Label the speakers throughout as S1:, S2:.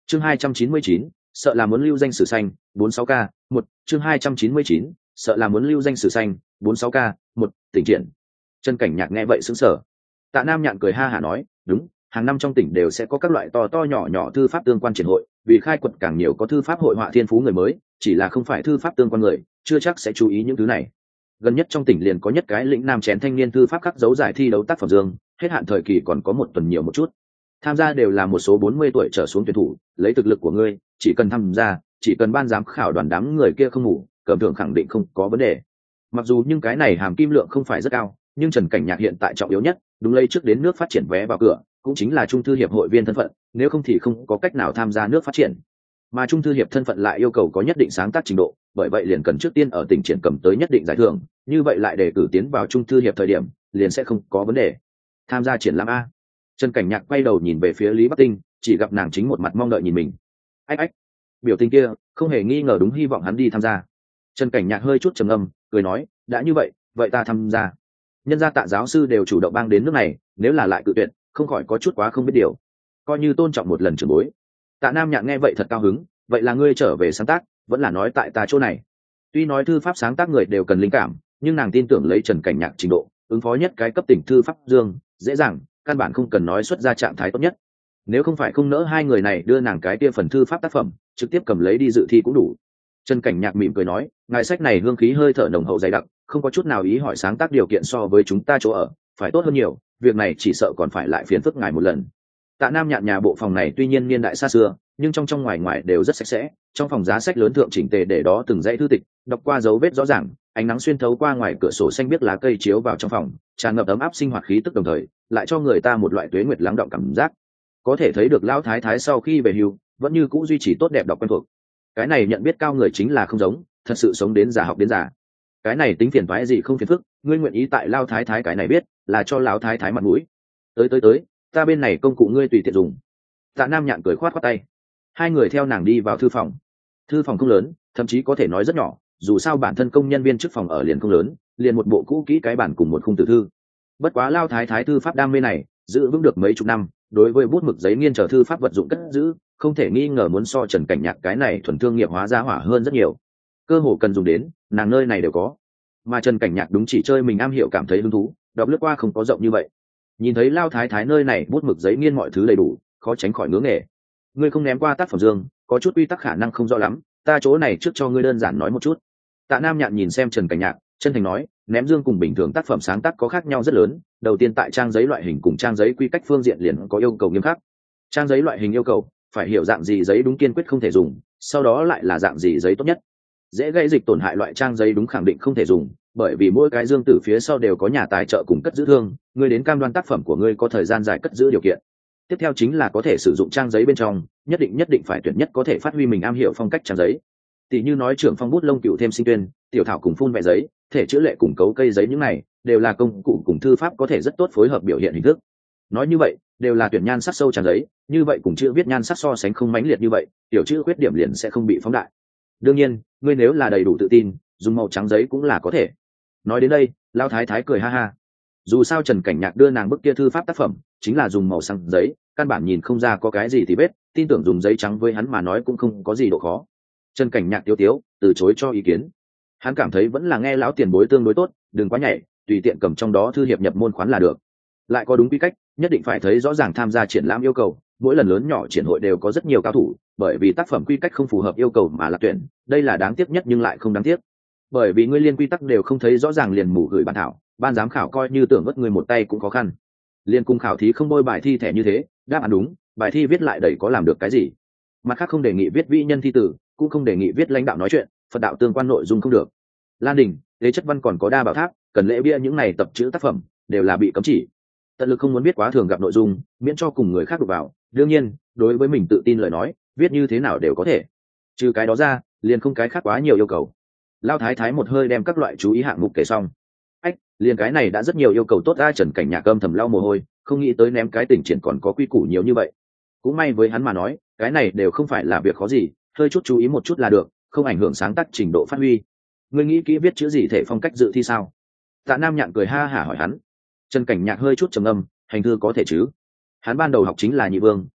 S1: chương 299, sợ là muốn lưu danh sử xanh 46k 1 chương 299, sợ là muốn lưu danh sử xanh 46k 1 tỉnh triển. Trần Cảnh Nhạc nghe vậy sững sờ. Tạ Nam Nhạn cười ha hả nói, đúng, hàng năm trong tỉnh đều sẽ có các loại to to nhỏ nhỏ thư pháp tương quan triển hội, vì khai quật càng nhiều có thư pháp hội họa thiên phú người mới, chỉ là không phải thư pháp tương quan người chưa chắc sẽ chú ý những thứ này. Gần nhất trong tỉnh liền có nhất cái lĩnh nam chén thanh niên thư pháp khắc dấu giải thi đấu tác phẩm dương, hết hạn thời kỳ còn có một tuần nhiều một chút. Tham gia đều là một số 40 tuổi trở xuống tuyển thủ, lấy thực lực của ngươi chỉ cần tham gia, chỉ cần ban giám khảo đoàn đám người kia không ngủ, cẩm thưởng khẳng định không có vấn đề. Mặc dù nhưng cái này hàm kim lượng không phải rất cao, nhưng Trần Cảnh Nhạc hiện tại trọng yếu nhất đúng lấy trước đến nước phát triển vé vào cửa, cũng chính là trung thư hiệp hội viên thân phận, nếu không thì không có cách nào tham gia nước phát triển. Mà trung thư hiệp thân phận lại yêu cầu có nhất định sáng tác trình độ, bởi vậy liền cần trước tiên ở tỉnh triển cầm tới nhất định giải thưởng, như vậy lại để cử tiến vào trung thư hiệp thời điểm liền sẽ không có vấn đề. Tham gia triển lãm a. Trần Cảnh Nhạc quay đầu nhìn về phía Lý Bắc Tinh, chỉ gặp nàng chính một mặt mong đợi nhìn mình. Ách ách, biểu tình kia không hề nghi ngờ đúng hy vọng hắn đi tham gia. Trần Cảnh Nhạc hơi chút trầm ngâm, cười nói, đã như vậy, vậy ta tham gia. Nhân gia Tạ giáo sư đều chủ động bang đến nước này, nếu là lại cự tuyệt, không khỏi có chút quá không biết điều. Coi như tôn trọng một lần trưởng bối. Tạ Nam Nhạn nghe vậy thật cao hứng, vậy là ngươi trở về sáng tác, vẫn là nói tại ta chỗ này. Tuy nói thư pháp sáng tác người đều cần linh cảm, nhưng nàng tin tưởng lấy Trần Cảnh Nhạc trình độ, ứng phó nhất cái cấp tỉnh thư pháp dương, dễ dàng, căn bản không cần nói xuất ra trạng thái tốt nhất. Nếu không phải không nỡ hai người này đưa nàng cái kia phần thư pháp tác phẩm, trực tiếp cầm lấy đi dự thi cũng đủ. Trần Cảnh Nhạc mỉm cười nói, ngài sách này hương khí hơi thở nồng hậu dày đặc, không có chút nào ý hỏi sáng tác điều kiện so với chúng ta chỗ ở, phải tốt hơn nhiều, việc này chỉ sợ còn phải lại phiền phức ngài một lần. Tạ Nam Nhạn nhà bộ phòng này tuy nhiên niên đại xa xưa, nhưng trong trong ngoài ngoài đều rất sạch sẽ, trong phòng giá sách lớn thượng chỉnh tề để đó từng dãy thư tịch, đọc qua dấu vết rõ ràng, ánh nắng xuyên thấu qua ngoài cửa sổ xanh biếc lá cây chiếu vào trong phòng, tràn ngập ấm áp sinh hoạt khí tức, đồng thời lại cho người ta một loại tuế nguyệt lắng đọng cảm giác. Có thể thấy được lão thái thái sau khi về hưu vẫn như cũ duy trì tốt đẹp đọc quen thuộc. Cái này nhận biết cao người chính là không giống, thật sự sống đến già học đến già. Cái này tính phiền toái gì không phiền phức, ngươi nguyện ý tại lão thái thái cái này biết, là cho lão thái thái mặt mũi. Tới, ta bên này công cụ ngươi tùy tiện dùng. Tạ Nam Nhạn cười khoát khoát tay. Hai người theo nàng đi vào thư phòng. Thư phòng không lớn, thậm chí có thể nói rất nhỏ, dù sao bản thân công nhân viên chức phòng ở liền không lớn, liền một bộ cũ kỹ cái bản cùng một khung tử thư. Bất quá lao thái thái thư pháp đam mê này giữ vững được mấy chục năm, đối với bút mực giấy nghiên trở thư pháp vật dụng cất giữ, không thể nghi ngờ muốn so Trần Cảnh Nhạc cái này thuần thương nghiệp hóa giá hỏa hơn rất nhiều. Cơ hồ cần dùng đến, nàng nơi này đều có. Mà Trần Cảnh Nhạc đúng chỉ chơi mình am hiểu cảm thấy hứng thú, đọc lướt qua không có rộng như vậy. Nhìn thấy lao thái thái nơi này bút mực giấy nghiên mọi thứ đầy đủ, khó tránh khỏi ngưỡng nghề. Ngươi không ném qua tác phẩm dương, có chút quy tắc khả năng không rõ lắm, ta chỗ này trước cho ngươi đơn giản nói một chút. Tạ Nam Nhạn nhìn xem Trần Cảnh Nhạc, chân thành nói, ném dương cùng bình thường tác phẩm sáng tác có khác nhau rất lớn. Đầu tiên tại trang giấy loại hình cùng trang giấy quy cách phương diện liền có yêu cầu nghiêm khắc. Trang giấy loại hình yêu cầu phải hiểu dạng gì giấy đúng kiên quyết không thể dùng, sau đó lại là dạng gì giấy tốt nhất. Dễ gây dịch tổn hại loại trang giấy đúng khẳng định không thể dùng, bởi vì mỗi cái dương tử phía sau đều có nhà tài trợ cùng cất giữ thương, ngươi đến cam đoan tác phẩm của ngươi có thời gian dài cất giữ điều kiện. Tiếp theo chính là có thể sử dụng trang giấy bên trong, nhất định phải tuyển nhất có thể phát huy mình am hiểu phong cách trang giấy. Tỷ như nói trưởng phong bút lông cựu thêm sinh tuyên, tiểu thảo cùng phun vẽ giấy, thể chữ lệ cùng cấu cây giấy, những này đều là công cụ cùng thư pháp có thể rất tốt phối hợp biểu hiện hình thức. Nói như vậy, đều là tuyển nhan sắc sâu trang giấy, như vậy cùng chữ viết nhan sắc so sánh không mãnh liệt như vậy, tiểu chữ khuyết điểm liền sẽ không bị phóng đại. Đương nhiên, ngươi nếu là đầy đủ tự tin, dùng màu trắng giấy cũng là có thể. Nói đến đây, Lão thái thái cười ha ha. Dù sao Trần Cảnh Nhạc đưa nàng bức kia thư pháp tác phẩm chính là dùng màu xanh giấy, căn bản nhìn không ra có cái gì thì vết, tin tưởng dùng giấy trắng với hắn mà nói cũng không có gì độ khó. Trần Cảnh Nhạc tiếu từ chối cho ý kiến. Hắn cảm thấy vẫn là nghe lão tiền bối tương đối tốt, đừng quá nhảy, tùy tiện cầm trong đó thư hiệp nhập môn khoán là được. Lại có đúng quy cách, nhất định phải thấy rõ ràng tham gia triển lãm yêu cầu, mỗi lần lớn nhỏ triển hội đều có rất nhiều cao thủ, bởi vì tác phẩm quy cách không phù hợp yêu cầu mà là tuyển, đây là đáng tiếc nhất nhưng lại không đáng tiếc. Bởi vì ngươi liên quy tắc đều không thấy rõ ràng liền mù gửi bản thảo, ban giám khảo coi như tưởng vất người một tay cũng khó khăn. Liên cung khảo thí không bôi bài thi thẻ như thế, đáp án đúng, bài thi viết lại đầy có làm được cái gì. Mặt khác không đề nghị viết vĩ nhân thi tử, cũng không đề nghị viết lãnh đạo nói chuyện, Phật đạo tương quan nội dung không được. Lan đình, Đế chất văn còn có đa bảo tháp, cần lễ bia những này tập chữ tác phẩm đều là bị cấm chỉ. Tận lực không muốn biết quá thường gặp nội dung, miễn cho cùng người khác đụng vào. Đương nhiên, đối với mình tự tin lời nói, viết như thế nào đều có thể. Trừ cái đó ra, liền không cái khác quá nhiều yêu cầu. Lao thái thái một hơi đem các loại chú ý hạng mục kể xong. Liền cái này đã rất nhiều yêu cầu tốt ra. Trần Cảnh Nhạc âm thầm lau mồ hôi, không nghĩ tới ném cái tỉnh triển còn có quy củ nhiều như vậy. Cũng may với hắn mà nói, cái này đều không phải là việc khó gì, hơi chút chú ý một chút là được, không ảnh hưởng sáng tác trình độ phát huy. Ngươi nghĩ kỹ viết chữ gì thể phong cách dự thi sao? Tạ Nam Nhạn cười ha hả hỏi hắn. Trần Cảnh Nhạc hơi chút trầm ngâm, hành thư có thể chứ? Hắn ban đầu học chính là nhị vương,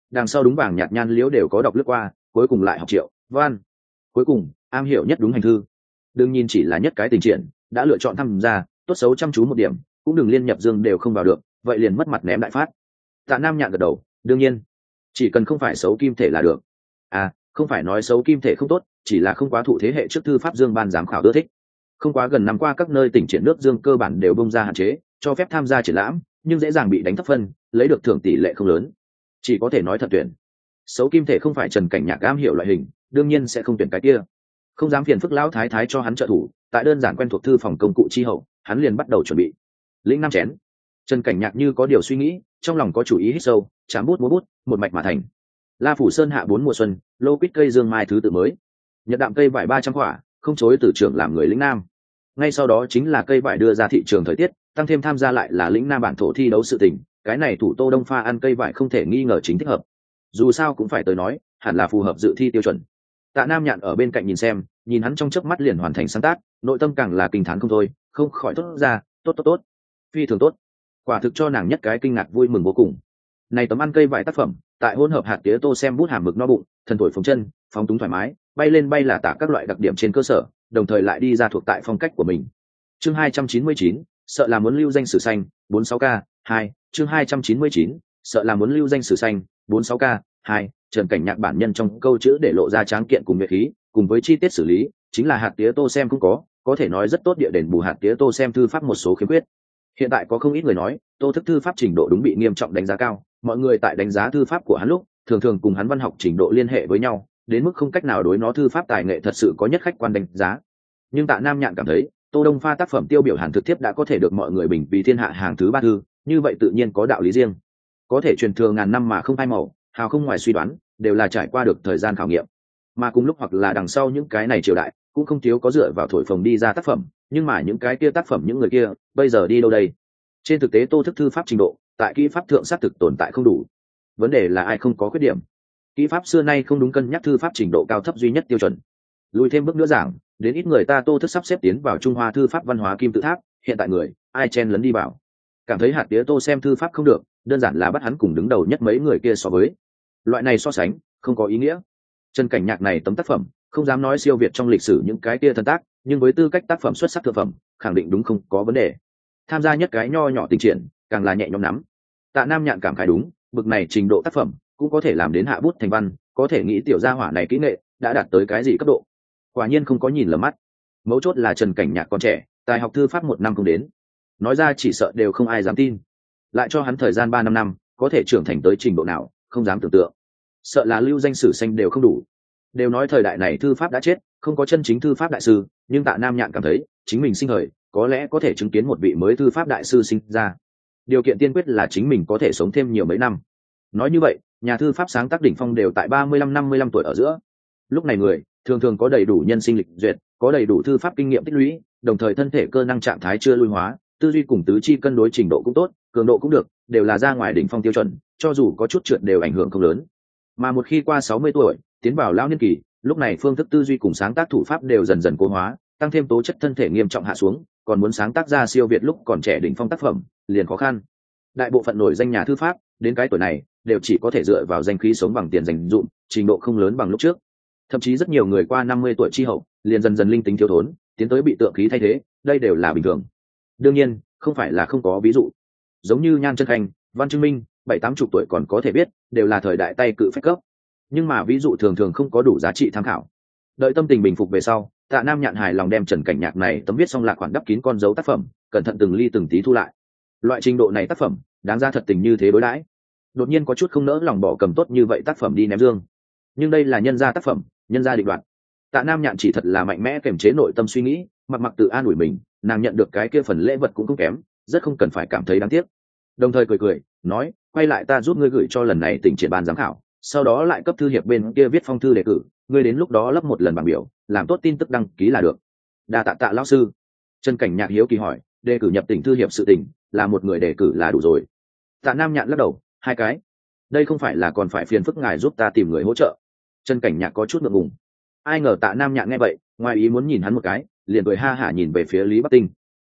S1: đằng sau đúng vàng nhạt nhan liễu đều có đọc lướt qua, cuối cùng lại học Triệu Văn, cuối cùng am hiểu nhất đúng hành thư. Đương nhiên chỉ là nhất cái tình triển đã lựa chọn tham gia, tốt xấu chăm chú một điểm cũng đừng liên nhập dương đều không vào được, vậy liền mất mặt ném đại phát. Tạ Nam Nhạn gật đầu, đương nhiên chỉ cần không phải xấu kim thể là được. À, không phải nói xấu kim thể không tốt, chỉ là không quá thụ thế hệ trước thư pháp dương ban giám khảo ưa thích. Không quá gần năm qua các nơi tỉnh triển nước dương cơ bản đều bông ra hạn chế cho phép tham gia triển lãm, nhưng dễ dàng bị đánh thấp phân, lấy được thưởng tỷ lệ không lớn, chỉ có thể nói thật tuyển. Xấu kim thể không phải Trần Cảnh Nhạc am hiểu loại hình, đương nhiên sẽ không tuyển cái kia. Không dám phiền phức lão thái thái cho hắn trợ thủ, tại đơn giản quen thuộc thư phòng công cụ chi hậu, hắn liền bắt đầu chuẩn bị. Lĩnh năm chén. Trần Cảnh Nhạc như có điều suy nghĩ, trong lòng có chủ ý hít sâu, chám bút múa bút, một mạch mà thành. La phủ sơn hạ 4 mùa xuân, lô quýt cây dương mai thứ tự mới. Nhật đạm cây vải 300 quả, không chối từ trưởng làm người lĩnh nam. Ngay sau đó chính là cây vải đưa ra thị trường thời tiết, tăng thêm tham gia lại là lĩnh nam bản thổ thi đấu sự tình, cái này thủ Tô Đông pha ăn cây vải không thể nghi ngờ chính thích hợp. Dù sao cũng phải tới nói, hẳn là phù hợp dự thi tiêu chuẩn. Tạ Nam Nhạn ở bên cạnh nhìn xem, nhìn hắn trong chớp mắt liền hoàn thành sáng tác, nội tâm càng là kinh thán không thôi, không khỏi thốt ra, tốt, phi thường tốt. Quả thực cho nàng nhất cái kinh ngạc vui mừng vô cùng. Này tấm ăn cây vải tác phẩm, tại hỗn hợp hạt tía tô xem bút hàm mực no bụng, thần thổi phồng chân, phóng túng thoải mái, bay lên bay là tả các loại đặc điểm trên cơ sở, đồng thời lại đi ra thuộc tại phong cách của mình. Chương 299, sợ là muốn lưu danh sử xanh, 46K, 2, chương 299, sợ là muốn lưu danh sử xanh, 46K, 2, Trần Cảnh Nhạc bản nhân trong câu chữ để lộ ra tráng kiện cùng nguyện khí, cùng với chi tiết xử lý, chính là hạt tía tô xem cũng có thể nói rất tốt địa đền bù hạt tía tô xem thư pháp một số khiếm khuyết. Hiện tại có không ít người nói, Tô Thức thư pháp trình độ đúng bị nghiêm trọng đánh giá cao, mọi người tại đánh giá thư pháp của hắn lúc, thường cùng hắn văn học trình độ liên hệ với nhau, đến mức không cách nào đối nó thư pháp tài nghệ thật sự có nhất khách quan đánh giá. Nhưng Tạ Nam Nhạn cảm thấy, Tô Đông pha tác phẩm tiêu biểu Hàn Thực Thiếp đã có thể được mọi người bình vì thiên hạ hàng thứ 3 thư, như vậy tự nhiên có đạo lý riêng. Có thể truyền thừa ngàn năm mà không phai màu, hào không ngoài suy đoán, đều là trải qua được thời gian khảo nghiệm. Mà cùng lúc hoặc là đằng sau những cái này triều đại, cũng không thiếu có dựa vào thổi phồng đi ra tác phẩm, nhưng mà những cái kia tác phẩm những người kia, bây giờ đi đâu đây? Trên thực tế Tô Thức thư pháp trình độ, tại kỹ pháp thượng xác thực tồn tại không đủ. Vấn đề là ai không có khuyết điểm. Kỹ pháp xưa nay không đúng cân nhắc thư pháp trình độ cao thấp duy nhất tiêu chuẩn. Lùi thêm bước nữa giảng, đến ít người ta Tô Thức sắp xếp tiến vào Trung Hoa thư pháp văn hóa kim tự tháp, hiện tại người, ai chen lấn đi vào. Cảm thấy hạt tía Tô xem thư pháp không được, đơn giản là bắt hắn cùng đứng đầu nhất mấy người kia so với. Loại này so sánh, không có ý nghĩa. Trần Cảnh Nhạc này tấm tác phẩm, không dám nói siêu việt trong lịch sử những cái kia thần tác, nhưng với tư cách tác phẩm xuất sắc thượng phẩm, khẳng định đúng không có vấn đề. Tham gia nhất cái nho nhỏ tình triển, càng là nhẹ nhõm nắm. Tạ Nam Nhạn cảm khái đúng, bực này trình độ tác phẩm cũng có thể làm đến hạ bút thành văn, có thể nghĩ tiểu gia hỏa này kỹ nghệ đã đạt tới cái gì cấp độ. Quả nhiên không có nhìn lầm mắt. Mấu chốt là Trần Cảnh Nhạc còn trẻ, tài học thư pháp 1 năm không đến, nói ra chỉ sợ đều không ai dám tin. Lại cho hắn thời gian 3-5 năm, có thể trưởng thành tới trình độ nào, không dám tưởng tượng. Sợ là lưu danh sử xanh đều không đủ. Đều nói thời đại này thư pháp đã chết, không có chân chính thư pháp đại sư, nhưng Tạ Nam Nhạn cảm thấy chính mình sinh thời có lẽ có thể chứng kiến một vị mới thư pháp đại sư sinh ra. Điều kiện tiên quyết là chính mình có thể sống thêm nhiều mấy năm. Nói như vậy, nhà thư pháp sáng tác đỉnh phong đều tại 35-55 tuổi ở giữa. Lúc này người thường có đầy đủ nhân sinh lịch duyệt, có đầy đủ thư pháp kinh nghiệm tích lũy, đồng thời thân thể cơ năng trạng thái chưa lui hóa, tư duy cùng tứ chi cân đối trình độ cũng tốt, cường độ cũng được, đều là ra ngoài đỉnh phong tiêu chuẩn, cho dù có chút trượt đều ảnh hưởng không lớn. Mà một khi qua 60 tuổi, tiến vào lão niên kỳ, lúc này phương thức tư duy cùng sáng tác thủ pháp đều dần dần cố hóa, tăng thêm tố chất thân thể nghiêm trọng hạ xuống, còn muốn sáng tác ra siêu việt lúc còn trẻ đỉnh phong tác phẩm, liền khó khăn. Đại bộ phận nổi danh nhà thư pháp, đến cái tuổi này, đều chỉ có thể dựa vào danh khí sống bằng tiền dành dụm, trình độ không lớn bằng lúc trước. Thậm chí rất nhiều người qua 50 tuổi chi hậu, liền dần dần linh tính thiếu thốn, tiến tới bị tượng khí thay thế, đây đều là bình thường. Đương nhiên, không phải là không có ví dụ. Giống như Nhan Chân Khanh, Văn Trưng Minh, 70-80 tuổi còn có thể biết, đều là thời đại tay cự phách cấp. Nhưng mà ví dụ thường không có đủ giá trị tham khảo. Đợi tâm tình bình phục về sau, Tạ Nam Nhạn hài lòng đem Trần Cảnh Nhạc này tấm viết xong lạc khoản đắp kín con dấu tác phẩm, cẩn thận từng ly từng tí thu lại. Loại trình độ này tác phẩm, đáng ra thật tình như thế đối đãi. Đột nhiên có chút không nỡ lòng bỏ cầm tốt như vậy tác phẩm đi ném dương. Nhưng đây là nhân gia tác phẩm, nhân gia định đoạt. Tạ Nam Nhạn chỉ thật là mạnh mẽ kiềm chế nội tâm suy nghĩ, mặc tự an ủi mình, nàng nhận được cái kia phần lễ vật cũng không kém, rất không cần phải cảm thấy đáng tiếc. Đồng thời cười, nói, quay lại ta giúp ngươi gửi cho lần này tỉnh triển ban giám khảo, sau đó lại cấp thư hiệp bên kia viết phong thư đề cử, ngươi đến lúc đó lấp một lần bảng biểu, làm tốt tin tức đăng ký là được. Đa tạ Tạ lão sư. Trần Cảnh Nhạc hiếu kỳ hỏi, đề cử nhập tỉnh thư hiệp sự tỉnh, là một người đề cử là đủ rồi. Tạ Nam Nhạn lắc đầu, 2 cái. Đây không phải là còn phải phiền phức ngài giúp ta tìm người hỗ trợ. Trần Cảnh Nhạc có chút ngượng ngùng. Ai ngờ Tạ Nam Nhạn nghe vậy, ngoài ý muốn nhìn hắn một cái, liền cười ha hả nhìn về phía Lý Bắc Tinh.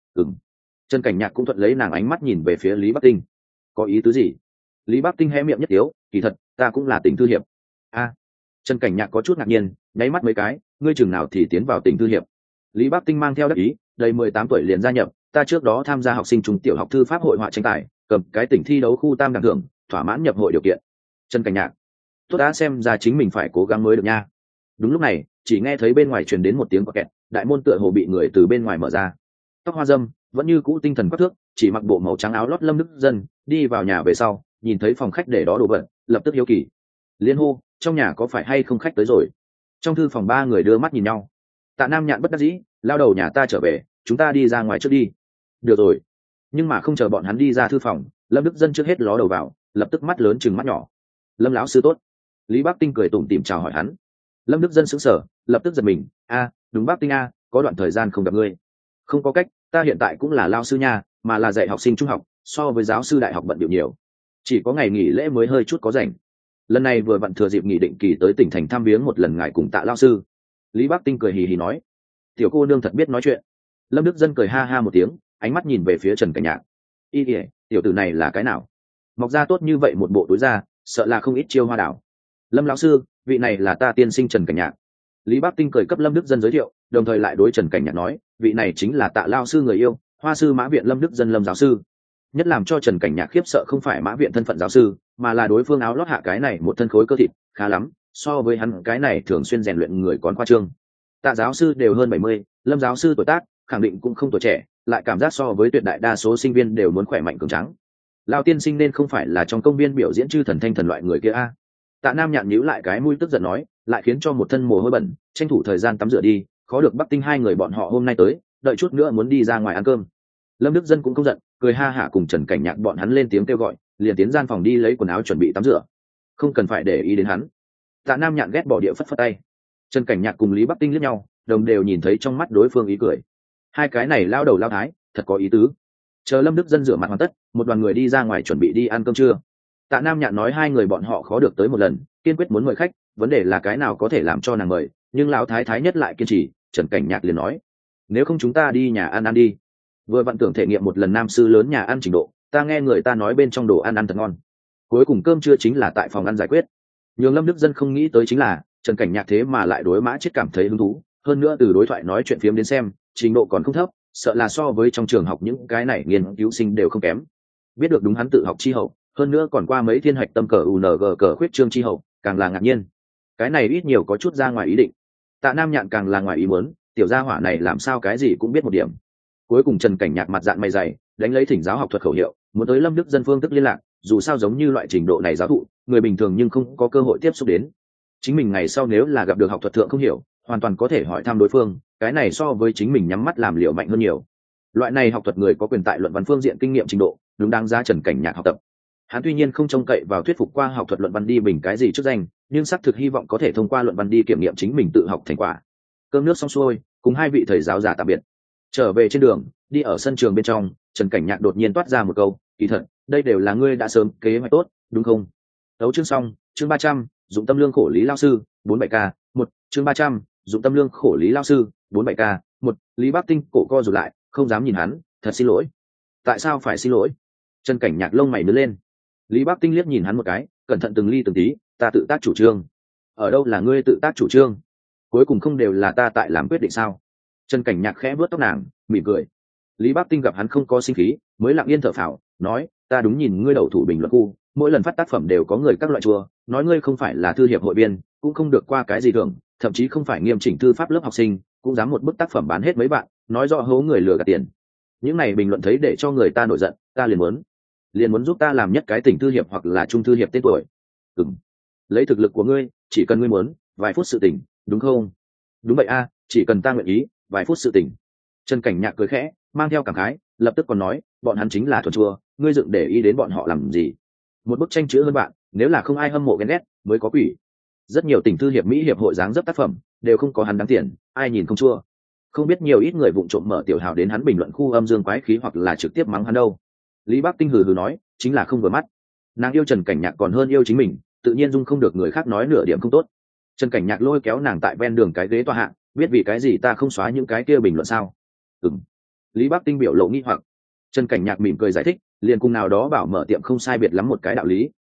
S1: Trần Cảnh Nhạc cũng thuận lấy nàng ánh mắt nhìn về phía Lý Bắc Tinh. Có ý tứ gì? Lý Bắc Tinh hé miệng nhất tiếu, kỳ thật ta cũng là tỉnh thư hiệp. A, Trần Cảnh Nhạc có chút ngạc nhiên, nháy mắt mấy cái, ngươi chừng nào thì tiến vào tỉnh thư hiệp? Lý Bắc Tinh mang theo đắc ý, đầy 18 tuổi liền gia nhập, ta trước đó tham gia học sinh trung tiểu học thư pháp hội họa tranh tài, cầm cái tỉnh thi đấu khu tam đẳng thưởng, thỏa mãn nhập hội điều kiện. Trần Cảnh Nhạc, tốt đã, xem ra chính mình phải cố gắng mới được nha. Đúng lúc này, chỉ nghe thấy bên ngoài truyền đến một tiếng quạt kẹt, đại môn tựa hồ bị người từ bên ngoài mở ra. Tóc hoa dâm, vẫn như cũ tinh thần quắc thước, chỉ mặc bộ màu trắng áo lót Lâm Đức Dân đi vào nhà về sau, nhìn thấy phòng khách để đó đồ vật, lập tức hiếu kỳ. Liên hô, trong nhà có phải hay không khách tới rồi? Trong thư phòng ba người đưa mắt nhìn nhau. Tạ Nam Nhạn bất đắc dĩ, lao đầu nhà ta trở về, chúng ta đi ra ngoài trước đi. Được rồi. Nhưng mà không chờ bọn hắn đi ra thư phòng, Lâm Đức Dân trước hết ló đầu vào, lập tức mắt lớn chừng mắt nhỏ. Lâm lão sư tốt. Lý Bắc Tinh cười tủm tỉm chào hỏi hắn. Lâm Đức Dân sững sờ, lập tức giật mình, a, đúng Bắc Tinh a, có đoạn thời gian không gặp ngươi. Không có cách, ta hiện tại cũng là lao sư nha, mà là dạy học sinh trung học, so với giáo sư đại học bận điệu nhiều, chỉ có ngày nghỉ lễ mới hơi chút có rảnh. Lần này vừa vặn thừa dịp nghỉ định kỳ tới tỉnh thành thăm viếng một lần ngài cùng Tạ lao sư. Lý Bắc Tinh cười hì hì nói. Tiểu cô nương thật biết nói chuyện. Lâm Đức Dân cười ha ha một tiếng, ánh mắt nhìn về phía Trần Cảnh Nhạc. Y ỉa, tiểu tử này là cái nào? Mọc ra tốt như vậy một bộ túi da, sợ là không ít chiêu hoa đảo. Lâm lão sư, vị này là ta tiên sinh Trần Cảnh Nhạc. Lý Bắc Tinh cười cấp Lâm Đức Dân giới thiệu, đồng thời lại đối Trần Cảnh Nhạc nói, vị này chính là Tạ lao sư người yêu, Hoa sư Mã viện Lâm Đức Dân Lâm giáo sư. Nhất làm cho Trần Cảnh Nhạc khiếp sợ không phải Mã viện thân phận giáo sư, mà là đối phương áo lót hạ cái này một thân khối cơ thịt, khá lắm, so với hắn cái này thường xuyên rèn luyện người còn khoa trương. Tạ giáo sư đều hơn 70, Lâm giáo sư tuổi tác khẳng định cũng không tuổi trẻ, lại cảm giác so với tuyệt đại đa số sinh viên đều muốn khỏe mạnh cường tráng. Lão tiên sinh nên không phải là trong công viên biểu diễn chư thần thanh thần loại người kia a? Tạ Nam Nhạn nhíu lại cái mũi tức giận nói, lại khiến cho một thân mồ hôi bẩn, tranh thủ thời gian tắm rửa đi, khó được Bắc Tinh hai người bọn họ hôm nay tới, đợi chút nữa muốn đi ra ngoài ăn cơm. Lâm Đức Dân cũng không giận, cười ha hả cùng Trần Cảnh Nhạc bọn hắn lên tiếng kêu gọi, liền tiến gian phòng đi lấy quần áo chuẩn bị tắm rửa. Không cần phải để ý đến hắn. Tạ Nam Nhạn ghét bỏ địa phất phất tay. Trần Cảnh Nhạc cùng Lý Bắc Tinh liếc nhau, đồng đều nhìn thấy trong mắt đối phương ý cười. Hai cái này lao đầu lao thái, thật có ý tứ. Chờ Lâm Đức Dân rửa mặt hoàn tất, một đoàn người đi ra ngoài chuẩn bị đi ăn cơm trưa. Tạ Nam Nhạn nói hai người bọn họ khó được tới một lần, kiên quyết muốn mời khách, vấn đề là cái nào có thể làm cho nàng mời, nhưng lão thái thái nhất lại kiên trì. Trần Cảnh Nhạc liền nói, nếu không chúng ta đi nhà ăn đi. Vừa vặn tưởng thể nghiệm một lần nam sư lớn nhà ăn trình độ, ta nghe người ta nói bên trong đồ ăn thật ngon. Cuối cùng cơm trưa chính là tại phòng ăn giải quyết. Nhưng Lâm Đức Dân không nghĩ tới chính là Trần Cảnh Nhạc thế mà lại đối Mã Chết cảm thấy hứng thú, hơn nữa từ đối thoại nói chuyện phiếm đến xem, trình độ còn không thấp, sợ là so với trong trường học những cái này nghiên cứu sinh đều không kém. Biết được đúng hắn tự học chi hậu, hơn nữa còn qua mấy thiên hạch tâm cờ UNG cờ khuyết trương chi hậu, càng là ngạc nhiên. Cái này ít nhiều có chút ra ngoài ý định. Tạ Nam Nhạn càng là ngoài ý muốn, tiểu gia hỏa này làm sao cái gì cũng biết một điểm. Cuối cùng Trần Cảnh Nhạc mặt dạng mày dày, đánh lấy thỉnh giáo học thuật khẩu hiệu, muốn tới Lâm Đức Dân phương thức liên lạc, dù sao giống như loại trình độ này giáo thụ, người bình thường nhưng không có cơ hội tiếp xúc đến. Chính mình ngày sau nếu là gặp được học thuật thượng không hiểu, hoàn toàn có thể hỏi thăm đối phương, cái này so với chính mình nhắm mắt làm liệu mạnh hơn nhiều. Loại này học thuật người có quyền tại luận văn phương diện kinh nghiệm trình độ, đúng đáng giá Trần Cảnh Nhạc học tập. Hắn tuy nhiên không trông cậy vào thuyết phục qua học thuật luận văn đi bình cái gì trước danh, nhưng xác thực hy vọng có thể thông qua luận văn đi kiểm nghiệm chính mình tự học thành quả. Cơm nước xong xuôi, cùng hai vị thầy giáo giả tạm biệt. Trở về trên đường, đi ở sân trường bên trong, Trần Cảnh Nhạc đột nhiên toát ra một câu, kỳ thật, đây đều là ngươi đã sớm kế hoạch tốt, đúng không? Tấu chương xong, chương 300, dụng tâm lương khổ lý lao sư, 47k, 1, chương 300, dụng tâm lương khổ lý lao sư, 47k, 1, Lý Bắc Tinh cổ co rụt lại, không dám nhìn hắn, thật xin lỗi. Tại sao phải xin lỗi? Trần Cảnh Nhạc lông mày nhướng lên. Lý Bắc Tinh liếc nhìn hắn một cái, cẩn thận từng ly từng tí, ta tự tác chủ trương. Ở đâu là ngươi tự tác chủ trương? Cuối cùng không đều là ta tại làm quyết định sao? Trần Cảnh Nhạc khẽ vuốt tóc nàng, mỉm cười. Lý Bắc Tinh gặp hắn không có sinh khí, mới lặng yên thở phào, nói, ta đúng nhìn ngươi đầu thủ bình luận khu, mỗi lần phát tác phẩm đều có người các loại chua, nói ngươi không phải là thư hiệp hội viên, cũng không được qua cái gì thưởng, thậm chí không phải nghiêm chỉnh thư pháp lớp học sinh, cũng dám một bức tác phẩm bán hết mấy bạn, nói rõ hố người lừa gạt tiền. Những này bình luận thấy để cho người ta nổi giận, ta liền muốn giúp ta làm nhất cái tỉnh thư hiệp hoặc là trung thư hiệp tên tuổi. Lấy thực lực của ngươi, chỉ cần ngươi muốn, vài phút sự tỉnh, đúng không? Đúng vậy a, chỉ cần ta nguyện ý, vài phút sự tỉnh. Trần Cảnh Nhạc cười khẽ, mang theo cảm khái, lập tức còn nói, bọn hắn chính là thuần chua, ngươi dựng để ý đến bọn họ làm gì? Một bức tranh chữ hơn bạn, nếu là không ai hâm mộ ghen ghét, mới có quỷ. Rất nhiều tỉnh thư hiệp mỹ hiệp hội dáng dấp tác phẩm, đều không có hắn đáng tiền, ai nhìn không chua. Không biết nhiều ít người vụng trộm mở tiểu hào đến hắn bình luận khu âm dương quái khí hoặc là trực tiếp mắng hắn đâu. Lý Bắc Tinh hừ hừ nói, chính là không vừa mắt. Nàng yêu Trần Cảnh Nhạc còn hơn yêu chính mình, tự nhiên dung không được người khác nói nửa điểm không tốt. Trần Cảnh Nhạc lôi kéo nàng tại ven đường cái ghế tòa hạ, biết vì cái gì ta không xóa những cái kia bình luận sao? Lý Bắc Tinh biểu lộ nghi hoặc. Trần Cảnh Nhạc mỉm cười giải thích, liền cùng nào đó bảo mở tiệm không sai biệt lắm một cái đạo lý,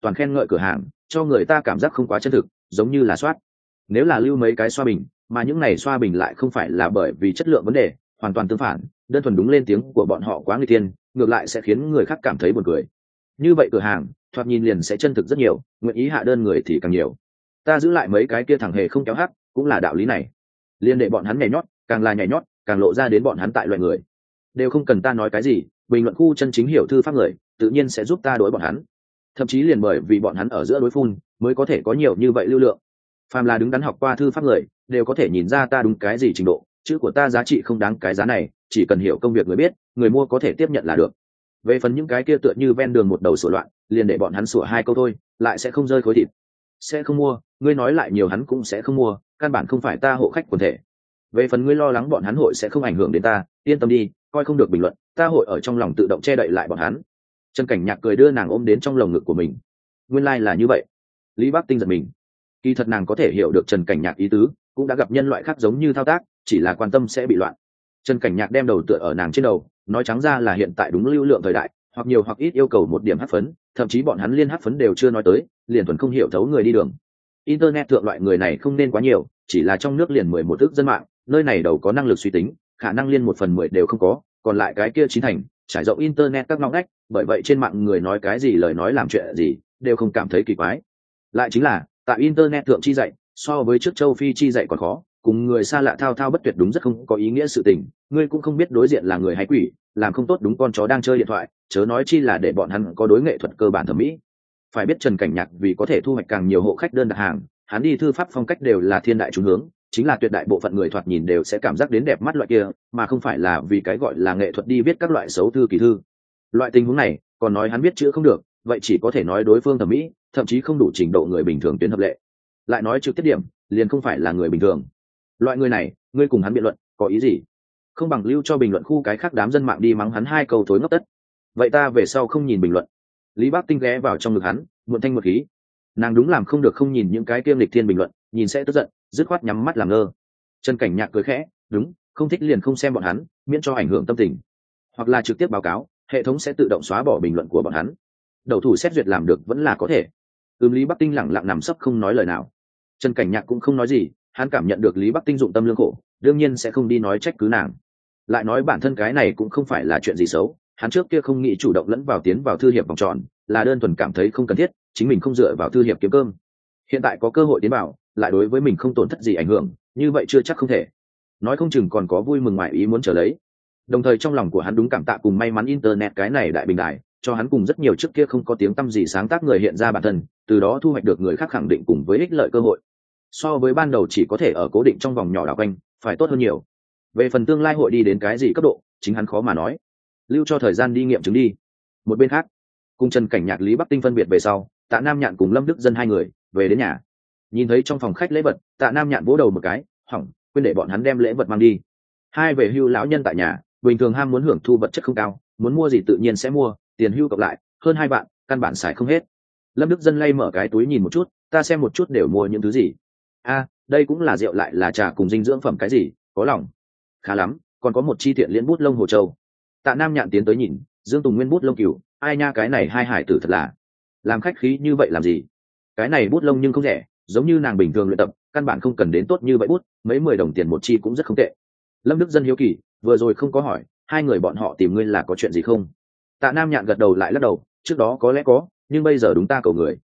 S1: toàn khen ngợi cửa hàng, cho người ta cảm giác không quá chân thực, giống như là soát. Nếu là lưu mấy cái xoa bình, mà những này xoa bình lại không phải là bởi vì chất lượng vấn đề, hoàn toàn tương phản, đơn thuần đúng lên tiếng của bọn họ quá nguy tiên, ngược lại sẽ khiến người khác cảm thấy buồn cười. Như vậy cửa hàng thoạt nhìn liền sẽ chân thực rất nhiều, nguyện ý hạ đơn người thì càng nhiều. Ta giữ lại mấy cái kia thằng hề không kéo hắc, cũng là đạo lý này. Liên để bọn hắn nhảy nhót, càng là nhảy nhót càng lộ ra đến bọn hắn tại loại người đều không cần ta nói cái gì, bình luận khu chân chính hiểu thư pháp người tự nhiên sẽ giúp ta đối bọn hắn, thậm chí liền bởi vì bọn hắn ở giữa đối phun mới có thể có nhiều như vậy lưu lượng. Phàm là đứng đắn học qua thư pháp người đều có thể nhìn ra ta đúng cái gì trình độ, chữ của ta giá trị không đáng cái giá này, chỉ cần hiểu công việc người biết, người mua có thể tiếp nhận là được. Về phần những cái kia tựa như ven đường một đầu sửa loạn, liền để bọn hắn sửa hai câu thôi, lại sẽ không rơi khối thịt. Sẽ không mua, ngươi nói lại nhiều hắn cũng sẽ không mua, căn bản không phải ta hộ khách quần thể. Về phần ngươi lo lắng bọn hắn hội sẽ không ảnh hưởng đến ta, yên tâm đi, coi không được bình luận, ta hội ở trong lòng tự động che đậy lại bọn hắn. Trần Cảnh Nhạc cười đưa nàng ôm đến trong lồng ngực của mình. Nguyên lai là như vậy. Lý Bắc Tinh giật mình. Kỳ thật nàng có thể hiểu được Trần Cảnh Nhạc ý tứ, cũng đã gặp nhân loại khác giống như thao tác, chỉ là quan tâm sẽ bị loạn. Trần Cảnh Nhạc đem đầu tựa ở nàng trên đầu, nói trắng ra là hiện tại đúng lưu lượng thời đại, hoặc nhiều hoặc ít yêu cầu một điểm hắc phấn, thậm chí bọn hắn liên hắc phấn đều chưa nói tới, liền thuần không hiểu thấu người đi đường. Internet thượng loại người này không nên quá nhiều, chỉ là trong nước liền 11 ức dân mạng, nơi này đầu có năng lực suy tính, khả năng liên 1/10 đều không có, còn lại cái kia chín thành trải rộng internet các ngõ ngách, bởi vậy trên mạng người nói cái gì lời nói làm chuyện gì đều không cảm thấy kỳ quái. Lại chính là tại internet thượng chi dạy so với trước châu Phi chi dạy còn khó, cùng người xa lạ thao thao bất tuyệt đúng rất không có ý nghĩa sự tình, ngươi cũng không biết đối diện là người hay quỷ, làm không tốt đúng con chó đang chơi điện thoại, chớ nói chi là để bọn hắn có đối nghệ thuật cơ bản thẩm mỹ. Phải biết Trần Cảnh Nhạc vì có thể thu hoạch càng nhiều hộ khách đơn đặt hàng, hắn đi thư pháp phong cách đều là thiên đại trung hướng, chính là tuyệt đại bộ phận người thoạt nhìn đều sẽ cảm giác đến đẹp mắt loại kia, mà không phải là vì cái gọi là nghệ thuật đi viết các loại xấu thư kỳ thư. Loại tình huống này, còn nói hắn biết chữ không được, vậy chỉ có thể nói đối phương thẩm mỹ, thậm chí không đủ trình độ người bình thường tuyến hợp lệ. Lại nói trực tiếp điểm, liền không phải là người bình thường. Loại người này, ngươi cùng hắn biện luận, có ý gì? Không bằng lưu cho bình luận khu cái khác đám dân mạng đi mắng hắn hai câu thối ngốc tất. Vậy ta về sau không nhìn bình luận. Lý Bắc Tinh ghé vào trong ngực hắn, muộn thanh một khí. Nàng đúng làm không được không nhìn những cái kiêm lịch thiên bình luận, nhìn sẽ tức giận, dứt khoát nhắm mắt làm ngơ. Trần Cảnh Nhạc cười khẽ, đúng, không thích liền không xem bọn hắn, miễn cho ảnh hưởng tâm tình. Hoặc là trực tiếp báo cáo, hệ thống sẽ tự động xóa bỏ bình luận của bọn hắn. Đầu thủ xét duyệt làm được vẫn là có thể. Lý Bắc Tinh lẳng lặng nằm sấp không nói lời nào. Trần Cảnh Nhạc cũng không nói gì, hắn cảm nhận được Lý Bắc Tinh dụng tâm lương khổ, đương nhiên sẽ không đi nói trách cứ nàng. Lại nói bản thân cái này cũng không phải là chuyện gì xấu, hắn trước kia không nghĩ chủ động lẫn vào tiến vào thư hiệp vòng tròn, là đơn thuần cảm thấy không cần thiết, chính mình không dựa vào thư hiệp kiếm cơm. Hiện tại có cơ hội tiến vào, lại đối với mình không tổn thất gì ảnh hưởng, như vậy chưa chắc không thể. Nói không chừng còn có vui mừng ngoài ý muốn trở lấy. Đồng thời trong lòng của hắn đúng cảm tạ cùng may mắn internet cái này đại bình đại, cho hắn cùng rất nhiều trước kia không có tiếng tăm gì sáng tác người hiện ra bản thân, từ đó thu hoạch được người khác khẳng định cùng với ích lợi cơ hội. So với ban đầu chỉ có thể ở cố định trong vòng nhỏ đảo quanh, phải tốt hơn nhiều. Về phần tương lai hội đi đến cái gì cấp độ, chính hắn khó mà nói. Lưu cho thời gian đi nghiệm chứng đi. Một bên khác, cùng Trần Cảnh Nhạc Lý Bắc Tinh phân biệt về sau, Tạ Nam Nhạn cùng Lâm Đức Dân hai người về đến nhà. Nhìn thấy trong phòng khách lễ vật, Tạ Nam Nhạn vỗ đầu một cái, hỏng, quên để bọn hắn đem lễ vật mang đi. Hai về hưu lão nhân tại nhà, bình thường ham muốn hưởng thu vật chất không cao, muốn mua gì tự nhiên sẽ mua, tiền hưu cộng lại hơn 2 vạn, căn bản xài không hết. Lâm Đức Dân lay mở cái túi nhìn một chút, ta xem một chút đều mua những thứ gì. A, đây cũng là rượu lại là trà cùng dinh dưỡng phẩm cái gì, có lòng. Khá lắm, còn có một chi tiện liễn bút lông hồ châu. Tạ Nam Nhạn tiến tới nhìn, Dương Tùng Nguyên bút lông cừu, ai nha, cái này hai hải tử thật là làm khách khí như vậy làm gì? Cái này bút lông nhưng không rẻ, giống như nàng bình thường luyện tập, căn bản không cần đến tốt như vậy bút, mấy 10 đồng tiền một chi cũng rất không tệ. Lâm Đức Dân hiếu kỳ, vừa rồi không có hỏi, hai người bọn họ tìm ngươi là có chuyện gì không? Tạ Nam Nhạn gật đầu lại lắc đầu, trước đó có lẽ có, nhưng bây giờ đúng ta cầu người.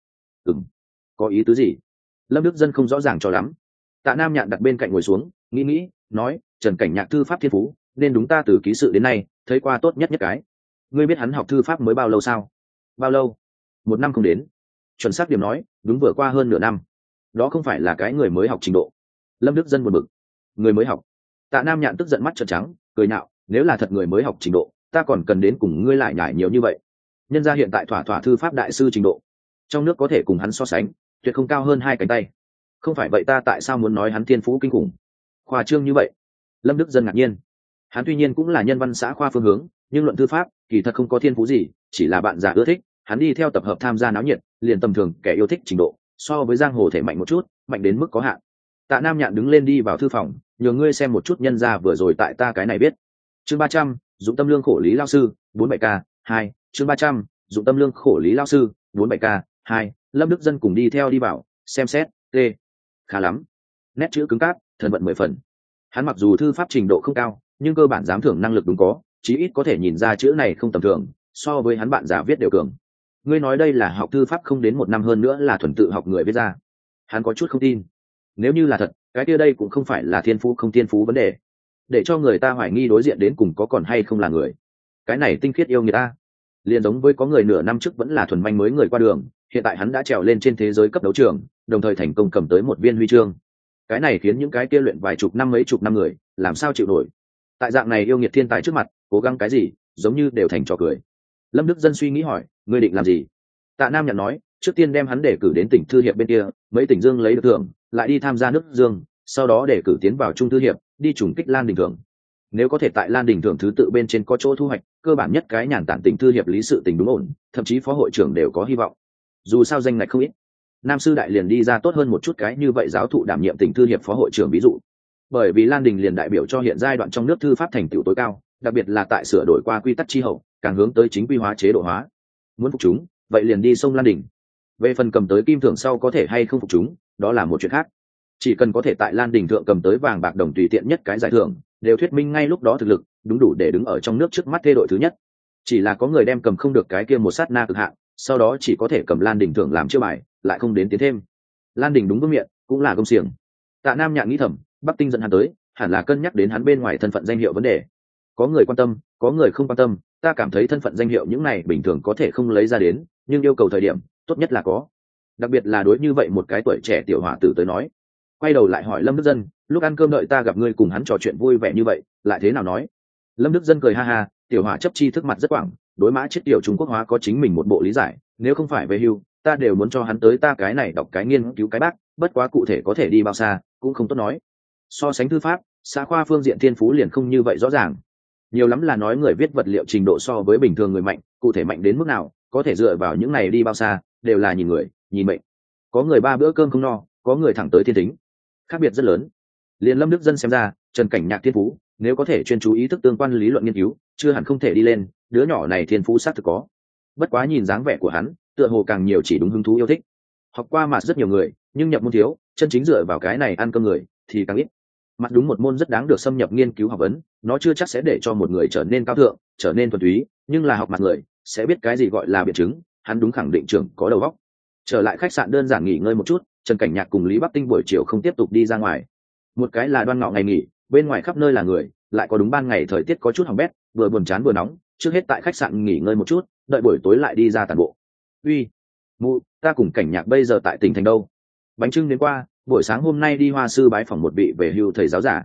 S1: Có ý tứ gì? Lâm Đức Dân không rõ ràng cho lắm. Tạ Nam Nhạn đặt bên cạnh ngồi xuống, nghĩ, nói, Trần Cảnh Nhạc thư pháp thiên phú, nên đúng ta từ ký sự đến nay thấy qua tốt nhất cái. Ngươi biết hắn học thư pháp mới bao lâu sao? Bao lâu? 1 năm không đến. Chuẩn xác điểm nói, đúng vừa qua hơn nửa năm. Đó không phải là cái người mới học trình độ. Lâm Đức Dân buồn bực. Người mới học? Tạ Nam Nhạn tức giận mắt trợn trắng, cười nhạo, nếu là thật người mới học trình độ, ta còn cần đến cùng ngươi lại nhải nhiều như vậy. Nhân gia hiện tại thỏa thư pháp đại sư trình độ, trong nước có thể cùng hắn so sánh, tuyệt không cao hơn 2 cánh tay. Không phải vậy ta tại sao muốn nói hắn thiên phú kinh khủng, khoa trương như vậy? Lâm Đức Dân ngạc nhiên. Hắn tuy nhiên cũng là nhân văn xã khoa phương hướng, nhưng luận thư pháp kỳ thật không có thiên phú gì, chỉ là bạn già ưa thích, hắn đi theo tập hợp tham gia náo nhiệt, liền tầm thường kẻ yêu thích trình độ, so với giang hồ thể mạnh một chút, mạnh đến mức có hạn. Tạ Nam Nhạn đứng lên đi vào thư phòng, nhờ ngươi xem một chút nhân gia vừa rồi tại ta cái này biết. Chương 300, dụng tâm lương khổ lý lao sư, 47k, 2, chương 300, dụng tâm lương khổ lý lao sư, 47k, 2. Lâm Đức Dân cùng đi theo đi vào, xem xét, t khá lắm, nét chữ cứng cáp, thần vận 10 phần. Hắn mặc dù thư pháp trình độ không cao, nhưng cơ bản giám thưởng năng lực đúng có, chí ít có thể nhìn ra chữ này không tầm thường, so với hắn bạn giả viết đều cường. Ngươi nói đây là học thư pháp không đến 1 năm hơn nữa là thuần tự học người viết ra. Hắn có chút không tin. Nếu như là thật, cái kia đây cũng không phải là thiên phú không thiên phú vấn đề, để cho người ta hoài nghi đối diện đến cùng có còn hay không là người. Cái này tinh khiết yêu người ta. Liền giống với có người nửa năm trước vẫn là thuần manh mới người qua đường, hiện tại hắn đã trèo lên trên thế giới cấp đấu trường, đồng thời thành công cầm tới một viên huy chương. Cái này khiến những cái kia luyện vài chục năm mấy chục năm người làm sao chịu nổi. Tại dạng này yêu nghiệt thiên tài trước mặt, cố gắng cái gì giống như đều thành trò cười. Lâm Đức Dân suy nghĩ hỏi, ngươi định làm gì? Tạ Nam nhận nói, trước tiên đem hắn để cử đến tỉnh thư hiệp bên kia, mấy tỉnh dương lấy được thưởng, lại đi tham gia nước dương, sau đó để cử tiến vào trung thư hiệp, đi trùng kích Lan Đình thưởng. Nếu có thể tại Lan Đình thưởng thứ tự bên trên có chỗ thu hoạch, cơ bản nhất cái nhàn tản tỉnh thư hiệp lý sự tình đúng ổn, thậm chí phó hội trưởng đều có hy vọng. Dù sao danh ngạch không ít, Nam sư đại liền đi ra tốt hơn một chút cái như vậy giáo thụ đảm nhiệm tỉnh thư hiệp phó hội trưởng ví dụ. Bởi vì Lan Đình liền đại biểu cho hiện giai đoạn trong nước thư pháp thành tựu tối cao, đặc biệt là tại sửa đổi qua quy tắc chi hậu, càng hướng tới chính quy hóa chế độ hóa. Muốn phục chúng, vậy liền đi sông Lan Đình. Về phần cầm tới kim thưởng sau có thể hay không phục chúng, đó là một chuyện khác. Chỉ cần có thể tại Lan Đình thượng cầm tới vàng bạc đồng tùy tiện nhất cái giải thưởng, đều thuyết minh ngay lúc đó thực lực đúng đủ để đứng ở trong nước trước mắt thê đội thứ nhất. Chỉ là có người đem cầm không được cái kia một sát na cực hạn, sau đó chỉ có thể cầm Lan Đình thưởng làm chiêu bài, lại không đến tiến thêm. Lan Đình đúng vương miệng, cũng là công xiềng. Tạ Nam Nhạn nghĩ thầm, Bắc Tinh dẫn hắn tới, hẳn là cân nhắc đến hắn bên ngoài thân phận danh hiệu vấn đề. Có người quan tâm, có người không quan tâm, ta cảm thấy thân phận danh hiệu những này bình thường có thể không lấy ra đến, nhưng yêu cầu thời điểm, tốt nhất là có. Đặc biệt là đối như vậy một cái tuổi trẻ tiểu hỏa tử tới nói. Quay đầu lại hỏi Lâm Đức Dân, lúc ăn cơm đợi ta gặp ngươi cùng hắn trò chuyện vui vẻ như vậy, lại thế nào nói? Lâm Đức Dân cười ha ha, tiểu hỏa chấp chi thức mặt rất quảng, đối mã chết tiểu Trung Quốc hóa có chính mình một bộ lý giải, nếu không phải về hưu, ta đều muốn cho hắn tới ta cái này đọc cái nghiên cứu cái bác, bất quá cụ thể có thể đi bao xa, cũng không tốt nói. So sánh thư pháp, xã khoa phương diện thiên phú liền không như vậy rõ ràng. Nhiều lắm là nói người viết vật liệu trình độ so với bình thường người mạnh, cụ thể mạnh đến mức nào, có thể dựa vào những này đi bao xa, đều là nhìn người, nhìn mệnh. Có người 3 bữa cơm không no, có người thẳng tới thiên tính. Khác biệt rất lớn. Liên Lâm Đức Dân xem ra, Trần Cảnh Nhạc thiên phú, nếu có thể chuyên chú ý thức tương quan lý luận nghiên cứu, chưa hẳn không thể đi lên, đứa nhỏ này thiên phú xác thực có. Bất quá nhìn dáng vẻ của hắn, tựa hồ càng nhiều chỉ đúng hứng thú yêu thích. Học qua mà rất nhiều người, nhưng nhập môn thiếu, chân chính dựa vào cái này ăn cơm người thì càng ít. Mặt đúng một môn rất đáng được xâm nhập nghiên cứu học vấn, nó chưa chắc sẽ để cho một người trở nên cao thượng, trở nên thuần túy, nhưng là học mặt người sẽ biết cái gì gọi là biện chứng, hắn đúng khẳng định trưởng có đầu óc. Trở lại khách sạn đơn giản nghỉ ngơi một chút, Trần Cảnh Nhạc cùng Lý Bắc Tinh buổi chiều không tiếp tục đi ra ngoài. Một cái là Đoan Ngọ ngày nghỉ, bên ngoài khắp nơi là người, lại có đúng ban ngày thời tiết có chút hỏng bét, vừa buồn chán vừa nóng, trước hết tại khách sạn nghỉ ngơi một chút, đợi buổi tối lại đi ra tản bộ. Uy, mụ, ta cùng Cảnh Nhạc bây giờ tại tỉnh thành đâu? Bánh trưng đến qua, buổi sáng hôm nay đi Hoa Sư bái phỏng một vị về hưu thầy giáo giả.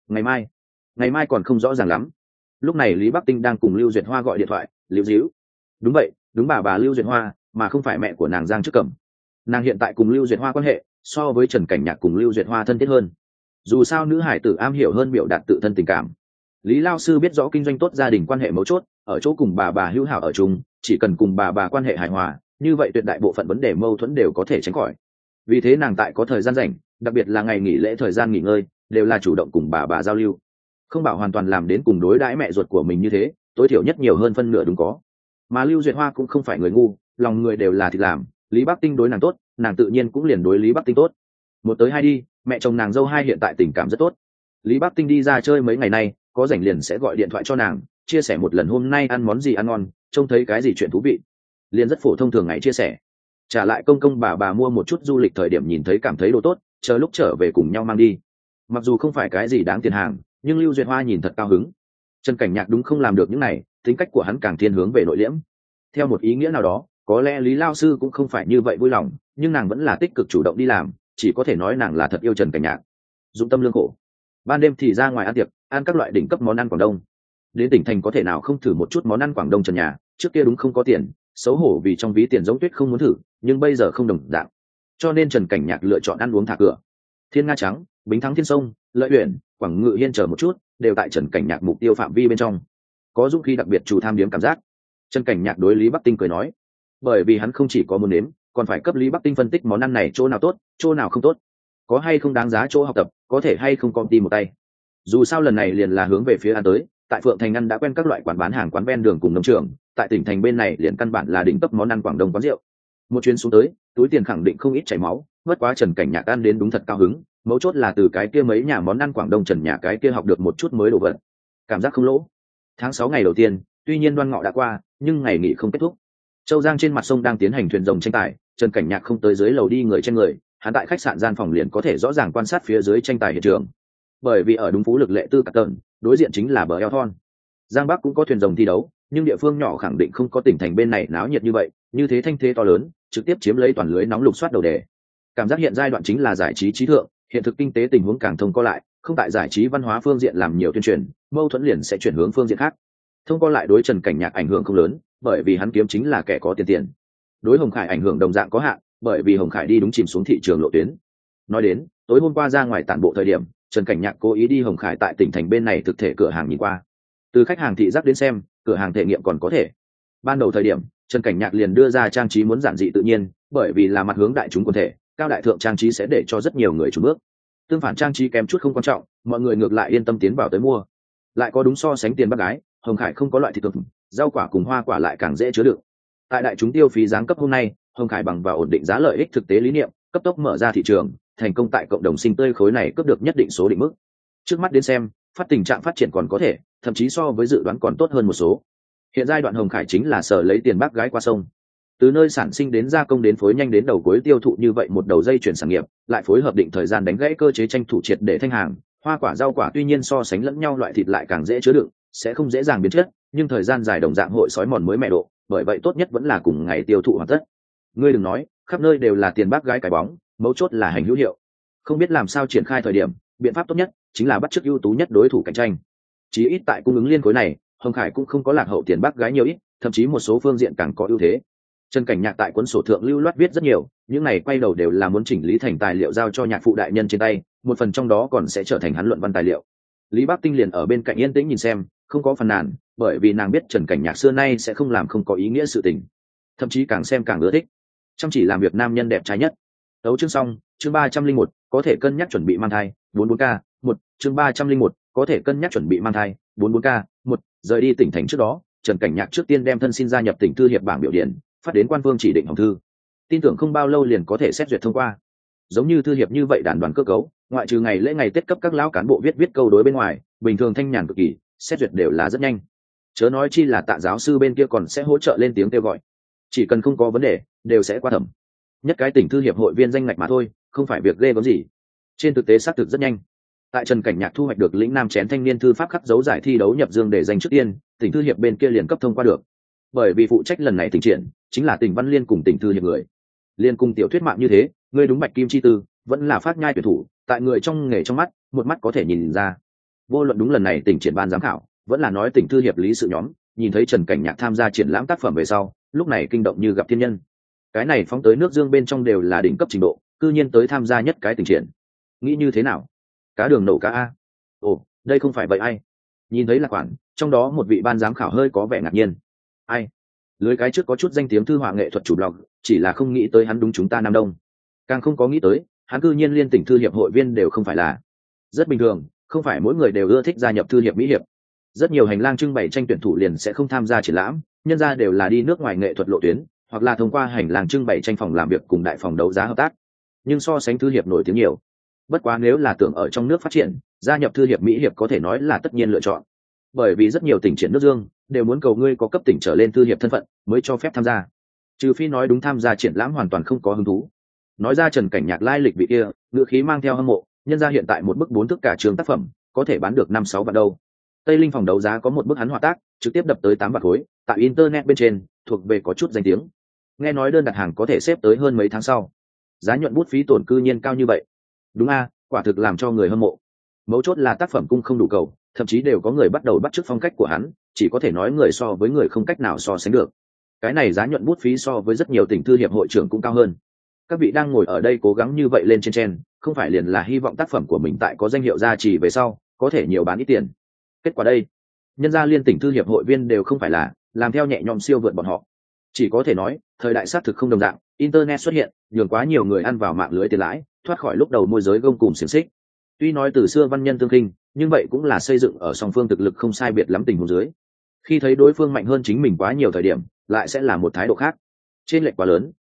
S1: Ngày mai còn không rõ ràng lắm. Lúc này Lý Bắc Tinh đang cùng Lưu Duyệt Hoa gọi điện thoại, Liễu Díu. Đúng vậy, đúng bà Lưu Duyệt Hoa, mà không phải mẹ của nàng Giang Trước Cẩm. Nàng hiện tại cùng Lưu Duyệt Hoa quan hệ so với Trần Cảnh Nhạc cùng Lưu Duyệt Hoa thân thiết hơn. Dù sao nữ hải tử am hiểu hơn biểu đạt tự thân tình cảm. Lý Lao sư biết rõ kinh doanh tốt gia đình quan hệ mấu chốt, ở chỗ cùng bà hữu hảo ở chung, chỉ cần cùng bà quan hệ hài hòa, như vậy tuyệt đại bộ phận vấn đề mâu thuẫn đều có thể tránh khỏi. Vì thế nàng tại có thời gian rảnh, đặc biệt là ngày nghỉ lễ thời gian nghỉ ngơi, đều là chủ động cùng bà giao lưu. Không bảo hoàn toàn làm đến cùng đối đãi mẹ ruột của mình như thế, tối thiểu nhất nhiều hơn phân nửa đúng có. Mà Lưu Duyệt Hoa cũng không phải người ngu, lòng người đều là thịt làm, Lý Bắc Tinh đối nàng tốt, nàng tự nhiên cũng liền đối Lý Bắc Tinh tốt. Một tới hai đi, mẹ chồng nàng dâu hai hiện tại tình cảm rất tốt. Lý Bắc Tinh đi ra chơi mấy ngày nay, có rảnh liền sẽ gọi điện thoại cho nàng, chia sẻ một lần hôm nay ăn món gì ăn ngon, trông thấy cái gì chuyện thú vị, liền rất phổ thông thường ngày chia sẻ. Trả lại công bà mua một chút du lịch thời điểm nhìn thấy cảm thấy đồ tốt, chờ lúc trở về cùng nhau mang đi. Mặc dù không phải cái gì đáng tiền hàng, nhưng Lưu Duyệt Hoa nhìn thật cao hứng. Trần Cảnh Nhạc đúng không làm được những này, tính cách của hắn càng thiên hướng về nội liễm. Theo một ý nghĩa nào đó, có lẽ Lý Lao sư cũng không phải như vậy vui lòng, nhưng nàng vẫn là tích cực chủ động đi làm, chỉ có thể nói nàng là thật yêu Trần Cảnh Nhạc. Dụng tâm lương khổ. Ban đêm thì ra ngoài ăn tiệc, ăn các loại đỉnh cấp món ăn Quảng Đông. Đến tỉnh thành có thể nào không thử một chút món ăn Quảng Đông trần nhà, trước kia đúng không có tiền, xấu hổ vì trong ví tiền giống tuyết không muốn thử, nhưng bây giờ không đồng dạng. Cho nên Trần Cảnh Nhạc lựa chọn ăn uống thả cửa. Thiên Nga Trắng, Bính Thắng Thiên Sông, Lợi Uyển, Quảng Ngự Hiên chờ một chút, đều tại Trần Cảnh Nhạc mục tiêu phạm vi bên trong. Có dũng khí đặc biệt chủ tham điểm cảm giác. Trần Cảnh Nhạc đối Lý Bắc Tinh cười nói, bởi vì hắn không chỉ có muốn nếm, còn phải cấp Lý Bắc Tinh phân tích món ăn này chỗ nào tốt, chỗ nào không tốt, có hay không đáng giá chỗ học tập, có thể hay không công ty một tay. Dù sao lần này liền là hướng về phía ăn tới, tại Phượng Thành ăn đã quen các loại quán bán hàng quán ven đường cùng nông trường, tại tỉnh thành bên này liền căn bản là đỉnh cấp món ăn Quảng Đông quán rượu. Một chuyến xuống tới túi tiền khẳng định không ít chảy máu, bất quá Trần Cảnh Nhạc ăn đến đúng thật cao hứng, mấu chốt là từ cái kia mấy nhà món ăn Quảng Đông Trần nhà cái kia học được một chút mới đồ vật, cảm giác không lỗ. Tháng 6 ngày đầu tiên, tuy nhiên Đoan Ngọ đã qua, nhưng ngày nghỉ không kết thúc. Châu Giang trên mặt sông đang tiến hành thuyền rồng tranh tài, Trần Cảnh Nhạc không tới dưới lầu đi người trên người, hắn tại khách sạn gian phòng liền có thể rõ ràng quan sát phía dưới tranh tài hiện trường. Bởi vì ở đúng phú lực lệ tư cạc tận, đối diện chính là bờ eo thon. Giang Bắc cũng có thuyền rồng thi đấu, nhưng địa phương nhỏ khẳng định không có tỉnh thành bên này náo nhiệt như vậy, như thế thanh thế to lớn, trực tiếp chiếm lấy toàn lưới nóng lục soát đầu đề. Cảm giác hiện giai đoạn chính là giải trí trí thượng, hiện thực kinh tế tình huống càng thông co lại, không tại giải trí văn hóa phương diện làm nhiều tuyên truyền, mâu thuẫn liền sẽ chuyển hướng phương diện khác. Thông co lại đối Trần Cảnh Nhạc ảnh hưởng không lớn, bởi vì hắn kiếm chính là kẻ có tiền. Đối Hồng Khải ảnh hưởng đồng dạng có hạn, bởi vì Hồng Khải đi đúng chìm xuống thị trường lộ tuyến. Nói đến, tối hôm qua ra ngoài tản bộ thời điểm, Trần Cảnh Nhạc cố ý đi Hồng Khải tại tỉnh thành bên này thực thể cửa hàng nhìn qua. Từ khách hàng thị giác đến xem, cửa hàng thể nghiệm còn có thể. Ban đầu thời điểm, Trần Cảnh Nhạc liền đưa ra trang trí muốn giản dị tự nhiên, bởi vì là mặt hướng đại chúng quần thể, cao đại thượng trang trí sẽ để cho rất nhiều người chùn bước. Tương phản trang trí kém chút không quan trọng, mọi người ngược lại yên tâm tiến vào tới mua. Lại có đúng so sánh tiền bác gái, Hồng Khải không có loại thịt thực, rau quả cùng hoa quả lại càng dễ chứa đựng. Tại đại chúng tiêu phí giáng cấp hôm nay, Hồng Khải bằng vào ổn định giá lợi ích thực tế lý niệm, cấp tốc mở ra thị trường, thành công tại cộng đồng sinh tươi khối này cấp được nhất định số định mức. Trước mắt đến xem, tình trạng phát triển còn có thể, thậm chí so với dự đoán còn tốt hơn một số. Hiện giai đoạn Hồng Khải chính là sở lấy tiền bác gái qua sông, từ nơi sản sinh đến gia công đến phối nhanh đến đầu cuối tiêu thụ như vậy một đầu dây chuyển sản nghiệp, lại phối hợp định thời gian đánh gãy cơ chế tranh thủ triệt để thanh hàng. Hoa quả rau quả tuy nhiên so sánh lẫn nhau loại thịt lại càng dễ chứa đựng, sẽ không dễ dàng biến chất, nhưng thời gian dài đồng dạng hội sói mòn mới mẹ độ, bởi vậy tốt nhất vẫn là cùng ngày tiêu thụ hoàn tất. Ngươi đừng nói, khắp nơi đều là tiền bác gái cái bóng, mấu chốt là hành hữu hiệu. Không biết làm sao triển khai thời điểm, biện pháp tốt nhất chính là bắt chước ưu tú nhất đối thủ cạnh tranh. Chí ít tại cung ứng liên khối này, Hồng Khải cũng không có lạc hậu tiền bác gái nhiều ít, thậm chí một số phương diện càng có ưu thế. Trần Cảnh Nhạc tại cuốn sổ thượng lưu loát viết rất nhiều, những này quay đầu đều là muốn chỉnh lý thành tài liệu giao cho nhạc phụ đại nhân trên tay, một phần trong đó còn sẽ trở thành hắn luận văn tài liệu. Lý Bắc Tinh liền ở bên cạnh yên tĩnh nhìn xem, không có phàn nàn, bởi vì nàng biết Trần Cảnh Nhạc xưa nay sẽ không làm không có ý nghĩa sự tình, thậm chí càng xem càng ưa thích. Chăm chỉ làm việc nam nhân đẹp trai nhất. Đấu chương xong, chương 301, có thể cân nhắc chuẩn bị mang thai, 44K, 1, chương 301, có thể cân nhắc chuẩn bị mang thai, 44K, 1, rời đi tỉnh thành trước đó, Trần Cảnh Nhạc trước tiên đem thân xin gia nhập tỉnh thư hiệp bảng biểu điển, phát đến quan phương chỉ định hồng thư. Tin tưởng không bao lâu liền có thể xét duyệt thông qua. Giống như thư hiệp như vậy đàn đoàn cơ cấu, ngoại trừ ngày lễ ngày Tết cấp các lão cán bộ viết câu đối bên ngoài, bình thường thanh nhàn cực kỳ, xét duyệt đều là rất nhanh. Chớ nói chi là Tạ giáo sư bên kia còn sẽ hỗ trợ lên tiếng kêu gọi. Chỉ cần không có vấn đề, đều sẽ qua thẩm. Nhất cái tỉnh thư hiệp hội viên danh ngạch mà thôi, không phải việc ghê gớm gì. Trên thực tế xác thực rất nhanh. Tại Trần Cảnh Nhạc thu hoạch được lĩnh nam chén thanh niên thư pháp khắc dấu giải thi đấu nhập dương để danh trước tiên, tỉnh thư hiệp bên kia liền cấp thông qua được. Bởi vì phụ trách lần này tỉnh triển chính là tỉnh Văn Liên cùng tỉnh thư hiệp người. Liên cùng tiểu thuyết mạng như thế, người đúng bạch kim chi tư, vẫn là phát nhai tuyển thủ, tại người trong nghề trong mắt, một mắt có thể nhìn ra. Vô luận đúng lần này tỉnh triển ban giám khảo, vẫn là nói tỉnh thư hiệp lý sự nhóm, nhìn thấy Trần Cảnh Nhạc tham gia triển lãm tác phẩm về sau, lúc này kinh động như gặp thiên nhân. Cái này phóng tới nước dương bên trong đều là đỉnh cấp trình độ, cư nhiên tới tham gia nhất cái tỉnh triển. Nghĩ như thế nào? Cá đường nổ cá a. Ồ, đây không phải vậy ai? Nhìn thấy là quản, trong đó một vị ban giám khảo hơi có vẻ ngạc nhiên. Ai? Lưới cái trước có chút danh tiếng thư họa nghệ thuật chủ blog, chỉ là không nghĩ tới hắn đúng chúng ta Nam Đông. Càng không có nghĩ tới, hắn cư nhiên liên tỉnh thư hiệp hội viên đều không phải là. Rất bình thường, không phải mỗi người đều ưa thích gia nhập thư hiệp mỹ hiệp. Rất nhiều hành lang trưng bày tranh tuyển thủ liền sẽ không tham gia triển lãm, nhân ra đều là đi nước ngoài nghệ thuật lộ tuyến, hoặc là thông qua hành lang trưng bày tranh phòng làm việc cùng đại phòng đấu giá hợp tác. Nhưng so sánh thư hiệp nổi tiếng nhiều. Bất quá nếu là tưởng ở trong nước phát triển, gia nhập thư hiệp mỹ hiệp có thể nói là tất nhiên lựa chọn. Bởi vì rất nhiều tỉnh triển nước dương đều muốn cầu ngươi có cấp tỉnh trở lên thư hiệp thân phận mới cho phép tham gia, trừ phi nói đúng tham gia triển lãm hoàn toàn không có hứng thú. Nói ra Trần Cảnh Nhạc lai lịch vị kia, ngữ khí mang theo hâm mộ, nhân ra hiện tại một bức 4 thước cả trường tác phẩm có thể bán được 5-6 vạn đâu. Tây Linh phòng đấu giá có một bức hắn họa tác trực tiếp đập tới 8 vạn khối, tại internet bên trên thuộc về có chút danh tiếng. Nghe nói đơn đặt hàng có thể xếp tới hơn mấy tháng sau. Giá nhuận bút phí tổn cư nhiên cao như vậy. Đúng a, quả thực làm cho người hâm mộ. Mấu chốt là tác phẩm cung không đủ cầu, thậm chí đều có người bắt đầu bắt chước phong cách của hắn, chỉ có thể nói người so với người không cách nào so sánh được. Cái này giá nhuận bút phí so với rất nhiều tỉnh thư hiệp hội trưởng cũng cao hơn. Các vị đang ngồi ở đây cố gắng như vậy lên trên, không phải liền là hy vọng tác phẩm của mình tại có danh hiệu gia trì về sau có thể nhiều bán ít tiền. Kết quả đây, nhân gia liên tỉnh thư hiệp hội viên đều không phải là làm theo nhẹ nhõm siêu vượt bọn họ. Chỉ có thể nói thời đại xác thực không đồng dạng, internet xuất hiện nhường quá nhiều người ăn vào mạng lưới tiền lãi, thoát khỏi lúc đầu môi giới gông cùm xiềng xích. Tuy nói từ xưa văn nhân tương khinh, nhưng vậy cũng là xây dựng ở song phương thực lực không sai biệt lắm tình huống dưới. Khi thấy đối phương mạnh hơn chính mình quá nhiều thời điểm, lại sẽ là một thái độ khác. Trên lệch quá lớn,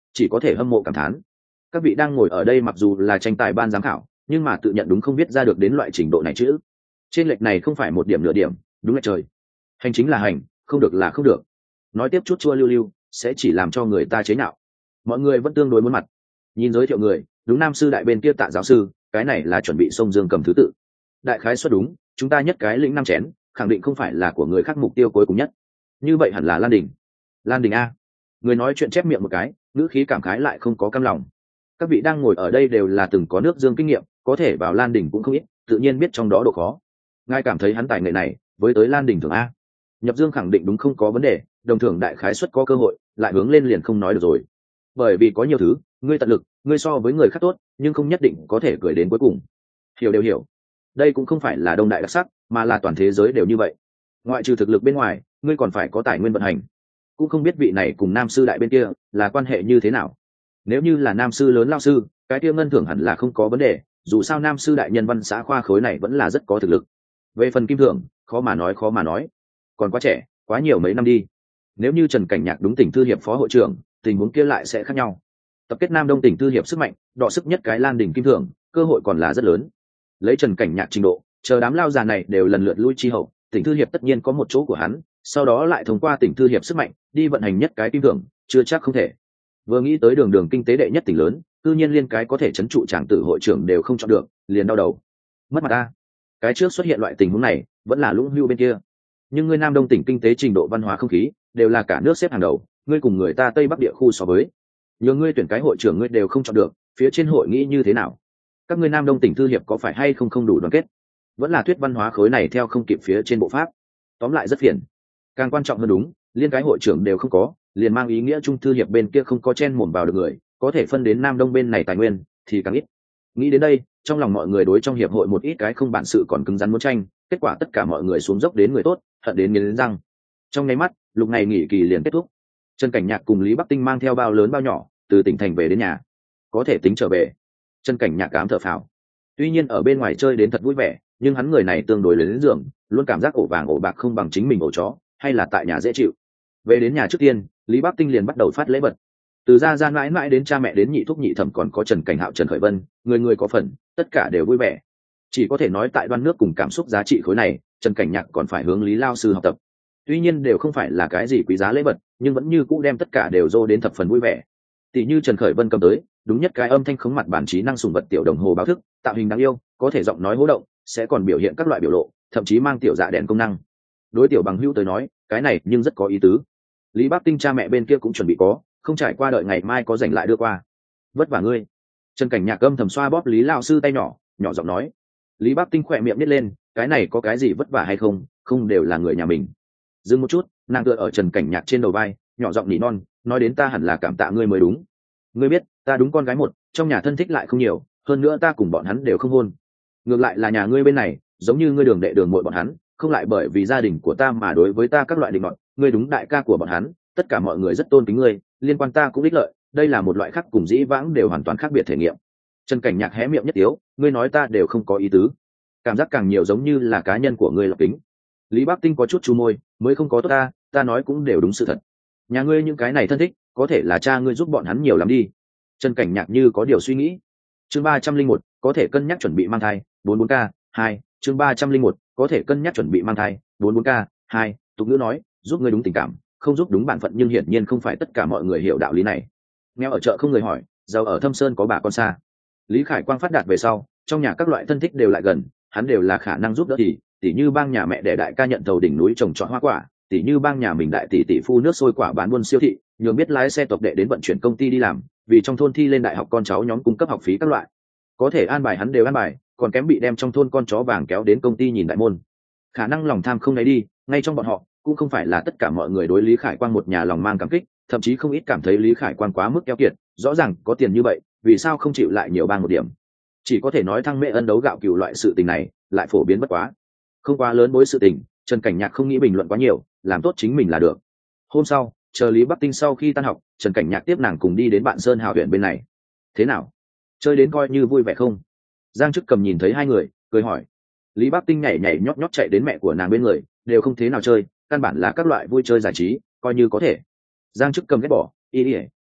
S1: chỉ có thể hâm mộ cảm thán. Các vị đang ngồi ở đây mặc dù là tranh tài ban giám khảo, nhưng mà tự nhận đúng không biết ra được đến loại trình độ này chứ. Trên lệch này không phải một điểm nửa điểm, đúng là trời. Hành chính là hành, không được là không được. Nói tiếp chút chua lưu lưu, sẽ chỉ làm cho người ta chế nhạo. Mọi người vẫn tương đối muốn mặt. Nhìn giới thiệu người, đúng nam sư đại bên kia Tạ giáo sư, cái này là chuẩn bị xông dương cầm thứ tự. Đại khái xuất đúng, chúng ta nhất cái lĩnh năm chén, khẳng định không phải là của người khác mục tiêu cuối cùng nhất. Như vậy hẳn là Lan Đình. Lan Đình a. Người nói chuyện chép miệng một cái, ngữ khí cảm khái lại không có cam lòng. Các vị đang ngồi ở đây đều là từng có nước dương kinh nghiệm, có thể vào Lan Đình cũng không ít, tự nhiên biết trong đó độ khó. Ngài cảm thấy hắn tài nghệ này, với tới Lan Đình thường a. Nhập dương khẳng định đúng không có vấn đề, đồng thưởng đại khái suất có cơ hội, lại hướng lên liền không nói được rồi. Bởi vì có nhiều thứ, ngươi tận lực, ngươi so với người khác tốt, nhưng không nhất định có thể gửi đến cuối cùng. Hiểu đều hiểu. Đây cũng không phải là đông đại đặc sắc, mà là toàn thế giới đều như vậy. Ngoại trừ thực lực bên ngoài, ngươi còn phải có tài nguyên vận hành. Cũng không biết vị này cùng nam sư đại bên kia là quan hệ như thế nào. Nếu như là nam sư lớn lao sư, cái kia ngân thưởng hẳn là không có vấn đề, dù sao nam sư đại nhân văn xã khoa khối này vẫn là rất có thực lực. Về phần kim thưởng, khó mà nói, còn quá trẻ, quá nhiều mấy năm đi. Nếu như Trần Cảnh Nhạc đúng tỉnh thư hiệp phó hội trưởng, tình huống kia lại sẽ khác nhau. Tập kết nam đông tỉnh thư hiệp sức mạnh, đọ sức nhất cái Lan Đình kim thưởng, cơ hội còn là rất lớn. Lấy Trần Cảnh Nhạc trình độ, chờ đám lao già này đều lần lượt lui chi hậu, tỉnh thư hiệp tất nhiên có một chỗ của hắn, sau đó lại thông qua tỉnh thư hiệp sức mạnh đi vận hành nhất cái kim thưởng, chưa chắc không thể. Vừa nghĩ tới đường đường kinh tế đệ nhất tỉnh lớn, tự nhiên liên cái có thể trấn trụ tràng tử hội trưởng đều không chọn được, liền đau đầu. Mất mặt ta. Cái trước xuất hiện loại tình huống này, vẫn là Lũng Hưu bên kia. Nhưng ngươi Nam Đông tỉnh kinh tế trình độ văn hóa không khí đều là cả nước xếp hàng đầu, ngươi cùng người ta Tây Bắc địa khu so với, nhờ ngươi tuyển cái hội trưởng ngươi đều không chọn được, phía trên hội nghĩ như thế nào? Các ngươi Nam Đông tỉnh thư hiệp có phải hay không đủ đoàn kết? Vẫn là thuyết văn hóa khối này theo không kịp phía trên bộ pháp. Tóm lại rất phiền. Càng quan trọng hơn đúng, liên cái hội trưởng đều không có, liền mang ý nghĩa trung thư hiệp bên kia không có chen mồm vào được người, có thể phân đến Nam Đông bên này tài nguyên thì càng ít. Nghĩ đến đây, trong lòng mọi người đối trong hiệp hội một ít cái không bản sự còn cứng rắn muốn tranh, kết quả tất cả mọi người xuống dốc đến người tốt, hận đến nghiến răng. Trong nháy mắt, lúc này nghỉ kỳ liền kết thúc. Trần Cảnh Nhạc cùng Lý Bắc Tinh mang theo bao lớn bao nhỏ từ tỉnh thành về đến nhà. Có thể tính trở về. Trần Cảnh Nhạc cám thở phào. Tuy nhiên ở bên ngoài chơi đến thật vui vẻ, nhưng hắn người này tương đối đến giường, luôn cảm giác ổ vàng ổ bạc không bằng chính mình ổ chó, hay là tại nhà dễ chịu. Về đến nhà trước tiên, Lý Bắc Tinh liền bắt đầu phát lễ vật. Từ gia gia mãi mãi đến cha mẹ đến nhị thúc nhị thẩm còn có Trần Cảnh Hạo Trần Khởi Vân, người người có phần, tất cả đều vui vẻ. Chỉ có thể nói tại đoan nước cùng cảm xúc giá trị khối này, Trần Cảnh Nhạc còn phải hướng Lý lao sư học tập. Tuy nhiên đều không phải là cái gì quý giá lễ vật, nhưng vẫn như cũ đem tất cả đều dô đến thập phần vui vẻ. Tỷ như Trần Khởi Vân cầm tới, đúng nhất cái âm thanh khống mặt bản trí năng sùng vật tiểu đồng hồ báo thức, tạo hình đáng yêu, có thể giọng nói hô động, sẽ còn biểu hiện các loại biểu lộ, thậm chí mang tiểu dạ đèn công năng. Đối tiểu bằng hữu tới nói, cái này nhưng rất có ý tứ. Lý Bắc Tinh cha mẹ bên kia cũng chuẩn bị có, không trải qua đợi ngày mai có rảnh lại đưa qua. Vất vả ngươi. Trần Cảnh Nhạc âm thầm xoa bóp Lý lao sư tay nhỏ, nhỏ giọng nói. Lý Bắc Tinh khỏe miệng nít lên, cái này có cái gì vất vả hay không, không đều là người nhà mình. Dừng một chút, nàng tựa ở Trần Cảnh Nhạc trên đầu vai, nhỏ giọng nỉ non, nói đến ta hẳn là cảm tạ ngươi mới đúng. Ngươi biết, ta đúng con gái một, trong nhà thân thích lại không nhiều, hơn nữa ta cùng bọn hắn đều không hôn. Ngược lại là nhà ngươi bên này, giống như ngươi đường đệ đường muội bọn hắn, không lại bởi vì gia đình của ta mà đối với ta các loại định luận, ngươi đúng đại ca của bọn hắn, tất cả mọi người rất tôn kính ngươi, liên quan ta cũng ích lợi, đây là một loại khác cùng dĩ vãng đều hoàn toàn khác biệt thể nghiệm. Trần Cảnh Nhạc hé miệng nhất tiếu, ngươi nói ta đều không có ý tứ, cảm giác càng nhiều giống như là cá nhân của ngươi lọc kính. Lý Bắc Tinh có chút chu môi, mới không có tốt ta nói cũng đều đúng sự thật. Nhà ngươi những cái này thân thích, có thể là cha ngươi giúp bọn hắn nhiều lắm đi. Trần Cảnh Nhạc như có điều suy nghĩ. Chương 301, có thể cân nhắc chuẩn bị mang thai, 44K, 2, chương 301, có thể cân nhắc chuẩn bị mang thai, 44K, 2, tục ngữ nói, giúp ngươi đúng tình cảm, không giúp đúng bản phận nhưng hiển nhiên không phải tất cả mọi người hiểu đạo lý này. Nghèo ở chợ không người hỏi, giàu ở thâm sơn có bà con xa. Lý Khải Quang phát đạt về sau, trong nhà các loại thân thích đều lại gần, hắn đều là khả năng giúp đỡ tỷ như bang nhà mẹ để đại ca nhận thầu đỉnh núi trồng trọt hoa quả, tỷ như bang nhà mình đại tỷ phu nước sôi quả bán buôn siêu thị, nhường biết lái xe tộc đệ đến vận chuyển công ty đi làm, vì trong thôn thi lên đại học con cháu nhóm cung cấp học phí các loại. Có thể an bài hắn đều an bài, còn kém bị đem trong thôn con chó vàng kéo đến công ty nhìn đại môn. Khả năng lòng tham không lấy đi, ngay trong bọn họ cũng không phải là tất cả mọi người đối Lý Khải Quang một nhà lòng mang cảm kích, thậm chí không ít cảm thấy Lý Khải Quang quá mức keo kiệt, rõ ràng có tiền như vậy, vì sao không chịu lại nhiều bang một điểm. Chỉ có thể nói thăng mẹ ân đấu gạo cừu loại sự tình này lại phổ biến bất quá, không quá lớn bối sự tình. Trần Cảnh Nhạc không nghĩ bình luận quá nhiều, làm tốt chính mình là được. Hôm sau, chờ Lý Bắc Tinh sau khi tan học, Trần Cảnh Nhạc tiếp nàng cùng đi đến Bạn Sơn Hào huyện bên này. Thế nào, chơi đến coi như vui vẻ không? Giang Chức Cầm nhìn thấy hai người, cười hỏi. Lý Bắc Tinh nhảy nhảy nhót nhót chạy đến mẹ của nàng bên người, đều không thế nào chơi, căn bản là các loại vui chơi giải trí, coi như có thể. Giang Chức Cầm ghét bỏ, y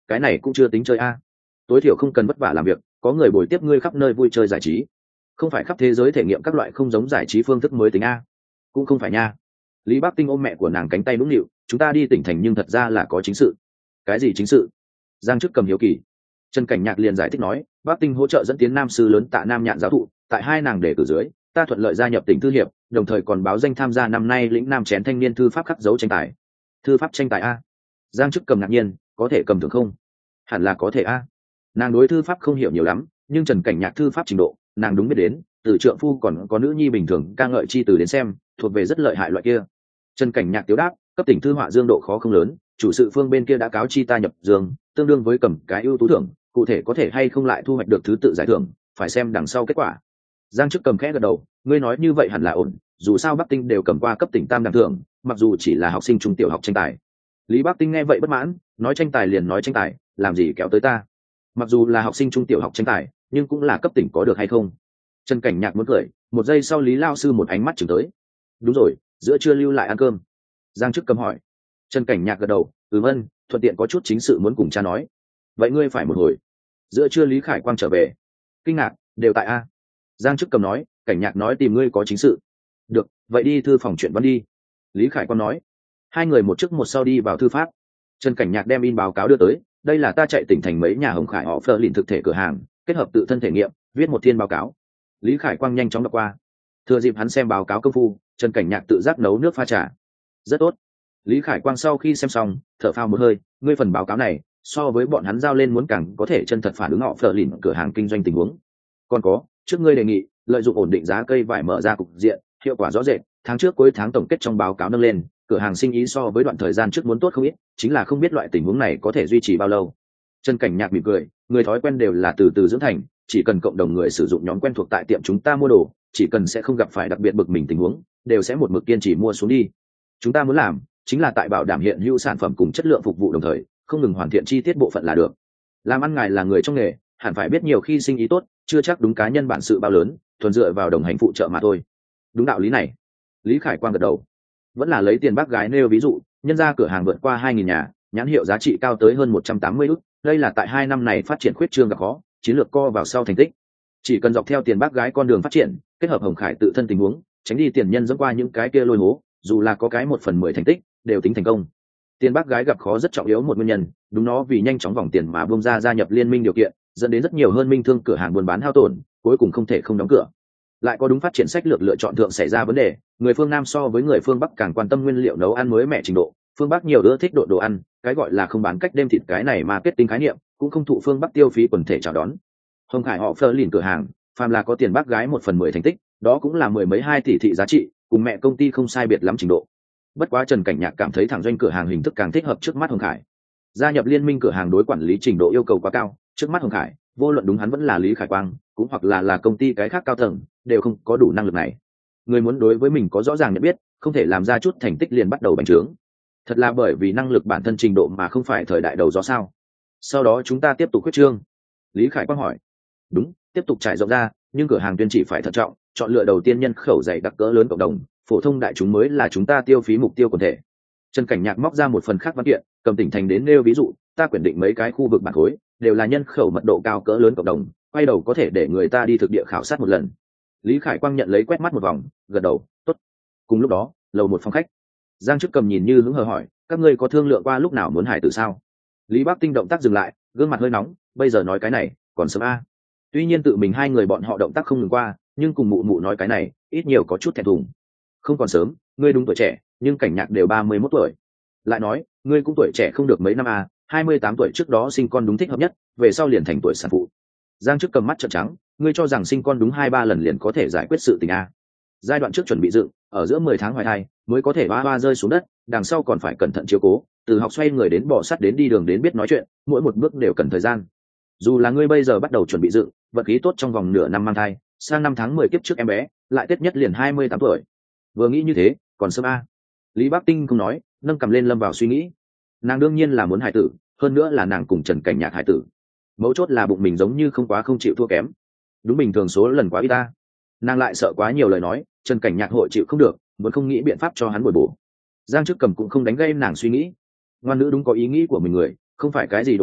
S1: cái này cũng chưa tính chơi a. Tối thiểu không cần vất vả làm việc, có người bồi tiếp ngươi khắp nơi vui chơi giải trí, không phải khắp thế giới thể nghiệm các loại không giống giải trí phương thức mới tính a. Cũng không phải nha. Lý Bắc Tinh ôm mẹ của nàng cánh tay nũng nịu, chúng ta đi tỉnh thành nhưng thật ra là có chính sự. Cái gì chính sự? Giang Chức cầm hiếu kỳ. Trần Cảnh Nhạc liền giải thích nói, Bắc Tinh hỗ trợ dẫn tiến nam sư lớn Tạ Nam Nhạn giáo thụ, tại hai nàng để cử dưới, ta thuận lợi gia nhập tỉnh thư hiệp, đồng thời còn báo danh tham gia năm nay lĩnh nam chén thanh niên thư pháp khắc dấu tranh tài. Thư pháp tranh tài a? Giang Chức cầm ngạc nhiên, có thể cầm thưởng không? Hẳn là có thể a. Nàng đối thư pháp không hiểu nhiều lắm, nhưng Trần Cảnh Nhạc thư pháp trình độ, nàng đúng biết đến, từ trượng phu còn có nữ nhi bình thường ca ngợi chi từ đến xem, thuộc về rất lợi hại loại kia. Trần Cảnh Nhạc tiếu đáp, cấp tỉnh thư họa dương độ khó không lớn, chủ sự phương bên kia đã cáo chi ta nhập dương, tương đương với cầm cái ưu tú thưởng, cụ thể có thể hay không lại thu hoạch được thứ tự giải thưởng, phải xem đằng sau kết quả. Giang Chức cầm khẽ gật đầu, ngươi nói như vậy hẳn là ổn, dù sao Bắc Tinh đều cầm qua cấp tỉnh tam đẳng thưởng, mặc dù chỉ là học sinh trung tiểu học tranh tài. Lý Bắc Tinh nghe vậy bất mãn, nói tranh tài liền nói tranh tài, làm gì kéo tới ta? Mặc dù là học sinh trung tiểu học tranh tài, nhưng cũng là cấp tỉnh có được hay không? Trần Cảnh Nhạc muốn cười, một giây sau Lý lao sư một ánh mắt chừng tới. Đúng rồi, giữa trưa lưu lại ăn cơm. Giang Chức cầm hỏi. Trần Cảnh Nhạc gật đầu, ân, thuận tiện có chút chính sự muốn cùng cha nói. Vậy ngươi phải một hồi. Giữa trưa Lý Khải Quang trở về. Kinh ngạc, đều tại a. Giang Chức cầm nói, Cảnh Nhạc nói tìm ngươi có chính sự. Được, vậy đi thư phòng chuyện văn đi. Lý Khải Quang nói. Hai người một trước một sau đi vào thư pháp. Trần Cảnh Nhạc đem in báo cáo đưa tới, đây là ta chạy tỉnh thành mấy nhà Hồng Khải họ phơ lìn thực thể cửa hàng, kết hợp tự thân thể nghiệm, viết một thiên báo cáo. Lý Khải Quang nhanh chóng đọc qua. Thừa dịp hắn xem báo cáo công phu, Trần Cảnh Nhạc tự giác nấu nước pha trà. Rất tốt. Lý Khải Quang sau khi xem xong, thở phào một hơi, ngươi phần báo cáo này so với bọn hắn giao lên muốn càng có thể chân thật phản ứng họ phở lìn cửa hàng kinh doanh tình huống. Còn có, trước ngươi đề nghị lợi dụng ổn định giá cây vải mở ra cục diện, hiệu quả rõ rệt, tháng trước cuối tháng tổng kết trong báo cáo nâng lên, cửa hàng sinh ý so với đoạn thời gian trước muốn tốt không ít, chính là không biết loại tình huống này có thể duy trì bao lâu. Trần Cảnh Nhạc mỉm cười, người thói quen đều là từ từ dưỡng thành, chỉ cần cộng đồng người sử dụng nhóm quen thuộc tại tiệm chúng ta mua đồ, chỉ cần sẽ không gặp phải đặc biệt bực mình tình huống, đều sẽ một mực kiên trì mua xuống đi. Chúng ta muốn làm chính là tại bảo đảm hiện hữu sản phẩm cùng chất lượng phục vụ đồng thời không ngừng hoàn thiện chi tiết bộ phận là được. Làm ăn ngài là người trong nghề, hẳn phải biết nhiều khi sinh ý tốt chưa chắc đúng cá nhân bản sự bao lớn, thuần dựa vào đồng hành phụ trợ mà thôi. Đúng đạo lý này. Lý Khải Quang gật đầu. Vẫn là lấy tiền bác gái nêu ví dụ, nhân ra cửa hàng vượt qua 2.000 nhà, nhãn hiệu giá trị cao tới hơn 180 ức, đây là tại 2 năm này phát triển khuyết trương gặp khó, chiến lược co vào sau thành tích. Chỉ cần dọc theo tiền bác gái con đường phát triển, kết hợp Hồng Khải tự thân tình huống, tránh đi tiền nhân dẫn qua những cái kia lôi hố, dù là có cái 1/10 thành tích, đều tính thành công. Tiền bác gái gặp khó rất trọng yếu một nguyên nhân, đúng nó vì nhanh chóng vòng tiền mà bung ra gia nhập liên minh điều kiện, dẫn đến rất nhiều hơn minh thương cửa hàng buôn bán hao tổn, cuối cùng không thể không đóng cửa. Lại có đúng phát triển sách lược lựa chọn thượng xảy ra vấn đề, người phương Nam so với người phương Bắc càng quan tâm nguyên liệu nấu ăn mới mẻ trình độ, phương Bắc nhiều ưa thích đồ ăn, cái gọi là không bán cách đêm thịt cái này marketing khái niệm, cũng không thụ phương Bắc tiêu phí quần thể chào đón. Hồng Khải họ phơ lìn cửa hàng, phàm là có tiền bác gái 1/10 thành tích, đó cũng là mười mấy hai tỷ thị giá trị, cùng mẹ công ty không sai biệt lắm trình độ. Bất quá Trần Cảnh Nhạc cảm thấy thẳng doanh cửa hàng hình thức càng thích hợp trước mắt Hồng Khải. Gia nhập liên minh cửa hàng đối quản lý trình độ yêu cầu quá cao, trước mắt Hồng Khải, vô luận đúng hắn vẫn là Lý Khải Quang, cũng hoặc là công ty cái khác cao tầng, đều không có đủ năng lực này. Người muốn đối với mình có rõ ràng nhận biết, không thể làm ra chút thành tích liền bắt đầu bành trướng. Thật là bởi vì năng lực bản thân trình độ mà không phải thời đại đầu gió sao? Sau đó chúng ta tiếp tục quyết trương. Lý Khải Quang hỏi. Đúng, tiếp tục trải rộng ra, nhưng cửa hàng tuyên chỉ phải thận trọng, chọn lựa đầu tiên nhân khẩu dày đặc cỡ lớn cộng đồng, phổ thông đại chúng mới là chúng ta tiêu phí mục tiêu quần thể. Trần Cảnh Nhạc móc ra một phần khác văn kiện, cầm tỉnh thành đến nêu ví dụ, ta quyết định mấy cái khu vực bản khối, đều là nhân khẩu mật độ cao cỡ lớn cộng đồng, quay đầu có thể để người ta đi thực địa khảo sát một lần. Lý Khải Quang nhận lấy quét mắt một vòng, gật đầu, tốt. Cùng lúc đó, lầu một phòng khách, Giang Chức cầm nhìn như hứng hờ hỏi, các ngươi có thương lượng qua lúc nào muốn hải tử sao? Lý Bắc Tinh động tác dừng lại, gương mặt hơi nóng, bây giờ nói cái này còn sớm a. Tuy nhiên tự mình hai người bọn họ động tác không ngừng qua, nhưng cùng mụ mụ nói cái này ít nhiều có chút thẹn thùng. Không còn sớm, ngươi đúng tuổi trẻ, nhưng Cảnh Nhạc đều 31 tuổi. Lại nói, ngươi cũng tuổi trẻ không được mấy năm à, 28 tuổi trước đó sinh con đúng thích hợp nhất, về sau liền thành tuổi sản phụ. Giang Chức cầm mắt trợn trắng, ngươi cho rằng sinh con đúng 2-3 lần liền có thể giải quyết sự tình à? Giai đoạn trước chuẩn bị dựng, ở giữa 10 tháng hoài thai mới có thể ba rơi xuống đất, đằng sau còn phải cẩn thận chiếu cố, từ học xoay người đến bò sắt đến đi đường đến biết nói chuyện, mỗi một bước đều cần thời gian. Dù là ngươi bây giờ bắt đầu chuẩn bị dựng, vật khí tốt trong vòng nửa năm mang thai, sang năm tháng 10 kiếp trước em bé, lại Tết nhất liền 28 tuổi. Vừa nghĩ như thế, còn sớm a. Lý Bắc Tinh không nói, nâng cầm lên lâm vào suy nghĩ. Nàng đương nhiên là muốn hài tử, hơn nữa là nàng cùng Trần Cảnh Nhạc hài tử. Mấu chốt là bụng mình giống như không quá không chịu thua kém. Đúng bình thường số lần quá ít ta. Nàng lại sợ quá nhiều lời nói, Trần Cảnh Nhạc hội chịu không được, muốn không nghĩ biện pháp cho hắn bồi bổ. Giang Chức cầm cũng không đánh gây nàng suy nghĩ. Ngoan nữ đúng có ý nghĩ của mình người, không phải cái gì đồ đần,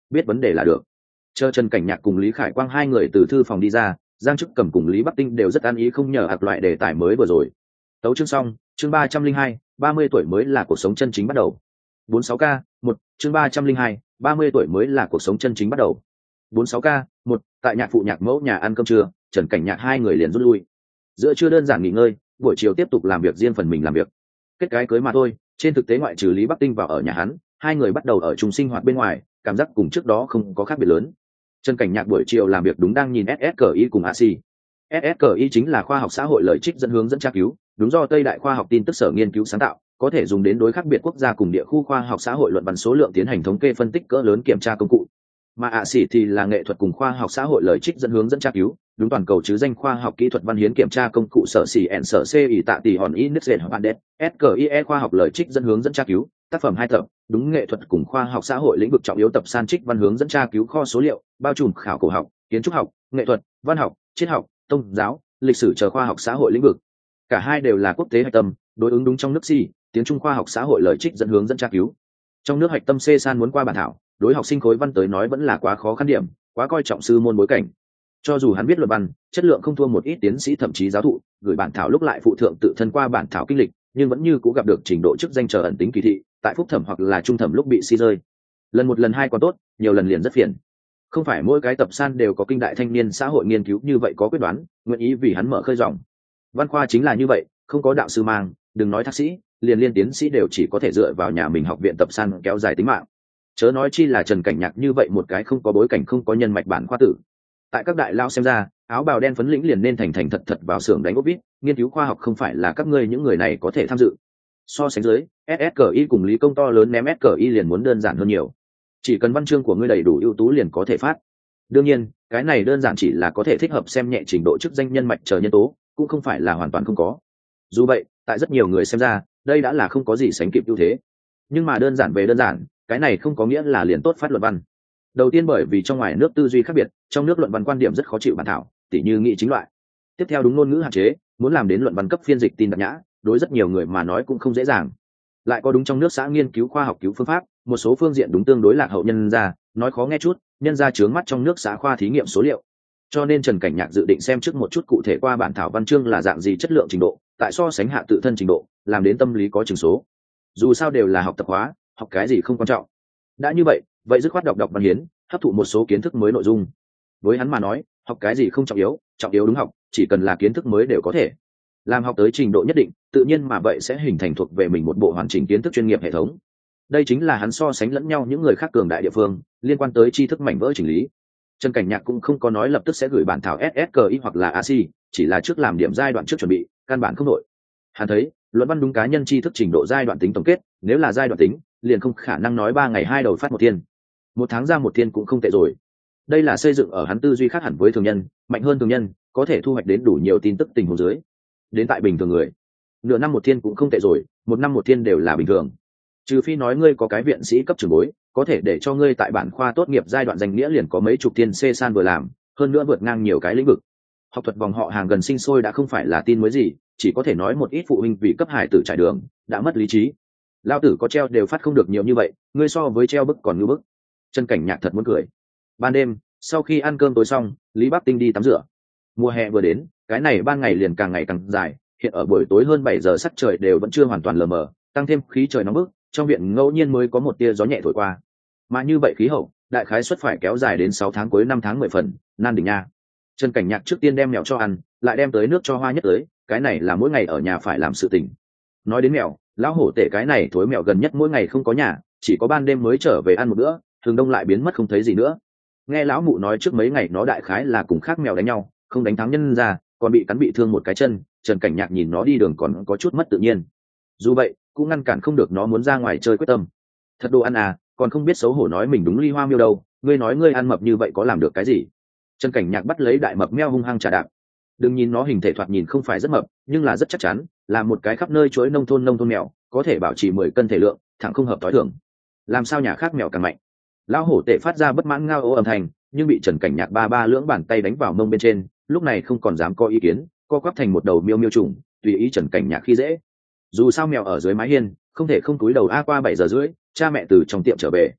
S1: biết vấn đề là được. Chờ Trần Cảnh Nhạc cùng Lý Khải Quang hai người từ thư phòng đi ra, Giang Trúc Cầm cùng Lý Bắc Tinh đều rất an ý không nhờ ạc loại đề tài mới vừa rồi. Tấu chương xong, chương 302, 30 tuổi mới là cuộc sống chân chính bắt đầu. 46K, 1, chương 302, 30 tuổi mới là cuộc sống chân chính bắt đầu. 46K, 1, tại nhạc phụ nhạc mẫu nhà ăn cơm trưa, Trần Cảnh Nhạc hai người liền rút lui. Giữa trưa đơn giản nghỉ ngơi, buổi chiều tiếp tục làm việc riêng phần mình làm việc. Kết cái cưới mà thôi, trên thực tế ngoại trừ Lý Bắc Tinh vào ở nhà hắn, hai người bắt đầu ở chung sinh hoạt bên ngoài, cảm giác cùng trước đó không có khác biệt lớn. Trần Cảnh Nhạc buổi chiều làm việc đúng đang nhìn SSCI cùng ASI. SSCI chính là khoa học xã hội lợi trích dẫn hướng dẫn tra cứu, đúng do Tây Đại khoa học tin tức sở nghiên cứu sáng tạo, có thể dùng đến đối khác biệt quốc gia cùng địa khu khoa học xã hội luận văn số lượng tiến hành thống kê phân tích cỡ lớn kiểm tra công cụ. Mà ASI thì là nghệ thuật cùng khoa học xã hội lợi trích dẫn hướng dẫn tra cứu, đúng toàn cầu chứ danh khoa học kỹ thuật văn hiến kiểm tra công cụ sở CN sở CI tạ tỷ hòn Inexen hoặc Bandet, SKIE khoa học lợi trích dẫn hướng dẫn tra cứu, tác phẩm 2 tập, đúng nghệ thuật cùng khoa học xã hội lĩnh vực trọng yếu tập san trích văn hướng dẫn tra cứu kho số liệu, bao trùm khảo cổ học, kiến trúc học, nghệ thuật, văn học, triết học, tôn giáo, lịch sử chờ khoa học xã hội lĩnh vực. Cả hai đều là quốc tế hạch tâm, đối ứng đúng trong nước Si, tiếng Trung khoa học xã hội lợi trích dẫn hướng dẫn tra cứu. Trong nước hạch tâm C san muốn qua bản thảo, đối học sinh khối văn tới nói vẫn là quá khó khăn điểm, quá coi trọng sư môn bối cảnh. Cho dù hắn biết luận văn, chất lượng không thua một ít tiến sĩ thậm chí giáo thụ, gửi bản thảo lúc lại phụ thượng tự thân qua bản thảo kinh lịch, nhưng vẫn như cũ gặp được trình độ chức danh chờ ẩn tính kỳ thị, tại phúc thẩm hoặc là trung thẩm lúc bị si rơi. Lần một lần hai còn tốt, nhiều lần liền rất phiền. Không phải mỗi cái tập san đều có kinh đại thanh niên xã hội nghiên cứu như vậy có quyết đoán, nguyện ý vì hắn mở khơi dòng. Văn khoa chính là như vậy, không có đạo sư mang, đừng nói thạc sĩ, liền liên tiến sĩ đều chỉ có thể dựa vào nhà mình học viện tập san kéo dài tính mạng. Chớ nói chi là Trần Cảnh Nhạc như vậy một cái không có bối cảnh không có nhân mạch bản khoa tử. Tại các đại lao xem ra, áo bào đen phấn lĩnh liền nên thành thành thật thật vào xưởng đánh ốc vít, nghiên cứu khoa học không phải là các ngươi những người này có thể tham dự. So sánh dưới, SSCI cùng lý công to lớn ném SSCI liền muốn đơn giản hơn nhiều. Chỉ cần văn chương của ngươi đầy đủ ưu tú liền có thể phát. Đương nhiên, cái này đơn giản chỉ là có thể thích hợp xem nhẹ trình độ chức danh nhân mạch chờ nhân tố, cũng không phải là hoàn toàn không có. Dù vậy, tại rất nhiều người xem ra, đây đã là không có gì sánh kịp ưu thế. Nhưng mà đơn giản về đơn giản, cái này không có nghĩa là liền tốt phát luận văn. Đầu tiên bởi vì trong ngoài nước tư duy khác biệt, trong nước luận văn quan điểm rất khó chịu bản thảo, tỉ như nghị chính loại. Tiếp theo đúng ngôn ngữ hạn chế, muốn làm đến luận văn cấp phiên dịch tin đặc nhã, đối rất nhiều người mà nói cũng không dễ dàng. Lại có đúng trong nước xã nghiên cứu khoa học cứu phương pháp, một số phương diện đúng tương đối lạc hậu nhân ra, nói khó nghe chút, nhân ra chướng mắt trong nước xã khoa thí nghiệm số liệu. Cho nên Trần Cảnh Nhạc dự định xem trước một chút cụ thể qua bản thảo văn chương là dạng gì chất lượng trình độ, tại so sánh hạ tự thân trình độ, làm đến tâm lý có chừng số. Dù sao đều là học tập hóa, học cái gì không quan trọng. Đã như vậy, vậy dứt khoát đọc văn hiến, hấp thụ một số kiến thức mới nội dung. Với hắn mà nói, học cái gì không trọng yếu đúng học, chỉ cần là kiến thức mới đều có thể. Làm học tới trình độ nhất định, tự nhiên mà vậy sẽ hình thành thuộc về mình một bộ hoàn chỉnh kiến thức chuyên nghiệp hệ thống. Đây chính là hắn so sánh lẫn nhau những người khác cường đại địa phương, liên quan tới tri thức mảnh vỡ chỉnh lý. Trần Cảnh Nhạc cũng không có nói lập tức sẽ gửi bản thảo SSCI hoặc là ASI, chỉ là trước làm điểm giai đoạn trước chuẩn bị, căn bản không đội. Hắn thấy, luận văn đúng cá nhân tri thức trình độ giai đoạn tính tổng kết, nếu là giai đoạn tính, liền không khả năng nói 3 ngày 2 đầu phát một thiên. 1 tháng ra một thiên cũng không tệ rồi. Đây là xây dựng ở hắn tư duy khác hẳn với thường nhân, mạnh hơn thường nhân, có thể thu hoạch đến đủ nhiều tin tức tình huống dưới. Đến tại bình thường người, nửa năm một thiên cũng không tệ rồi, 1 năm một thiên đều là bình thường. Trừ phi nói ngươi có cái viện sĩ cấp trưởng bối, có thể để cho ngươi tại bản khoa tốt nghiệp giai đoạn danh nghĩa liền có mấy chục thiên C san vừa làm, hơn nữa vượt ngang nhiều cái lĩnh vực. Học thuật vòng họ hàng gần sinh sôi đã không phải là tin mới gì, chỉ có thể nói một ít phụ huynh vì cấp hải tử trải đường, đã mất lý trí. Lao tử có treo đều phát không được nhiều như vậy, ngươi so với treo bức còn ngư bức. Trần Cảnh Nhạc thật muốn cười. Ban đêm, sau khi ăn cơm tối xong, Lý Bắc Tinh đi tắm rửa. Mùa hè vừa đến, cái này ban ngày liền càng ngày càng dài, hiện ở buổi tối hơn 7 giờ sắc trời đều vẫn chưa hoàn toàn lờ mờ, tăng thêm khí trời nóng bức, trong viện ngẫu nhiên mới có một tia gió nhẹ thổi qua. Mà như vậy khí hậu, đại khái suất phải kéo dài đến 6 tháng cuối 5 tháng 10 phần, nan đỉnh nha. Trần Cảnh Nhạc trước tiên đem mèo cho ăn, lại đem tới nước cho hoa nhất tới, cái này là mỗi ngày ở nhà phải làm sự tình. Nói đến mèo, lão hổ tể cái này thối mèo gần nhất mỗi ngày không có nhà, chỉ có ban đêm mới trở về ăn một bữa, thường đông lại biến mất không thấy gì nữa. Nghe lão mụ nói trước mấy ngày nó đại khái là cùng khác mèo đánh nhau, không đánh thắng nhân ra, còn bị cắn bị thương một cái chân. Trần Cảnh Nhạc nhìn nó đi đường còn có chút mất tự nhiên. Dù vậy, cũng ngăn cản không được nó muốn ra ngoài chơi quyết tâm. Thật đồ ăn à, còn không biết xấu hổ nói mình đúng ly hoa miêu đâu, ngươi nói ngươi ăn mập như vậy có làm được cái gì? Trần Cảnh Nhạc bắt lấy đại mập meo hung hăng trà đạp. Đừng nhìn nó hình thể thoạt nhìn không phải rất mập, nhưng là rất chắc chắn, là một cái khắp nơi chuỗi nông thôn mèo, có thể bảo trì 10 cân thể lượng, thẳng không hợp tối thường. Làm sao nhà khác mèo càng mạnh? Lão hổ tể phát ra bất mãn ngao ô âm thanh, nhưng bị Trần Cảnh Nhạc ba lưỡng bàn tay đánh vào mông bên trên, lúc này không còn dám có ý kiến, co quắp thành một đầu miêu miêu trùng, tùy ý Trần Cảnh Nhạc khi dễ. Dù sao mèo ở dưới mái hiên, không thể không túi đầu qua 7 giờ rưỡi, cha mẹ từ trong tiệm trở về.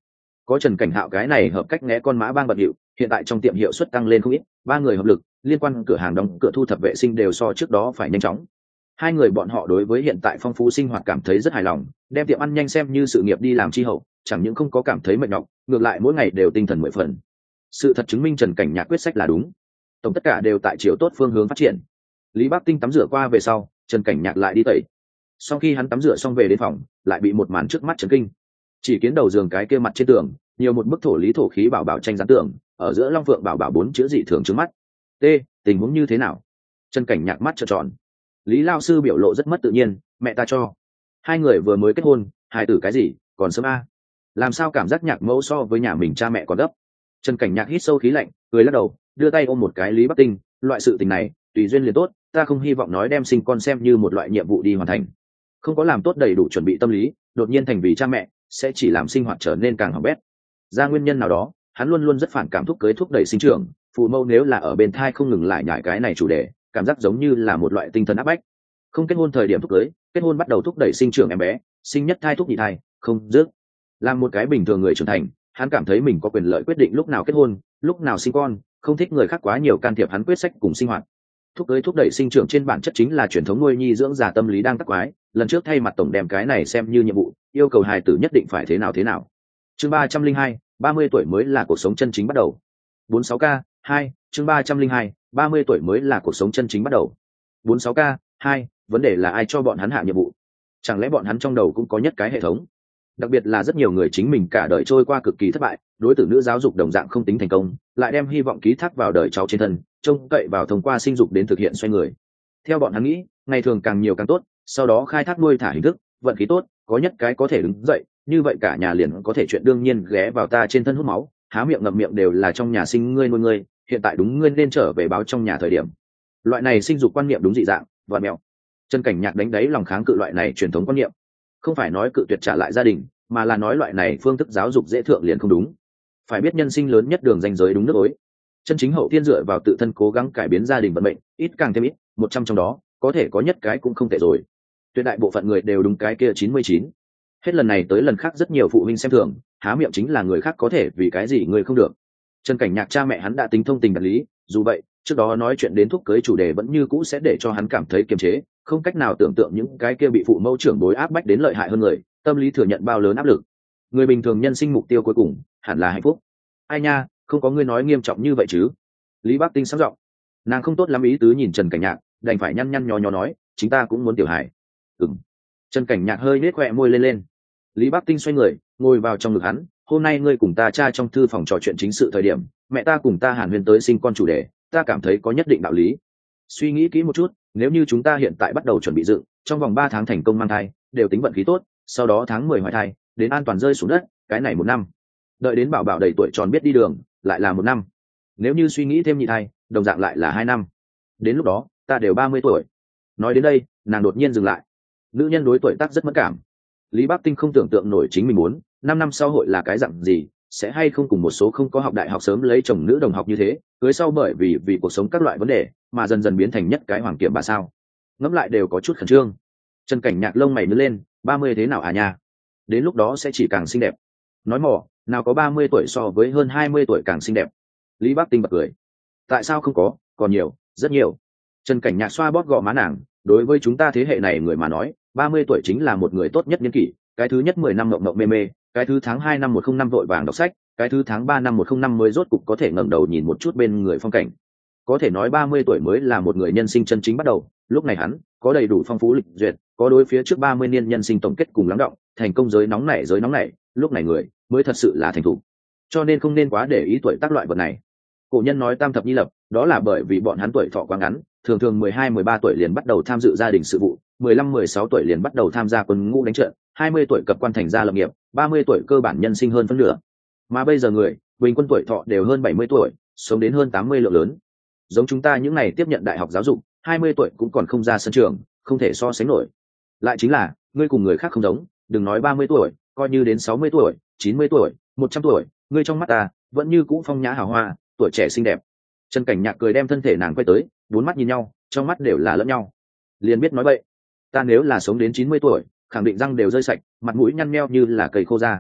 S1: có Trần Cảnh Hạo cái này hợp cách né con mã bang bận điệu, hiện tại trong tiệm hiệu suất tăng lên không ít, ba người hợp lực liên quan cửa hàng đóng cửa thu thập vệ sinh đều so trước đó phải nhanh chóng. Hai người bọn họ đối với hiện tại phong phú sinh hoạt cảm thấy rất hài lòng, đem tiệm ăn nhanh xem như sự nghiệp đi làm chi hậu, chẳng những không có cảm thấy mệt nhọc, ngược lại mỗi ngày đều tinh thần mười phần. Sự thật chứng minh Trần Cảnh Nhạc quyết sách là đúng, tổng tất cả đều tại chiều tốt phương hướng phát triển. Lý Bắc Tinh tắm rửa qua về sau, Trần Cảnh Nhạc lại đi tẩy. Sau khi hắn tắm rửa xong về đến phòng, lại bị một màn trước mắt chấn kinh. Chỉ kiến đầu giường cái kia mặt trên tường, nhiều một bức thổ lý thổ khí bảo bảo tranh dán tường, ở giữa Long Phượng bảo bảo bốn chữ dị thường trước mắt. T, tình huống như thế nào? Trần Cảnh Nhạc mắt trợn tròn. Lý lao sư biểu lộ rất mất tự nhiên, mẹ ta cho. Hai người vừa mới kết hôn, hài tử cái gì, còn sớm a. Làm sao cảm giác Nhạc mẫu so với nhà mình cha mẹ còn gấp? Trần Cảnh Nhạc hít sâu khí lạnh, cười lắc đầu, đưa tay ôm một cái Lý Bắc Tinh, loại sự tình này, tùy duyên liền tốt, ta không hy vọng nói đem sinh con xem như một loại nhiệm vụ đi hoàn thành. Không có làm tốt đầy đủ chuẩn bị tâm lý, đột nhiên thành vì cha mẹ, sẽ chỉ làm sinh hoạt trở nên càng hỏng bét. Ra nguyên nhân nào đó, hắn luôn luôn rất phản cảm thúc cưới thúc đẩy sinh trưởng, phụ mẫu nếu là ở bên thai không ngừng lại nhải cái này chủ đề, cảm giác giống như là một loại tinh thần áp bách. Không kết hôn thời điểm thúc cưới, kết hôn bắt đầu thúc đẩy sinh trưởng em bé, sinh nhất thai thúc nhị thai, không dứt. Làm một cái bình thường người trưởng thành, hắn cảm thấy mình có quyền lợi quyết định lúc nào kết hôn, lúc nào sinh con, không thích người khác quá nhiều can thiệp hắn quyết sách cùng sinh hoạt. Thúc cưới thúc đẩy sinh trưởng trên bản chất chính là truyền thống nuôi nhi dưỡng già tâm lý đang tắc quái, lần trước thay mặt tổng đem cái này xem như nhiệm vụ, yêu cầu hài tử nhất định phải thế nào. Chương 302, 30 tuổi mới là cuộc sống chân chính bắt đầu. 46K 2, chương 302, 30 tuổi mới là cuộc sống chân chính bắt đầu. 46K 2, vấn đề là ai cho bọn hắn hạ nhiệm vụ? Chẳng lẽ bọn hắn trong đầu cũng có nhất cái hệ thống? Đặc biệt là rất nhiều người chính mình cả đời trôi qua cực kỳ thất bại, đối tử nữ giáo dục đồng dạng không tính thành công, lại đem hy vọng ký thác vào đời cháu trên thân, trông cậy vào thông qua sinh dục đến thực hiện xoay người. Theo bọn hắn nghĩ, ngày thường càng nhiều càng tốt, sau đó khai thác nuôi thả hình thức, vận khí tốt, có nhất cái có thể đứng dậy, như vậy cả nhà liền có thể chuyện đương nhiên ghé vào ta trên thân hút máu, há miệng ngậm miệng đều là trong nhà sinh ngươi nuôi ngươi, hiện tại đúng ngươi nên trở về báo trong nhà thời điểm. Loại này sinh dục quan niệm đúng dị dạng, vợ mẹo. Trần Cảnh Nhạc đánh đáy lòng kháng cự loại này truyền thống quan niệm, không phải nói cự tuyệt trả lại gia đình, mà là nói loại này phương thức giáo dục dễ thượng liền không đúng. Phải biết nhân sinh lớn nhất đường ranh giới đúng nước ối. Chân chính hậu thiên dựa vào tự thân cố gắng cải biến gia đình vận mệnh, ít càng thêm ít, 100 trong đó, có thể có nhất cái cũng không tệ rồi. Tuyệt đại bộ phận người đều đúng cái kia 99. Hết lần này tới lần khác rất nhiều phụ huynh xem thường, há miệng chính là người khác có thể vì cái gì người không được. Trần Cảnh Nhạc cha mẹ hắn đã tính thông tình đạt lý, dù vậy, trước đó nói chuyện đến thúc cưới chủ đề vẫn như cũ sẽ để cho hắn cảm thấy kiềm chế, không cách nào tưởng tượng những cái kia bị phụ mẫu trưởng bối áp bách đến lợi hại hơn người, tâm lý thừa nhận bao lớn áp lực. Người bình thường nhân sinh mục tiêu cuối cùng hẳn là hạnh phúc. Ai nha, không có ngươi nói nghiêm trọng như vậy chứ? Lý Bắc Tinh sáng giọng. Nàng không tốt lắm ý tứ nhìn Trần Cảnh Nhạc, đành phải nhăn nhăn nhó nhó nói, chính ta cũng muốn tiểu hài. Trần Cảnh Nhạc hơi nết khóe môi lên. Lý Bắc Tinh xoay người, ngồi vào trong ngực hắn, hôm nay ngươi cùng ta cha trong thư phòng trò chuyện chính sự thời điểm, mẹ ta cùng ta hàn huyên tới sinh con chủ đề, ta cảm thấy có nhất định đạo lý. Suy nghĩ kỹ một chút, nếu như chúng ta hiện tại bắt đầu chuẩn bị dựng, trong vòng 3 tháng thành công mang thai, đều tính vận khí tốt, sau đó tháng 10 hoài thai, đến an toàn rơi xuống đất, cái này 1 năm. Đợi đến bảo bảo đầy tuổi tròn biết đi đường, lại là 1 năm. Nếu như suy nghĩ thêm nhị thai, đồng dạng lại là 2 năm. Đến lúc đó, ta đều 30 tuổi. Nói đến đây, nàng đột nhiên dừng lại. Nữ nhân đối tuổi tác rất mất cảm. Lý Bắc Tinh không tưởng tượng nổi chính mình muốn 5 năm sau hội là cái dạng gì, sẽ hay không cùng một số không có học đại học sớm lấy chồng nữ đồng học như thế, cưới sau bởi vì cuộc sống các loại vấn đề mà dần dần biến thành nhất cái hoàng kiểm bà sao. Ngẫm lại đều có chút khẩn trương. Trần Cảnh Nhạc lông mày nhướng lên, 30 thế nào à nha? Đến lúc đó sẽ chỉ càng xinh đẹp. Nói mỏ, nào có 30 tuổi so với hơn 20 tuổi càng xinh đẹp. Lý Bắc Tinh bật cười. Tại sao không có, còn nhiều, rất nhiều. Trần Cảnh Nhạc xoa bóp gò má nàng, đối với chúng ta thế hệ này người mà nói, 30 tuổi chính là một người tốt nhất niên kỷ, cái thứ nhất 10 năm mộng mộng mê mê, cái thứ tháng 2 năm 105 vội vàng đọc sách, cái thứ tháng 3 năm 105 mới rốt cục có thể ngẩng đầu nhìn một chút bên người phong cảnh. Có thể nói 30 tuổi mới là một người nhân sinh chân chính bắt đầu, lúc này hắn có đầy đủ phong phú lịch duyệt, có đối phía trước 30 niên nhân sinh tổng kết cùng lắng đọng, thành công giới nóng nảy, lúc này người mới thật sự là thành thủ. Cho nên không nên quá để ý tuổi tác loại vật này. Cổ nhân nói tam thập nhi lập, đó là bởi vì bọn hắn tuổi thọ quá ngắn, thường thường 12-13 tuổi liền bắt đầu tham dự gia đình sự vụ, 15-16 tuổi liền bắt đầu tham gia quân ngũ đánh trận, 20 tuổi cập quan thành gia lập nghiệp, 30 tuổi cơ bản nhân sinh hơn phân nửa. Mà bây giờ người, bình quân tuổi thọ đều hơn 70 tuổi, sống đến hơn 80 lượng lớn. Giống chúng ta những này tiếp nhận đại học giáo dục, 20 tuổi cũng còn không ra sân trường, không thể so sánh nổi. Lại chính là, ngươi cùng người khác không giống, đừng nói 30 tuổi, coi như đến 60 tuổi, 90 tuổi, 100 tuổi, ngươi trong mắt ta vẫn như cũ phong nhã hào hoa, tuổi trẻ xinh đẹp. Trần Cảnh Nhạc cười đem thân thể nàng quay tới, 4 mắt nhìn nhau, trong mắt đều là lẫn nhau. Liền biết nói bậy. Ta nếu là sống đến 90 tuổi, khẳng định răng đều rơi sạch, mặt mũi nhăn nheo như là cây khô ra.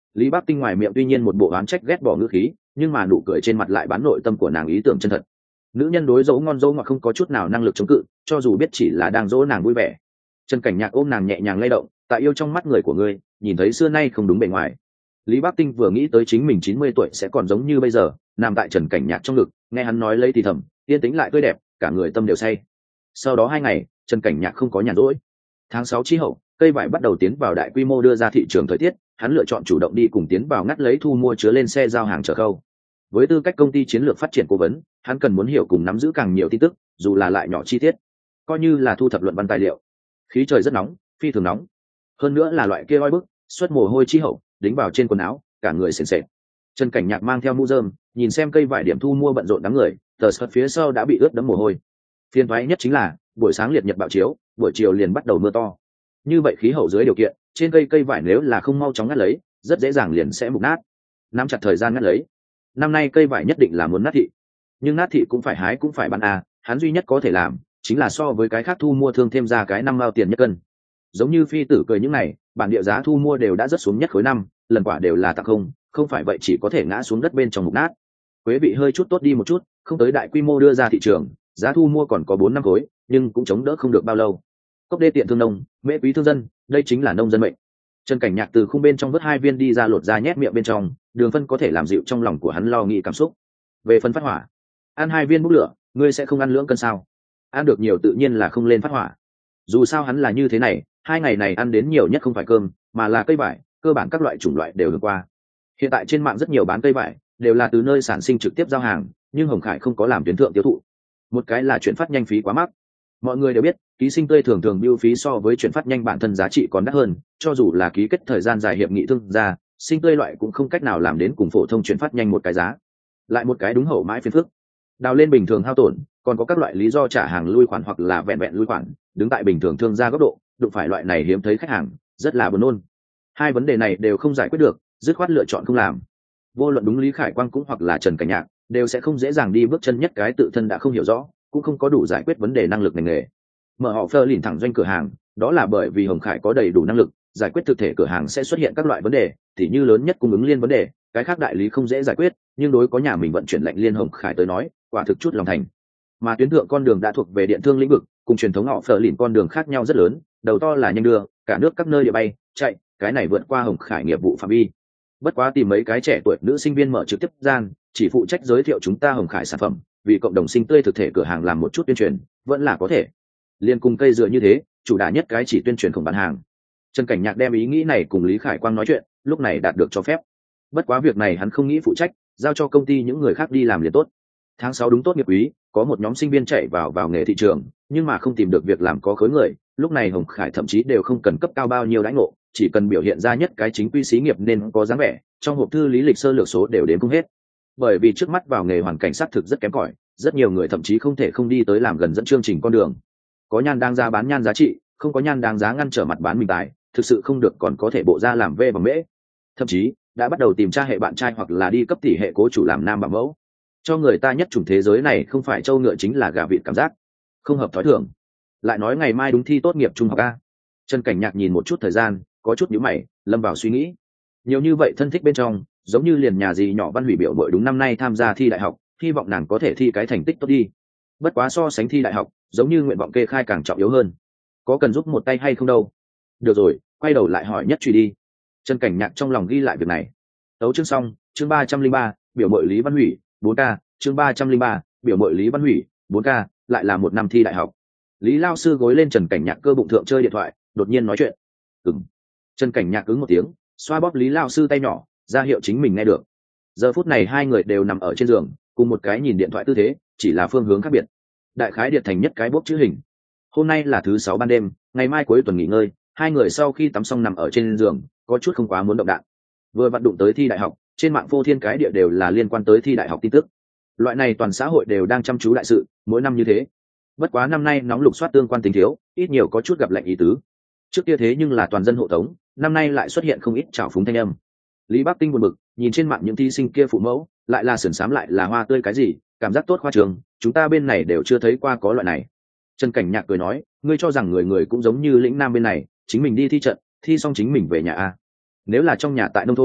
S1: Lý Bắc Tinh ngoài miệng tuy nhiên một bộ oán trách ghét bỏ ngữ khí, nhưng mà nụ cười trên mặt lại bán nội tâm của nàng ý tưởng chân thật. Nữ nhân đối dỗ ngon dỗ ngọt không có chút nào năng lực chống cự, cho dù biết chỉ là đang dỗ nàng vui vẻ. Trần Cảnh Nhạc ôm nàng nhẹ nhàng lay động, tại yêu trong mắt người của ngươi, nhìn thấy xưa nay không đúng bề ngoài. Lý Bắc Tinh vừa nghĩ tới chính mình 90 tuổi sẽ còn giống như bây giờ, nằm tại Trần Cảnh Nhạc trong ngực, nghe hắn nói lấy thì thầm, yên tĩnh lại tươi đẹp, cả người tâm đều say. Sau đó 2 ngày, Trần Cảnh Nhạc không có nhàn rỗi. Tháng 6 chi hậu, cây vải bắt đầu tiến vào đại quy mô đưa ra thị trường thời tiết, hắn lựa chọn chủ động đi cùng tiến vào ngắt lấy thu mua chứa lên xe giao hàng chở khâu. Với tư cách công ty chiến lược phát triển cố vấn, hắn cần muốn hiểu cùng nắm giữ càng nhiều tin tức, dù là lại nhỏ chi tiết, coi như là thu thập luận văn tài liệu. Khí trời rất nóng, phi thường nóng, hơn nữa là loại kia oi bức, xuất mồ hôi chi hậu, đính vào trên quần áo, cả người sền sệt. Trần Cảnh Nhạc mang theo mũ rơm, nhìn xem cây vải điểm thu mua bận rộn đám người, tờ sợt phía sau đã bị ướt đẫm mồ hôi. Phiền toái nhất chính là buổi sáng liệt nhật bạo chiếu, buổi chiều liền bắt đầu mưa to. Như vậy khí hậu dưới điều kiện, trên cây vải nếu là không mau chóng ngắt lấy, rất dễ dàng liền sẽ mục nát. Nắm chặt thời gian ngắt lấy. Năm nay cây vải nhất định là muốn nát thị, nhưng nát thị cũng phải hái cũng phải bán à, hắn duy nhất có thể làm chính là so với cái khác thu mua thương thêm ra cái 5 mao tiền nhất cân. Giống như Phi Tử cười những này, bản địa giá thu mua đều đã rất xuống nhất khối năm, lần quả đều là tặng không phải vậy chỉ có thể ngã xuống đất bên trong mục nát. Quế bị hơi chút tốt đi một chút, không tới đại quy mô đưa ra thị trường, giá thu mua còn có 4-5 khối, nhưng cũng chống đỡ không được bao lâu. Cốc đê tiện thương nông, mễ quý thương dân, đây chính là nông dân mệnh. Trần Cảnh Nhạc từ khung bên trong vớt 2 viên đi ra lột ra nhét miệng bên trong, đường phân có thể làm dịu trong lòng của hắn lo nghĩ cảm xúc. Về phân phát hỏa, ăn 2 viên bút lửa, ngươi sẽ không ăn lưỡng cân sao? Ăn được nhiều tự nhiên là không lên phát hỏa. Dù sao hắn là như thế này, 2 ngày này ăn đến nhiều nhất không phải cơm, mà là cây vải, cơ bản các loại chủng loại đều được qua. Hiện tại trên mạng rất nhiều bán cây vải, đều là từ nơi sản sinh trực tiếp giao hàng, nhưng Hồng Khải không có làm tuyến thượng tiêu thụ. Một cái là chuyển phát nhanh phí quá mắc. Mọi người đều biết, ký sinh tươi thường thường bill phí so với chuyển phát nhanh bản thân giá trị còn đắt hơn, cho dù là ký kết thời gian dài hiệp nghị thương gia, sinh tươi loại cũng không cách nào làm đến cùng phổ thông chuyển phát nhanh một cái giá. Lại một cái đúng hậu mãi phiền phức. Đào lên bình thường hao tổn, còn có các loại lý do trả hàng lui khoản hoặc là vẹn vẹn lui khoản, đứng tại bình thường thương gia góc độ, đụng phải loại này hiếm thấy khách hàng, rất là buồn nôn. Hai vấn đề này đều không giải quyết được, dứt khoát lựa chọn không làm. Vô luận đúng Lý Khải Quang cũng hoặc là Trần Cảnh Nhạc, đều sẽ không dễ dàng đi bước chân nhất cái tự thân đã không hiểu rõ, cũng không có đủ giải quyết vấn đề năng lực ngành nghề. Mở họ phơ lìn thẳng doanh cửa hàng, đó là bởi vì Hồng Khải có đầy đủ năng lực giải quyết thực thể cửa hàng sẽ xuất hiện các loại vấn đề, thì như lớn nhất cung ứng liên vấn đề, cái khác đại lý không dễ giải quyết, nhưng đối có nhà mình vận chuyển lệnh liên Hồng Khải tới nói, quả thực chút lòng thành. Mà tuyến thượng con đường đã thuộc về điện thương lĩnh vực, cùng truyền thống họ phơ lìn con đường khác nhau rất lớn, đầu to là nhanh đưa, cả nước các nơi địa bay chạy, cái này vượt qua Hồng Khải nghiệp vụ phạm vi. Bất quá tìm mấy cái trẻ tuổi nữ sinh viên mở trực tiếp gian, chỉ phụ trách giới thiệu chúng ta Hồng Khải sản phẩm, vì cộng đồng sinh tươi thực thể cửa hàng làm một chút tuyên truyền, vẫn là có thể. Liên cùng cây dựa như thế, chủ đả nhất cái chỉ tuyên truyền không bán hàng. Trần Cảnh Nhạc đem ý nghĩ này cùng Lý Khải Quang nói chuyện, lúc này đạt được cho phép. Bất quá việc này hắn không nghĩ phụ trách, giao cho công ty những người khác đi làm liền tốt. Tháng 6 đúng tốt nghiệp quý, có một nhóm sinh viên chạy vào nghề thị trường, nhưng mà không tìm được việc làm có khối người, lúc này Hồng Khải thậm chí đều không cần cấp cao bao nhiêu đãi ngộ, chỉ cần biểu hiện ra nhất cái chính quy xí nghiệp nên có dáng vẻ, trong hộp thư lý lịch sơ lược số đều đến không hết. Bởi vì trước mắt vào nghề hoàn cảnh xác thực rất kém cỏi, rất nhiều người thậm chí không thể không đi tới làm gần dẫn chương trình con đường. Có nhan đang ra bán nhan giá trị, không có nhan đáng giá ngăn trở mặt bán mình tài, thực sự không được còn có thể bộ ra làm vê bằng mễ, thậm chí đã bắt đầu tìm tra hệ bạn trai hoặc là đi cấp tỷ hệ cố chủ làm nam bảo mẫu, cho người ta nhất chủng thế giới này không phải trâu ngựa chính là gà vịt cảm giác không hợp thói thường. Lại nói ngày mai đúng thi tốt nghiệp trung học a. Trần Cảnh Nhạc nhìn một chút thời gian, có chút nhíu mày, lâm vào suy nghĩ. Nhiều như vậy thân thích bên trong, giống như liền nhà gì nhỏ Văn Hủy biểu bội đúng năm nay tham gia thi đại học, hy vọng nàng có thể thi cái thành tích tốt đi. Bất quá so sánh thi đại học, giống như nguyện vọng kê khai càng trọng yếu hơn. Có cần giúp một tay hay không đâu? Được rồi, quay đầu lại hỏi nhất truy đi. Trần Cảnh Nhạc trong lòng ghi lại việc này. Tấu chương xong, chương 303, biểu mội Lý Văn Hủy, 4K, chương 303, biểu mội Lý Văn Hủy, 4K, lại là một năm thi đại học. Lý lao sư gối lên Trần Cảnh Nhạc cơ bụng thượng chơi điện thoại, đột nhiên nói chuyện. Trần Cảnh Nhạc ứng một tiếng, xoa bóp Lý lao sư tay nhỏ, ra hiệu chính mình nghe được. Giờ phút này hai người đều nằm ở trên giường, cùng một cái nhìn điện thoại tư thế, chỉ là phương hướng khác biệt. Đại khái điệt thành nhất cái bốc chữ hình. Hôm nay là thứ 6 ban đêm, ngày mai cuối tuần nghỉ ngơi, hai người sau khi tắm xong nằm ở trên giường, có chút không quá muốn động đạn. Vừa vặn đụng tới thi đại học, trên mạng phô thiên cái địa đều là liên quan tới thi đại học tin tức. Loại này toàn xã hội đều đang chăm chú đại sự, mỗi năm như thế. Bất quá năm nay nóng lục soát tương quan tính thiếu, ít nhiều có chút gặp lạnh ý tứ. Trước kia thế nhưng là toàn dân hộ tống, năm nay lại xuất hiện không ít trào phúng thanh âm. Lý Bắc Tinh buồn bực, nhìn trên mạng những thí sinh kia phụ mẫu, lại là sườn xám lại là hoa tươi cái gì, cảm giác tốt khoa trường, chúng ta bên này đều chưa thấy qua có loại này. Trần Cảnh Nhạc cười nói, ngươi cho rằng người người cũng giống như lĩnh nam bên này, chính mình đi thi trận, thi xong chính mình về nhà a. Nếu là trong nhà tại nông thôn,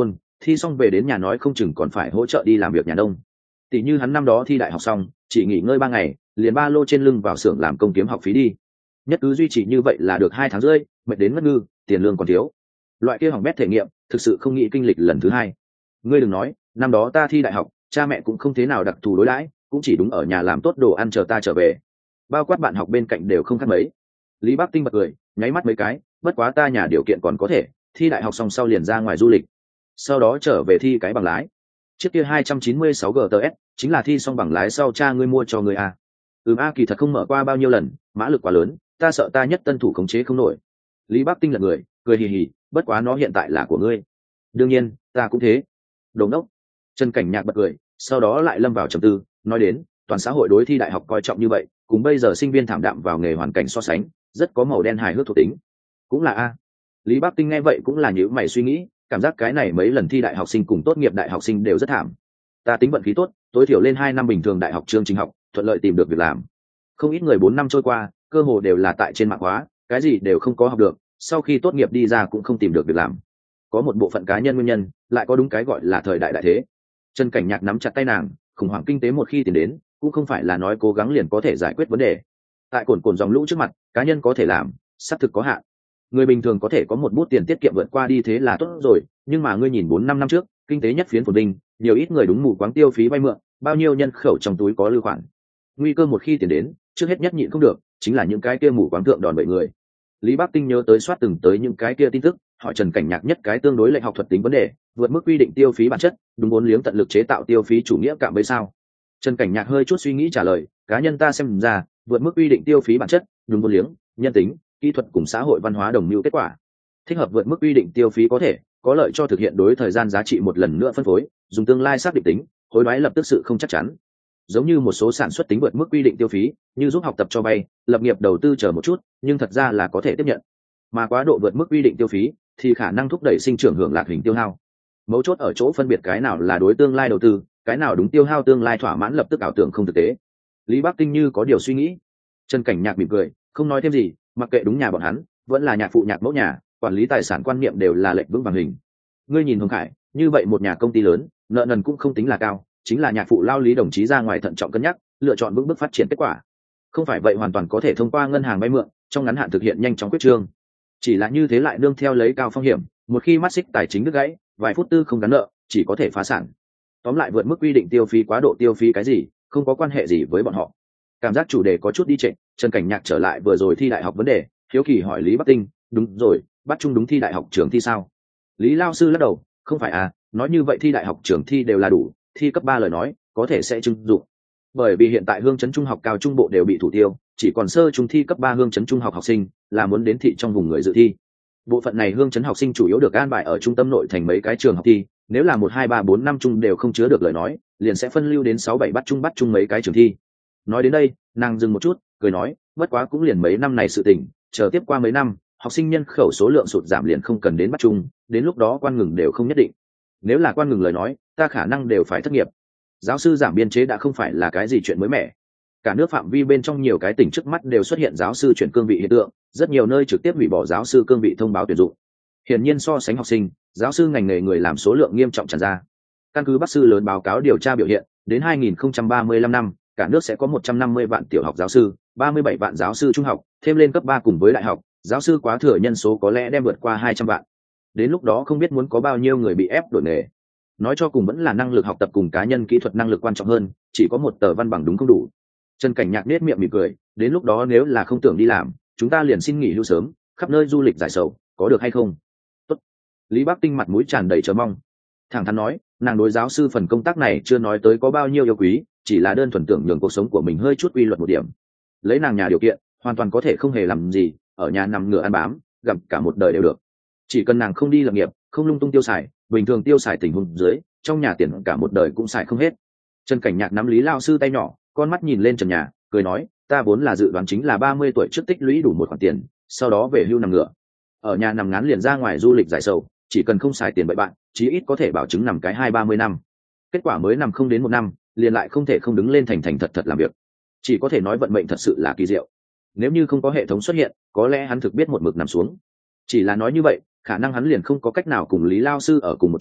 S1: thi xong về đến nhà nói không chừng còn phải hỗ trợ đi làm việc nhà nông. Tỷ như hắn năm đó thi đại học xong chỉ nghỉ ngơi 3 ngày, liền ba lô trên lưng vào xưởng làm công kiếm học phí đi. Nhất cứ duy trì như vậy là được 2 tháng rưỡi, mệt đến ngất ngư, tiền lương còn thiếu. Loại kia hỏng bét thể nghiệm thực sự không nghĩ kinh lịch lần thứ hai. Ngươi đừng nói, năm đó ta thi đại học cha mẹ cũng không thế nào đặc thù đối đãi, cũng chỉ đúng ở nhà làm tốt đồ ăn chờ ta trở về, bao quát bạn học bên cạnh đều không khác mấy. Lý Bắc Tinh bật cười, nháy mắt mấy cái, bất quá ta nhà điều kiện còn có thể, thi đại học xong sau liền ra ngoài du lịch, sau đó trở về thi cái bằng lái. Chiếc kia 296 GTS chính là thi xong bằng lái sau cha ngươi mua cho ngươi à? A kỳ thật không mở qua bao nhiêu lần, mã lực quá lớn, ta sợ ta nhất tân thủ khống chế không nổi. Lý Bắc Tinh lật người, cười hì hì, bất quá nó hiện tại là của ngươi. Đương nhiên, ta cũng thế. Đồng đốc. Trần Cảnh Nhạc bật cười, sau đó lại lâm vào trầm tư, nói đến, toàn xã hội đối thi đại học coi trọng như vậy, cùng bây giờ sinh viên thảm đạm vào nghề hoàn cảnh so sánh, rất có màu đen hài hước thuộc tính. Cũng là a. Lý Bắc Tinh nghe vậy cũng là nhíu mày suy nghĩ, cảm giác cái này mấy lần thi đại học sinh cùng tốt nghiệp đại học sinh đều rất thảm. Ta tính vận khí tốt, tối thiểu lên 2 năm bình thường đại học chương trình học, thuận lợi tìm được việc làm. Không ít người 4 năm trôi qua, cơ hồ đều là tại trên mạng khóa, cái gì đều không có học được, sau khi tốt nghiệp đi ra cũng không tìm được việc làm. Có một bộ phận cá nhân nguyên nhân, lại có đúng cái gọi là thời đại đại thế. Trần Cảnh Nhạc nắm chặt tay nàng, khủng hoảng kinh tế một khi tiến đến, cũng không phải là nói cố gắng liền có thể giải quyết vấn đề. Tại cồn dòng lũ trước mặt, cá nhân có thể làm, xác thực có hạn. Người bình thường có thể có một bút tiền tiết kiệm vượt qua đi thế là tốt rồi, nhưng mà ngươi nhìn 4-5 năm trước, kinh tế nhất phiến phồn vinh, nhiều ít người đúng mù quáng tiêu phí vay mượn, bao nhiêu nhân khẩu trong túi có lưu khoản. Nguy cơ một khi tiến đến, trước hết nhất nhịn không được, chính là những cái kia mù quáng thượng đòn bẩy người. Lý Bắc Tinh nhớ tới soát từng tới những cái kia tin tức, hỏi Trần Cảnh Nhạc nhất cái tương đối lệnh học thuật tính vấn đề, vượt mức quy định tiêu phí bản chất, đúng vốn liếng tận lực chế tạo tiêu phí chủ nghĩa cạm bẫy sao? Trần Cảnh Nhạc hơi chút suy nghĩ trả lời, cá nhân ta xem ra, vượt mức quy định tiêu phí bản chất, đúng vốn liếng, nhân tính, kỹ thuật cùng xã hội văn hóa đồng lưu kết quả. Thích hợp vượt mức quy định tiêu phí có thể có lợi cho thực hiện đối thời gian giá trị một lần nữa phân phối, dùng tương lai xác định tính, hối đoái lập tức sự không chắc chắn. Giống như một số sản xuất tính vượt mức quy định tiêu phí, như giúp học tập cho vay, lập nghiệp đầu tư chờ một chút, nhưng thật ra là có thể tiếp nhận. Mà quá độ vượt mức quy định tiêu phí thì khả năng thúc đẩy sinh trưởng hưởng lạc hình tiêu hao. Mấu chốt ở chỗ phân biệt cái nào là đối tương lai đầu tư, cái nào đúng tiêu hao tương lai thỏa mãn lập tức ảo tưởng không thực tế. Lý Bắc Tinh như có điều suy nghĩ. Trần Cảnh Nhạc mỉm cười, không nói thêm gì, mặc kệ đúng nhà bọn hắn, vẫn là nhạc phụ nhạc mẫu nhà, quản lý tài sản quan niệm đều là lệnh vững vàng hình. Ngươi nhìn Hồng Khải, như vậy một nhà công ty lớn, nợ nần cũng không tính là cao, chính là nhạc phụ lao Lý đồng chí ra ngoài thận trọng cân nhắc, lựa chọn vững bước phát triển kết quả. Không phải vậy hoàn toàn có thể thông qua ngân hàng vay mượn, trong ngắn hạn thực hiện nhanh chóng quyết trương. Chỉ là như thế lại nương theo lấy cao phong hiểm, một khi mắt xích tài chính đứt gãy, vài phút tư không gắn nợ, chỉ có thể phá sản. Tóm lại vượt mức quy định tiêu phí quá độ tiêu phí cái gì, không có quan hệ gì với bọn họ. Cảm giác chủ đề có chút đi trệ, Trần Cảnh Nhạc trở lại vừa rồi thi đại học vấn đề, hiếu kỳ hỏi Lý Bắc Tinh, đúng rồi, bắt chung đúng thi đại học trường thi sao? Lý lao sư lắc đầu, không phải à, nói như vậy thi đại học trường thi đều là đủ, thi cấp 3 lời nói có thể sẽ trưng dụng. Bởi vì hiện tại hương chấn trung học cao trung bộ đều bị thủ tiêu, chỉ còn sơ trung thi cấp 3 hương chấn trung học học sinh là muốn đến thị trong vùng người dự thi. Bộ phận này hương chấn học sinh chủ yếu được an bài ở trung tâm nội thành mấy cái trường học thi, nếu là 1 2 3 4 5 trung đều không chứa được lời nói, liền sẽ phân lưu đến 6 7 bắt trung mấy cái trường thi. Nói đến đây, nàng dừng một chút, cười nói, bất quá cũng liền mấy năm này sự tình, chờ tiếp qua mấy năm, học sinh nhân khẩu số lượng sụt giảm liền không cần đến bắt trung, đến lúc đó quan ngừng đều không nhất định. Nếu là quan ngừng lời nói, ta khả năng đều phải thất nghiệp. Giáo sư giảm biên chế đã không phải là cái gì chuyện mới mẻ. Cả nước phạm vi bên trong nhiều cái tỉnh trước mắt đều xuất hiện giáo sư chuyển cương vị hiện tượng, rất nhiều nơi trực tiếp hủy bỏ giáo sư cương vị thông báo tuyển dụng. Hiển nhiên so sánh học sinh, giáo sư ngành nghề người làm số lượng nghiêm trọng tràn ra. Căn cứ bác sư lớn báo cáo điều tra biểu hiện, đến 2035 năm, cả nước sẽ có 150 vạn tiểu học giáo sư, 37 vạn giáo sư trung học, thêm lên cấp 3 cùng với đại học, giáo sư quá thừa nhân số có lẽ đem vượt qua 200 vạn. Đến lúc đó không biết muốn có bao nhiêu người bị ép đổi nghề. Nói cho cùng vẫn là năng lực học tập cùng cá nhân kỹ thuật năng lực quan trọng hơn, chỉ có một tờ văn bằng đúng không đủ. Trần Cảnh Nhạc nết miệng mỉm cười, đến lúc đó nếu là không tưởng đi làm, chúng ta liền xin nghỉ hưu sớm, khắp nơi du lịch giải sầu, có được hay không? Tốt. Lý Bắc Tinh mặt mũi tràn đầy chờ mong, thẳng thắn nói, nàng đối giáo sư phần công tác này chưa nói tới có bao nhiêu yêu quý, chỉ là đơn thuần tưởng nhường cuộc sống của mình hơi chút quy luật một điểm. Lấy nàng nhà điều kiện, hoàn toàn có thể không hề làm gì, ở nhà nằm ngửa ăn bám, gặp cả một đời đều được. Chỉ cần nàng không đi lập nghiệp, không lung tung tiêu xài, bình thường tiêu xài tình huống dưới, trong nhà tiền cả một đời cũng xài không hết. Trần Cảnh Nhạc nắm Lý lao sư tay nhỏ, con mắt nhìn lên trần nhà, cười nói, ta vốn là dự đoán chính là 30 tuổi trước tích lũy đủ một khoản tiền, sau đó về hưu nằm ngửa. Ở nhà nằm ngắn liền ra ngoài du lịch giải sầu, chỉ cần không xài tiền bậy bạn, chí ít có thể bảo chứng nằm cái 20-30 năm. Kết quả mới nằm không đến 1 năm, liền lại không thể không đứng lên thành thật làm việc. Chỉ có thể nói vận mệnh thật sự là kỳ diệu. Nếu như không có hệ thống xuất hiện, có lẽ hắn thực biết một mực nằm xuống. Chỉ là nói như vậy, khả năng hắn liền không có cách nào cùng Lý lao sư ở cùng một chỗ,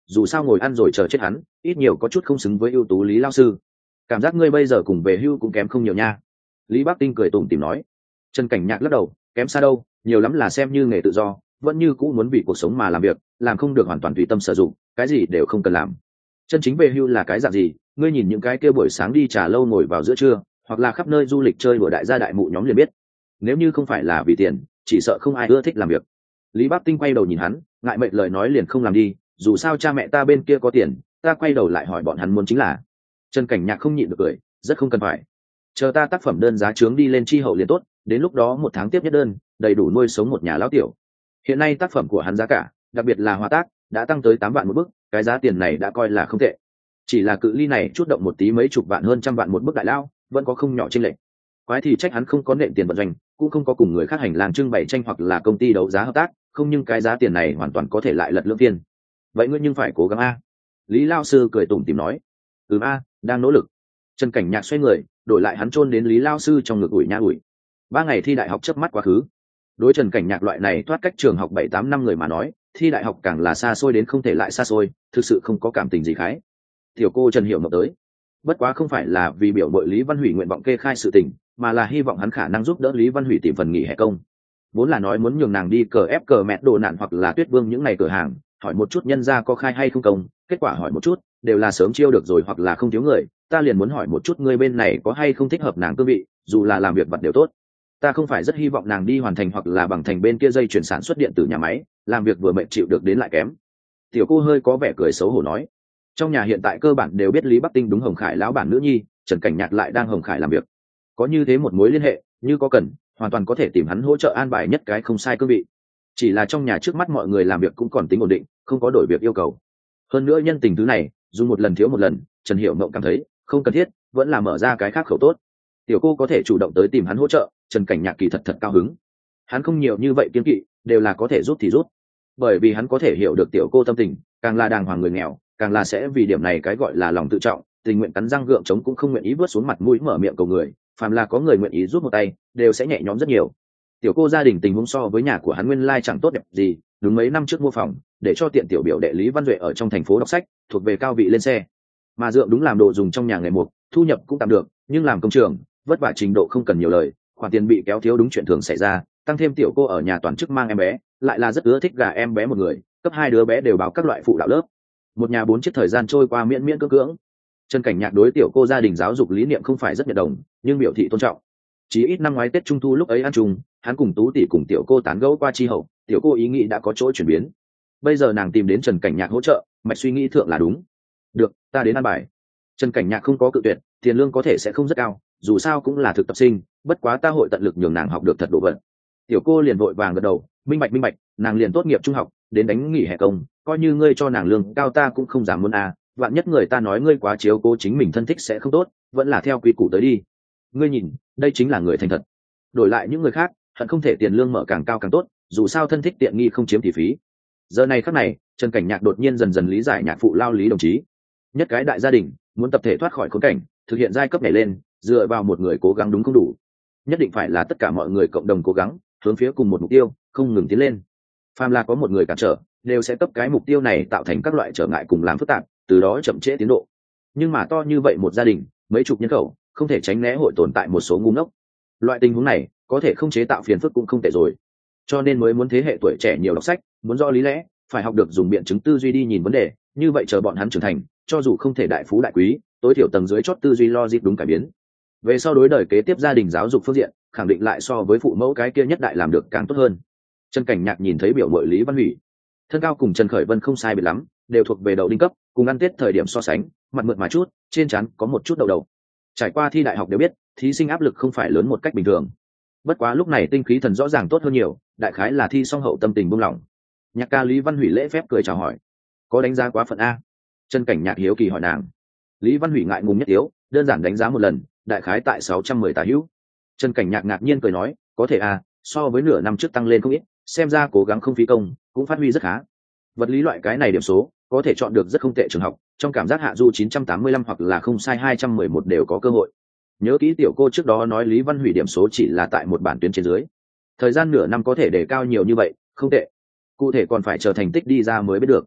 S1: dù sao ngồi ăn rồi chờ chết hắn ít nhiều có chút không xứng với ưu tú Lý lao sư. Cảm giác ngươi bây giờ cùng về hưu cũng kém không nhiều nha. Lý Bắc Tinh cười tủm tỉm nói. Trần Cảnh Nhạc lắc đầu, kém xa đâu, nhiều lắm là xem như nghề tự do, vẫn như cũ muốn vì cuộc sống mà làm việc, làm không được hoàn toàn tùy tâm sử dụng, cái gì đều không cần làm. Chân chính về hưu là cái dạng gì, ngươi nhìn những cái kia buổi sáng đi trà lâu ngồi vào giữa trưa, hoặc là khắp nơi du lịch chơi đùa đại gia đại mụ nhóm liền biết. Nếu như không phải là vì tiền, chỉ sợ không ai ưa thích làm việc. Lý Bắc Tinh quay đầu nhìn hắn, ngại mệt lời nói liền không làm đi, dù sao cha mẹ ta bên kia có tiền, ta quay đầu lại hỏi bọn hắn muốn chính là. Trần Cảnh Nhạc không nhịn được cười, rất không cần phải. Chờ ta tác phẩm đơn giá trướng đi lên chi hậu liền tốt, đến lúc đó một tháng tiếp nhất đơn, đầy đủ nuôi sống một nhà lão tiểu. Hiện nay tác phẩm của hắn giá cả, đặc biệt là hòa tác, đã tăng tới 8 vạn một bức, cái giá tiền này đã coi là không tệ. Chỉ là cự ly này chút động một tí mấy chục vạn hơn trăm vạn một bức đại lao, vẫn có không nhỏ chênh lệch. Quái thì trách hắn không có nện tiền vận doanh, cũng không có cùng người khác hành lang trưng bày tranh hoặc là công ty đấu giá hợp tác, không nhưng cái giá tiền này hoàn toàn có thể lại lật lưỡng tiền. Vậy ngươi nhưng phải cố gắng a. Lý lao sư cười tủm tỉm nói. A, đang nỗ lực. Trần Cảnh Nhạc xoay người, đổi lại hắn chôn đến Lý lao sư trong ngực ủi nha ủi. 3 ngày thi đại học chớp mắt quá khứ. Đối Trần Cảnh Nhạc loại này thoát cách trường học 7-8 năm người mà nói, thi đại học càng là xa xôi đến không thể lại xa xôi, thực sự không có cảm tình gì khái. Tiểu cô Trần Hiểu Mộng tới. Bất quá không phải là vì biểu bội Lý Văn Hủy nguyện vọng kê khai sự tình, mà là hy vọng hắn khả năng giúp đỡ Lý Văn Hủy tìm phần nghỉ hè công. Vốn là nói muốn nhường nàng đi cờ ép cờ mẹ đồ nạn hoặc là Tuyết Vương những ngày cửa hàng, hỏi một chút nhân gia có khai hay không công, kết quả hỏi một chút, đều là sớm chiêu được rồi hoặc là không thiếu người, ta liền muốn hỏi một chút ngươi bên này có hay không thích hợp nàng cương vị, dù là làm việc vật đều tốt. Ta không phải rất hy vọng nàng đi hoàn thành hoặc là bằng thành bên kia dây chuyển sản xuất điện tử nhà máy, làm việc vừa mệt chịu được đến lại kém. Tiểu cô hơi có vẻ cười xấu hổ nói. Trong nhà hiện tại cơ bản đều biết Lý Bắc Tinh đúng Hồng Khải lão bản nữ nhi, Trần Cảnh Nhạc lại đang Hồng Khải làm việc. Có như thế một mối liên hệ, như có cần, hoàn toàn có thể tìm hắn hỗ trợ an bài nhất cái không sai cương vị. Chỉ là trong nhà trước mắt mọi người làm việc cũng còn tính ổn định, không có đổi việc yêu cầu. Hơn nữa nhân tình thứ này, dùng một lần thiếu một lần, Trần Hiểu Mộng cảm thấy không cần thiết, vẫn là mở ra cái khác khẩu tốt. Tiểu cô có thể chủ động tới tìm hắn hỗ trợ, Trần Cảnh Nhạc kỳ thật thật cao hứng. Hắn không nhiều như vậy kiên kỵ, đều là có thể giúp thì giúp. Bởi vì hắn có thể hiểu được tiểu cô tâm tình, càng là đàng hoàng người nghèo, càng là sẽ vì điểm này cái gọi là lòng tự trọng, tình nguyện cắn răng gượng chống cũng không nguyện ý vớt xuống mặt mũi mở miệng cầu người, phàm là có người nguyện ý giúp một tay, đều sẽ nhẹ nhõm rất nhiều. Tiểu cô gia đình tình huống so với nhà của hắn nguyên lai chẳng tốt đẹp gì, đúng mấy năm trước mua phòng, để cho tiện tiểu biểu đệ Lý Văn Duệ ở trong thành phố đọc sách, thuộc về cao vị lên xe. Mà dượng đúng làm đồ dùng trong nhà nghề mục, thu nhập cũng tạm được, nhưng làm công trường, vất vả trình độ không cần nhiều lời, khoản tiền bị kéo thiếu đúng chuyện thường xảy ra, tăng thêm tiểu cô ở nhà toàn chức mang em bé, lại là rất ưa thích gà em bé một người, cấp 2 đứa bé đều báo các loại phụ đạo lớp. Một nhà 4 chiếc thời gian trôi qua miễn miễn cưỡng cưỡng. Trần Cảnh Nhạc đối tiểu cô gia đình giáo dục lý niệm không phải rất nhận đồng, nhưng biểu thị tôn trọng. Chỉ ít năm ngoái Tết Trung thu lúc ấy ăn chung, hắn cùng Tú tỷ cùng tiểu cô tán gẫu qua chi hậu, tiểu cô ý nghĩ đã có chỗ chuyển biến. Bây giờ nàng tìm đến Trần Cảnh Nhạc hỗ trợ, mạch suy nghĩ thượng là đúng. Được, ta đến ăn bài. Trần Cảnh Nhạc không có cự tuyệt, tiền lương có thể sẽ không rất cao, dù sao cũng là thực tập sinh, bất quá ta hội tận lực nhường nàng học được thật độ vận. Tiểu cô liền vội vàng gật đầu, minh bạch, nàng liền tốt nghiệp trung học, đến đánh nghỉ hè công, coi như ngươi cho nàng lương cao ta cũng không dám muốn à, vạn nhất người ta nói ngươi quá chiếu cố chính mình thân thích sẽ không tốt, vẫn là theo quy củ tới đi. Ngươi nhìn, đây chính là người thành thật. Đổi lại những người khác, hận không thể tiền lương mở càng cao càng tốt, dù sao thân thích tiện nghi không chiếm thì phí. Giờ này khắc này, Trần Cảnh Nhạc đột nhiên dần dần lý giải nhạc phụ lao Lý đồng chí. Nhất cái đại gia đình, muốn tập thể thoát khỏi khốn cảnh, thực hiện giai cấp nhảy lên, dựa vào một người cố gắng đúng không đủ. Nhất định phải là tất cả mọi người cộng đồng cố gắng, hướng phía cùng một mục tiêu, không ngừng tiến lên. Phàm là có một người cản trở, đều sẽ cấp cái mục tiêu này tạo thành các loại trở ngại cùng làm phức tạp, từ đó chậm trễ tiến độ. Nhưng mà to như vậy một gia đình, mấy chục nhân khẩu, không thể tránh né hội tồn tại một số ngu ngốc. Loại tình huống này, có thể không chế tạo phiền phức cũng không tệ rồi. Cho nên mới muốn thế hệ tuổi trẻ nhiều đọc sách, muốn rõ lý lẽ, phải học được dùng biện chứng tư duy đi nhìn vấn đề, như vậy chờ bọn hắn trưởng thành, cho dù không thể đại phú đại quý, tối thiểu tầng dưới chót tư duy logic đúng cải biến. Về sau đối đời kế tiếp gia đình giáo dục phương diện, khẳng định lại so với phụ mẫu cái kia nhất đại làm được càng tốt hơn. Trần Cảnh Nhạc nhìn thấy biểu mội Lý Văn Hủy, thân cao cùng Trần Khởi Vân không sai biệt lắm, đều thuộc về đậu đinh cấp, cùng ăn Tết thời điểm so sánh, mặt mượt mà chút, trên trán có một chút đầu đầu. Trải qua thi đại học đều biết, thí sinh áp lực không phải lớn một cách bình thường. Bất quá lúc này tinh khí thần rõ ràng tốt hơn nhiều, đại khái là thi xong hậu tâm tình buông lỏng. Nhạc ca Lý Văn Hủy lễ phép cười chào hỏi, có đánh giá quá phận a? Trần Cảnh Nhạc hiếu kỳ hỏi nàng. Lý Văn Hủy ngại ngùng nhất yếu, đơn giản đánh giá một lần, đại khái tại 610 tả hữu. Trần Cảnh Nhạc ngạc nhiên cười nói, có thể a, so với nửa năm trước tăng lên không ít, xem ra cố gắng không phí công, cũng phát huy rất khá. Vật lý loại cái này điểm số, có thể chọn được rất không tệ trường học, trong cảm giác hạ du 985 hoặc là không sai 211 đều có cơ hội. Nhớ kỹ tiểu cô trước đó nói Lý Văn Hủy điểm số chỉ là tại một bản tuyến trên dưới. Thời gian nửa năm có thể đề cao nhiều như vậy, không tệ. Cụ thể còn phải chờ thành tích đi ra mới biết được.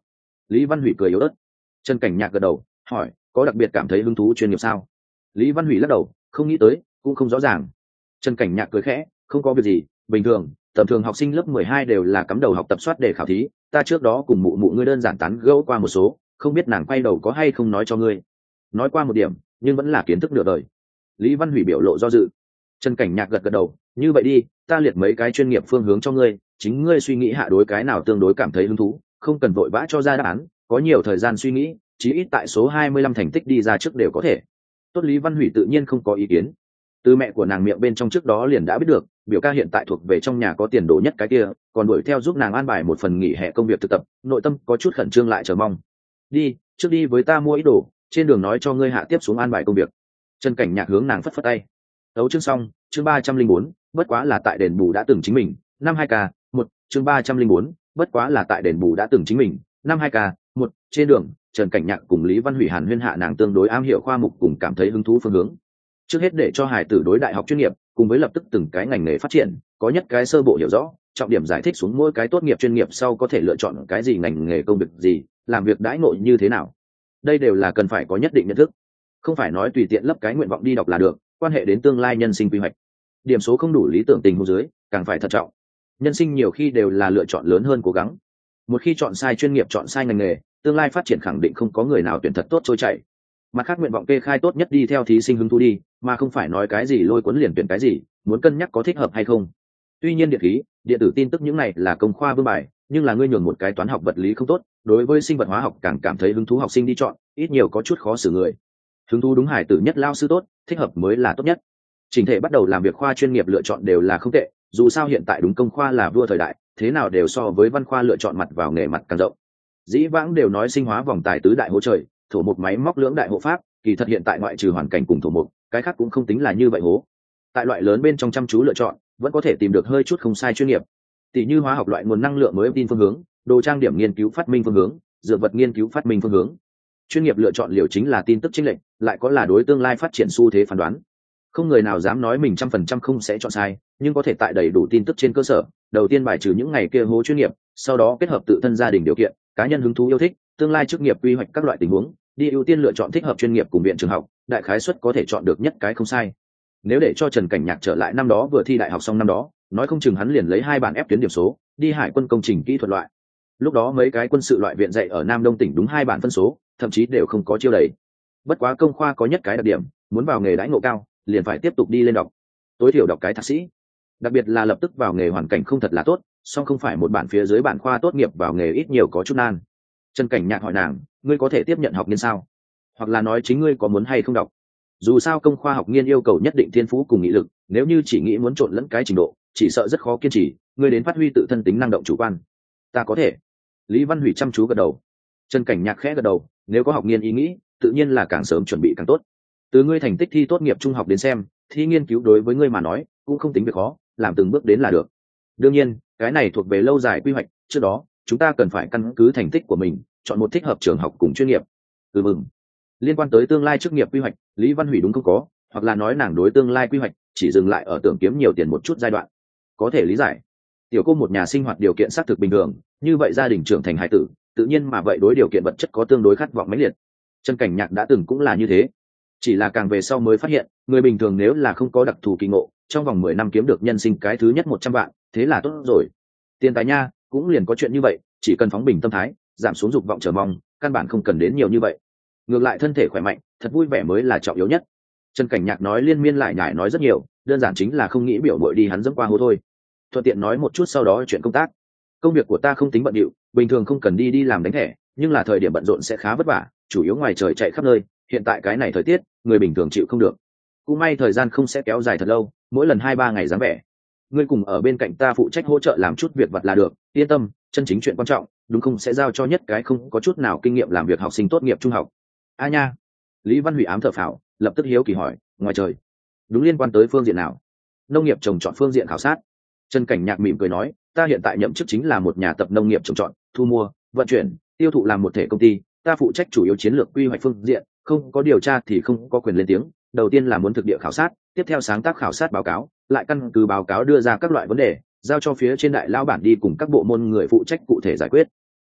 S1: Lý Văn Hủy cười yếu ớt. Trần Cảnh Nhạc gật đầu hỏi, có đặc biệt cảm thấy hứng thú chuyên nghiệp sao? Lý Văn Hủy lắc đầu, không nghĩ tới, cũng không rõ ràng. Trần Cảnh Nhạc cười khẽ, không có việc gì, bình thường, tầm thường học sinh lớp 12 đều là cắm đầu học tập soát để khảo thí, ta trước đó cùng mụ mụ ngươi đơn giản tán gẫu qua một số, không biết nàng quay đầu có hay không nói cho ngươi. Nói qua một điểm, nhưng vẫn là kiến thức nửa đời. Lý Văn Hủy biểu lộ do dự. Trần Cảnh Nhạc gật gật đầu, như vậy đi, ta liệt mấy cái chuyên nghiệp phương hướng cho ngươi, chính ngươi suy nghĩ hạ đối cái nào tương đối cảm thấy hứng thú, không cần vội vã cho ra đáp án, có nhiều thời gian suy nghĩ, chí ít tại số 25 thành tích đi ra trước đều có thể. Tốt, Lý Văn Hủy tự nhiên không có ý kiến. Từ mẹ của nàng miệng bên trong trước đó liền đã biết được, biểu ca hiện tại thuộc về trong nhà có tiền đồ nhất cái kia, còn đuổi theo giúp nàng an bài một phần nghỉ hè công việc thực tập, nội tâm có chút khẩn trương lại chờ mong. Đi, trước đi với ta mua ít đồ, trên đường nói cho ngươi hạ tiếp xuống an bài công việc. Trần Cảnh Nhạc hướng nàng phất phất tay. Tấu chương xong, chương 304, bất quá là tại đền bù đã từng chính mình, năm 2k, 1, chương 304, bất quá là tại đền bù đã từng chính mình, năm 2k, 1, trên đường, Trần Cảnh Nhạc cùng Lý Văn Hủy hàn huyên hạ nàng tương đối am hiểu khoa mục cùng cảm thấy hứng thú phương hướng. Trước hết để cho hải tử đối đại học chuyên nghiệp, cùng với lập tức từng cái ngành nghề phát triển, có nhất cái sơ bộ hiểu rõ, trọng điểm giải thích xuống mỗi cái tốt nghiệp chuyên nghiệp sau có thể lựa chọn cái gì ngành nghề công việc gì, làm việc đãi ngộ như thế nào. Đây đều là cần phải có nhất định nhận thức, không phải nói tùy tiện lấp cái nguyện vọng đi đọc là được, quan hệ đến tương lai nhân sinh quy hoạch. Điểm số không đủ lý tưởng tình huống dưới, càng phải thận trọng. Nhân sinh nhiều khi đều là lựa chọn lớn hơn cố gắng. Một khi chọn sai chuyên nghiệp, chọn sai ngành nghề, tương lai phát triển khẳng định không có người nào tuyển thật tốt trôi chảy. Mặt khác nguyện vọng kê khai tốt nhất đi theo thí sinh hứng thú đi, mà không phải nói cái gì lôi cuốn liền tuyển cái gì, muốn cân nhắc có thích hợp hay không. Tuy nhiên điện khí, điện tử tin tức những này là công khoa vương bài, nhưng là ngươi nhường một cái toán học vật lý không tốt, đối với sinh vật hóa học càng cảm thấy hứng thú học sinh đi chọn, ít nhiều có chút khó xử người. Hứng thú đúng hải tử nhất lao sư tốt, thích hợp mới là tốt nhất. Trình thể bắt đầu làm việc khoa chuyên nghiệp lựa chọn đều là không tệ, dù sao hiện tại đúng công khoa là vua thời đại, thế nào đều so với văn khoa lựa chọn mặt vào nghề mặt càng rộng. Dĩ vãng đều nói sinh hóa vòng tài tứ đại hố trời, thổ một máy móc lưỡng đại hộ pháp, kỳ thật hiện tại ngoại trừ hoàn cảnh cùng thổ một, cái khác cũng không tính là như vậy hố. Tại loại lớn bên trong chăm chú lựa chọn, vẫn có thể tìm được hơi chút không sai chuyên nghiệp. Tỷ như hóa học loại nguồn năng lượng mới tin phương hướng, đồ trang điểm nghiên cứu phát minh phương hướng, dược vật nghiên cứu phát minh phương hướng. Chuyên nghiệp lựa chọn liệu chính là tin tức chính lệnh, lại có là đối tương lai phát triển xu thế phán đoán. Không người nào dám nói mình 100% không sẽ chọn sai, nhưng có thể tại đầy đủ tin tức trên cơ sở, đầu tiên bài trừ những ngày kia hố chuyên nghiệp, sau đó kết hợp tự thân gia đình điều kiện, cá nhân hứng thú yêu thích, tương lai chức nghiệp quy hoạch các loại tình huống, đi ưu tiên lựa chọn thích hợp chuyên nghiệp cùng viện trường học, đại khái suất có thể chọn được nhất cái không sai. Nếu để cho Trần Cảnh Nhạc trở lại năm đó vừa thi đại học xong năm đó, nói không chừng hắn liền lấy 2 bản ép tuyến điểm số, đi hải quân công trình kỹ thuật loại. Lúc đó mấy cái quân sự loại viện dạy ở Nam Đông tỉnh đúng 2 bản phân số, thậm chí đều không có chiêu đầy. Bất quá công khoa có nhất cái đặc điểm, muốn vào nghề đãi ngộ cao, liền phải tiếp tục đi lên đọc, tối thiểu đọc cái thạc sĩ. Đặc biệt là lập tức vào nghề hoàn cảnh không thật là tốt, song không phải một bản phía dưới bản khoa tốt nghiệp vào nghề ít nhiều có chút nan. Trần Cảnh Nhạc hỏi nàng, ngươi có thể tiếp nhận học nghiên sao? Hoặc là nói chính ngươi có muốn hay không đọc? Dù sao công khoa học nghiên yêu cầu nhất định thiên phú cùng nghị lực, nếu như chỉ nghĩ muốn trộn lẫn cái trình độ, chỉ sợ rất khó kiên trì, ngươi đến phát huy tự thân tính năng động chủ quan. Ta có thể. Lý Văn Hủy chăm chú gật đầu. Trần Cảnh Nhạc khẽ gật đầu, nếu có học nghiên ý nghĩ, tự nhiên là càng sớm chuẩn bị càng tốt. Từ ngươi thành tích thi tốt nghiệp trung học đến xem, thi nghiên cứu đối với ngươi mà nói cũng không tính việc khó, làm từng bước đến là được. Đương nhiên, cái này thuộc về lâu dài quy hoạch, trước đó chúng ta cần phải căn cứ thành tích của mình, chọn một thích hợp trường học cùng chuyên nghiệp. Mừng. Liên quan tới tương lai chức nghiệp quy hoạch, Lý Văn Hủy đúng không có, hoặc là nói nàng đối tương lai quy hoạch chỉ dừng lại ở tưởng kiếm nhiều tiền một chút giai đoạn. Có thể lý giải. Tiểu cô một nhà sinh hoạt điều kiện xác thực bình thường, như vậy gia đình trưởng thành hải tử, tự nhiên mà vậy đối điều kiện vật chất có tương đối khát vọng mãnh liệt. Trần Cảnh Nhạc đã từng cũng là như thế. Chỉ là càng về sau mới phát hiện, người bình thường nếu là không có đặc thù kỳ ngộ, trong vòng 10 năm kiếm được nhân sinh cái thứ nhất 100 vạn, thế là tốt rồi. Tiền tài nha, cũng liền có chuyện như vậy, chỉ cần phóng bình tâm thái, giảm xuống dục vọng chờ mong, căn bản không cần đến nhiều như vậy. Ngược lại thân thể khỏe mạnh, thật vui vẻ mới là trọng yếu nhất. Trần Cảnh Nhạc nói liên miên lại nhải nói rất nhiều, đơn giản chính là không nghĩ biểu bội đi hắn dẫm qua hố thôi. Thuận tiện nói một chút sau đó chuyện công tác. Công việc của ta không tính bận rộn, bình thường không cần đi làm đánh thẻ, nhưng là thời điểm bận rộn sẽ khá vất vả, chủ yếu ngoài trời chạy khắp nơi, hiện tại cái này thời tiết, người bình thường chịu không được. Cũng may thời gian không sẽ kéo dài thật lâu, mỗi lần 2-3 ngày dáng vẻ. Ngươi cùng ở bên cạnh ta phụ trách hỗ trợ làm chút việc vặt là được, yên tâm, chân chính chuyện quan trọng, đúng không sẽ giao cho nhất cái không có chút nào kinh nghiệm làm việc học sinh tốt nghiệp trung học. A nha. Lý Văn Hủy ám thở phào, lập tức hiếu kỳ hỏi, ngoài trời, đúng liên quan tới phương diện nào? Nông nghiệp trồng trọt phương diện khảo sát. Trần Cảnh Nhạc mỉm cười nói, ta hiện tại nhậm chức chính là một nhà tập nông nghiệp trồng trọt, thu mua, vận chuyển, tiêu thụ làm một thể công ty, ta phụ trách chủ yếu chiến lược quy hoạch phương diện, không có điều tra thì không có quyền lên tiếng. Đầu tiên là muốn thực địa khảo sát, tiếp theo sáng tác khảo sát báo cáo, lại căn cứ báo cáo đưa ra các loại vấn đề, giao cho phía trên đại lao bản đi cùng các bộ môn người phụ trách cụ thể giải quyết.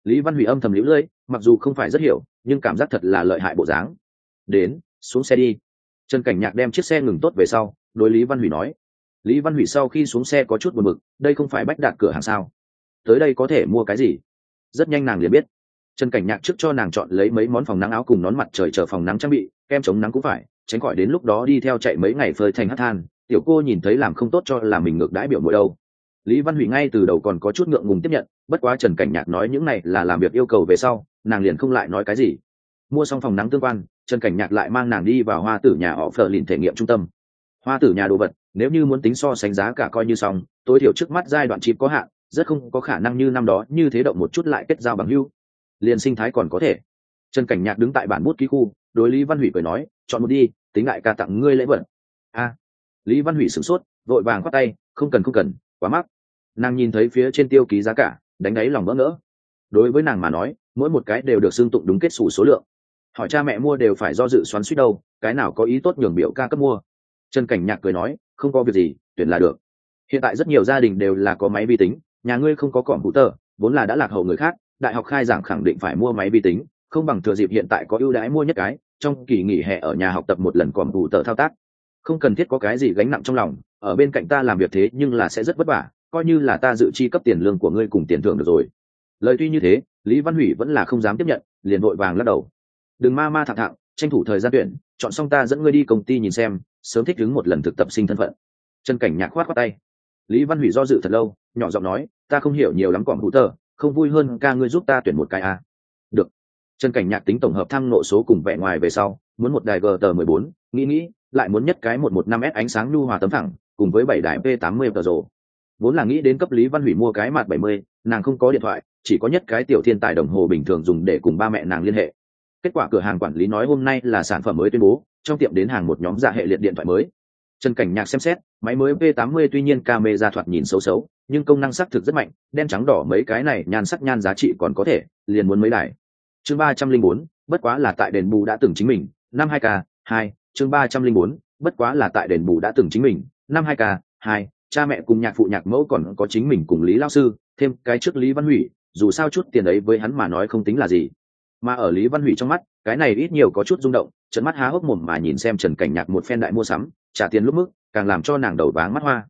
S1: Lý Văn Hủy âm thầm liễu lưỡi, mặc dù không phải rất hiểu nhưng cảm giác thật là lợi hại bộ dáng. Đến, xuống xe đi. Trần Cảnh Nhạc đem chiếc xe ngừng tốt về sau đối Lý Văn Hủy nói. Lý Văn Hủy sau khi xuống xe có chút buồn bực, đây không phải Bách Đạt cửa hàng sao, tới đây có thể mua cái gì? Rất nhanh nàng liền biết. Trần Cảnh Nhạc trước cho nàng chọn lấy mấy món phòng nắng áo cùng nón mặt trời chờ phòng nắng trang bị, kem chống nắng cũng phải, tránh khỏi đến lúc đó đi theo chạy mấy ngày phơi thành hắt than, tiểu cô nhìn thấy làm không tốt cho là mình ngược đãi biểu muội đâu. Lý Văn Hủy ngay từ đầu còn có chút ngượng ngùng tiếp nhận, bất quá Trần Cảnh Nhạc nói những này là làm việc yêu cầu về sau, nàng liền không lại nói cái gì. Mua xong phòng nắng tương quan, Trần Cảnh Nhạc lại mang nàng đi vào hoa tử nhà họ Phở lìn thể nghiệm trung tâm. Hoa tử nhà đồ vật, nếu như muốn tính so sánh giá cả coi như xong, tối thiểu trước mắt giai đoạn chip có hạn, rất không có khả năng như năm đó như thế động một chút lại kết giao bằng hữu. Liên sinh thái còn có thể. Trần Cảnh Nhạc đứng tại bản bút ký khu, đối Lý Văn Hủy cười nói, chọn một đi, tính lại ca tặng ngươi lễ vật. Lý Văn Hủy sửng sốt, vội vàng khoát tay, không cần, quá mắc. Nàng nhìn thấy phía trên tiêu ký giá cả, đánh đáy lòng bỡ ngỡ. Đối với nàng mà nói, mỗi một cái đều được xưng tụng đúng kết xù số lượng. Hỏi cha mẹ mua đều phải do dự xoắn suýt đâu, cái nào có ý tốt nhường biểu ca cấp mua. Trần Cảnh Nhạc cười nói, không có việc gì, tuyển là được. Hiện tại rất nhiều gia đình đều là có máy vi tính, nhà ngươi không có computer, vốn là đã lạc hậu người khác, đại học khai giảng khẳng định phải mua máy vi tính, không bằng thừa dịp hiện tại có ưu đãi mua nhất cái, trong kỳ nghỉ hè ở nhà học tập một lần computer thao tác. Không cần thiết có cái gì gánh nặng trong lòng, ở bên cạnh ta làm việc thế nhưng là sẽ rất vất vả, coi như là ta dự chi cấp tiền lương của ngươi cùng tiền thưởng được rồi. Lời tuy như thế, Lý Văn Hủy vẫn là không dám tiếp nhận, liền vội vàng lắc đầu. Đừng ma thẳng thẳng, tranh thủ thời gian tuyển, chọn xong ta dẫn ngươi đi công ty nhìn xem, sớm thích ứng một lần thực tập sinh thân phận. Trần Cảnh Nhạc khoát tay. Lý Văn Hủy do dự thật lâu, nhỏ giọng nói, ta không hiểu nhiều lắm computer, không vui hơn ca ngươi giúp ta tuyển một cái à. Được. Trần Cảnh Nhạc tính tổng hợp thăng nộ số cùng vẻ ngoài về sau, muốn một đài GT14, nghĩ lại muốn nhất cái 115S ánh sáng nhu hòa tấm thẳng, cùng với 7 đài P80 Pro. Vốn là nghĩ đến cấp Lý Văn Hủy mua cái mặt 70, nàng không có điện thoại, chỉ có nhất cái tiểu thiên tài đồng hồ bình thường dùng để cùng ba mẹ nàng liên hệ. Kết quả cửa hàng quản lý nói hôm nay là sản phẩm mới tuyên bố, trong tiệm đến hàng một nhóm dạ hệ liệt điện thoại mới. Trần Cảnh Nhạc xem xét, máy mới P80 tuy nhiên camera thoạt nhìn xấu, nhưng công năng sắc thực rất mạnh, đen trắng đỏ mấy cái này nhan giá trị còn có thể, liền muốn mấy đài. Chương 304, bất quá là tại đền bù đã từng chính mình, năm 2K, 2, chương 304, bất quá là tại đền bù đã từng chính mình, năm 2K, 2, cha mẹ cùng nhạc phụ nhạc mẫu còn có chính mình cùng Lý lão sư, thêm cái trước Lý Văn Hủy, dù sao chút tiền ấy với hắn mà nói không tính là gì. Mà ở Lý Văn Hủy trong mắt, cái này ít nhiều có chút rung động, trợn mắt há hốc mồm mà nhìn xem Trần Cảnh Nhạc một phen đại mua sắm, trả tiền lúc mức, càng làm cho nàng đầu váng mắt hoa.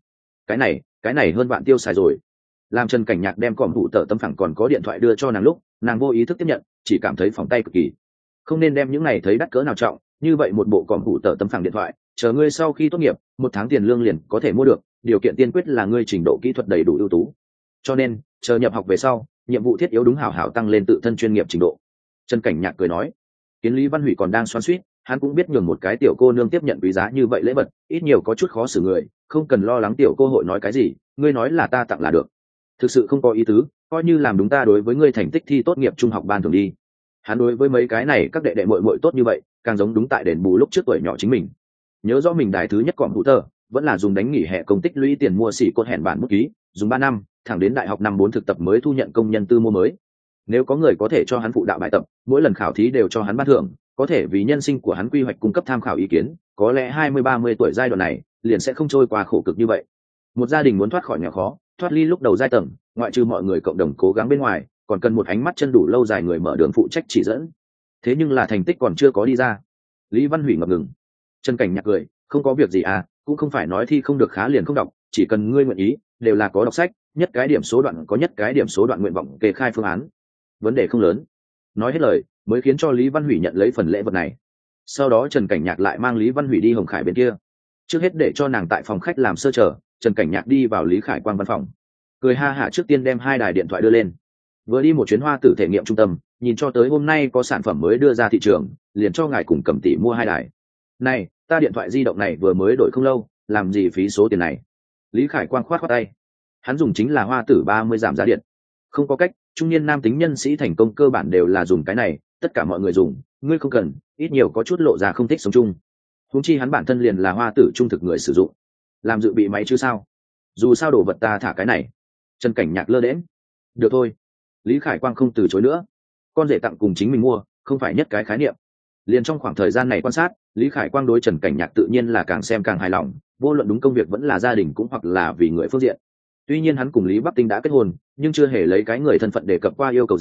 S1: Cái này hơn vạn tiêu xài rồi. Làm Trần Cảnh Nhạc đem còm thủ tờ tấm phẳng còn có điện thoại đưa cho nàng lúc, nàng vô ý thức tiếp nhận, chỉ cảm thấy phòng tay cực kỳ. Không nên đem những này thấy đắt cỡ nào trọng, như vậy một bộ còm thủ tờ tấm phẳng điện thoại, chờ ngươi sau khi tốt nghiệp, một tháng tiền lương liền có thể mua được, điều kiện tiên quyết là ngươi trình độ kỹ thuật đầy đủ ưu tú. Cho nên, chờ nhập học về sau, nhiệm vụ thiết yếu đúng hảo hảo tăng lên tự thân chuyên nghiệp trình độ. Trần Cảnh Nhạc cười nói. Kiến Lý Văn Hủy còn đang xoắn xuýt, hắn cũng biết nhường một cái tiểu cô nương tiếp nhận quý giá như vậy lễ vật, ít nhiều có chút khó xử người, không cần lo lắng tiểu cô hội nói cái gì, ngươi nói là ta tặng là được. Thực sự không có ý tứ, coi như làm đúng ta đối với ngươi thành tích thi tốt nghiệp trung học ban thường đi. Hắn đối với mấy cái này các đệ đệ muội muội tốt như vậy, càng giống đúng tại đền bù lúc trước tuổi nhỏ chính mình. Nhớ rõ mình đài thứ nhất cọm hữu tờ, vẫn là dùng đánh nghỉ hè công tích lũy tiền mua xỉ cột hẹn bản bút ký, dùng 3 năm, thẳng đến đại học năm 4 thực tập mới thu nhận công nhân tư mua mới. Nếu có người có thể cho hắn phụ đạo bài tập, mỗi lần khảo thí đều cho hắn ban thưởng, có thể vì nhân sinh của hắn quy hoạch cung cấp tham khảo ý kiến, có lẽ 20-30 tuổi giai đoạn này liền sẽ không trôi qua khổ cực như vậy. Một gia đình muốn thoát khỏi nghèo khó, thoát ly lúc đầu giai tầng, ngoại trừ mọi người cộng đồng cố gắng bên ngoài, còn cần một ánh mắt chân đủ lâu dài người mở đường phụ trách chỉ dẫn. Thế nhưng là thành tích còn chưa có đi ra. Lý Văn Hủy ngập ngừng. Trần Cảnh Nhạc cười, không có việc gì à, cũng không phải nói thi không được khá liền không đọc, chỉ cần ngươi nguyện ý, đều là có đọc sách, nhất cái điểm số đoạn có nhất cái điểm số đoạn nguyện vọng kê khai phương án. Vấn đề không lớn. Nói hết lời, mới khiến cho Lý Văn Hủy nhận lấy phần lễ vật này. Sau đó Trần Cảnh Nhạc lại mang Lý Văn Hủy đi Hồng Khải bên kia. Trước hết để cho nàng tại phòng khách làm sơ chờ, Trần Cảnh Nhạc đi vào Lý Khải Quang văn phòng. Cười ha hả trước tiên đem 2 đài điện thoại đưa lên. Vừa đi một chuyến hoa tử thể nghiệm trung tâm, nhìn cho tới hôm nay có sản phẩm mới đưa ra thị trường, liền cho ngài cùng Cẩm Tỷ mua 2 đài. Này, ta điện thoại di động này vừa mới đổi không lâu, làm gì phí số tiền này? Lý Khải Quang khoát tay. Hắn dùng chính là hoa tử 30 giảm giá điện. Không có cách, trung niên nam tính nhân sĩ thành công cơ bản đều là dùng cái này, tất cả mọi người dùng, ngươi không cần, ít nhiều có chút lộ ra không thích sống chung. Huống chi hắn bản thân liền là hoa tử trung thực người sử dụng, làm dự bị máy chứ sao? Dù sao đồ vật ta thả cái này. Trần Cảnh Nhạc lơ đễnh. Được thôi. Lý Khải Quang không từ chối nữa. Con rể tặng cùng chính mình mua, không phải nhất cái khái niệm. Liền trong khoảng thời gian này quan sát, Lý Khải Quang đối Trần Cảnh Nhạc tự nhiên là càng xem càng hài lòng, vô luận đúng công việc vẫn là gia đình cũng hoặc là vì người phương diện. Tuy nhiên hắn cùng Lý Bắc Tinh đã kết hôn, nhưng chưa hề lấy cái người thân phận đề cập qua yêu cầu gì,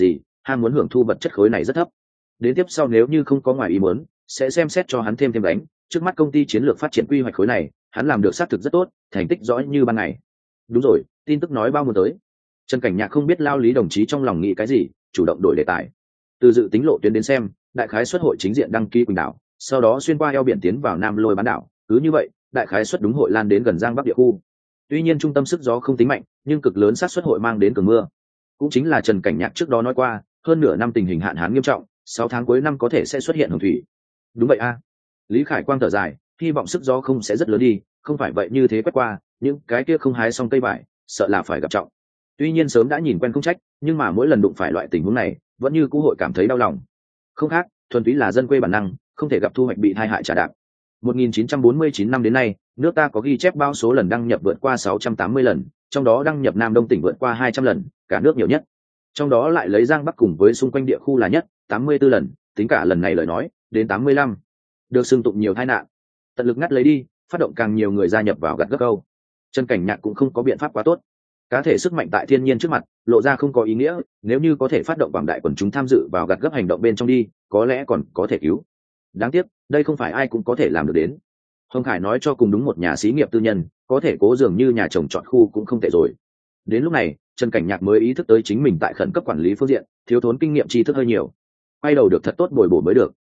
S1: ham muốn hưởng thu vật chất khối này rất thấp. Đến tiếp sau nếu như không có ngoài ý muốn, sẽ xem xét cho hắn thêm đánh. Trước mắt công ty chiến lược phát triển quy hoạch khối này, hắn làm được xác thực rất tốt, thành tích rõ như ban ngày. Đúng rồi, tin tức nói bao muốn tới. Trần Cảnh Nhạc không biết Lao Lý đồng chí trong lòng nghĩ cái gì, chủ động đổi đề tài. Từ dự tính lộ tuyến đến xem, đại khái xuất hội chính diện đăng ký Quỳnh đảo, sau đó xuyên qua eo biển tiến vào Nam Lôi bán đảo, cứ như vậy, đại khái xuất đúng hội lan đến gần Giang Bắc địa khu. Tuy nhiên trung tâm sức gió không tính mạnh, nhưng cực lớn xác suất hội mang đến cường mưa. Cũng chính là Trần Cảnh Nhạc trước đó nói qua, hơn nửa năm tình hình hạn hán nghiêm trọng, 6 tháng cuối năm có thể sẽ xuất hiện hồng thủy. Đúng vậy a. Lý Khải Quang thở dài, hy vọng sức gió không sẽ rất lớn đi, không phải vậy như thế quét qua, những cái kia không hái xong cây vải, sợ là phải gặp trọng. Tuy nhiên sớm đã nhìn quen không trách, nhưng mà mỗi lần đụng phải loại tình huống này, vẫn như cũ hội cảm thấy đau lòng. Không khác, thuần túy là dân quê bản năng, không thể gặp thu hoạch bị tai hại trả đạp. 1949 năm đến nay, nước ta có ghi chép bao số lần đăng nhập vượt qua 680 lần, trong đó đăng nhập Nam Đông tỉnh vượt qua 200 lần, cả nước nhiều nhất. Trong đó lại lấy Giang Bắc cùng với xung quanh địa khu là nhất, 84 lần, tính cả lần này lời nói, đến 85. Được xưng tụng nhiều tai nạn. Tận lực ngắt lấy đi, phát động càng nhiều người gia nhập vào gặt gấp câu. Trần Cảnh Nhạc cũng không có biện pháp quá tốt. Cá thể sức mạnh tại thiên nhiên trước mặt, lộ ra không có ý nghĩa, nếu như có thể phát động quảng đại quần chúng tham dự vào gặt gấp hành động bên trong đi, có lẽ còn có thể cứu. Đáng tiếc, đây không phải ai cũng có thể làm được đến. Hồng Khải nói cho cùng đúng một nhà xí nghiệp tư nhân, có thể cố dường như nhà trồng trọt khu cũng không tệ rồi. Đến lúc này, Trần Cảnh Nhạc mới ý thức tới chính mình tại khẩn cấp quản lý phương diện, thiếu thốn kinh nghiệm tri thức hơi nhiều. Quay đầu được thật tốt bồi bổ mới được.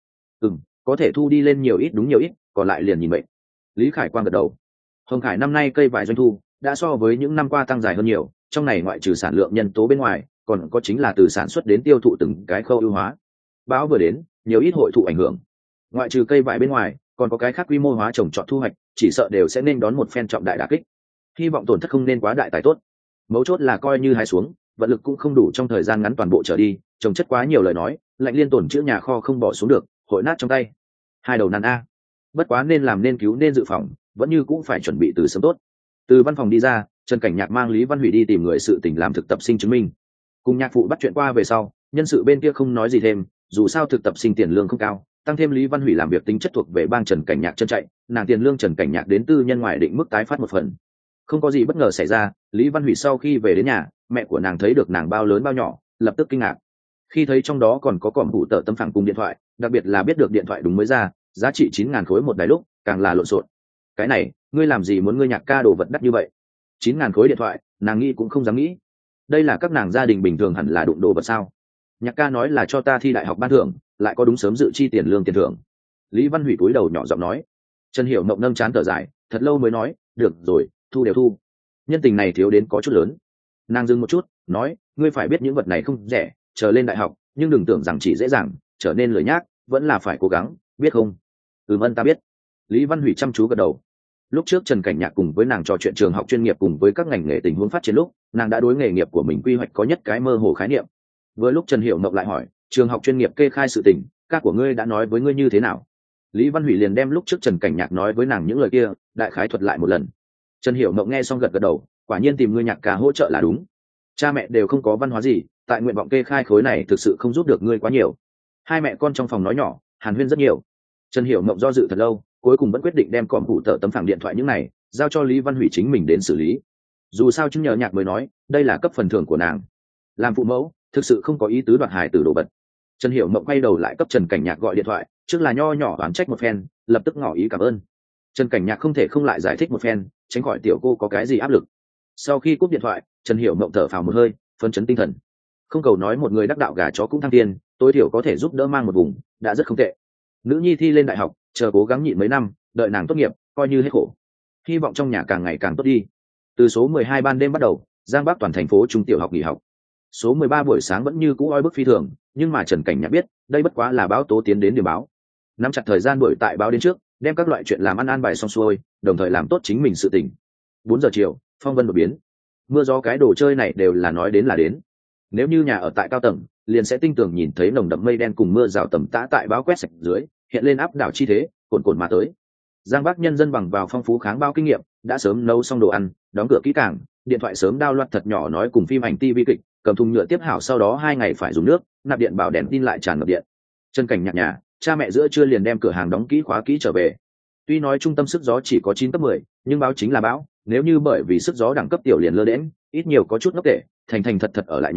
S1: Có thể thu đi lên nhiều ít đúng nhiều ít, còn lại liền nhìn mệnh. Lý Khải Quang gật đầu. Hồng Khải năm nay cây vải doanh thu đã so với những năm qua tăng dài hơn nhiều, trong này ngoại trừ sản lượng nhân tố bên ngoài, còn có chính là từ sản xuất đến tiêu thụ từng cái khâu ưu hóa. Bão vừa đến, nhiều ít hội thụ ảnh hưởng. Ngoại trừ cây vải bên ngoài, còn có cái khác quy mô hóa trồng trọt thu hoạch, chỉ sợ đều sẽ nên đón một phen trọng đại đả kích. Hy vọng tổn thất không nên quá đại tài tốt. Mấu chốt là coi như hai xuống, vận lực cũng không đủ trong thời gian ngắn toàn bộ trở đi, trồng chất quá nhiều lời nói, lạnh liên tổn chữ nhà kho không bỏ xuống được, hội nát trong tay. Hai đầu nan a. Bất quá nên làm nên cứu nên dự phòng, vẫn như cũng phải chuẩn bị từ sớm tốt. Từ văn phòng đi ra, Trần Cảnh Nhạc mang Lý Văn Hủy đi tìm người sự tình làm thực tập sinh chứng minh. Cùng nhạc phụ bắt chuyện qua về sau, nhân sự bên kia không nói gì thêm, dù sao thực tập sinh tiền lương không cao, tăng thêm Lý Văn Hủy làm việc tính chất thuộc về bang Trần Cảnh Nhạc chân chạy, nàng tiền lương Trần Cảnh Nhạc đến tư nhân ngoài định mức tái phát một phần. Không có gì bất ngờ xảy ra, Lý Văn Hủy sau khi về đến nhà, mẹ của nàng thấy được nàng bao lớn bao nhỏ, lập tức kinh ngạc. Khi thấy trong đó còn có còm hủ tợ tấm phẳng cùng điện thoại, đặc biệt là biết được điện thoại đúng mới ra, giá trị 9.000 khối một đài lúc, càng là lộn xộn. Cái này, ngươi làm gì muốn ngươi Nhạc ca đồ vật đắt như vậy? 9.000 khối điện thoại, nàng nghĩ cũng không dám nghĩ. Đây là các nàng gia đình bình thường hẳn là đụng đồ vật sao? Nhạc ca nói là cho ta thi đại học ban thưởng, lại có đúng sớm dự chi tiền lương tiền thưởng. Lý Văn Hủy cúi đầu nhỏ giọng nói. Trần Hiểu Mộng nâng chán thở dài, thật lâu mới nói, được rồi, thu đều thu. Nhân tình này thiếu đến có chút lớn. Nàng dừng một chút, nói, ngươi phải biết những vật này không rẻ, chờ lên đại học, nhưng đừng tưởng rằng chỉ dễ dàng, trở nên lười nhác, vẫn là phải cố gắng, biết không? Ân ta biết. Lý Văn Hủy chăm chú gật đầu. Lúc trước Trần Cảnh Nhạc cùng với nàng trò chuyện trường học chuyên nghiệp cùng với các ngành nghề tình huống phát triển lúc, nàng đã đối nghề nghiệp của mình quy hoạch có nhất cái mơ hồ khái niệm. Vừa lúc Trần Hiểu Mộng lại hỏi, trường học chuyên nghiệp kê khai sự tình, ca của ngươi đã nói với ngươi như thế nào? Lý Văn Hủy liền đem lúc trước Trần Cảnh Nhạc nói với nàng những lời kia, đại khái thuật lại một lần. Trần Hiểu Mộng nghe xong gật gật đầu, quả nhiên tìm ngươi Nhạc ca hỗ trợ là đúng. Cha mẹ đều không có văn hóa gì, tại nguyện vọng kê khai khối này thực sự không giúp được ngươi quá nhiều. Hai mẹ con trong phòng nói nhỏ, hàn huyên rất nhiều. Trần Hiểu Mộng do dự thật lâu, cuối cùng vẫn quyết định đem còm hủ tợ tấm phẳng điện thoại những này giao cho Lý Văn Hủy chính mình đến xử lý. Dù sao chứng nhờ Nhạc mới nói, đây là cấp phần thưởng của nàng. Làm phụ mẫu, thực sự không có ý tứ đoạt hài từ đồ vật. Trần Hiểu Mộng quay đầu lại cấp Trần Cảnh Nhạc gọi điện thoại, trước là nho nhỏ oán trách một phen, lập tức ngỏ ý cảm ơn. Trần Cảnh Nhạc không thể không lại giải thích một phen, tránh khỏi tiểu cô có cái gì áp lực. Sau khi cúp điện thoại, Trần Hiểu Mộng thở phào một hơi, phấn chấn tinh thần. Không cầu nói một người đắc đạo gà chó cũng thăng tiền, tối thiểu có thể giúp đỡ mang một vùng, đã rất không tệ. Nữ nhi thi lên đại học, chờ cố gắng nhịn mấy năm, đợi nàng tốt nghiệp, coi như hết khổ. Hy vọng trong nhà càng ngày càng tốt đi. Từ số 12 ban đêm bắt đầu, Giang Bắc toàn thành phố trung tiểu học nghỉ học. Số 13 buổi sáng vẫn như cũ oi bức phi thường, nhưng mà Trần Cảnh Nhạc biết, đây bất quá là báo tố tiến đến điểm báo. Nắm chặt thời gian buổi tại báo đến trước, đem các loại chuyện làm ăn an bài xong xuôi, đồng thời làm tốt chính mình sự tình. 4 giờ chiều, phong vân đột biến. Mưa gió cái đồ chơi này đều là nói đến là đến. Nếu như nhà ở tại cao tầng, liền sẽ tinh tường nhìn thấy nồng đậm mây đen cùng mưa rào tầm tã tại báo quét sạch dưới, hiện lên áp đảo chi thế, cuồn cuộn mà tới. Giang Bắc nhân dân bằng vào phong phú kháng bao kinh nghiệm, đã sớm nấu xong đồ ăn, đóng cửa kỹ càng, điện thoại sớm đao loạt thật nhỏ nói cùng phim ảnh TV kịch, cầm thùng nhựa tiếp hảo sau đó 2 ngày phải dùng nước, nạp điện bảo đèn tin lại tràn ngập điện. Trần Cảnh Nhạc nhà, cha mẹ giữa trưa liền đem cửa hàng đóng kỹ khóa kỹ trở về. Tuy nói trung tâm sức gió chỉ có 9 cấp 10, nhưng báo chính là báo, nếu như bởi vì sức gió đẳng cấp tiểu liền lơ đễnh, ít nhiều có chút ngốc tệ, thành thành thật thật ở lại nhà,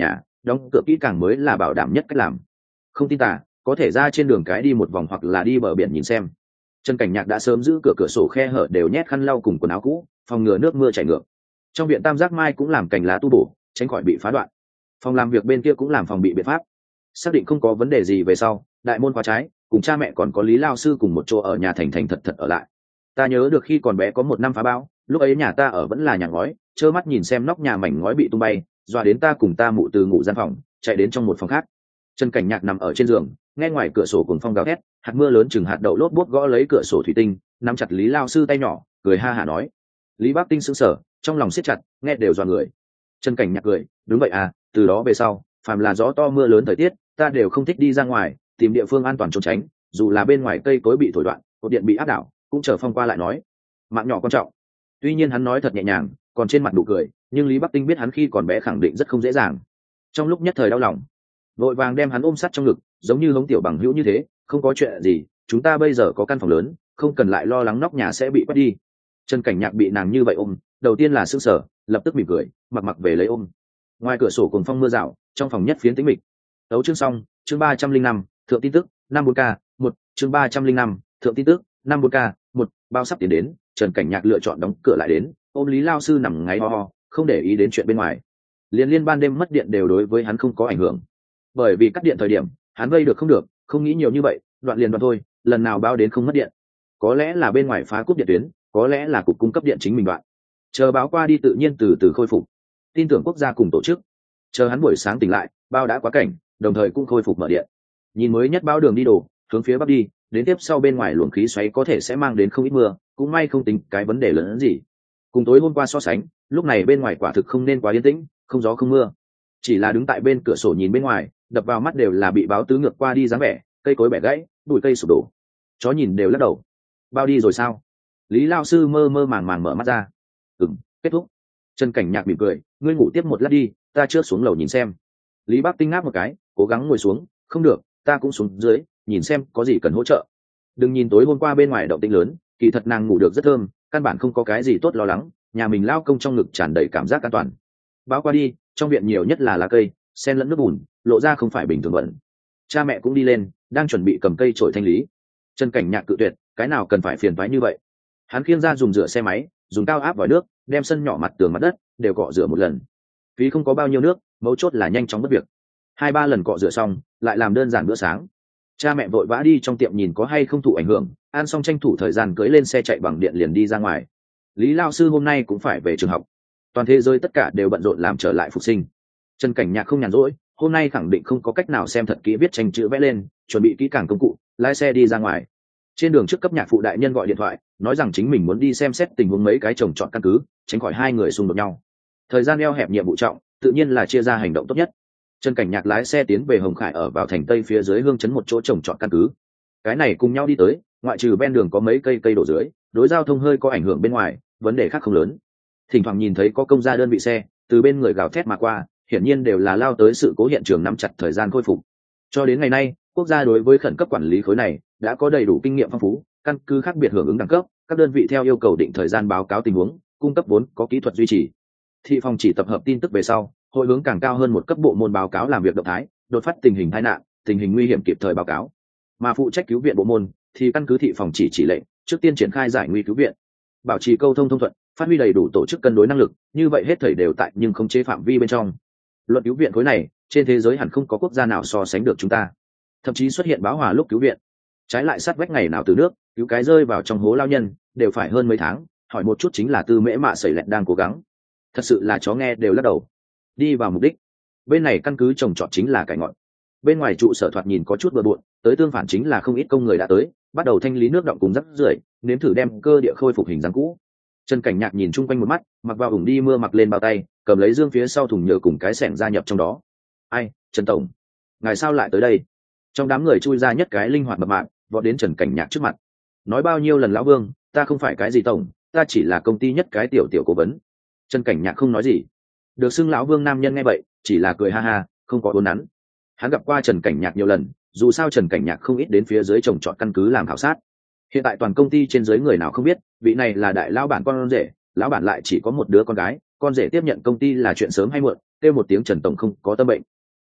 S1: đóng cửa kỹ càng mới là bảo đảm nhất cách làm. Không tin tả, có thể ra trên đường cái đi một vòng hoặc là đi bờ biển nhìn xem. Trần Cảnh Nhạc đã sớm giữ cửa sổ khe hở đều nhét khăn lau cùng quần áo cũ, phòng ngừa nước mưa chảy ngược. Trong viện tam giác mai cũng làm cành lá tu bổ, tránh khỏi bị phá đoạn. Phòng làm việc bên kia cũng làm phòng bị biện pháp. Xác định không có vấn đề gì về sau, đại môn khóa trái, cùng cha mẹ còn có Lý lao sư cùng một chỗ ở nhà thành thành thật thật ở lại. Ta nhớ được khi còn bé có một năm phá bão, lúc ấy nhà ta ở vẫn là nhà ngói, trơ mắt nhìn xem nóc nhà mảnh ngói bị tung bay, dọa đến ta cùng ta mụ từ ngủ gian phòng chạy đến trong một phòng khác. Trần Cảnh Nhạc nằm ở trên giường, nghe ngoài cửa sổ cuồng phong gào thét, hạt mưa lớn chừng hạt đậu lốp bốt gõ lấy cửa sổ thủy tinh, nắm chặt Lý lao sư tay nhỏ, cười ha hả nói. Lý Bác Tinh sững sờ, trong lòng siết chặt, nghe đều dọa người. Trần Cảnh Nhạc cười, đúng vậy à, từ đó về sau, phàm là gió to mưa lớn thời tiết, ta đều không thích đi ra ngoài, tìm địa phương an toàn trốn tránh, dù là bên ngoài cây cối bị thổi đoạn, cột điện bị áp đảo, cũng chờ phong qua lại nói. Mạng nhỏ quan trọng. Tuy nhiên hắn nói thật nhẹ nhàng, còn trên mặt nụ cười, nhưng Lý Bắc Tinh biết hắn khi còn bé khẳng định rất không dễ dàng. Trong lúc nhất thời đau lòng, vội vàng đem hắn ôm sát trong ngực, giống như hống tiểu bằng hữu như thế, không có chuyện gì, chúng ta bây giờ có căn phòng lớn, không cần lại lo lắng nóc nhà sẽ bị quét đi. Trần Cảnh Nhạc bị nàng như vậy ôm, đầu tiên là sững sờ, lập tức mỉm cười, mặc về lấy ôm. Ngoài cửa sổ cùng phong mưa rào, trong phòng nhất phiến tĩnh mịch. Tấu chương xong, chương 305, thượng tin tức, 54K, 1, chương 305, thượng tin tức, 54K, 1, bao sắp tiến đến, Trần Cảnh Nhạc lựa chọn đóng cửa lại đến, ôm Lý lao sư nằm ngáy ho ho, không để ý đến chuyện bên ngoài. Liên ban đêm mất điện đều đối với hắn không có ảnh hưởng, bởi vì cắt điện thời điểm, hắn vây được không được, không nghĩ nhiều như vậy, đoạn liền đoạn thôi, lần nào báo đến không mất điện. Có lẽ là bên ngoài phá cúp điện tuyến, có lẽ là cục cung cấp điện chính mình đoạn. Chờ báo qua đi tự nhiên từ từ khôi phục. Tin tưởng quốc gia cùng tổ chức. Chờ hắn buổi sáng tỉnh lại, bao đã quá cảnh, đồng thời cũng khôi phục mở điện. Nhìn mới nhất báo đường đi đổ, hướng phía bắc đi, đến tiếp sau bên ngoài luồng khí xoáy có thể sẽ mang đến không ít mưa, cũng may không tính cái vấn đề lớn hơn gì. Cùng tối hôm qua so sánh, lúc này bên ngoài quả thực không nên quá yên tĩnh, không gió không mưa. Chỉ là đứng tại bên cửa sổ nhìn bên ngoài, đập vào mắt đều là bị báo tứ ngược qua đi dáng vẻ, cây cối bẻ gãy, bụi cây sụp đổ. Chó nhìn đều lắc đầu. Bao đi rồi sao? Lý lao sư mơ mơ màng màng mở mắt ra. Kết thúc. Trần Cảnh Nhạc mỉm cười, ngươi ngủ tiếp một lát đi, ta chưa xuống lầu nhìn xem. Lý Bắc Tinh ngáp một cái, cố gắng ngồi xuống, không được, ta cũng xuống dưới, nhìn xem có gì cần hỗ trợ. Đừng nhìn tối hôm qua bên ngoài động tĩnh lớn, kỳ thật nàng ngủ được rất thơm, căn bản không có cái gì tốt lo lắng, nhà mình lao công trong ngực tràn đầy cảm giác an toàn. Báo qua đi, trong viện nhiều nhất là lá cây, xen lẫn nước bùn, lộ ra không phải bình thường bẩn. Cha mẹ cũng đi lên, đang chuẩn bị cầm cây chổi thanh lý. Trần Cảnh Nhạc cự tuyệt, cái nào cần phải phiền toái như vậy. Hắn khiêng ra dùng rửa xe máy, dùng cao áp vòi nước, đem sân nhỏ mặt tường mặt đất đều cọ rửa một lần. Phí không có bao nhiêu nước, mấu chốt là nhanh chóng mất việc. 2-3 lần cọ rửa xong, lại làm đơn giản bữa sáng. Cha mẹ vội vã đi trong tiệm nhìn có hay không thụ ảnh hưởng, ăn xong tranh thủ thời gian cưỡi lên xe chạy bằng điện liền đi ra ngoài. Lý lao sư hôm nay cũng phải về trường học. Toàn thế giới tất cả đều bận rộn làm trở lại phục sinh. Trần Cảnh Nhạc không nhàn rỗi, hôm nay khẳng định không có cách nào xem thật kỹ viết tranh chữ vẽ lên, chuẩn bị kỹ càng công cụ, lái xe đi ra ngoài. Trên đường trước cấp nhạc phụ đại nhân gọi điện thoại, nói rằng chính mình muốn đi xem xét tình huống mấy cái trồng trọt căn cứ, tránh khỏi hai người xung đột nhau. Thời gian eo hẹp nhiệm vụ trọng, tự nhiên là chia ra hành động tốt nhất. Trần Cảnh Nhạc lái xe tiến về Hồng Khải ở vào thành Tây phía dưới hương trấn một chỗ trồng trọt căn cứ. Cái này cùng nhau đi tới, ngoại trừ ven đường có mấy cây đổ dưới, đối giao thông hơi có ảnh hưởng bên ngoài, vấn đề khác không lớn. Thỉnh thoảng nhìn thấy có công gia đơn vị xe từ bên người gào thét mà qua, hiển nhiên đều là lao tới sự cố hiện trường nắm chặt thời gian khôi phục. Cho đến ngày nay, quốc gia đối với khẩn cấp quản lý khối này đã có đầy đủ kinh nghiệm phong phú, căn cứ khác biệt hưởng ứng đẳng cấp, các đơn vị theo yêu cầu định thời gian báo cáo tình huống, cung cấp vốn có kỹ thuật duy trì. Thị phòng chỉ tập hợp tin tức về sau, hội hướng càng cao hơn một cấp bộ môn báo cáo làm việc động thái, đột phát tình hình tai nạn, tình hình nguy hiểm kịp thời báo cáo. Mà phụ trách cứu viện bộ môn thì căn cứ thị phòng chỉ lệnh, trước tiên triển khai giải nguy cứu viện, bảo trì câu thông thông thuận, phát huy đầy đủ tổ chức cân đối năng lực, như vậy hết thảy đều tại nhưng không chế phạm vi bên trong. Luật cứu viện khối này, trên thế giới hẳn không có quốc gia nào so sánh được chúng ta. Thậm chí xuất hiện báo hỏa lúc cứu viện, trái lại sát vách ngày nào từ nước, cứu cái rơi vào trong hố lao nhân, đều phải hơn mấy tháng, hỏi một chút chính là Tư Mễ Mạ Sẩy Lẹt đang cố gắng. Thật sự là chó nghe đều lắc đầu. Đi vào mục đích. Bên này căn cứ trồng trọt chính là cải ngọn. Bên ngoài trụ sở thoạt nhìn có chút bừa bộn, tới tương phản chính là không ít công người đã tới, bắt đầu thanh lý nước đọng cùng rác rưởi, nếm thử đem cơ địa khôi phục hình dáng cũ. Trần Cảnh Nhạc nhìn chung quanh một mắt, mặc vào ủng đi mưa mặc lên bao tay, cầm lấy dương phía sau thùng nhựa cùng cái xẻng gia nhập trong đó. Ai, Trần tổng, ngài sao lại tới đây? Trong đám người chui ra nhất cái linh hoạt mập mạp, vọt đến Trần Cảnh Nhạc trước mặt. Nói bao nhiêu lần lão Vương, ta không phải cái gì tổng, ta chỉ là công ty nhất cái tiểu cố vấn. Trần Cảnh Nhạc không nói gì. Được xưng lão Vương nam nhân nghe vậy, chỉ là cười ha ha, không có uốn nắn. Hắn gặp qua Trần Cảnh Nhạc nhiều lần, dù sao Trần Cảnh Nhạc không ít đến phía dưới trồng trọt căn cứ làm khảo sát. Hiện tại toàn công ty trên dưới người nào không biết, vị này là đại lão bản con rể, lão bản lại chỉ có một đứa con gái, con rể tiếp nhận công ty là chuyện sớm hay muộn, kêu một tiếng Trần tổng không có tâm bệnh.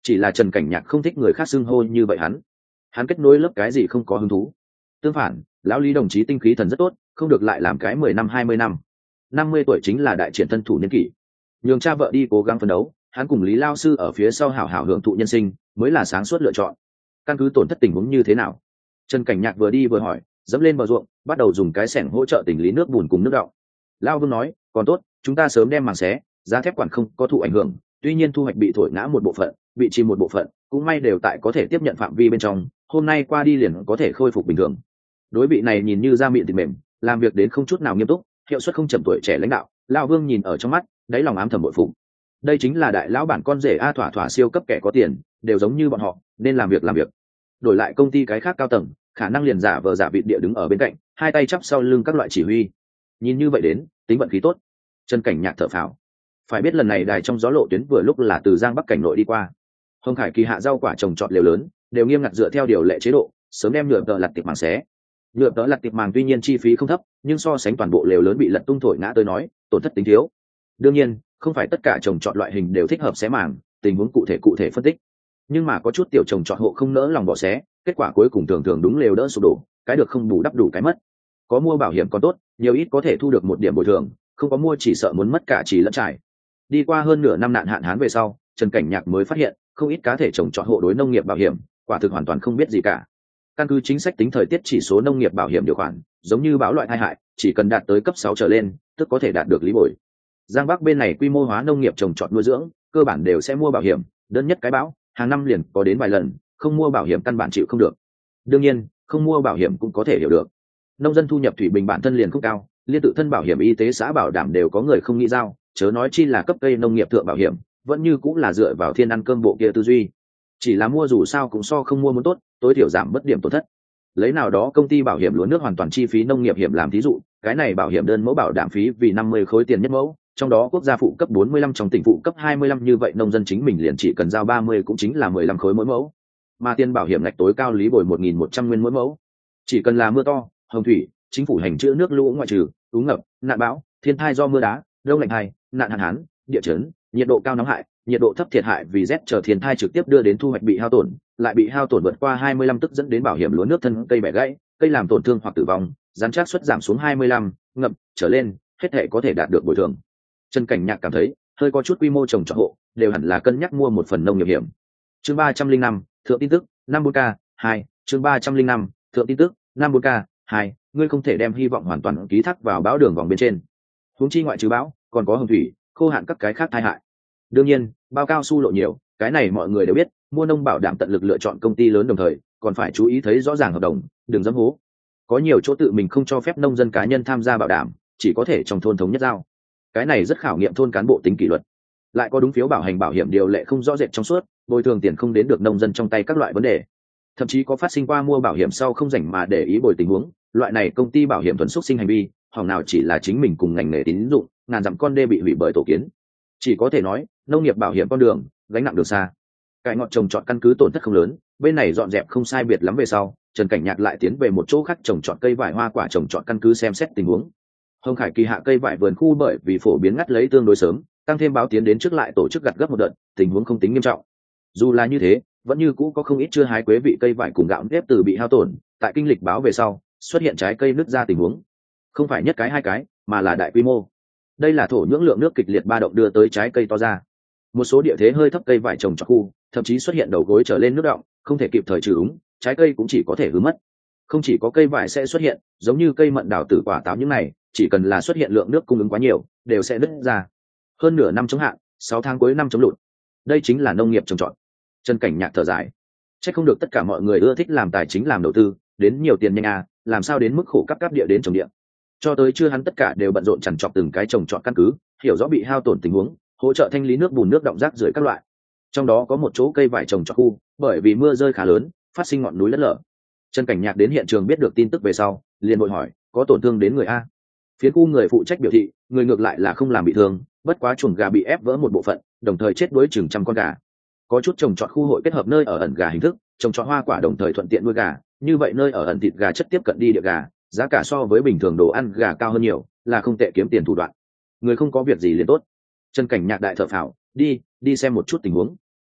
S1: Chỉ là Trần Cảnh Nhạc không thích người khác xưng hô như vậy hắn kết nối lớp cái gì không có hứng thú. Tương phản, lão Lý đồng chí tinh khí thần rất tốt, không được lại làm cái 10 năm 20 năm. 50 tuổi chính là đại triển thân thủ niên kỷ. Nhường cha vợ đi cố gắng phấn đấu, hắn cùng Lý lao sư ở phía sau hảo hảo hưởng thụ nhân sinh, mới là sáng suốt lựa chọn. Căn cứ tổn thất tình huống như thế nào? Trần Cảnh Nhạc vừa đi vừa hỏi, dẫm lên bờ ruộng, bắt đầu dùng cái xẻng hỗ trợ tỉnh lý nước bùn cùng nước đọng. Lao Vương nói, còn tốt, chúng ta sớm đem màng xé, giá thép quản không có thụ ảnh hưởng, tuy nhiên thu hoạch bị thổi ngã một bộ phận, bị chìm một bộ phận, cũng may đều tại có thể tiếp nhận phạm vi bên trong, hôm nay qua đi liền có thể khôi phục bình thường. Đối vị này nhìn như da miệng thịt mềm, làm việc đến không chút nào nghiêm túc, hiệu suất không chậm tuổi trẻ lãnh đạo, Lao Vương nhìn ở trong mắt, đáy lòng ám thầm bội phục. Đây chính là đại lão bản con rể a, thỏa thỏa siêu cấp kẻ có tiền, đều giống như bọn họ, nên làm việc. Đổi lại công ty cái khác cao tầng, khả năng liền giả vờ giả vịt địa đứng ở bên cạnh, hai tay chắp sau lưng các loại chỉ huy. Nhìn như vậy đến, tính vận khí tốt. Trần Cảnh Nhạc thở phào. Phải biết lần này đài trong gió lộ tuyến vừa lúc là từ Giang Bắc cảnh nội đi qua. Hồng Khải kỳ hạ rau quả trồng trọt lều lớn, đều nghiêm ngặt dựa theo điều lệ chế độ, sớm đem nhựa tợ lặt tiệp màng xé. Nhựa tợ lặt tiệp màng tuy nhiên chi phí không thấp, nhưng so sánh toàn bộ lều lớn bị lật tung thổi ngã tới nói, tổn thất tính thiếu. Đương nhiên, không phải tất cả trồng trọt loại hình đều thích hợp xé màng, tình huống cụ thể phân tích. Nhưng mà có chút tiểu trồng trọt hộ không nỡ lòng bỏ xé, kết quả cuối cùng thường đúng lều đỡ sụp đổ, cái được không bù đắp đủ cái mất. Có mua bảo hiểm còn tốt, nhiều ít có thể thu được một điểm bồi thường, không có mua chỉ sợ muốn mất cả chỉ lẫn trải. Đi qua hơn nửa năm nạn hạn hán về sau, Trần Cảnh Nhạc mới phát hiện, không ít cá thể trồng trọt hộ đối nông nghiệp bảo hiểm, quả thực hoàn toàn không biết gì cả. Căn cứ chính sách tính thời tiết chỉ số nông nghiệp bảo hiểm điều khoản, giống như bão loại tai hại, chỉ cần đạt tới cấp 6 trở lên, tức có thể đạt được lý bồi. Giang Bắc bên này quy mô hóa nông nghiệp trồng trọt nuôi dưỡng, cơ bản đều sẽ mua bảo hiểm, đơn nhất cái bão, hàng năm liền có đến vài lần, không mua bảo hiểm căn bản chịu không được. Đương nhiên, không mua bảo hiểm cũng có thể hiểu được. Nông dân thu nhập thủy bình bản thân liền không cao, liên tự thân bảo hiểm y tế xã bảo đảm đều có người không nghĩ giao, chớ nói chi là cấp cây nông nghiệp thượng bảo hiểm, vẫn như cũng là dựa vào thiên ăn cơm bộ kia tư duy. Chỉ là mua dù sao cũng so không mua muốn tốt, tối thiểu giảm mất điểm tổn thất. Lấy nào đó công ty bảo hiểm lúa nước hoàn toàn chi phí nông nghiệp hiểm làm thí dụ, cái này bảo hiểm đơn mẫu bảo đảm phí vì 50 khối tiền nhất mẫu, trong đó quốc gia phụ cấp 45, trong tỉnh phụ cấp 25, như vậy nông dân chính mình liền chỉ cần giao 30 cũng chính là 15 khối mỗi mẫu. Mà tiền bảo hiểm ngạch tối cao lý bồi 1.100 nguyên mỗi mẫu. Chỉ cần là mưa to, hồng thủy, chính phủ hành chữa nước lũ ngoại trừ úng ngập, nạn bão, thiên tai do mưa đá, đông lạnh hại, nạn hạn hán, địa chấn, nhiệt độ cao nóng hại, nhiệt độ thấp thiệt hại vì rét chờ thiên tai trực tiếp đưa đến thu hoạch bị hao tổn, lại bị hao tổn vượt qua 25 tức dẫn đến bảo hiểm lúa nước thân cây bẻ gãy, cây làm tổn thương hoặc tử vong, gián trác suất giảm xuống 25, ngập trở lên, hết thảy có thể đạt được bồi thường. Trần Cảnh Nhạc cảm thấy, hơi có chút quy mô trồng trọt hộ, đều hẳn là cân nhắc mua một phần nông nghiệp hiểm. Chương 305, thượng tin tức, 54K, 2, chương 305, thượng tin tức, 54K, 2, ngươi không thể đem hy vọng hoàn toàn ký thác vào bão đường vòng bên trên. Huống chi ngoại trừ bão, còn có hồng thủy, khô hạn các cái khác tai hại. Đương nhiên, bao cao su lộ nhiều, cái này mọi người đều biết, mua nông bảo đảm tận lực lựa chọn công ty lớn đồng thời, còn phải chú ý thấy rõ ràng hợp đồng, đừng dẫm hố. Có nhiều chỗ tự mình không cho phép nông dân cá nhân tham gia bảo đảm, chỉ có thể trong thôn thống nhất giao. Cái này rất khảo nghiệm thôn cán bộ tính kỷ luật. Lại có đúng phiếu bảo hành bảo hiểm điều lệ không rõ rệt trong suốt, bồi thường tiền không đến được nông dân trong tay các loại vấn đề. Thậm chí có phát sinh qua mua bảo hiểm sau không rảnh mà để ý bồi tình huống, loại này công ty bảo hiểm thuần xúc sinh hành vi, hỏng nào chỉ là chính mình cùng ngành nghề tín dụng, ngàn dặm con đê bị hủy bởi tổ kiến. Chỉ có thể nói, nông nghiệp bảo hiểm con đường, gánh nặng đường xa. Cải ngọt trồng trọt căn cứ tổn thất không lớn, bên này dọn dẹp không sai biệt lắm về sau, Trần Cảnh Nhạc lại tiến về một chỗ khác trồng trọt cây vải hoa quả trồng trọt căn cứ xem xét tình huống. Hồng Khải kỳ hạ cây vải vườn khu bởi vì phổ biến ngắt lấy tương đối sớm, tăng thêm báo tiến đến trước lại tổ chức gặt gấp một đợt, tình huống không tính nghiêm trọng. Dù là như thế, vẫn như cũ có không ít chưa hái quế vị cây vải cùng gạo nếp từ bị hao tổn, tại kinh lịch báo về sau, xuất hiện trái cây nứt ra tình huống. Không phải nhất cái hai cái, mà là đại quy mô. Đây là thổ nhưỡng lượng nước kịch liệt ba động đưa tới trái cây to ra. Một số địa thế hơi thấp cây vải trồng trọt khu, thậm chí xuất hiện đầu gối trở lên nước đọng, không thể kịp thời trừ úng, trái cây cũng chỉ có thể hư mất. Không chỉ có cây vải sẽ xuất hiện, giống như cây mận đào tử quả táo những này, chỉ cần là xuất hiện lượng nước cung ứng quá nhiều, đều sẽ nứt ra. Hơn nửa năm chống hạn, 6 tháng cuối năm chống lụt. Đây chính là nông nghiệp trồng trọt. Trần Cảnh Nhạc thở dài. Chắc không được tất cả mọi người ưa thích làm tài chính làm đầu tư, đến nhiều tiền nhanh à, làm sao đến mức khổ cấp địa đến trồng địa. Cho tới chưa hắn tất cả đều bận rộn chằn chọc từng cái trồng trọt căn cứ, hiểu rõ bị hao tổn tình huống, hỗ trợ thanh lý nước bùn nước động rác rưởi các loại. Trong đó có một chỗ cây vải trồng trọt khu, bởi vì mưa rơi khá lớn, phát sinh ngọn núi đất lở. Trần Cảnh Nhạc đến hiện trường biết được tin tức về sau, liền vội hỏi, có tổn thương đến người a? Phiến khu người phụ trách biểu thị, người ngược lại là không làm bị thương, bất quá chuồng gà bị ép vỡ một bộ phận, đồng thời chết đuối chừng trăm con gà. Có chút trồng trọt khu hội kết hợp nơi ở ẩn gà hình thức, trồng trọt hoa quả đồng thời thuận tiện nuôi gà, như vậy nơi ở ẩn thịt gà chất tiếp cận đi địa gà, giá cả so với bình thường đồ ăn gà cao hơn nhiều, là không tệ kiếm tiền thủ đoạn. Người không có việc gì liền tốt. Trần Cảnh Nhạc đại thở phào, đi xem một chút tình huống.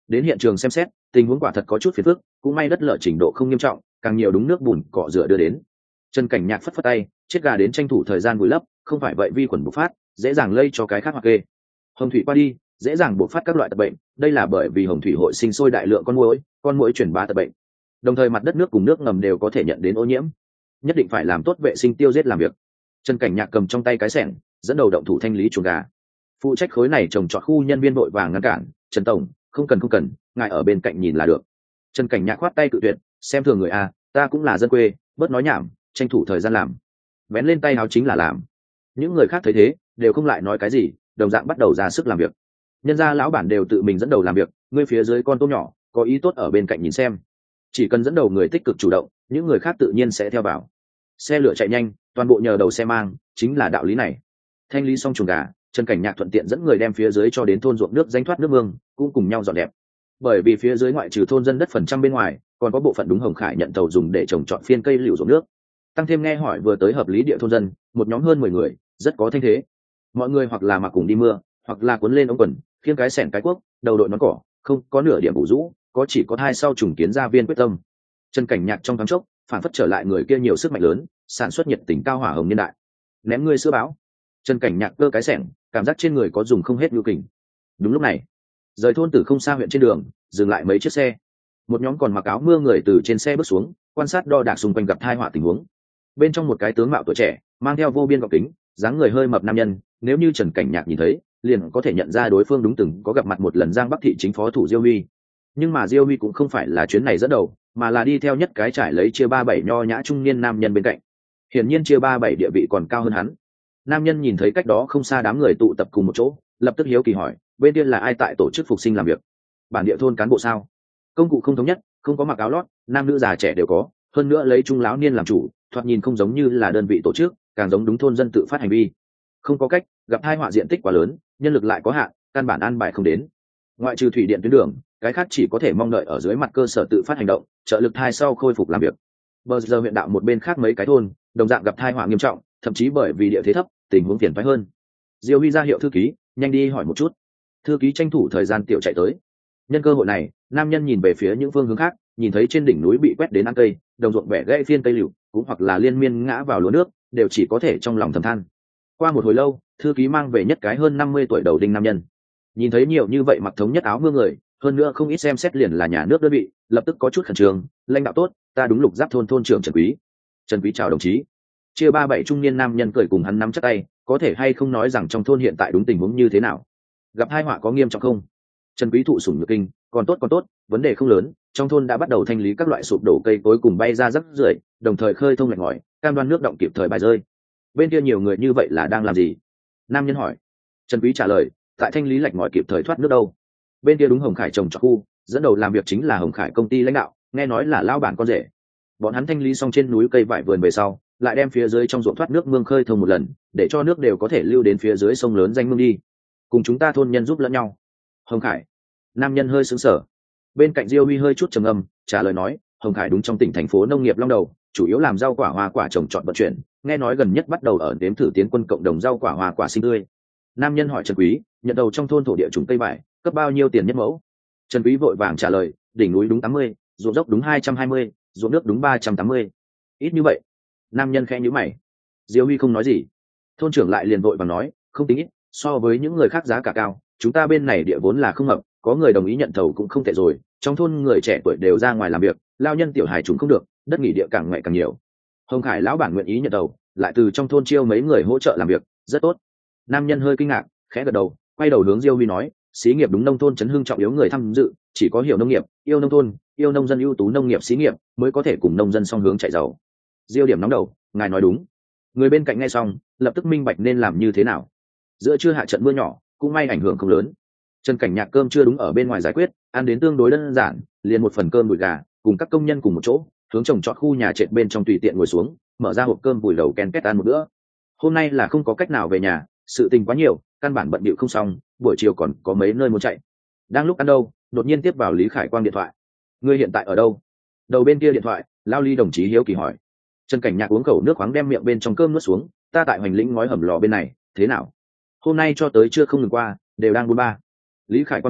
S1: đến hiện trường xem xét, tình huống quả thật có chút phiền phức, cũng may đất lở trình độ không nghiêm trọng, càng nhiều đúng nước bùn cọ rửa đưa đến. Trần Cảnh Nhạc phất phất tay, chết gà đến tranh thủ thời gian vùi lấp, không phải vậy vi khuẩn bộc phát, dễ dàng lây cho cái khác hoặc kê. Hồng thủy qua đi, dễ dàng bộc phát các loại tật bệnh, đây là bởi vì hồng thủy hội sinh sôi đại lượng con muỗi truyền bá tật bệnh. Đồng thời mặt đất nước cùng nước ngầm đều có thể nhận đến ô nhiễm. Nhất định phải làm tốt vệ sinh tiêu diệt làm việc. Trần Cảnh Nhạc cầm trong tay cái xẻng, dẫn đầu động thủ thanh lý chuồng gà. Phụ trách khối này trồng trọt khu nhân viên vội vàng ngăn cản, "Trần tổng, không cần, ngài ở bên cạnh nhìn là được." Trần Cảnh Nhạc khoát tay cự tuyệt, "Xem thường người a, ta cũng là dân quê, bớt nói nhảm, tranh thủ thời gian làm." Vén lên tay áo chính là làm. Những người khác thấy thế, đều không lại nói cái gì, đồng dạng bắt đầu ra sức làm việc. Nhân gia lão bản đều tự mình dẫn đầu làm việc, ngươi phía dưới con tôm nhỏ, có ý tốt ở bên cạnh nhìn xem. Chỉ cần dẫn đầu người tích cực chủ động, những người khác tự nhiên sẽ theo vào. Xe lửa chạy nhanh, toàn bộ nhờ đầu xe mang, chính là đạo lý này. Thanh lý xong chuồng gà, Trần Cảnh Nhạc thuận tiện dẫn người đem phía dưới cho đến thôn ruộng nước danh thoát nước mương, cũng cùng nhau dọn đẹp. Bởi vì phía dưới ngoại trừ thôn dân đất phần trăm bên ngoài, còn có bộ phận đúng Hồng Khải nhận tàu dùng để trồng trọt phiên cây liễu ruộng nước. Tăng thêm nghe hỏi vừa tới hợp lý địa thôn dân, một nhóm hơn 10 người, rất có thanh thế. Mọi người hoặc là mặc cùng đi mưa, hoặc là cuốn lên ống quần, khiêng cái xẻng cái cuốc, đầu đội nón cỏ, không có nửa điểm bổ rũ, có chỉ có hai sau trùng kiến gia viên quyết tâm. Trần Cảnh Nhạc trong thoáng chốc, phản phất trở lại người kia nhiều sức mạnh lớn, sản xuất nhiệt tình cao hỏa hồng niên đại. Ném ngươi sữa báo. Trần Cảnh Nhạc cơ cái xẻng, cảm giác trên người có dùng không hết nhu kình. Đúng lúc này, rời thôn từ không xa huyện trên đường, dừng lại mấy chiếc xe. Một nhóm còn mặc áo mưa người từ trên xe bước xuống, quan sát đo đạc xung quanh gặp tai họa tình huống. Bên trong một cái tướng mạo tuổi trẻ, mang theo vô biên gọng kính, dáng người hơi mập nam nhân, nếu như Trần Cảnh Nhạc nhìn thấy, liền có thể nhận ra đối phương đúng từng có gặp mặt một lần Giang Bắc thị chính phó thủ Diêu Huy. Nhưng mà Diêu Huy cũng không phải là chuyến này dẫn đầu, mà là đi theo nhất cái trải lấy chia 37 nho nhã trung niên nam nhân bên cạnh. Hiển nhiên chia 37 địa vị còn cao hơn hắn. Nam nhân nhìn thấy cách đó không xa đám người tụ tập cùng một chỗ, lập tức hiếu kỳ hỏi, bên kia là ai tại tổ chức phục sinh làm việc? Bản địa thôn cán bộ sao? Công cụ không thống nhất, không có mặc áo lót, nam nữ già trẻ đều có, hơn nữa lấy trung lão niên làm chủ, thoạt nhìn không giống như là đơn vị tổ chức, càng giống đúng thôn dân tự phát hành vi. Không có cách, gặp tai họa diện tích quá lớn, nhân lực lại có hạn, căn bản an bài không đến. Ngoại trừ thủy điện tuyến đường, cái khác chỉ có thể mong đợi ở dưới mặt cơ sở tự phát hành động, trợ lực thai sau khôi phục làm việc. Bờ giờ huyện đạo một bên khác mấy cái thôn, đồng dạng gặp tai họa nghiêm trọng, thậm chí bởi vì địa thế thấp, tình huống phiền toái hơn. Diêu Huy ra hiệu thư ký, nhanh đi hỏi một chút. Thư ký tranh thủ thời gian tiểu chạy tới. Nhân cơ hội này, nam nhân nhìn về phía những phương hướng khác, nhìn thấy trên đỉnh núi bị quét đến ăn cây, đồng ruộng vẻ gãy phiên cây liễu, cũng hoặc là liên miên ngã vào lúa nước, đều chỉ có thể trong lòng thầm than. Qua một hồi lâu, thư ký mang về nhất cái hơn 50 tuổi đầu đinh nam nhân. Nhìn thấy nhiều như vậy mặc thống nhất áo mưa người, hơn nữa không ít xem xét liền là nhà nước đơn vị, lập tức có chút khẩn trương. Lãnh đạo tốt, ta đúng Lục Giáp thôn thôn trưởng Trần Quý. Trần Quý chào đồng chí. Chia 37 trung niên nam nhân cười cùng hắn nắm chặt tay, có thể hay không nói rằng trong thôn hiện tại đúng tình huống như thế nào? Gặp tai họa có nghiêm trọng không? Trần Quý thụ sủng nhược kinh, còn tốt, vấn đề không lớn, trong thôn đã bắt đầu thanh lý các loại sụp đổ cây cối cùng bay ra rác rưởi, đồng thời khơi thông lạch ngòi, cam đoan nước động kịp thời bài rơi. Bên kia nhiều người như vậy là đang làm gì? Nam nhân hỏi. Trần Quý trả lời, tại thanh lý lạch ngòi kịp thời thoát nước đâu. Bên kia đúng Hồng Khải trồng trọt khu, dẫn đầu làm việc chính là Hồng Khải công ty lãnh đạo, nghe nói là lão bản con rể. Bọn hắn thanh lý xong trên núi cây vải vườn về sau, lại đem phía dưới trong ruộng thoát nước mương khơi thông một lần, để cho nước đều có thể lưu đến phía dưới sông lớn danh mương đi. Cùng chúng ta thôn nhân giúp lẫn nhau. Hồng Khải. Nam nhân hơi sững sờ. Bên cạnh Diêu Huy hơi chút trầm ngâm, trả lời nói, Hồng Khải đúng trong tỉnh thành phố nông nghiệp long đầu, chủ yếu làm rau quả hoa quả trồng trọt vận chuyển, nghe nói gần nhất bắt đầu ở đếm thử tiến quân cộng đồng rau quả hoa quả sinh tươi. Nam nhân hỏi Trần Quý, nhận đầu trong thôn thổ địa trùng cây vải, cấp bao nhiêu tiền nhất mẫu? Trần Quý vội vàng trả lời, đỉnh núi đúng 80, ruộng dốc đúng 220, ruộng nước đúng 380. Ít như vậy. Nam nhân khẽ nhíu mày. Diêu Huy không nói gì. Thôn trưởng lại liền vội vàng nói, không tính ít, so với những người khác giá cả cao, chúng ta bên này địa vốn là không hợp, có người đồng ý nhận thầu cũng không tệ rồi, trong thôn người trẻ tuổi đều ra ngoài làm việc, lao nhân tiểu hài chúng không được, đất nghỉ địa càng ngày càng nhiều. Hồng Khải lão bản nguyện ý nhận thầu, lại từ trong thôn chiêu mấy người hỗ trợ làm việc, rất tốt. Nam nhân hơi kinh ngạc, khẽ gật đầu, quay đầu hướng Diêu Huy nói, xí nghiệp đúng nông thôn chấn hưng trọng yếu người tham dự, chỉ có hiểu nông nghiệp, yêu nông thôn, yêu nông dân ưu tú nông nghiệp xí nghiệp mới có thể cùng nông dân song hướng chạy giàu. Diêu điểm nóng đầu, ngài nói đúng. Người bên cạnh nghe xong, lập tức minh bạch nên làm như thế nào. Giữa trưa hạ trận mưa nhỏ, cũng may ảnh hưởng không lớn. Trần Cảnh Nhạc cơm chưa đúng ở bên ngoài giải quyết, ăn đến tương đối đơn giản, liền một phần cơm đùi gà, cùng các công nhân cùng một chỗ, hướng trồng trọt khu nhà trệt bên trong tùy tiện ngồi xuống, mở ra hộp cơm vùi đầu ken két ăn một bữa. Hôm nay là không có cách nào về nhà, sự tình quá nhiều, căn bản bận bịu không xong, buổi chiều còn có mấy nơi muốn chạy. Đang lúc ăn đâu, đột nhiên tiếp vào Lý Khải Quang điện thoại. Ngươi hiện tại ở đâu? Đầu bên kia điện thoại, Lao Ly đồng chí hiếu kỳ hỏi. Trần Cảnh Nhạc uống khẩu nước khoáng đem miệng bên trong cơm nuốt xuống, ta tại Hoành Lĩnh ngói hầm lò bên này, thế nào? Hôm nay cho tới chưa không ngừng qua, đều đang buôn ba. Lý Khải Quang nói,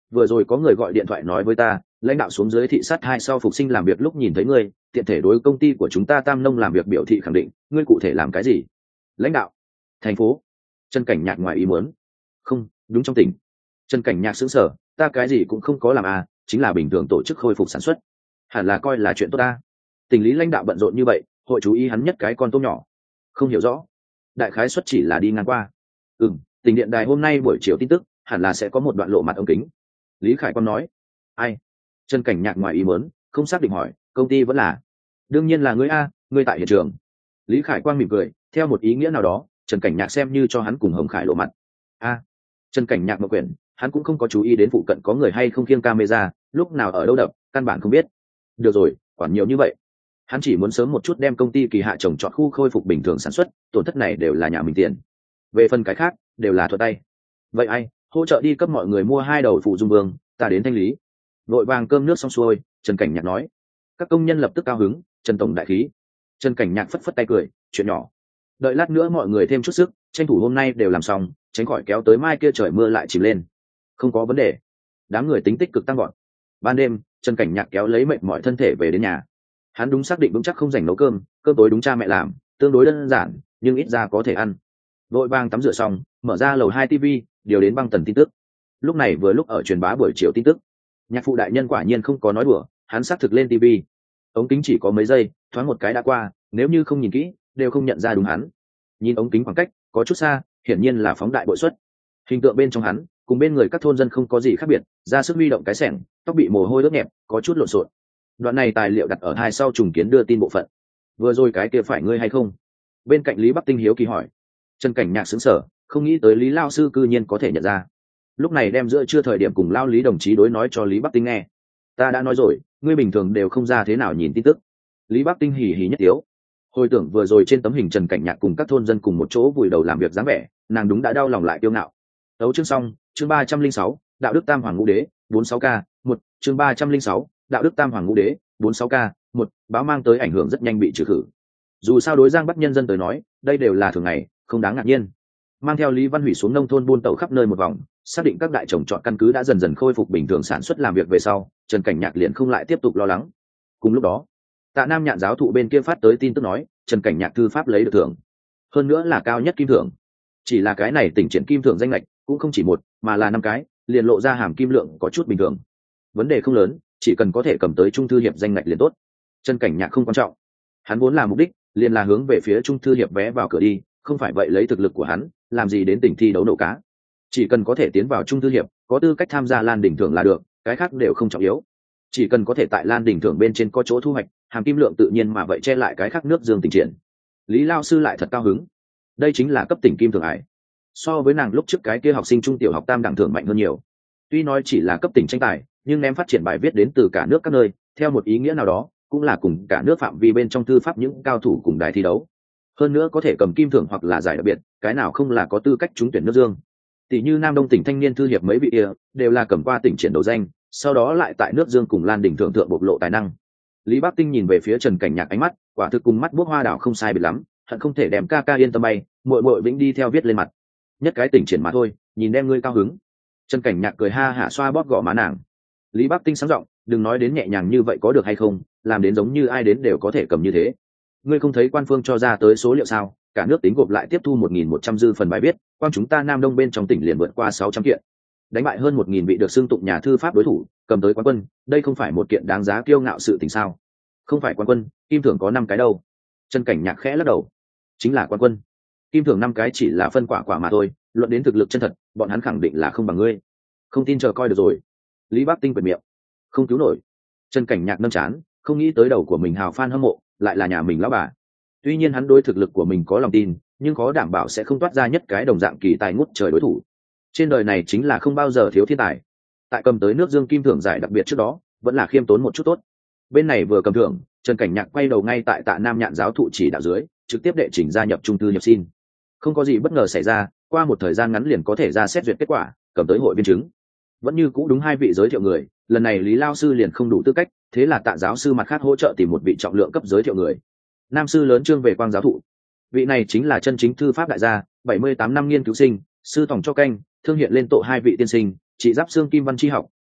S1: vừa rồi có người gọi điện thoại nói với ta, lãnh đạo xuống dưới thị sát 2 sau phục sinh làm việc lúc nhìn thấy ngươi, tiện thể đối công ty của chúng ta Tam Nông làm việc biểu thị khẳng định, ngươi cụ thể làm cái gì? Lãnh đạo thành phố. Trần Cảnh Nhạc ngoài ý muốn. Không, đúng trong tỉnh. Trần Cảnh Nhạc sững sờ, ta cái gì cũng không có làm à, chính là bình thường tổ chức khôi phục sản xuất, hẳn là coi là chuyện tốt ta. Tỉnh lý lãnh đạo bận rộn như vậy, hội chú ý hắn nhất cái con tôm nhỏ. Không hiểu rõ, đại khái xuất chỉ là đi ngang qua. Tỉnh điện đài hôm nay buổi chiều tin tức hẳn là sẽ có một đoạn lộ mặt ống kính. Lý Khải Quang nói. Ai? Trần Cảnh Nhạc ngoài ý muốn, không xác định hỏi, công ty vẫn là? Đương nhiên là ngươi a, ngươi tại hiện trường. Lý Khải Quang mỉm cười, theo một ý nghĩa nào đó, Trần Cảnh Nhạc xem như cho hắn cùng Hồng Khải lộ mặt. Trần Cảnh Nhạc mở quyển, hắn cũng không có chú ý đến phụ cận có người hay không khiêng camera, lúc nào ở đâu đập, căn bản không biết. Được rồi, quản nhiều như vậy. Hắn chỉ muốn sớm một chút đem công ty Kỳ Hạ trồng trọt khu khôi phục bình thường sản xuất, tổn thất này đều là nhà mình tiền. Về phần cái khác, đều là thuận tay. Vậy ai, hỗ trợ đi cấp mọi người mua 2 đầu phụ dung vương, ta đến thanh lý. Vội vàng cơm nước xong xuôi, Trần Cảnh Nhạc nói. Các công nhân lập tức cao hứng, Trần tổng đại khí. Trần Cảnh Nhạc phất phất tay cười, chuyện nhỏ. Đợi lát nữa mọi người thêm chút sức, tranh thủ hôm nay đều làm xong, tránh khỏi kéo tới mai kia trời mưa lại chìm lên. Không có vấn đề. Đám người tính tích cực tăng gọn. Ban đêm, Trần Cảnh Nhạc kéo lấy mệt mỏi thân thể về đến nhà. Hắn đúng xác định vững chắc không dành nấu cơm, cơm tối đúng cha mẹ làm, tương đối đơn giản, nhưng ít ra có thể ăn. Vội vàng tắm rửa xong, mở ra lầu 2 TV, điều đến băng tần tin tức. Lúc này vừa lúc ở truyền bá buổi chiều tin tức. Nhạc phụ đại nhân quả nhiên không có nói đùa, hắn xác thực lên TV. Ống kính chỉ có mấy giây, thoáng một cái đã qua, nếu như không nhìn kỹ, đều không nhận ra đúng hắn. Nhìn ống kính khoảng cách, có chút xa, hiển nhiên là phóng đại bội suất. Hình tượng bên trong hắn, cùng bên người các thôn dân không có gì khác biệt, ra sức huy động cái xẻng, tóc bị mồ hôi ướt nhẹp, có chút lộn xộn. Đoạn này tài liệu đặt ở hai sau trùng kiến đưa tin bộ phận. Vừa rồi cái kia phải ngươi hay không? Bên cạnh Lý Bắc Tinh hiếu kỳ hỏi. Trần Cảnh Nhạc sững sờ, không nghĩ tới Lý lao sư cư nhiên có thể nhận ra. Lúc này đem giữa trưa thời điểm cùng lao Lý đồng chí đối nói cho Lý Bắc Tinh nghe. Ta đã nói rồi, ngươi bình thường đều không ra thế nào nhìn tin tức. Lý Bắc Tinh hỉ hỉ nhất tiếu. Hồi tưởng vừa rồi trên tấm hình Trần Cảnh Nhạc cùng các thôn dân cùng một chỗ vùi đầu làm việc dáng vẻ, nàng đúng đã đau lòng lại kiêu ngạo. Đấu chương xong, chương 306, đạo đức tam hoàng ngũ đế, 46K, 1, chương 306, đạo đức tam hoàng ngũ đế, 46K, 1, báo mang tới ảnh hưởng rất nhanh bị trừ khử. Dù sao đối Giang Bắc nhân dân tới nói, đây đều là thường ngày, không đáng ngạc nhiên. Mang theo Lý Văn Hủy xuống nông thôn buôn tẩu khắp nơi một vòng, xác định các đại trồng trọt căn cứ đã dần dần khôi phục bình thường sản xuất làm việc về sau, Trần Cảnh Nhạc liền không lại tiếp tục lo lắng. Cùng lúc đó, Tạ Nam Nhạn giáo thụ bên kia phát tới tin tức nói, Trần Cảnh Nhạc thư pháp lấy được thưởng, hơn nữa là cao nhất kim thưởng. Chỉ là cái này tỉnh triển kim thưởng danh lệch cũng không chỉ một, mà là 5 cái, liền lộ ra hàm kim lượng có chút bình thường. Vấn đề không lớn, chỉ cần có thể cầm tới trung thư hiệp danh lệch liền tốt. Trần Cảnh Nhạc không quan trọng, hắn vốn là mục đích liền là hướng về phía trung thư hiệp vé vào cửa đi, không phải vậy lấy thực lực của hắn, làm gì đến tỉnh thi đấu nổ cá. Chỉ cần có thể tiến vào trung thư hiệp, có tư cách tham gia Lan đỉnh thưởng là được, cái khác đều không trọng yếu. Chỉ cần có thể tại Lan đỉnh thưởng bên trên có chỗ thu hoạch, hàm kim lượng tự nhiên mà vậy che lại cái khác nước Dương tỉnh triển. Lý lao sư lại thật cao hứng, đây chính là cấp tỉnh kim thưởng ải. So với nàng lúc trước cái kia học sinh trung tiểu học tam đẳng thưởng mạnh hơn nhiều. Tuy nói chỉ là cấp tỉnh tranh tài, nhưng ném phát triển bài viết đến từ cả nước các nơi, theo một ý nghĩa nào đó, cũng là cùng cả nước phạm vi bên trong thư pháp những cao thủ cùng đài thi đấu. Hơn nữa có thể cầm kim thưởng hoặc là giải đặc biệt, cái nào không là có tư cách trúng tuyển nước Dương. Tỷ như Nam Đông tỉnh thanh niên thư hiệp mấy vị kia, đều là cầm qua tỉnh triển đấu danh, sau đó lại tại nước Dương cùng Lan đỉnh thưởng thượng bộc lộ tài năng. Lý Bắc Tinh nhìn về phía Trần Cảnh Nhạc ánh mắt, quả thực cùng mắt buốc hoa đảo không sai biệt lắm, hận không thể đem ca ca yên tâm bay, muội muội vĩnh đi theo viết lên mặt. Nhất cái tỉnh triển mà thôi, nhìn đem ngươi cao hứng. Trần Cảnh Nhạc cười ha hả xoa bóp gò má nàng. Lý Bắc Tinh sáng giọng, đừng nói đến nhẹ nhàng như vậy có được hay không, làm đến giống như ai đến đều có thể cầm như thế. Ngươi không thấy quan phương cho ra tới số liệu sao? Cả nước tính gộp lại tiếp thu 1.100 dư phần bài viết, quang chúng ta Nam Đông bên trong tỉnh liền vượt qua 600 kiện, đánh bại hơn 1.000 vị được xưng tụng nhà thư pháp đối thủ, cầm tới quán quân, đây không phải một kiện đáng giá kiêu ngạo sự tình sao? Không phải quán quân, kim thưởng có 5 cái đâu. Trần Cảnh Nhạc khẽ lắc đầu. Chính là quán quân. Kim thưởng 5 cái chỉ là phân quả mà thôi, luận đến thực lực chân thật, bọn hắn khẳng định là không bằng ngươi. Không tin chờ coi được rồi. Lý Bắc Tinh ปิệt miệng. Không cứu nổi. Trần Cảnh Nhạc nâng chán, không nghĩ tới đầu của mình hào fan hâm mộ, lại là nhà mình lão bà. Tuy nhiên hắn đối thực lực của mình có lòng tin, nhưng khó đảm bảo sẽ không toát ra nhất cái đồng dạng kỳ tài ngút trời đối thủ. Trên đời này chính là không bao giờ thiếu thiên tài. Tại cầm tới nước Dương kim thưởng giải đặc biệt trước đó, vẫn là khiêm tốn một chút tốt. Bên này vừa cầm thưởng, Trần Cảnh Nhạc quay đầu ngay tại Tạ Nam Nhạn giáo thụ chỉ đạo dưới, trực tiếp đệ trình gia nhập trung thư nhập xin. Không có gì bất ngờ xảy ra, qua một thời gian ngắn liền có thể ra xét duyệt kết quả, cầm tới hội viên chứng. Vẫn như cũ đúng 2 vị giới thiệu người, lần này Lý lao sư liền không đủ tư cách, thế là Tạ giáo sư mặt khác hỗ trợ tìm một vị trọng lượng cấp giới thiệu người. Nam sư lớn Trương Về Quang giáo thụ. Vị này chính là chân chính thư pháp đại gia, 78 năm nghiên cứu sinh, sư tổng cho canh, thương hiện lên tổ 2 vị tiên sinh, trị giáp xương kim văn chi học,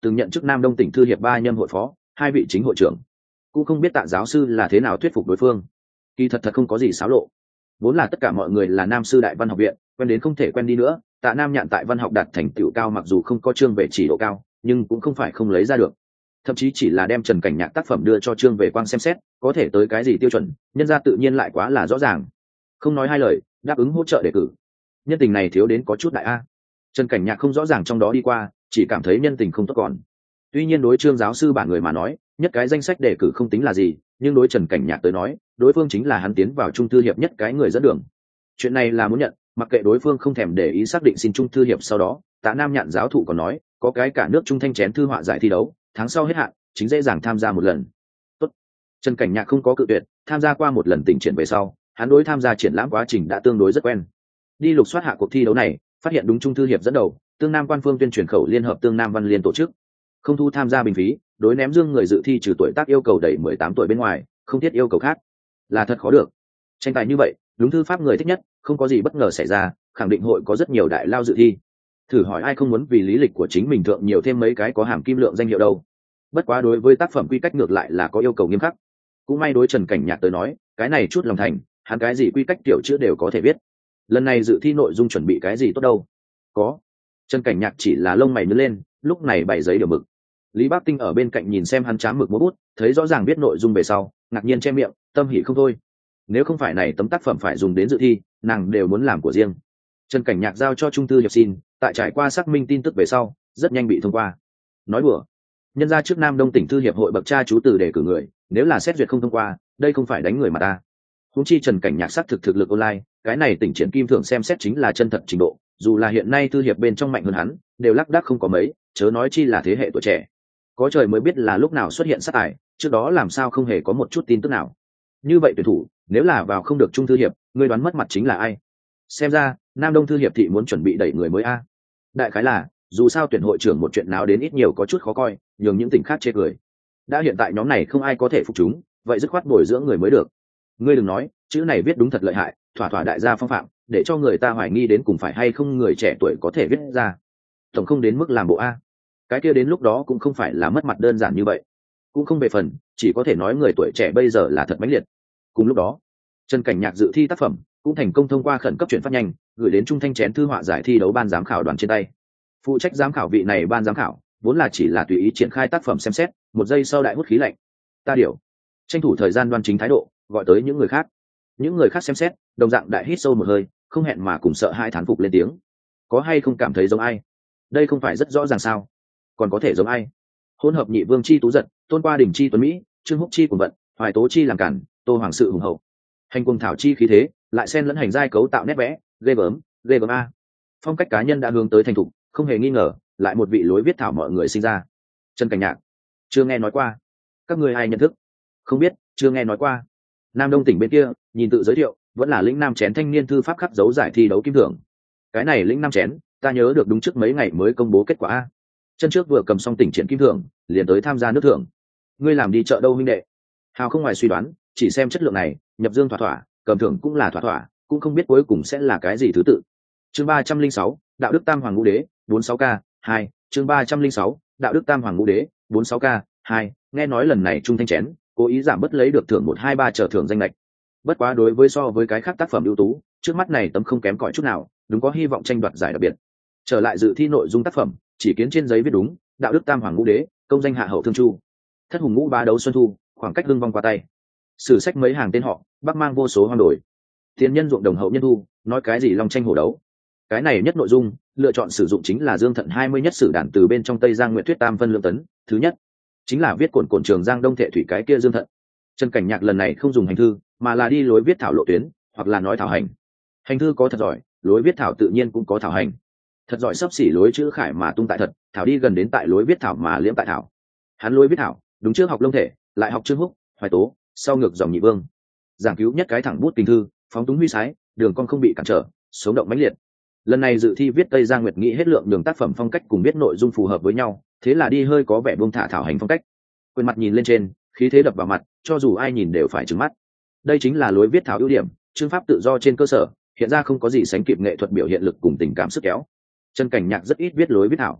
S1: từng nhận chức Nam Đông tỉnh thư hiệp 3 nhâm hội phó, 2 vị chính hội trưởng. Cũng không biết Tạ giáo sư là thế nào thuyết phục đối phương. Kỳ thật không có gì xáo lộ. Vốn là tất cả mọi người là Nam sư đại văn học viện, quen đến không thể quen đi nữa. Tạ Nam Nhạn tại văn học đạt thành tựu cao, mặc dù không có Trương Vệ chỉ độ cao, nhưng cũng không phải không lấy ra được. Thậm chí chỉ là đem Trần Cảnh Nhạc tác phẩm đưa cho Trương Vệ Quang xem xét, có thể tới cái gì tiêu chuẩn, nhân ra tự nhiên lại quá là rõ ràng. Không nói hai lời, đáp ứng hỗ trợ đề cử. Nhân tình này thiếu đến có chút đại a. Trần Cảnh Nhạc không rõ ràng trong đó đi qua, chỉ cảm thấy nhân tình không tốt còn. Tuy nhiên đối Trương giáo sư bản người mà nói, nhất cái danh sách đề cử không tính là gì, nhưng đối Trần Cảnh Nhạc tới nói, đối phương chính là hắn tiến vào trung thư hiệp nhất cái người dẫn đường. Chuyện này là muốn nhận, mặc kệ đối phương không thèm để ý xác định xin trung thư hiệp. Sau đó Tạ Nam Nhạn giáo thụ còn nói có cái cả nước trung thanh chén thư họa giải thi đấu, tháng sau hết hạn, chính dễ dàng tham gia một lần. Tốt. Trần Cảnh Nhạc không có cự tuyệt, tham gia qua một lần tỉnh triển về sau, hắn đối tham gia triển lãm quá trình đã tương đối rất quen. Đi lục soát hạ cuộc thi đấu này, phát hiện đúng trung thư hiệp dẫn đầu, Tương Nam quan phương tuyên truyền khẩu liên hợp Tương Nam văn liên tổ chức, không thu tham gia bình phí, đối ném dương người dự thi trừ tuổi tác yêu cầu đầy 18 tuổi bên ngoài, không thiết yêu cầu khác. Là thật khó được. Tranh tài như vậy, đúng thư pháp người thích nhất, không có gì bất ngờ xảy ra, khẳng định hội có rất nhiều đại lao dự thi. Thử hỏi ai không muốn vì lý lịch của chính mình thượng nhiều thêm mấy cái có hàm kim lượng danh hiệu đâu. Bất quá đối với tác phẩm quy cách ngược lại là có yêu cầu nghiêm khắc. Cũng may đối Trần Cảnh Nhạc tới nói, cái này chút lòng thành, hắn cái gì quy cách tiểu chữ đều có thể viết. Lần này dự thi nội dung chuẩn bị cái gì tốt đâu? Có. Trần Cảnh Nhạc chỉ là lông mày nhướng lên, lúc này bày giấy điều mực. Lý Bắc Tinh ở bên cạnh nhìn xem hắn chám mực múa bút, thấy rõ ràng biết nội dung về sau, ngạc nhiên che miệng, tâm hỉ không thôi. Nếu không phải này tấm tác phẩm phải dùng đến dự thi, nàng đều muốn làm của riêng. Trần Cảnh Nhạc giao cho trung thư hiệp xin, tại trải qua xác minh tin tức về sau, rất nhanh bị thông qua. Nói đùa, nhân ra trước Nam Đông tỉnh thư hiệp hội bậc cha chú từ đề cử người, nếu là xét duyệt không thông qua, đây không phải đánh người mà ta. Huống chi Trần Cảnh Nhạc xác thực lực online, cái này tỉnh triển kim thưởng xem xét chính là chân thật trình độ, dù là hiện nay thư hiệp bên trong mạnh hơn hắn, đều lác đác không có mấy, chớ nói chi là thế hệ tuổi trẻ. Có trời mới biết là lúc nào xuất hiện sát tài, trước đó làm sao không hề có một chút tin tức nào. Như vậy tuyển thủ, nếu là vào không được trung thư hiệp, ngươi đoán mất mặt chính là ai? Xem ra Nam Đông thư hiệp thị muốn chuẩn bị đẩy người mới a. Đại khái là, dù sao tuyển hội trưởng một chuyện nào đến ít nhiều có chút khó coi, nhường những tỉnh khác chê cười. Đã hiện tại nhóm này không ai có thể phục chúng, vậy dứt khoát bồi dưỡng người mới được. Ngươi đừng nói, chữ này viết đúng thật lợi hại, thỏa thỏa đại gia phong phạm, để cho người ta hoài nghi đến cùng phải hay không người trẻ tuổi có thể viết ra. Tổng không đến mức làm bộ a. Cái kia đến lúc đó cũng không phải là mất mặt đơn giản như vậy. Cũng không về phần, chỉ có thể nói người tuổi trẻ bây giờ là thật mãnh liệt. Cùng lúc đó, Trần Cảnh Nhạc dự thi tác phẩm cũng thành công thông qua khẩn cấp chuyển phát nhanh, gửi đến trung thanh chén thư họa giải thi đấu ban giám khảo đoàn trên tay. Phụ trách giám khảo vị này ban giám khảo vốn là chỉ là tùy ý triển khai tác phẩm xem xét, một giây sau đại hút khí lạnh. Ta điều, tranh thủ thời gian đoan chính thái độ, gọi tới những người khác. Những người khác xem xét, đồng dạng đại hít sâu một hơi, không hẹn mà cùng sợ hai thán phục lên tiếng. Có hay không cảm thấy giống ai? Đây không phải rất rõ ràng sao? Còn có thể giống ai? Hỗn hợp Nhị Vương chi Tú Giật, Tôn Qua Đình chi Tuấn Mỹ, Trương Húc chi Cuồng Vận, Hoài Tố chi làm cản, Tô Hoàng sự hùng hậu. Hành Cuồng Thảo chi khí thế, lại xen lẫn hành giai cấu tạo nét vẽ, ghê gớm a. Phong cách cá nhân đã hướng tới thành thục, không hề nghi ngờ, lại một vị lối viết thảo mọi người sinh ra. Trần Cảnh Nhạc, chưa nghe nói qua. Các ngươi ai nhận thức? Không biết, chưa nghe nói qua. Nam Đông tỉnh bên kia, nhìn tự giới thiệu, vẫn là lĩnh Nam chén thanh niên thư pháp khắc dấu giải thi đấu kim thưởng. Cái này lĩnh Nam chén, ta nhớ được đúng trước mấy ngày mới công bố kết quả a. Chân trước vừa cầm xong tỉnh triển kim thưởng, liền tới tham gia nước thưởng. Ngươi làm đi chợ đâu huynh đệ? Hào không ngoài suy đoán, chỉ xem chất lượng này, nhập dương thỏa thỏa, cầm thưởng cũng là thỏa thỏa, cũng không biết cuối cùng sẽ là cái gì thứ tự. Chương 306, đạo đức tam hoàng ngũ đế, 46K 2, chương 306, đạo đức tam hoàng ngũ đế, 46K 2, nghe nói lần này trung thanh chén, cố ý giảm bớt lấy được thưởng 1, 2, 3 trở thưởng danh lệch. Bất quá đối với so với cái khác tác phẩm ưu tú, trước mắt này tấm không kém cỏi chút nào, đúng có hy vọng tranh đoạt giải đặc biệt. Trở lại dự thi nội dung tác phẩm, chỉ kiến trên giấy viết đúng, đạo đức tam hoàng ngũ đế, công danh hạ hậu thương chu, thất hùng ngũ bá đấu xuân thu, khoảng cách hưng vong qua tay. Sử sách mấy hàng tên họ, bắc mang vô số hoang đổi. Thiên nhân ruộng đồng hậu nhân thu, nói cái gì long tranh hổ đấu. Cái này nhất nội dung, lựa chọn sử dụng chính là Dương Thận 20 nhất sử đàn từ bên trong Tây Giang Nguyện Thuyết Tam phân lượng tấn, thứ nhất chính là viết cổn Trường Giang Đông Thệ thủy cái kia Dương Thận. Trần Cảnh Nhạc lần này không dùng hành thư, mà là đi lối viết thảo lộ tuyến, hoặc là nói thảo hành. Hành thư có thật giỏi, lối viết thảo tự nhiên cũng có thảo hành. Thật giỏi xấp xỉ lối chữ khải mà tung tại thật, thảo đi gần đến tại lối viết thảo mà liễm tại thảo. Hắn lối viết thảo, đúng trước học Lông Thể, lại học Trương Húc, Hoài Tố, sau ngược dòng Nhị Vương. Giảng cứu nhất cái thẳng bút tình thư, phóng túng huy sái, đường con không bị cản trở, sống động mãnh liệt. Lần này dự thi viết Tây Giang Nguyệt nghĩ hết lượng đường tác phẩm phong cách cùng viết nội dung phù hợp với nhau, thế là đi hơi có vẻ buông thả thảo hành phong cách. Quyền mặt nhìn lên trên, khí thế đập vào mặt, cho dù ai nhìn đều phải trừng mắt. Đây chính là lối viết thảo ưu điểm, chương pháp tự do trên cơ sở, hiện ra không có gì sánh kịp nghệ thuật biểu hiện lực cùng tình cảm sức kéo. Trần Cảnh Nhạc rất ít viết lối viết thảo.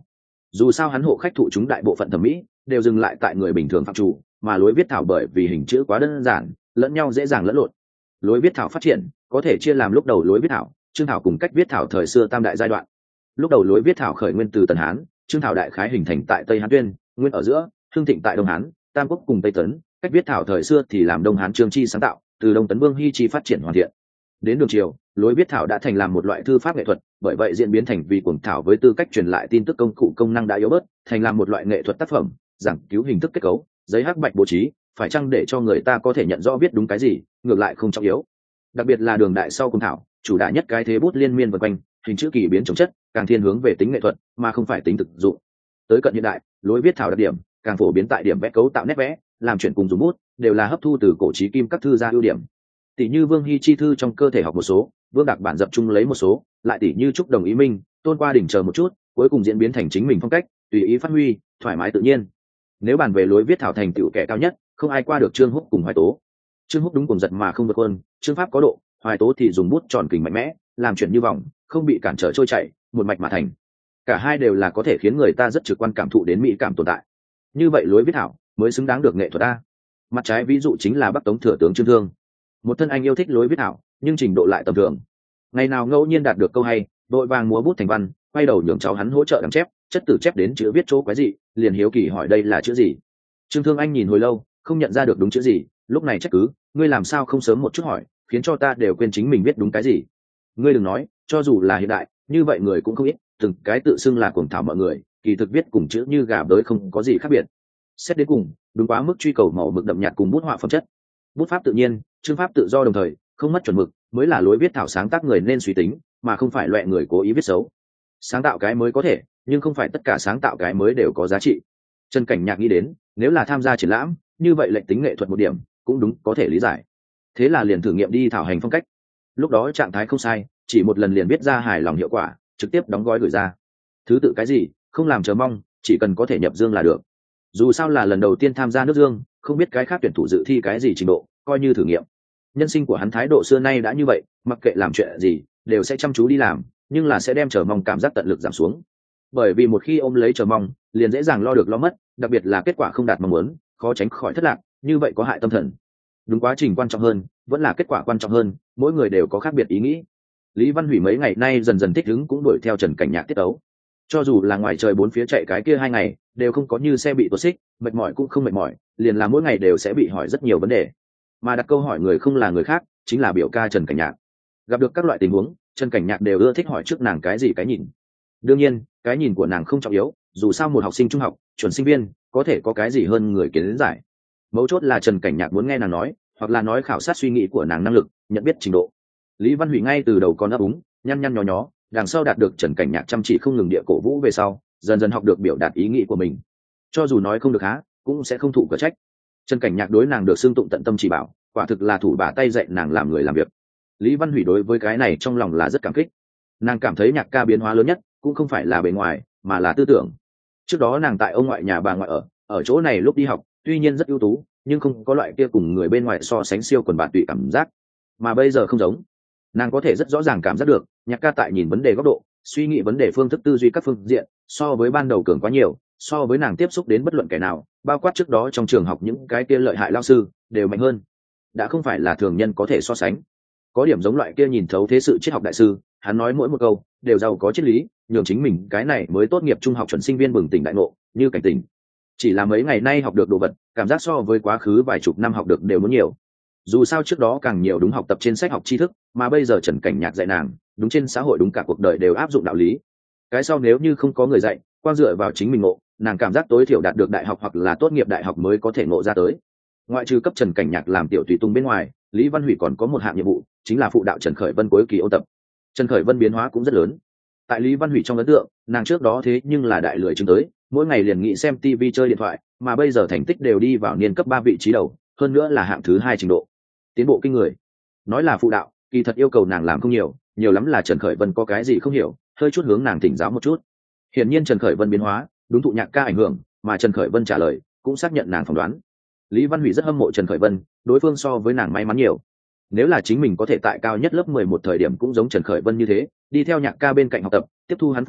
S1: Dù sao hắn hộ khách thụ chúng đại bộ phận thẩm mỹ đều dừng lại tại người bình thường phạm chủ, mà lối viết thảo bởi vì hình chữ quá đơn giản, lẫn nhau dễ dàng lẫn lộn. Lối viết thảo phát triển có thể chia làm lúc đầu lối viết thảo, chương thảo cùng cách viết thảo thời xưa tam đại giai đoạn. Lúc đầu lối viết thảo khởi nguyên từ Tần Hán, chương thảo đại khái hình thành tại Tây Hán Tuyên, nguyên ở giữa, hưng thịnh tại Đông Hán, Tam Quốc cùng Tây Tấn. Cách viết thảo thời xưa thì làm Đông Hán Trương Chi sáng tạo, từ Đông Tấn Vương Hy Chi phát triển hoàn thiện. Đến đường triều, lối viết thảo đã thành làm một loại thư pháp nghệ thuật, bởi vậy diễn biến thành vì cuồng thảo với tư cách truyền lại tin tức công cụ công năng đã yếu bớt, thành làm một loại nghệ thuật tác phẩm, giảng cứu hình thức kết cấu, giấy hắc bạch bố trí, phải chăng để cho người ta có thể nhận rõ viết đúng cái gì, ngược lại không trọng yếu. Đặc biệt là đường đại sau cuồng thảo, chủ đạo nhất cái thế bút liên miên vần quanh, hình chữ kỳ biến chống chất, càng thiên hướng về tính nghệ thuật mà không phải tính thực dụng. Tới cận hiện đại, lối viết thảo đặc điểm càng phổ biến tại điểm vẽ cấu tạo nét vẽ, làm chuyện cùng dùng bút đều là hấp thu từ cổ chí kim các thư gia ưu điểm. Tỷ như Vương Hy chi thư trong cơ thể học một số, Vương Đạc bản dập chung lấy một số, lại tỷ như Trúc Đồng Ý Minh, Tôn Qua đỉnh chờ một chút, cuối cùng diễn biến thành chính mình phong cách, tùy ý phát huy, thoải mái tự nhiên. Nếu bàn về lối viết thảo thành tựu kẻ cao nhất, không ai qua được Trương Húc cùng Hoài Tố. Trương Húc đúng cùng giật mà không vượt quân, Trương Pháp có độ, Hoài Tố thì dùng bút tròn kình mạnh mẽ, làm chuyện như vòng, không bị cản trở trôi chảy, một mạch mà thành. Cả hai đều là có thể khiến người ta rất trực quan cảm thụ đến mỹ cảm tồn tại. Như vậy lối viết thảo mới xứng đáng được nghệ thuật a. Mặt trái ví dụ chính là Bắc Tống thừa tướng Trương Thương, một thân anh yêu thích lối viết thảo, nhưng trình độ lại tầm thường. Ngày nào ngẫu nhiên đạt được câu hay, đội vàng múa bút thành văn, quay đầu nhường cháu hắn hỗ trợ đắm chép, chất tử chép đến chữ viết chỗ quái gì, liền hiếu kỳ hỏi đây là chữ gì. Trương Thương Anh nhìn hồi lâu, không nhận ra được đúng chữ gì, lúc này trách cứ, ngươi làm sao không sớm một chút hỏi, khiến cho ta đều quên chính mình viết đúng cái gì. Ngươi đừng nói, cho dù là hiện đại, như vậy người cũng không ít, từng cái tự xưng là cuồng thảo mọi người, kỳ thực viết cùng chữ như gà bới không có gì khác biệt. Xét đến cùng, đúng quá mức truy cầu màu mực đậm nhạt cùng bút họa phẩm chất. Bút pháp tự nhiên, chương pháp tự do đồng thời, không mất chuẩn mực, mới là lối viết thảo sáng tác người nên suy tính, mà không phải loại người cố ý viết xấu. Sáng tạo cái mới có thể, nhưng không phải tất cả sáng tạo cái mới đều có giá trị. Trần Cảnh Nhạc nghĩ đến, nếu là tham gia triển lãm, như vậy lệnh tính nghệ thuật một điểm, cũng đúng, có thể lý giải. Thế là liền thử nghiệm đi thảo hành phong cách. Lúc đó trạng thái không sai, chỉ một lần liền viết ra hài lòng hiệu quả, trực tiếp đóng gói gửi ra. Thứ tự cái gì, không làm chờ mong, chỉ cần có thể nhập dương là được. Dù sao là lần đầu tiên tham gia nước dương, không biết cái khác tuyển thủ dự thi cái gì trình độ, coi như thử nghiệm. Nhân sinh của hắn thái độ xưa nay đã như vậy, mặc kệ làm chuyện gì đều sẽ chăm chú đi làm, nhưng là sẽ đem chờ mong cảm giác tận lực giảm xuống. Bởi vì một khi ôm lấy chờ mong, liền dễ dàng lo được lo mất, đặc biệt là kết quả không đạt mong muốn, khó tránh khỏi thất lạc, như vậy có hại tâm thần. Đúng, quá trình quan trọng hơn, vẫn là kết quả quan trọng hơn, mỗi người đều có khác biệt ý nghĩ. Lý Văn Hủy mấy ngày nay dần dần thích ứng cũng đuổi theo Trần Cảnh Nhạc tiết tấu. Cho dù là ngoài trời bốn phía chạy cái kia 2 ngày, đều không có như xe bị tuột xích, mệt mỏi cũng không mệt mỏi, liền là mỗi ngày đều sẽ bị hỏi rất nhiều vấn đề. Mà đặt câu hỏi người không là người khác, chính là biểu ca Trần Cảnh Nhạc. Gặp được các loại tình huống, Trần Cảnh Nhạc đều ưa thích hỏi trước nàng cái gì cái nhìn. Đương nhiên, cái nhìn của nàng không trọng yếu, dù sao một học sinh trung học, chuẩn sinh viên, có thể có cái gì hơn người kiến giải. Mấu chốt là Trần Cảnh Nhạc muốn nghe nàng nói, hoặc là nói khảo sát suy nghĩ của nàng năng lực, nhận biết trình độ. Lý Văn Hủy ngay từ đầu còn ấp úng, nhăn nhăn nhó nhó, đằng sau đạt được Trần Cảnh Nhạc chăm chỉ không ngừng địa cổ vũ về sau, dần dần học được biểu đạt ý nghĩ của mình. Cho dù nói không được há, cũng sẽ không thụ cở trách. Trần Cảnh Nhạc đối nàng được xưng tụng tận tâm chỉ bảo, quả thực là thủ bả tay dạy nàng làm người làm việc. Lý Văn Hủy đối với cái này trong lòng là rất cảm kích. Nàng cảm thấy Nhạc ca biến hóa lớn nhất cũng không phải là bề ngoài, mà là tư tưởng. Trước đó nàng tại ông ngoại nhà bà ngoại ở chỗ này lúc đi học, tuy nhiên rất ưu tú, nhưng không có loại kia cùng người bên ngoài so sánh siêu quần bạn tụy cảm giác. Mà bây giờ không giống, nàng có thể rất rõ ràng cảm giác được Nhạc ca tại nhìn vấn đề góc độ, suy nghĩ vấn đề phương thức tư duy các phương diện, so với ban đầu cường quá nhiều, so với nàng tiếp xúc đến bất luận kẻ nào, bao quát trước đó trong trường học những cái kia lợi hại lao sư, đều mạnh hơn. Đã không phải là thường nhân có thể so sánh. Có điểm giống loại kia nhìn thấu thế sự triết học đại sư, hắn nói mỗi một câu đều giàu có triết lý, nhường chính mình cái này mới tốt nghiệp trung học chuẩn sinh viên bừng tỉnh đại ngộ, như cảnh tỉnh. Chỉ là mấy ngày nay học được đồ vật, cảm giác so với quá khứ vài chục năm học được đều muốn nhiều. Dù sao trước đó càng nhiều đúng học tập trên sách học tri thức, mà bây giờ Trần Cảnh Nhạc dạy nàng, đúng trên xã hội đúng cả cuộc đời đều áp dụng đạo lý. Cái sau nếu như không có người dạy, quan dựa vào chính mình ngộ, nàng cảm giác tối thiểu đạt được đại học hoặc là tốt nghiệp đại học mới có thể ngộ ra tới. Ngoại trừ cấp Trần Cảnh Nhạc làm tiểu tùy tùng bên ngoài, Lý Văn Hủy còn có một hạng nhiệm vụ, chính là phụ đạo Trần Khởi Vân cuối kỳ ôn tập. Trần Khởi Vân biến hóa cũng rất lớn. Tại Lý Văn Hủy trong ấn tượng, nàng trước đó thế nhưng là đại lười chứng tới, mỗi ngày liền nghĩ xem TV chơi điện thoại, mà bây giờ thành tích đều đi vào niên cấp 3 vị trí đầu, hơn nữa là hạng thứ 2 trình độ. Tiến bộ kinh người. Nói là phụ đạo, kỳ thật yêu cầu nàng làm không nhiều, nhiều lắm là Trần Khởi Vân có cái gì không hiểu, hơi chút hướng nàng thỉnh giáo một chút. Hiển nhiên Trần Khởi Vân biến hóa, đúng thụ Nhạc ca ảnh hưởng, mà Trần Khởi Vân trả lời, cũng xác nhận nàng phỏng đoán. Lý Văn Hủy rất hâm mộ Trần Khởi Vân, đối phương so với nàng may mắn nhiều. Nếu là chính mình có thể tại cao nhất lớp 11 thời điểm cũng giống Trần Khởi Vân như thế, đi theo Nhạc ca bên cạnh học tập, tiếp thu hắn phụ đạo,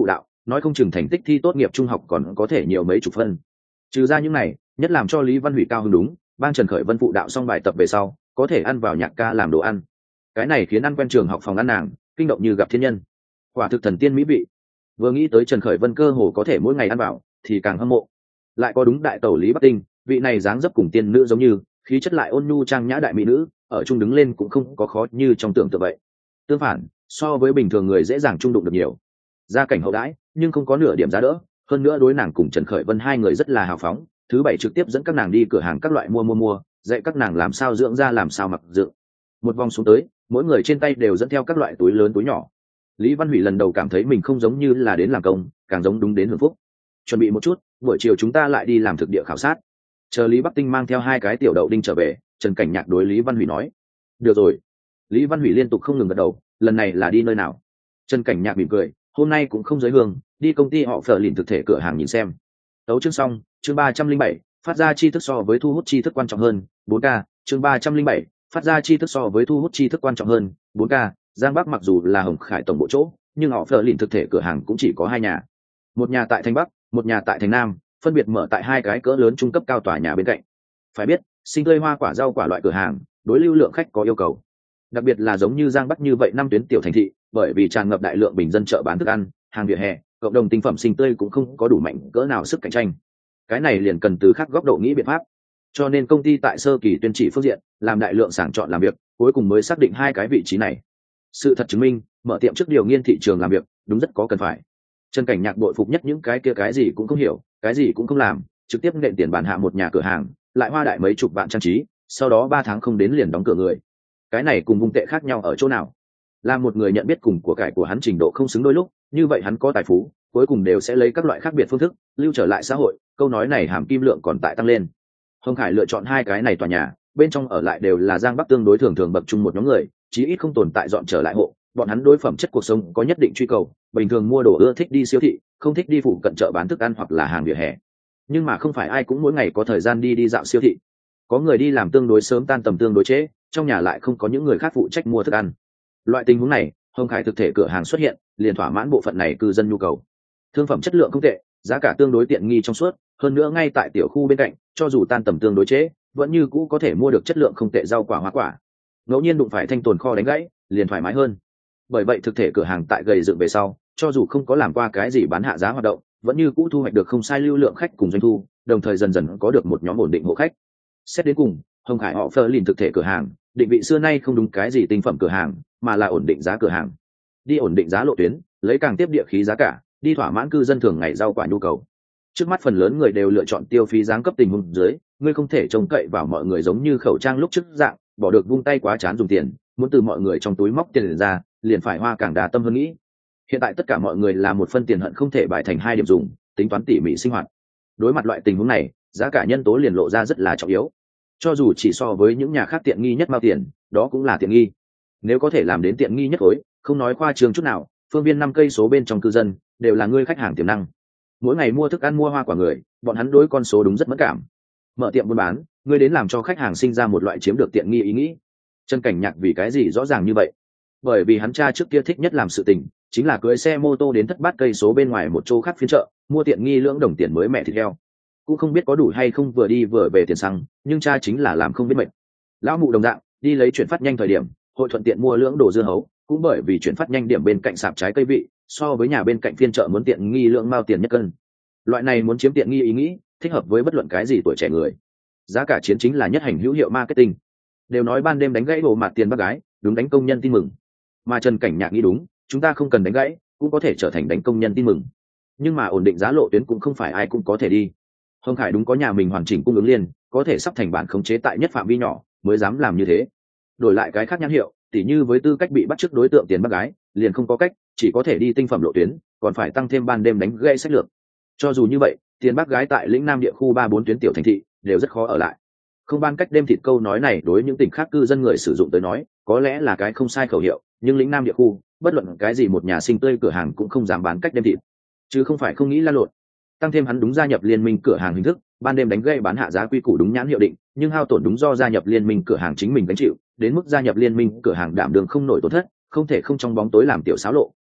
S1: nói không chừng thành tích thi tốt nghiệp trung học còn có thể nhiều mấy chục phân. Trừ ra những này, nhất làm cho Lý Văn Hủy cao hứng đúng, ban Trần Khởi Vân phụ đạo xong bài tập về sau có thể ăn vào nhạc ca làm đồ ăn. Cái này khiến ăn quen trường học phòng ăn nàng kinh động như gặp thiên nhân, quả thực thần tiên mỹ vị. Vừa nghĩ tới Trần Khởi Vân cơ hồ có thể mỗi ngày ăn vào thì càng hâm mộ. Lại có đúng đại tẩu Lý Bắc Tinh, vị này dáng dấp cùng tiên nữ giống như, khí chất lại ôn nhu trang nhã đại mỹ nữ, ở chung đứng lên cũng không có khó như trong tưởng tượng vậy. Tương phản, so với bình thường người dễ dàng chung đụng được nhiều. Gia cảnh hậu đãi nhưng không có nửa điểm giá đỡ, hơn nữa đối nàng cùng Trần Khởi Vân hai người rất là hào phóng, thứ bảy trực tiếp dẫn các nàng đi cửa hàng các loại mua, dạy các nàng làm sao dưỡng da làm sao mặc dựng. Một vòng xuống tới, mỗi người trên tay đều dẫn theo các loại túi lớn túi nhỏ. Lý Văn Hủy lần đầu cảm thấy mình không giống như là đến làm công, càng giống đúng đến hưởng phúc. Chuẩn bị một chút, buổi chiều chúng ta lại đi làm thực địa khảo sát. Chờ Lý Bắc Tinh mang theo hai cái tiểu đậu đinh trở về, Trần Cảnh Nhạc đối Lý Văn Hủy nói: được rồi. Lý Văn Hủy liên tục không ngừng gật đầu. Lần này là đi nơi nào? Trần Cảnh Nhạc mỉm cười: hôm nay cũng không giới hương, đi công ty họ Phở Lìn thực thể cửa hàng nhìn xem. Tấu chương xong, chương 307, phát ra tri thức so với thu hút tri thức quan trọng hơn, 4K, chương 307, phát ra tri thức so với thu hút tri thức quan trọng hơn, 4K. Giang Bắc mặc dù là Hồng Khải tổng bộ chỗ, nhưng họ Phở Lìn thực thể cửa hàng cũng chỉ có hai nhà. Một nhà tại thành Bắc, một nhà tại thành Nam, phân biệt mở tại hai cái cỡ lớn trung cấp cao tòa nhà bên cạnh. Phải biết, sinh tươi hoa quả rau quả loại cửa hàng, đối lưu lượng khách có yêu cầu. Đặc biệt là giống như Giang Bắc như vậy năm tuyến tiểu thành thị, bởi vì tràn ngập đại lượng bình dân chợ bán thức ăn, hàng vỉa hè, cộng đồng tinh phẩm sinh tươi cũng không có đủ mạnh cỡ nào sức cạnh tranh. Cái này liền cần từ khác góc độ nghĩ biện pháp. Cho nên công ty tại sơ kỳ tuyên chỉ phương diện, làm đại lượng sàng chọn làm việc, cuối cùng mới xác định hai cái vị trí này. Sự thật chứng minh, mở tiệm trước điều nghiên thị trường làm việc, đúng rất có cần phải. Trần Cảnh Nhạc bội phục nhất những cái kia cái gì cũng không hiểu, cái gì cũng không làm, trực tiếp nện tiền bàn hạ một nhà cửa hàng, lại hoa đại mấy chục vạn trang trí, sau đó 3 tháng không đến liền đóng cửa người. Cái này cùng vùng tệ khác nhau ở chỗ nào? Là một người nhận biết cùng của cải của hắn trình độ không xứng đôi lúc, như vậy hắn có tài phú, cuối cùng đều sẽ lấy các loại khác biệt phương thức lưu trở lại xã hội. Câu nói này hàm kim lượng còn tại tăng lên. Hồng Khải lựa chọn hai cái này tòa nhà, bên trong ở lại đều là Giang Bắc tương đối thường bậc trung một nhóm người, chí ít không tồn tại dọn trở lại hộ. Bọn hắn đối phẩm chất cuộc sống có nhất định truy cầu, bình thường mua đồ ưa thích đi siêu thị, không thích đi phụ cận chợ bán thức ăn hoặc là hàng vỉa hè. Nhưng mà không phải ai cũng mỗi ngày có thời gian đi dạo siêu thị. Có người đi làm tương đối sớm tan tầm tương đối trễ, trong nhà lại không có những người khác phụ trách mua thức ăn. Loại tình huống này, Hồng Khải thực thể cửa hàng xuất hiện, liền thỏa mãn bộ phận này cư dân nhu cầu. Thương phẩm chất lượng không tệ, giá cả tương đối tiện nghi trong suốt, hơn nữa ngay tại tiểu khu bên cạnh, cho dù tan tầm tương đối trễ, vẫn như cũ có thể mua được chất lượng không tệ rau quả hoa quả. Ngẫu nhiên đụng phải thanh tồn kho đánh gãy, liền thoải mái hơn. Bởi vậy thực thể cửa hàng tại gầy dựng về sau, cho dù không có làm qua cái gì bán hạ giá hoạt động, vẫn như cũ thu hoạch được không sai lưu lượng khách cùng doanh thu, đồng thời dần dần có được một nhóm ổn định hộ khách. Xét đến cùng, Hồng Khải họ Phở Lìn thực thể cửa hàng, định vị xưa nay không đúng cái gì tinh phẩm cửa hàng, mà là ổn định giá cửa hàng. Đi ổn định giá lộ tuyến, lấy càng tiếp địa khí giá cả, đi thỏa mãn cư dân thường ngày rau quả nhu cầu. Trước mắt phần lớn người đều lựa chọn tiêu phí giáng cấp tình huống dưới, ngươi không thể trông cậy vào mọi người giống như khẩu trang lúc trước dạng, bỏ được vung tay quá chán dùng tiền, muốn từ mọi người trong túi móc tiền ra, liền phải hoa càng đà tâm hơn nghĩ. Hiện tại tất cả mọi người là một phân tiền hận không thể bài thành hai điểm dùng, tính toán tỉ mỉ sinh hoạt. Đối mặt loại tình huống này, giá cả nhân tố liền lộ ra rất là trọng yếu. Cho dù chỉ so với những nhà khác tiện nghi nhất bao tiền, đó cũng là tiện nghi. Nếu có thể làm đến tiện nghi nhất khối, không nói khoa trương chút nào, phương viên 5 cây số bên trong cư dân đều là người khách hàng tiềm năng. Mỗi ngày mua thức ăn mua hoa quả người, bọn hắn đối con số đúng rất mẫn cảm. Mở tiệm buôn bán, ngươi đến làm cho khách hàng sinh ra một loại chiếm được tiện nghi ý nghĩ. Trần Cảnh Nhạc vì cái gì rõ ràng như vậy? Bởi vì hắn cha trước kia thích nhất làm sự tình, chính là cưỡi xe mô tô đến thất bát cây số bên ngoài một chỗ khác phiên chợ, mua tiện nghi lưỡng đồng tiền mới mẹ thịt heo. Cũng không biết có đủ hay không vừa đi vừa về tiền xăng, nhưng cha chính là làm không biết mệt. Lão mụ đồng dạng, đi lấy chuyển phát nhanh thời điểm, hội thuận tiện mua lưỡng đồ dưa hấu, cũng bởi vì chuyển phát nhanh điểm bên cạnh sạp trái cây vị, so với nhà bên cạnh phiên chợ muốn tiện nghi lưỡng mao tiền nhất cân. Loại này muốn chiếm tiện nghi ý nghĩ, thích hợp với bất luận cái gì tuổi trẻ người. Giá cả chiến chính là nhất hành hữu hiệu marketing. Đều nói ban đêm đánh gãy bộ mặt tiền bác gái, đúng đánh công nhân tin mừng. Mà Trần Cảnh Nhạc nghĩ đúng, chúng ta không cần đánh gãy, cũng có thể trở thành đánh công nhân tin mừng. Nhưng mà ổn định giá lộ tuyến cũng không phải ai cũng có thể đi. Hồng Khải đúng có nhà mình hoàn chỉnh cung ứng liên, có thể sắp thành bản khống chế tại nhất phạm vi nhỏ, mới dám làm như thế. Đổi lại cái khác nhãn hiệu, tỉ như với tư cách bị bắt chước đối tượng tiền bác gái, liền không có cách, chỉ có thể đi tinh phẩm lộ tuyến, còn phải tăng thêm ban đêm đánh gãy sách lược. Cho dù như vậy, tiền bác gái tại lĩnh Nam địa khu 3-4 tuyến tiểu thành thị đều rất khó ở lại. Không ban cách đêm thịt câu nói này đối những tỉnh khác cư dân người sử dụng tới nói, có lẽ là cái không sai khẩu hiệu, nhưng lĩnh Nam địa khu, bất luận cái gì một nhà sinh tươi cửa hàng cũng không dám bán cách đêm thịt, chứ không phải không nghĩ la lộn. Tăng thêm hắn đúng gia nhập liên minh cửa hàng hình thức, ban đêm đánh gây bán hạ giá quy củ đúng nhãn hiệu định, nhưng hao tổn đúng do gia nhập liên minh cửa hàng chính mình gánh chịu, đến mức gia nhập liên minh cửa hàng đảm đường không nổi tổn thất, không thể không trong bóng tối làm tiểu xáo lộ,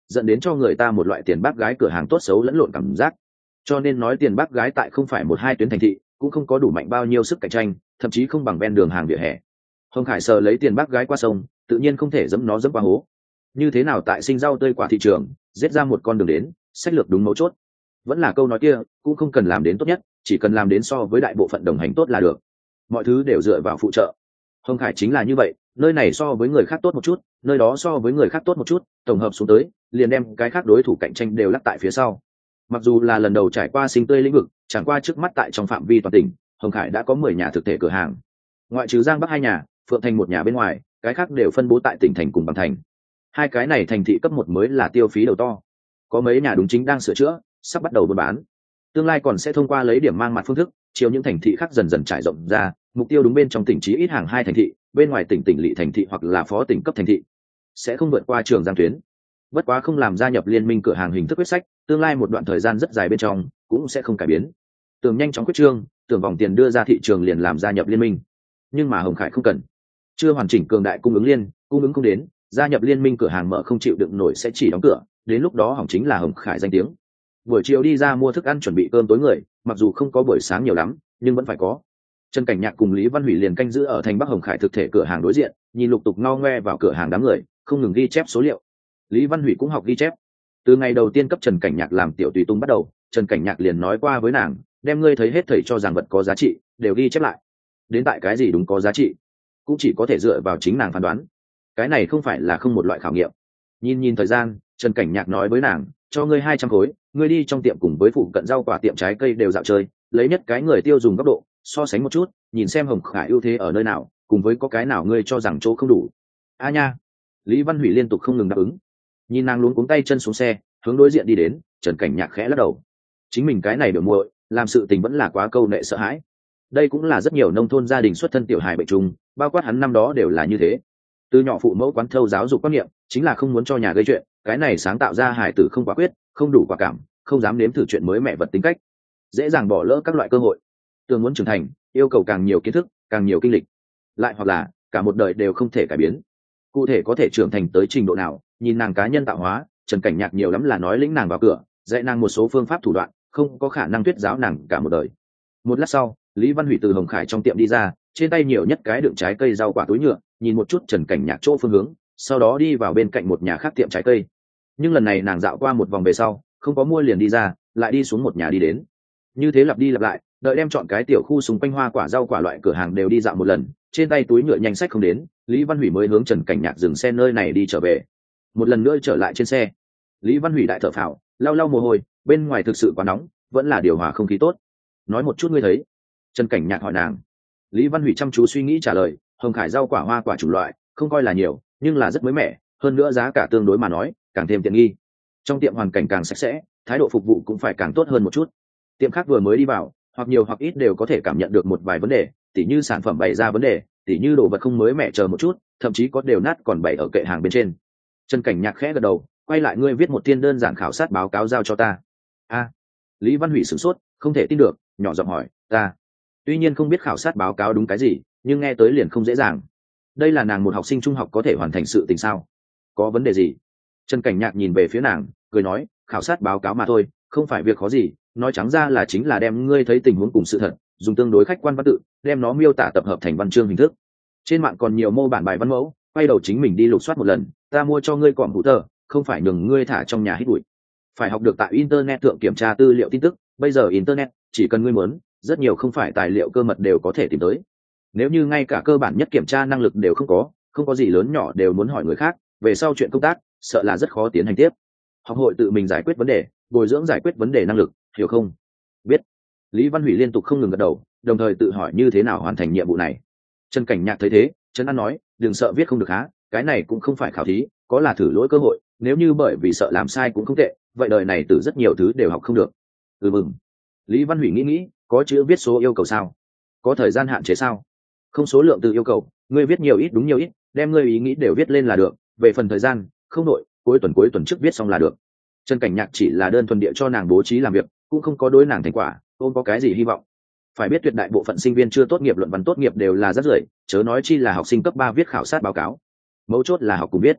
S1: dẫn đến cho người ta một loại tiền bác gái cửa hàng tốt xấu lẫn lộn cảm giác. Cho nên nói tiền bác gái tại không phải một hai tuyến thành thị cũng không có đủ mạnh bao nhiêu sức cạnh tranh, thậm chí không bằng ven đường hàng vỉa hè. Hồng Khải sờ lấy tiền bác gái qua sông, tự nhiên không thể dẫm nó dẫm qua hố. Như thế nào tại sinh rau tươi quả thị trường giết ra một con đường đến, sách lược đúng mấu chốt. Vẫn là câu nói kia, cũng không cần làm đến tốt nhất, chỉ cần làm đến so với đại bộ phận đồng hành tốt là được. Mọi thứ đều dựa vào phụ trợ. Hồng Khải chính là như vậy, nơi này so với người khác tốt một chút, nơi đó so với người khác tốt một chút, tổng hợp xuống tới liền đem cái khác đối thủ cạnh tranh đều lắc tại phía sau. Mặc dù là lần đầu trải qua sinh tươi lĩnh vực, chẳng qua trước mắt tại trong phạm vi toàn tỉnh, Hồng Khải đã có 10 nhà thực thể cửa hàng, ngoại trừ Giang Bắc 2 nhà, Phượng Thành 1 nhà bên ngoài, cái khác đều phân bố tại tỉnh thành cùng bằng thành. Hai cái này thành thị cấp 1 mới là tiêu phí đầu to, có mấy nhà đúng chính đang sửa chữa, sắp bắt đầu buôn bán. Tương lai còn sẽ thông qua lấy điểm mang mặt phương thức, chiếu những thành thị khác dần dần trải rộng ra, mục tiêu đúng bên trong tỉnh chí ít hàng 2 thành thị, bên ngoài tỉnh tỉnh lỵ thành thị hoặc là phó tỉnh cấp thành thị, sẽ không vượt qua Trường Giang tuyến. Bất quá không làm gia nhập liên minh cửa hàng hình thức quyết sách, tương lai một đoạn thời gian rất dài bên trong cũng sẽ không cải biến. Tưởng nhanh chóng quyết trương, tưởng vòng tiền đưa ra thị trường liền làm gia nhập liên minh. Nhưng mà Hồng Khải không cần, chưa hoàn chỉnh cường đại cung ứng không đến, gia nhập liên minh cửa hàng mở không chịu đựng nổi sẽ chỉ đóng cửa, đến lúc đó hỏng chính là Hồng Khải danh tiếng. Buổi chiều đi ra mua thức ăn chuẩn bị cơm tối người, mặc dù không có buổi sáng nhiều lắm, nhưng vẫn phải có. Trần Cảnh Nhạc cùng Lý Văn Hủy liền canh giữ ở thành Bắc Hồng Khải thực thể cửa hàng đối diện, nhìn lục tục ngao ngoe vào cửa hàng đám người, không ngừng ghi chép số liệu. Lý Văn Hủy cũng học ghi chép. Từ ngày đầu tiên cấp Trần Cảnh Nhạc làm tiểu tùy tung bắt đầu, Trần Cảnh Nhạc liền nói qua với nàng, đem ngươi thấy hết thầy cho rằng vật có giá trị đều ghi chép lại. Đến tại cái gì đúng có giá trị, cũng chỉ có thể dựa vào chính nàng phán đoán. Cái này không phải là không một loại khảo nghiệm. Nhìn thời gian, Trần Cảnh Nhạc nói với nàng, cho ngươi 200 khối, ngươi đi trong tiệm cùng với phụ cận rau quả tiệm trái cây đều dạo chơi, lấy nhất cái người tiêu dùng góc độ, so sánh một chút, nhìn xem Hồng Khải ưu thế ở nơi nào, cùng với có cái nào ngươi cho rằng chỗ không đủ. A nha. Lý Văn Hủy liên tục không ngừng đáp ứng. Nhìn nàng luống cuống tay chân xuống xe, hướng đối diện đi đến, Trần Cảnh Nhạc khẽ lắc đầu. Chính mình cái này biểu muội, làm sự tình vẫn là quá câu nệ sợ hãi. Đây cũng là rất nhiều nông thôn gia đình xuất thân tiểu hài bệnh trùng, bao quát hắn năm đó đều là như thế. Từ nhỏ phụ mẫu quán thâu giáo dục quan niệm, chính là không muốn cho nhà gây chuyện, cái này sáng tạo ra hài tử không quả quyết, không đủ quả cảm, không dám nếm thử chuyện mới mẹ vật tính cách, dễ dàng bỏ lỡ các loại cơ hội. Tưởng muốn trưởng thành, yêu cầu càng nhiều kiến thức, càng nhiều kinh lịch, lại hoặc là cả một đời đều không thể cải biến. Cụ thể có thể trưởng thành tới trình độ nào, nhìn nàng cá nhân tạo hóa. Trần Cảnh Nhạc nhiều lắm là nói lĩnh nàng vào cửa, dạy nàng một số phương pháp thủ đoạn, không có khả năng thuyết giáo nàng cả một đời. Một lát sau, Lý Văn Hủy từ Hồng Khải trong tiệm đi ra, trên tay nhiều nhất cái đựng trái cây rau quả túi nhựa, nhìn một chút Trần Cảnh Nhạc chỗ phương hướng, sau đó đi vào bên cạnh một nhà khác tiệm trái cây. Nhưng lần này nàng dạo qua một vòng về sau, không có mua liền đi ra, lại đi xuống một nhà đi đến. Như thế lặp đi lặp lại, đợi đem chọn cái tiểu khu xung quanh hoa quả rau quả loại cửa hàng đều đi dạo một lần, trên tay túi nhựa nhanh sách không đến, Lý Văn Hủy mới hướng Trần Cảnh Nhạc dừng xe nơi này đi trở về. Một lần nữa trở lại trên xe, Lý Văn Hủy đại thở phào, lau lau mồ hôi, bên ngoài thực sự quá nóng, vẫn là điều hòa không khí tốt. Nói một chút ngươi thấy. Trần Cảnh Nhạc hỏi nàng. Lý Văn Hủy chăm chú suy nghĩ trả lời, Hồng Khải rau quả hoa quả chủng loại không coi là nhiều, nhưng là rất mới mẻ, hơn nữa giá cả tương đối mà nói càng thêm tiện nghi. Trong tiệm hoàn cảnh càng sạch sẽ, thái độ phục vụ cũng phải càng tốt hơn một chút. Tiệm khác vừa mới đi vào, hoặc nhiều hoặc ít đều có thể cảm nhận được một vài vấn đề, tỉ như sản phẩm bày ra vấn đề, tỉ như đồ vật không mới mẻ chờ một chút, thậm chí có đều nát còn bày ở kệ hàng bên trên. Trần Cảnh Nhạc khẽ gật đầu, quay lại, ngươi viết một thiên đơn giản khảo sát báo cáo giao cho ta. A. Lý Văn Hủy sửng sốt, không thể tin được, nhỏ giọng hỏi, ta tuy nhiên không biết khảo sát báo cáo đúng cái gì, nhưng nghe tới liền không dễ dàng. Đây là nàng một học sinh trung học có thể hoàn thành sự tình sao? Có vấn đề gì? Trần Cảnh Nhạc nhìn về phía nàng, cười nói, khảo sát báo cáo mà thôi, không phải việc khó gì, nói trắng ra là chính là đem ngươi thấy tình huống cùng sự thật, dùng tương đối khách quan văn tự, đem nó miêu tả tập hợp thành văn chương hình thức. Trên mạng còn nhiều mô bản bài văn mẫu, quay đầu chính mình đi lục soát một lần, ta mua cho ngươi cỏm hữu tờ, không phải nhường ngươi thả trong nhà hít bụi. Phải học được tại internet thượng kiểm tra tư liệu tin tức, bây giờ internet chỉ cần ngươi muốn, rất nhiều không phải tài liệu cơ mật đều có thể tìm tới. Nếu như ngay cả cơ bản nhất kiểm tra năng lực đều không có gì lớn nhỏ đều muốn hỏi người khác, về sau chuyện công tác sợ là rất khó tiến hành tiếp. Học hội tự mình giải quyết vấn đề, bồi dưỡng giải quyết vấn đề năng lực, hiểu không? Biết. Lý Văn Hủy liên tục không ngừng gật đầu, đồng thời tự hỏi như thế nào hoàn thành nhiệm vụ này. Trần Cảnh Nhạc thấy thế, Trấn An nói, đừng sợ viết không được há, cái này cũng không phải khảo thí, có là thử lỗi cơ hội, nếu như bởi vì sợ làm sai cũng không tệ, vậy đời này từ rất nhiều thứ đều học không được. Mừng. Lý Văn Hủy nghĩ, có chữ viết số yêu cầu sao? Có thời gian hạn chế sao? Không số lượng từ yêu cầu, ngươi viết nhiều ít đúng nhiều ít, đem ngươi ý nghĩ đều viết lên là được, về phần thời gian, không nội, cuối tuần trước viết xong là được. Trần Cảnh Nhạc chỉ là đơn thuần địa cho nàng bố trí làm việc, cũng không có đối nàng thành quả, không có cái gì hy vọng. Phải biết tuyệt đại bộ phận sinh viên chưa tốt nghiệp luận văn tốt nghiệp đều là rất rưởi, chớ nói chi là học sinh cấp 3 viết khảo sát báo cáo. Mấu chốt là học cùng viết.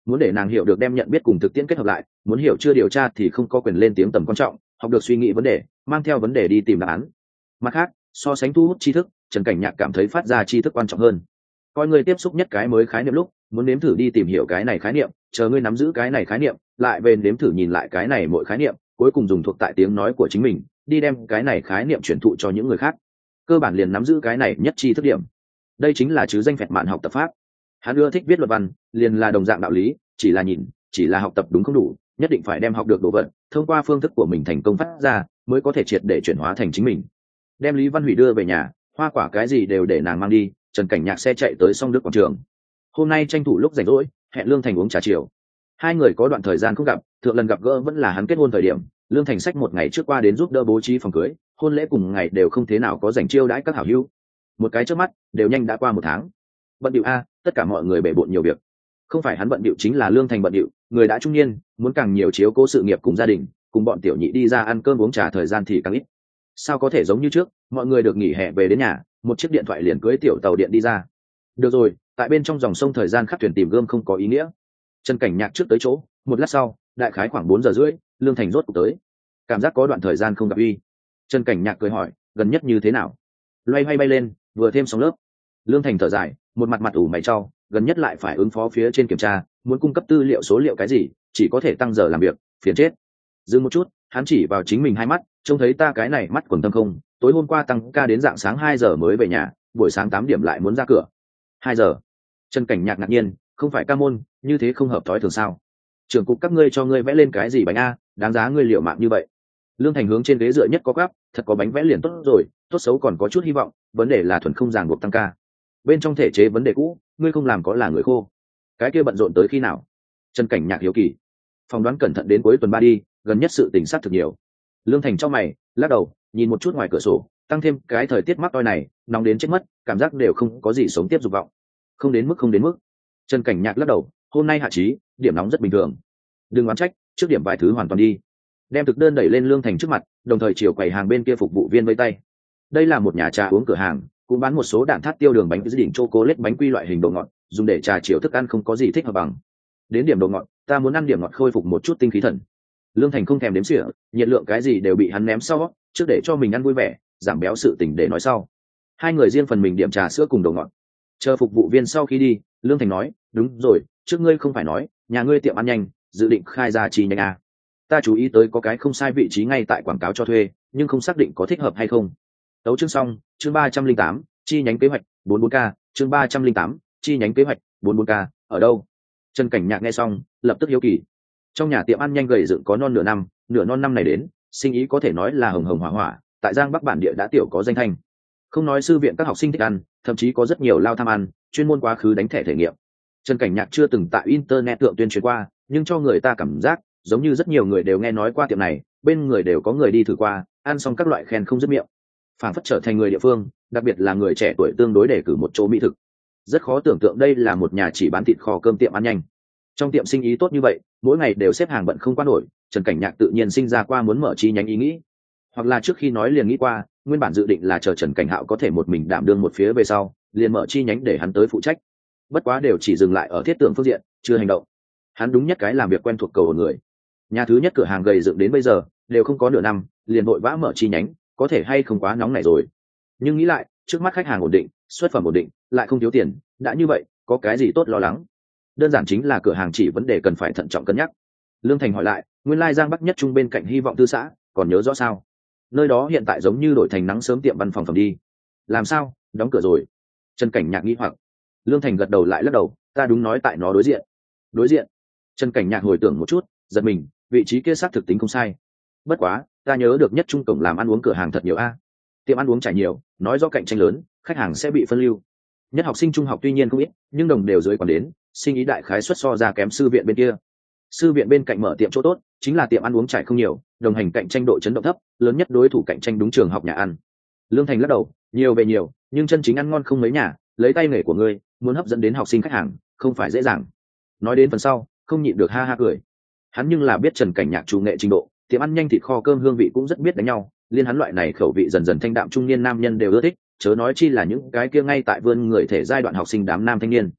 S1: muốn để nàng hiểu được đem nhận biết cùng thực tiễn kết hợp lại, muốn hiểu chưa điều tra thì không có quyền lên tiếng tầm quan trọng, học được suy nghĩ vấn đề, mang theo vấn đề đi tìm đáp án. Mặt khác, so sánh thu hút tri thức, Trần Cảnh Nhạc cảm thấy phát ra tri thức quan trọng hơn. Coi người tiếp xúc nhất cái mới khái niệm lúc, muốn nếm thử đi tìm hiểu cái này khái niệm, chờ ngươi nắm giữ cái này khái niệm, lại về nếm thử nhìn lại cái này mỗi khái niệm, cuối cùng dùng thuộc tại tiếng nói của chính mình, đi đem cái này khái niệm truyền thụ cho những người khác. Cơ bản liền nắm giữ cái này nhất tri thức điểm. Đây chính là chứ danh phẹt mạn học tập pháp. Hắn ưa thích viết luận văn, liền là đồng dạng đạo lý, chỉ là nhìn, chỉ là học tập đúng không đủ, nhất định phải đem học được đồ vật, thông qua phương thức của mình thành công phát ra, mới có thể triệt để chuyển hóa thành chính mình. Đem Lý Văn Hủy đưa về nhà, hoa quả cái gì đều để nàng mang đi. Trần Cảnh Nhạc xe chạy tới Song Đức quảng trường. Hôm nay tranh thủ lúc rảnh rỗi, hẹn Lương Thành uống trà chiều. Hai người có đoạn thời gian không gặp, thượng lần gặp gỡ vẫn là hắn kết hôn thời điểm. Lương Thành sách một ngày trước qua đến giúp đỡ bố trí phòng cưới, hôn lễ cùng ngày đều không thế nào có dành chiêu đãi các hảo hữu. Một cái trước mắt, đều nhanh đã qua một tháng. Bận điệu a, tất cả mọi người bể bộn nhiều việc. Không phải hắn bận điệu, chính là Lương Thành bận điệu, người đã trung niên, muốn càng nhiều chiếu cố sự nghiệp cùng gia đình, cùng bọn tiểu nhị đi ra ăn cơm uống trà thời gian thì càng ít. Sao có thể giống như trước, mọi người được nghỉ hè về đến nhà, một chiếc điện thoại liền cưới tiểu tàu điện đi ra. Được rồi, tại bên trong dòng sông thời gian khắc thuyền tìm gươm không có ý nghĩa. Trần Cảnh Nhạc trước tới chỗ, một lát sau, đại khái khoảng 4 giờ rưỡi, Lương Thành rốt cuộc tới. Cảm giác có đoạn thời gian không gặp uy. Trần Cảnh Nhạc cười hỏi, gần nhất như thế nào? Loay hoay bay lên, vừa thêm sóng lớp. Lương Thành thở dài, một mặt ủ mày trao, gần nhất lại phải ứng phó phía trên kiểm tra, muốn cung cấp tư liệu số liệu cái gì, chỉ có thể tăng giờ làm việc, phiền chết. Dừng một chút, hắn chỉ vào chính mình hai mắt, trông thấy ta cái này mắt quầng thâm không, tối hôm qua tăng ca đến dạng sáng 2 giờ mới về nhà, buổi sáng 8 điểm lại muốn ra cửa. 2 giờ. Trần Cảnh Nhạc ngạc nhiên, không phải ca môn, như thế không hợp thói thường sao? Trưởng cục các ngươi cho ngươi vẽ lên cái gì bánh a, đáng giá ngươi liều mạng như vậy. Lương Thành hướng trên ghế dựa nhất có gắp, thật có bánh vẽ liền tốt rồi, tốt xấu còn có chút hy vọng, vấn đề là thuần không ràng buộc tăng ca. Bên trong thể chế vấn đề cũ, ngươi không làm có là người khô. Cái kia bận rộn tới khi nào? Trần Cảnh Nhạc hiếu kỳ. Phỏng đoán cẩn thận đến cuối tuần 3 đi, gần nhất sự tình sát thực nhiều. Lương Thành trong mày, lắc đầu, nhìn một chút ngoài cửa sổ, tăng thêm cái thời tiết mắc oi này, nóng đến chết mất, cảm giác đều không có gì sống tiếp dục vọng. Không đến mức. Trần Cảnh Nhạc lắc đầu, hôm nay hạ trí, điểm nóng rất bình thường. Đừng oán trách, trước điểm vài thứ hoàn toàn đi. Đem thực đơn đẩy lên Lương Thành trước mặt, đồng thời chiều quầy hàng bên kia phục vụ viên vây tay. Đây là một nhà trà uống cửa hàng, cũng bán một số đạn thát tiêu đường bánh dự định chocolate bánh quy loại hình đồ ngọt, dùng để trà chiều thức ăn không có gì thích hợp bằng. Đến điểm đồ ngọt, ta muốn ăn điểm ngọt khôi phục một chút tinh khí thần. Lương Thành không thèm đếm xỉa, nhiệt lượng cái gì đều bị hắn ném sau, trước để cho mình ăn vui vẻ, giảm béo sự tình để nói sau. Hai người riêng phần mình điểm trà sữa cùng đồ ngọt. Chờ phục vụ viên sau khi đi, Lương Thành nói, đúng rồi, trước ngươi không phải nói, nhà ngươi tiệm ăn nhanh, dự định khai ra chi nhánh à. Ta chú ý tới có cái không sai vị trí ngay tại quảng cáo cho thuê, nhưng không xác định có thích hợp hay không. Tấu chương xong, chương 308, chi nhánh kế hoạch 44K, chương 308, chi nhánh kế hoạch 44K, ở đâu? Trần Cảnh Nhạc nghe xong, lập tức hiếu kỳ. Trong nhà tiệm ăn nhanh gầy dựng có non nửa non năm này đến, sinh ý có thể nói là hồng hồng hỏa hỏa, tại Giang Bắc bản địa đã tiểu có danh thanh. Không nói sư viện các học sinh thích ăn, thậm chí có rất nhiều lao tham ăn, chuyên môn quá khứ đánh thẻ thể nghiệm. Trần Cảnh Nhạc chưa từng tại internet thượng tuyên truyền qua, nhưng cho người ta cảm giác giống như rất nhiều người đều nghe nói qua tiệm này, bên người đều có người đi thử qua, ăn xong các loại khen không dứt miệng. Phản phất trở thành người địa phương, đặc biệt là người trẻ tuổi tương đối để cử một chỗ mỹ thực. Rất khó tưởng tượng đây là một nhà chỉ bán thịt kho cơm tiệm ăn nhanh. Trong tiệm sinh ý tốt như vậy, mỗi ngày đều xếp hàng bận không qua nổi, Trần Cảnh Nhạc tự nhiên sinh ra qua muốn mở chi nhánh ý nghĩ. Hoặc là trước khi nói liền nghĩ qua, nguyên bản dự định là chờ Trần Cảnh Hạo có thể một mình đảm đương một phía về sau, liền mở chi nhánh để hắn tới phụ trách. Bất quá đều chỉ dừng lại ở thiết tưởng phương diện, chưa hành động. Hắn đúng nhất cái làm việc quen thuộc cầu ở người. Nhà thứ nhất cửa hàng gầy dựng đến bây giờ, đều không có nửa năm, liền vội vã mở chi nhánh, có thể hay không quá nóng này rồi. Nhưng nghĩ lại, trước mắt khách hàng ổn định, xuất phẩm ổn định, lại không thiếu tiền, đã như vậy, có cái gì tốt lo lắng? Đơn giản chính là cửa hàng chỉ vấn đề cần phải thận trọng cân nhắc. Lương Thành hỏi lại, nguyên lai Giang Bắc nhất trung bên cạnh Hy vọng tư xã, còn nhớ rõ sao? Nơi đó hiện tại giống như đổi thành nắng sớm tiệm văn phòng phẩm đi. Làm sao, đóng cửa rồi? Trần Cảnh Nhạc nghi hoặc. Lương Thành gật đầu lại lắc đầu, ta đúng nói tại nó đối diện. Đối diện? Trần Cảnh Nhạc hồi tưởng một chút, giật mình, vị trí kia xác thực tính không sai. Bất quá, ta nhớ được nhất trung cổng làm ăn uống cửa hàng thật nhiều a. Tiệm ăn uống trải nhiều, nói do cạnh tranh lớn, khách hàng sẽ bị phân lưu. Nhất học sinh trung học tuy nhiên không ít, nhưng đồng đều dưới còn đến, sinh ý đại khái suất so ra kém sư viện bên kia. Sư viện bên cạnh mở tiệm chỗ tốt, chính là tiệm ăn uống trải không nhiều, đồng hành cạnh tranh độ chấn động thấp, lớn nhất đối thủ cạnh tranh đúng trường học nhà ăn. Lương Thành lắc đầu, nhiều về nhiều, nhưng chân chính ăn ngon không mấy nhà, lấy tay nghề của ngươi, muốn hấp dẫn đến học sinh khách hàng, không phải dễ dàng. Nói đến phần sau, không nhịn được ha ha cười. Hắn nhưng là biết Trần Cảnh Nhạc chủ nghệ trình độ, tiệm ăn nhanh thịt kho cơm hương vị cũng rất biết đánh nhau, liên hắn loại này khẩu vị dần dần thanh đạm trung niên nam nhân đều ưa thích, chớ nói chi là những cái kia ngay tại vươn người thể giai đoạn học sinh đám nam thanh niên.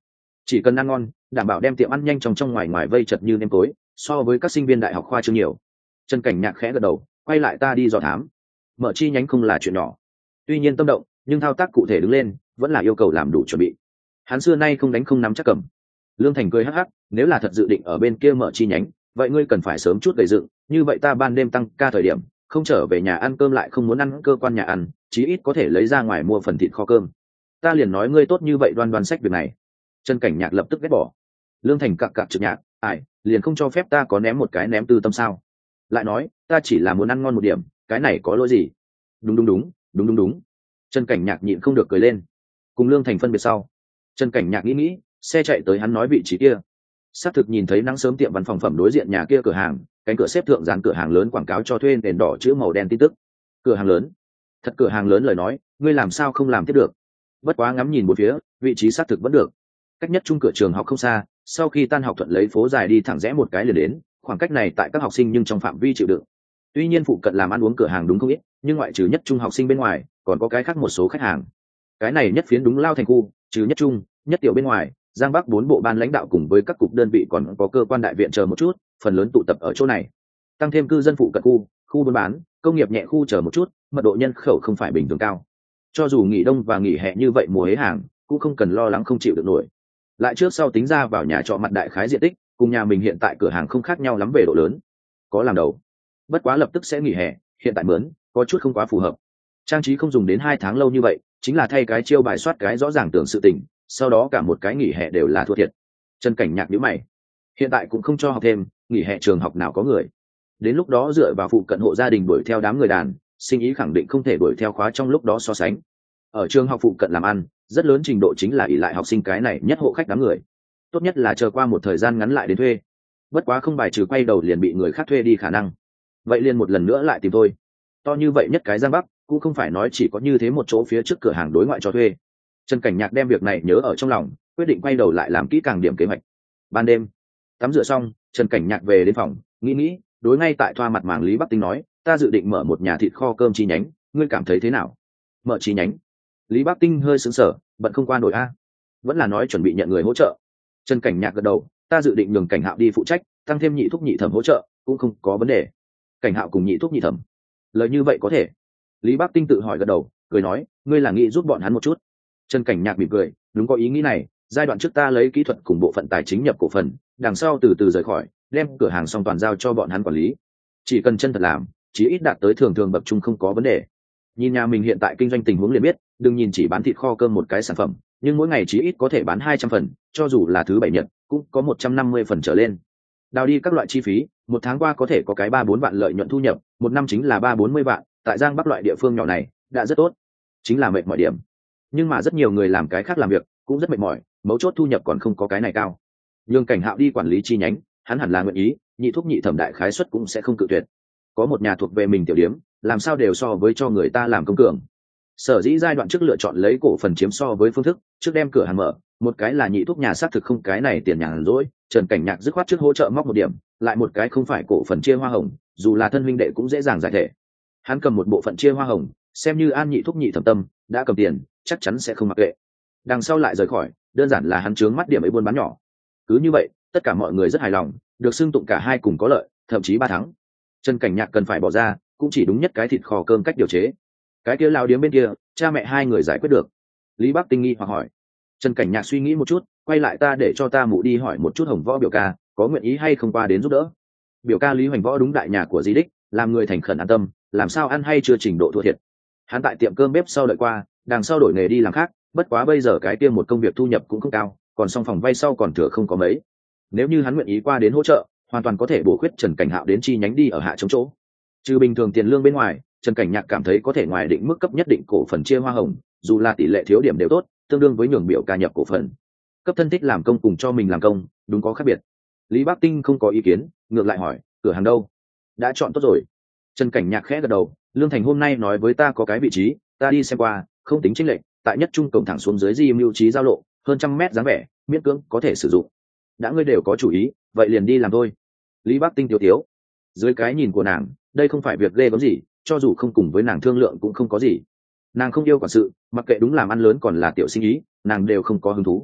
S1: chỉ cần ăn ngon, đảm bảo đem tiệm ăn nhanh trong ngoài ngoài vây chật như nêm tối, so với các sinh viên đại học khoa trương nhiều. Trần Cảnh Nhạc khẽ gật đầu, quay lại ta đi dò thám. Mở chi nhánh không là chuyện nhỏ, tuy nhiên tâm động, nhưng thao tác cụ thể đứng lên vẫn là yêu cầu làm đủ chuẩn bị. Hắn xưa nay không đánh không nắm chắc cầm. Lương Thành cười hắc hắc, nếu là thật dự định ở bên kia mở chi nhánh, vậy ngươi cần phải sớm chút gây dựng, như vậy ta ban đêm tăng ca thời điểm, không trở về nhà ăn cơm lại không muốn ăn cơ quan nhà ăn, chí ít có thể lấy ra ngoài mua phần thịt kho cơm. Ta liền nói ngươi tốt như vậy đoan đoan sách việc này. Trần Cảnh Nhạc lập tức ghét bỏ. Lương Thành cặc cặc trực nhạc, ai, liền không cho phép ta có ném một cái ném tư tâm sao? Lại nói, ta chỉ là muốn ăn ngon một điểm, cái này có lỗi gì? Đúng. Trần Cảnh Nhạc nhịn không được cười lên. Cùng Lương Thành phân biệt sau, Trần Cảnh Nhạc nghĩ, xe chạy tới hắn nói vị trí kia. Xác thực nhìn thấy nắng sớm tiệm văn phòng phẩm đối diện nhà kia cửa hàng, cánh cửa xếp thượng dán cửa hàng lớn quảng cáo cho thuê nền đỏ chữ màu đen tin tức. Cửa hàng lớn? Thật cửa hàng lớn lời nói, ngươi làm sao không làm tiếp được? Bất quá ngắm nhìn một phía, vị trí xác thực vẫn được. Cách nhất trung cửa trường học không xa, sau khi tan học thuận lấy phố dài đi thẳng rẽ một cái liền đến, khoảng cách này tại các học sinh nhưng trong phạm vi chịu đựng. Tuy nhiên phụ cận làm ăn uống cửa hàng đúng không ít, nhưng ngoại trừ nhất trung học sinh bên ngoài, còn có cái khác một số khách hàng. Cái này nhất phiến đúng lao thành khu, trừ nhất trung, nhất tiểu bên ngoài, Giang Bắc 4 bộ ban lãnh đạo cùng với các cục đơn vị còn có cơ quan đại viện chờ một chút, phần lớn tụ tập ở chỗ này. Tăng thêm cư dân phụ cận khu buôn bán, công nghiệp nhẹ khu chờ một chút, mật độ nhân khẩu không phải bình thường cao. Cho dù nghỉ đông và nghỉ hè như vậy mùa hế hàng, cũng không cần lo lắng không chịu được nổi. Lại trước sau tính ra vào nhà trọ mặt đại khái diện tích, cùng nhà mình hiện tại cửa hàng không khác nhau lắm về độ lớn. Có làm đầu. Bất quá lập tức sẽ nghỉ hè, hiện tại mướn, có chút không quá phù hợp. Trang trí không dùng đến 2 tháng lâu như vậy, chính là thay cái chiêu bài soát cái rõ ràng tưởng sự tình, sau đó cả một cái nghỉ hè đều là thua thiệt. Trần Cảnh Nhạc nhíu mày. Hiện tại cũng không cho học thêm, nghỉ hè trường học nào có người. Đến lúc đó dựa vào phụ cận hộ gia đình đuổi theo đám người đàn, sinh ý khẳng định không thể đuổi theo khóa trong lúc đó so sánh. Ở trường học phụ cận làm ăn, rất lớn trình độ chính là ỷ lại học sinh cái này nhất hộ khách đám người. Tốt nhất là chờ qua một thời gian ngắn lại đến thuê. Bất quá không bài trừ quay đầu liền bị người khác thuê đi khả năng. Vậy liền một lần nữa lại tìm thôi. To như vậy nhất cái Giang Bắc, cũng không phải nói chỉ có như thế một chỗ phía trước cửa hàng đối ngoại cho thuê. Trần Cảnh Nhạc đem việc này nhớ ở trong lòng, quyết định quay đầu lại làm kỹ càng điểm kế hoạch. Ban đêm, tắm rửa xong, Trần Cảnh Nhạc về đến phòng, nghĩ, đối ngay tại thoa mặt màng Lý Bắc Tinh nói, ta dự định mở một nhà thịt kho cơm chi nhánh, ngươi cảm thấy thế nào? Mở chi nhánh? Lý Bắc Tinh hơi sững sờ, bận không qua nổi a. Vẫn là nói chuẩn bị nhận người hỗ trợ. Trần Cảnh Nhạc gật đầu, ta dự định nhường Cảnh Hạo đi phụ trách, tăng thêm nhị thúc nhị thẩm hỗ trợ, cũng không có vấn đề. Cảnh Hạo cùng nhị thúc nhị thẩm, lời như vậy có thể? Lý Bắc Tinh tự hỏi gật đầu, cười nói, ngươi là nghĩ giúp bọn hắn một chút. Trần Cảnh Nhạc mỉm cười, đúng có ý nghĩ này, giai đoạn trước ta lấy kỹ thuật cùng bộ phận tài chính nhập cổ phần, đằng sau từ từ rời khỏi, đem cửa hàng xong toàn giao cho bọn hắn quản lý. Chỉ cần chân thật làm, chí ít đạt tới thường bậc trung không có vấn đề. Nhìn nhà mình hiện tại kinh doanh tình huống liền biết, đừng nhìn chỉ bán thịt kho cơm một cái sản phẩm, nhưng mỗi ngày chí ít có thể bán 200 phần, cho dù là thứ bảy nhật, cũng có 150 phần trở lên. Đào đi các loại chi phí, một tháng qua có thể có cái 3-4 vạn lợi nhuận thu nhập, một năm chính là 30-40 vạn, tại Giang Bắc loại địa phương nhỏ này, đã rất tốt. Chính là mệt mỏi điểm. Nhưng mà rất nhiều người làm cái khác làm việc, cũng rất mệt mỏi, mấu chốt thu nhập còn không có cái này cao. Nhưng Cảnh Hạo đi quản lý chi nhánh, hắn hẳn là nguyện ý, nhị thúc nhị thẩm đại khái suất cũng sẽ không cự tuyệt. Có một nhà thuộc về mình tiểu điếm, làm sao đều so với cho người ta làm công cường. Sở dĩ giai đoạn trước lựa chọn lấy cổ phần chiếm so với phương thức, trước đem cửa hàng mở, một cái là nhị thúc nhà xác thực không cái này tiền nhàn rỗi, Trần Cảnh Nhạc dứt khoát trước hỗ trợ móc một điểm, lại một cái không phải cổ phần chia hoa hồng, dù là thân huynh đệ cũng dễ dàng giải thể. Hắn cầm một bộ phận chia hoa hồng, xem như an nhị thúc nhị thẩm tâm, đã cầm tiền, chắc chắn sẽ không mặc kệ. Đằng sau lại rời khỏi, đơn giản là hắn chướng mắt điểm ấy buôn bán nhỏ. Cứ như vậy, tất cả mọi người rất hài lòng, được xưng tụng cả hai cùng có lợi, thậm chí 3 tháng. Trần Cảnh Nhạc cần phải bỏ ra, cũng chỉ đúng nhất cái thịt kho cơm cách điều chế. Cái kia lao điếm bên kia, cha mẹ hai người giải quyết được. Lý Bắc Tinh nghi hoặc hỏi. Trần Cảnh Nhạc suy nghĩ một chút, quay lại ta để cho ta mụ đi hỏi một chút Hồng Võ biểu ca, có nguyện ý hay không qua đến giúp đỡ. Biểu ca Lý Hoành Võ đúng đại nhà của Di Đích, làm người thành khẩn an tâm, làm sao ăn hay chưa trình độ thua thiệt. Hắn tại tiệm cơm bếp sau đợi qua, đằng sau đổi nghề đi làm khác, bất quá bây giờ cái kia một công việc thu nhập cũng không cao, còn xong phòng vay sau còn thừa không có mấy. Nếu như hắn nguyện ý qua đến hỗ trợ, hoàn toàn có thể bổ khuyết Trần Cảnh Hạo đến chi nhánh đi ở hạ chống chỗ. Trừ bình thường tiền lương bên ngoài, Trần Cảnh Nhạc cảm thấy có thể ngoài định mức cấp nhất định cổ phần chia hoa hồng, dù là tỷ lệ thiếu điểm đều tốt, tương đương với nhường biểu ca nhập cổ phần. Cấp thân thích làm công cùng cho mình làm công, đúng có khác biệt. Lý Bắc Tinh không có ý kiến, ngược lại hỏi, cửa hàng đâu? Đã chọn tốt rồi. Trần Cảnh Nhạc khẽ gật đầu, Lương Thành hôm nay nói với ta có cái vị trí, ta đi xem qua, không tính chênh lệch, tại nhất trung cổng thẳng xuống dưới Di Mưu Trí giao lộ, hơn 100 mét dáng vẻ, miễn cưỡng có thể sử dụng. Đã ngươi đều có chủ ý, vậy liền đi làm thôi. Lý Bắc Tinh tiếu. Dưới cái nhìn của nàng, đây không phải việc ghê gớm gì, cho dù không cùng với nàng thương lượng cũng không có gì. Nàng không yêu quản sự, mặc kệ đúng làm ăn lớn còn là tiểu sinh ý, nàng đều không có hứng thú.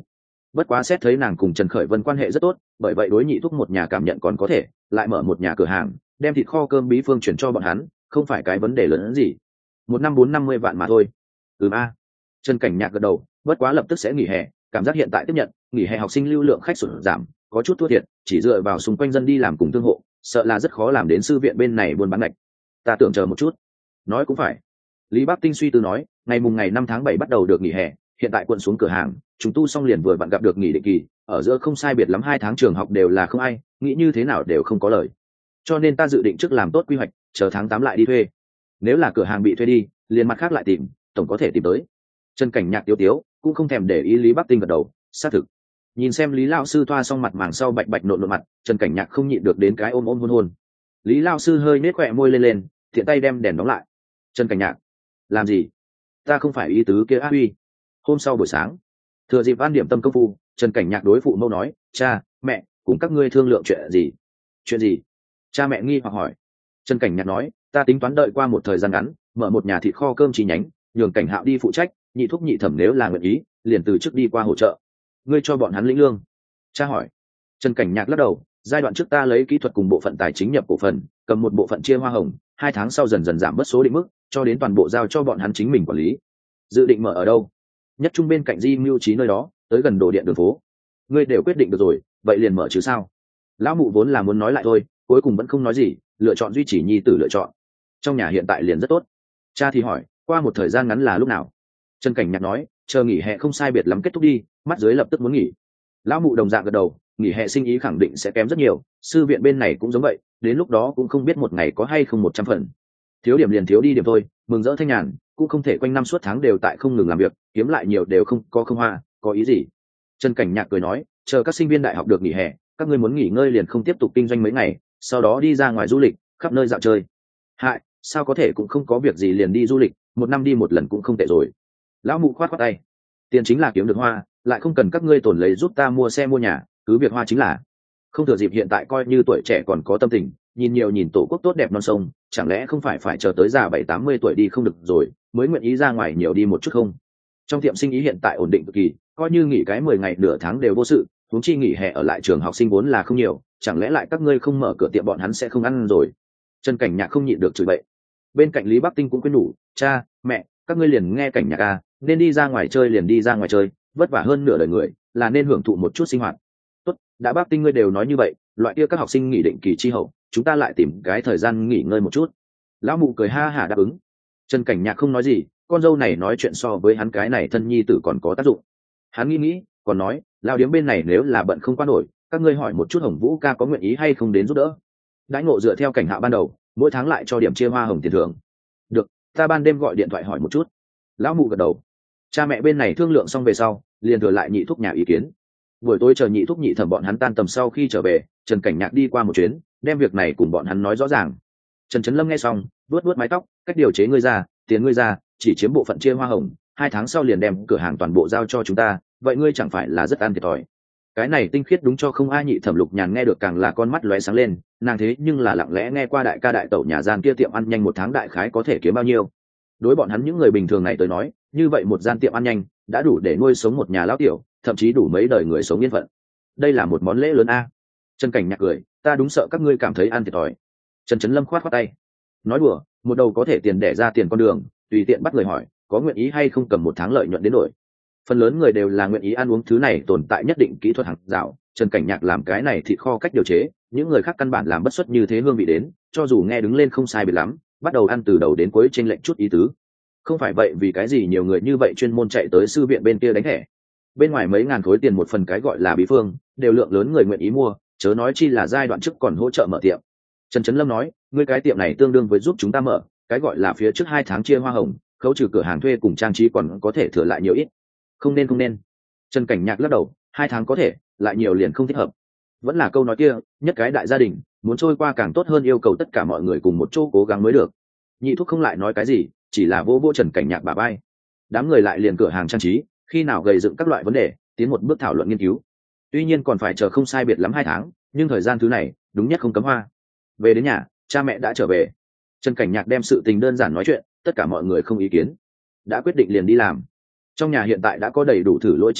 S1: bất quá xét thấy nàng cùng Trần Khởi Vân quan hệ rất tốt, bởi vậy đối nhị thúc một nhà cảm nhận còn có thể, lại mở một nhà cửa hàng, đem thịt kho cơm bí phương chuyển cho bọn hắn, không phải cái vấn đề lớn hơn gì. Một năm 450 vạn mà thôi. A. Trần Cảnh Nhạc gật đầu, bất quá lập tức sẽ nghỉ hè, cảm giác hiện tại tiếp nhận, nghỉ hè học sinh lưu lượng khách sụt giảm, có chút thua thiệt, chỉ dựa vào xung quanh dân đi làm cùng thương hộ, sợ là rất khó làm đến sư viện bên này buôn bán ngạch. Ta tưởng chờ một chút. Nói cũng phải. Lý Bắc Tinh suy tư nói, ngày 5 tháng 7 bắt đầu được nghỉ hè, hiện tại quận xuống cửa hàng, chúng tu xong liền vừa vặn gặp được nghỉ định kỳ, ở giữa không sai biệt lắm 2 tháng trường học đều là không ai, nghĩ như thế nào đều không có lời. Cho nên ta dự định trước làm tốt quy hoạch, chờ tháng 8 lại đi thuê. Nếu là cửa hàng bị thuê đi, liền mặt khác lại tìm, tổng có thể tìm tới. Trần Cảnh Nhạc tiếu cũng không thèm để ý Lý Bắc Tinh gật đầu, xác thực. Nhìn xem Lý lão sư thoa xong mặt màng sau bạch bạch nộn mặt, Trần Cảnh Nhạc không nhịn được đến cái ôm hôn. Lý lão sư hơi nết khỏe môi lên, thiện tay đem đèn đóng lại. Trần Cảnh Nhạc, làm gì? Ta không phải ý tứ kia á huy. Hôm sau buổi sáng, thừa dịp ăn điểm tâm công phu, Trần Cảnh Nhạc đối phụ mẫu nói, cha, mẹ, cùng các ngươi thương lượng chuyện gì? Chuyện gì? Cha mẹ nghi hoặc hỏi. Trần Cảnh Nhạc nói, ta tính toán đợi qua một thời gian ngắn, mở một nhà thịt kho cơm chi nhánh, nhường Cảnh Hạo đi phụ trách, nhị thúc nhị thẩm nếu là nguyện ý, liền từ trước đi qua hỗ trợ. Ngươi cho bọn hắn lĩnh lương? Cha hỏi. Trần Cảnh Nhạc lắc đầu, giai đoạn trước ta lấy kỹ thuật cùng bộ phận tài chính nhập cổ phần, cầm một bộ phận chia hoa hồng, 2 tháng sau dần dần giảm bớt số định mức, cho đến toàn bộ giao cho bọn hắn chính mình quản lý. Dự định mở ở đâu? Nhất trung bên cạnh Di Mưu Trí nơi đó, tới gần đồ điện đường phố. Ngươi đều quyết định được rồi, vậy liền mở chứ sao? Lão mụ vốn là muốn nói lại thôi, cuối cùng vẫn không nói gì, lựa chọn duy trì nhi tử lựa chọn. Trong nhà hiện tại liền rất tốt. Cha thì hỏi, qua một thời gian ngắn là lúc nào? Trần Cảnh Nhạc nói, chờ nghỉ hè không sai biệt lắm kết thúc đi, mắt dưới lập tức muốn nghỉ. Lão mụ đồng dạng gật đầu, nghỉ hè sinh ý khẳng định sẽ kém rất nhiều, sư viện bên này cũng giống vậy, đến lúc đó cũng không biết một ngày có hay không 100 phần. Thiếu điểm liền thiếu đi điểm thôi, mừng rỡ thanh nhàn, cũng không thể quanh năm suốt tháng đều tại không ngừng làm việc, kiếm lại nhiều đều không có không hoa, có ý gì? Trần Cảnh Nhạc cười nói, chờ các sinh viên đại học được nghỉ hè, các ngươi muốn nghỉ ngơi liền không tiếp tục kinh doanh mấy ngày, sau đó đi ra ngoài du lịch, khắp nơi dạo chơi. Hại, sao có thể cũng không có việc gì liền đi du lịch, một năm đi một lần cũng không tệ rồi. Lão mụ khoát khoát tay, tiền chính là kiếm được hoa, lại không cần các ngươi tổn lấy giúp ta mua xe mua nhà, cứ việc hoa chính là. Không thừa dịp hiện tại coi như tuổi trẻ còn có tâm tình, nhìn nhiều nhìn tổ quốc tốt đẹp non sông, chẳng lẽ không phải chờ tới già 70-80 tuổi đi không được rồi, mới nguyện ý ra ngoài nhiều đi một chút không? Trong tiệm sinh ý hiện tại ổn định cực kỳ, coi như nghỉ cái 10 ngày nửa tháng đều vô sự, huống chi nghỉ hè ở lại trường học sinh vốn là không nhiều, chẳng lẽ lại các ngươi không mở cửa tiệm bọn hắn sẽ không ăn rồi? Trần Cảnh Nhạc không nhịn được chửi bậy. Bên cạnh Lý Bắc Tinh cũng khuyên nhủ, cha, mẹ, các ngươi liền nghe Cảnh Nhạc à, nên đi ra ngoài chơi liền đi ra ngoài chơi, vất vả hơn nửa đời người, là nên hưởng thụ một chút sinh hoạt. Tốt, đã Bắc Tinh ngươi đều nói như vậy, loại kia các học sinh nghỉ định kỳ chi hậu, chúng ta lại tìm cái thời gian nghỉ ngơi một chút. Lão mụ cười ha hả đáp ứng. Trần Cảnh Nhạc không nói gì, con dâu này nói chuyện so với hắn cái này thân nhi tử còn có tác dụng. Hắn nghĩ, còn nói, lao điếm bên này nếu là bận không qua nổi, các ngươi hỏi một chút Hồng Vũ ca có nguyện ý hay không đến giúp đỡ. Đãi ngộ dựa theo Cảnh Hạo ban đầu, mỗi tháng lại cho điểm chia hoa hồng tiền thưởng. Được, ta ban đêm gọi điện thoại hỏi một chút. Lão mụ gật đầu. Cha mẹ bên này thương lượng xong về sau, liền thừa lại nhị thúc nhà ý kiến. Buổi tối chờ nhị thúc nhị thẩm bọn hắn tan tầm sau khi trở về, Trần Cảnh Nhạc đi qua một chuyến, đem việc này cùng bọn hắn nói rõ ràng. Trần Chấn Lâm nghe xong, vuốt mái tóc, cách điều chế ngươi ra, tiền ngươi ra, chỉ chiếm bộ phận chia hoa hồng, 2 tháng sau liền đem cửa hàng toàn bộ giao cho chúng ta, vậy ngươi chẳng phải là rất ăn thiệt thòi? Cái này tinh khiết đúng cho không ai. Nhị thẩm Lục Nhàn nghe được càng là con mắt lóe sáng lên, nàng thế nhưng là lặng lẽ nghe qua đại ca đại tẩu nhà gian kia tiệm ăn nhanh 1 tháng đại khái có thể kiếm bao nhiêu. Đối bọn hắn những người bình thường này tới nói, như vậy một gian tiệm ăn nhanh đã đủ để nuôi sống một nhà lão tiểu, thậm chí đủ mấy đời người sống yên phận. Đây là một món lễ lớn a. Trần Cảnh Nhạc cười, ta đúng sợ các ngươi cảm thấy ăn thiệt thòi. Trần Chấn Lâm khoát tay, nói đùa, một đầu có thể tiền đẻ ra tiền con đường, tùy tiện bắt người hỏi có nguyện ý hay không cầm 1 tháng lợi nhuận đến đổi. Phần lớn người đều là nguyện ý ăn uống thứ này tồn tại nhất định kỹ thuật hàng rào. Trần Cảnh Nhạc làm cái này thịt kho cách điều chế, những người khác căn bản làm bất xuất như thế hương vị đến, cho dù nghe đứng lên không sai biệt lắm, bắt đầu ăn từ đầu đến cuối trên lệnh chút ý tứ. Không phải vậy vì cái gì nhiều người như vậy chuyên môn chạy tới sư viện bên kia đánh thẻ. Bên ngoài mấy ngàn khối tiền một phần cái gọi là bí phương, đều lượng lớn người nguyện ý mua, chớ nói chi là giai đoạn trước còn hỗ trợ mở tiệm. Trần Chấn Lâm nói, ngươi cái tiệm này tương đương với giúp chúng ta mở, cái gọi là phía trước 2 tháng chia hoa hồng, khấu trừ cửa hàng thuê cùng trang trí còn có thể thừa lại nhiều ít. Không nên. Trần Cảnh Nhạc lắc đầu, 2 tháng có thể, lại nhiều liền không thích hợp. Vẫn là câu nói kia, nhất cái đại gia đình, muốn trôi qua càng tốt hơn yêu cầu tất cả mọi người cùng một chỗ cố gắng mới được. Nhị thúc không lại nói cái gì, chỉ là vô Trần Cảnh Nhạc bả vai. Đám người lại liền cửa hàng trang trí, khi nào gầy dựng các loại vấn đề, tiến một bước thảo luận nghiên cứu. Tuy nhiên còn phải chờ không sai biệt lắm 2 tháng, nhưng thời gian thứ này đúng nhất không cấm hoa. Về đến nhà, cha mẹ đã trở về. Trần Cảnh Nhạc đem sự tình đơn giản nói chuyện, tất cả mọi người không ý kiến, đã quyết định liền đi làm. Trong nhà hiện tại đã có đầy đủ thử lỗi chi phí,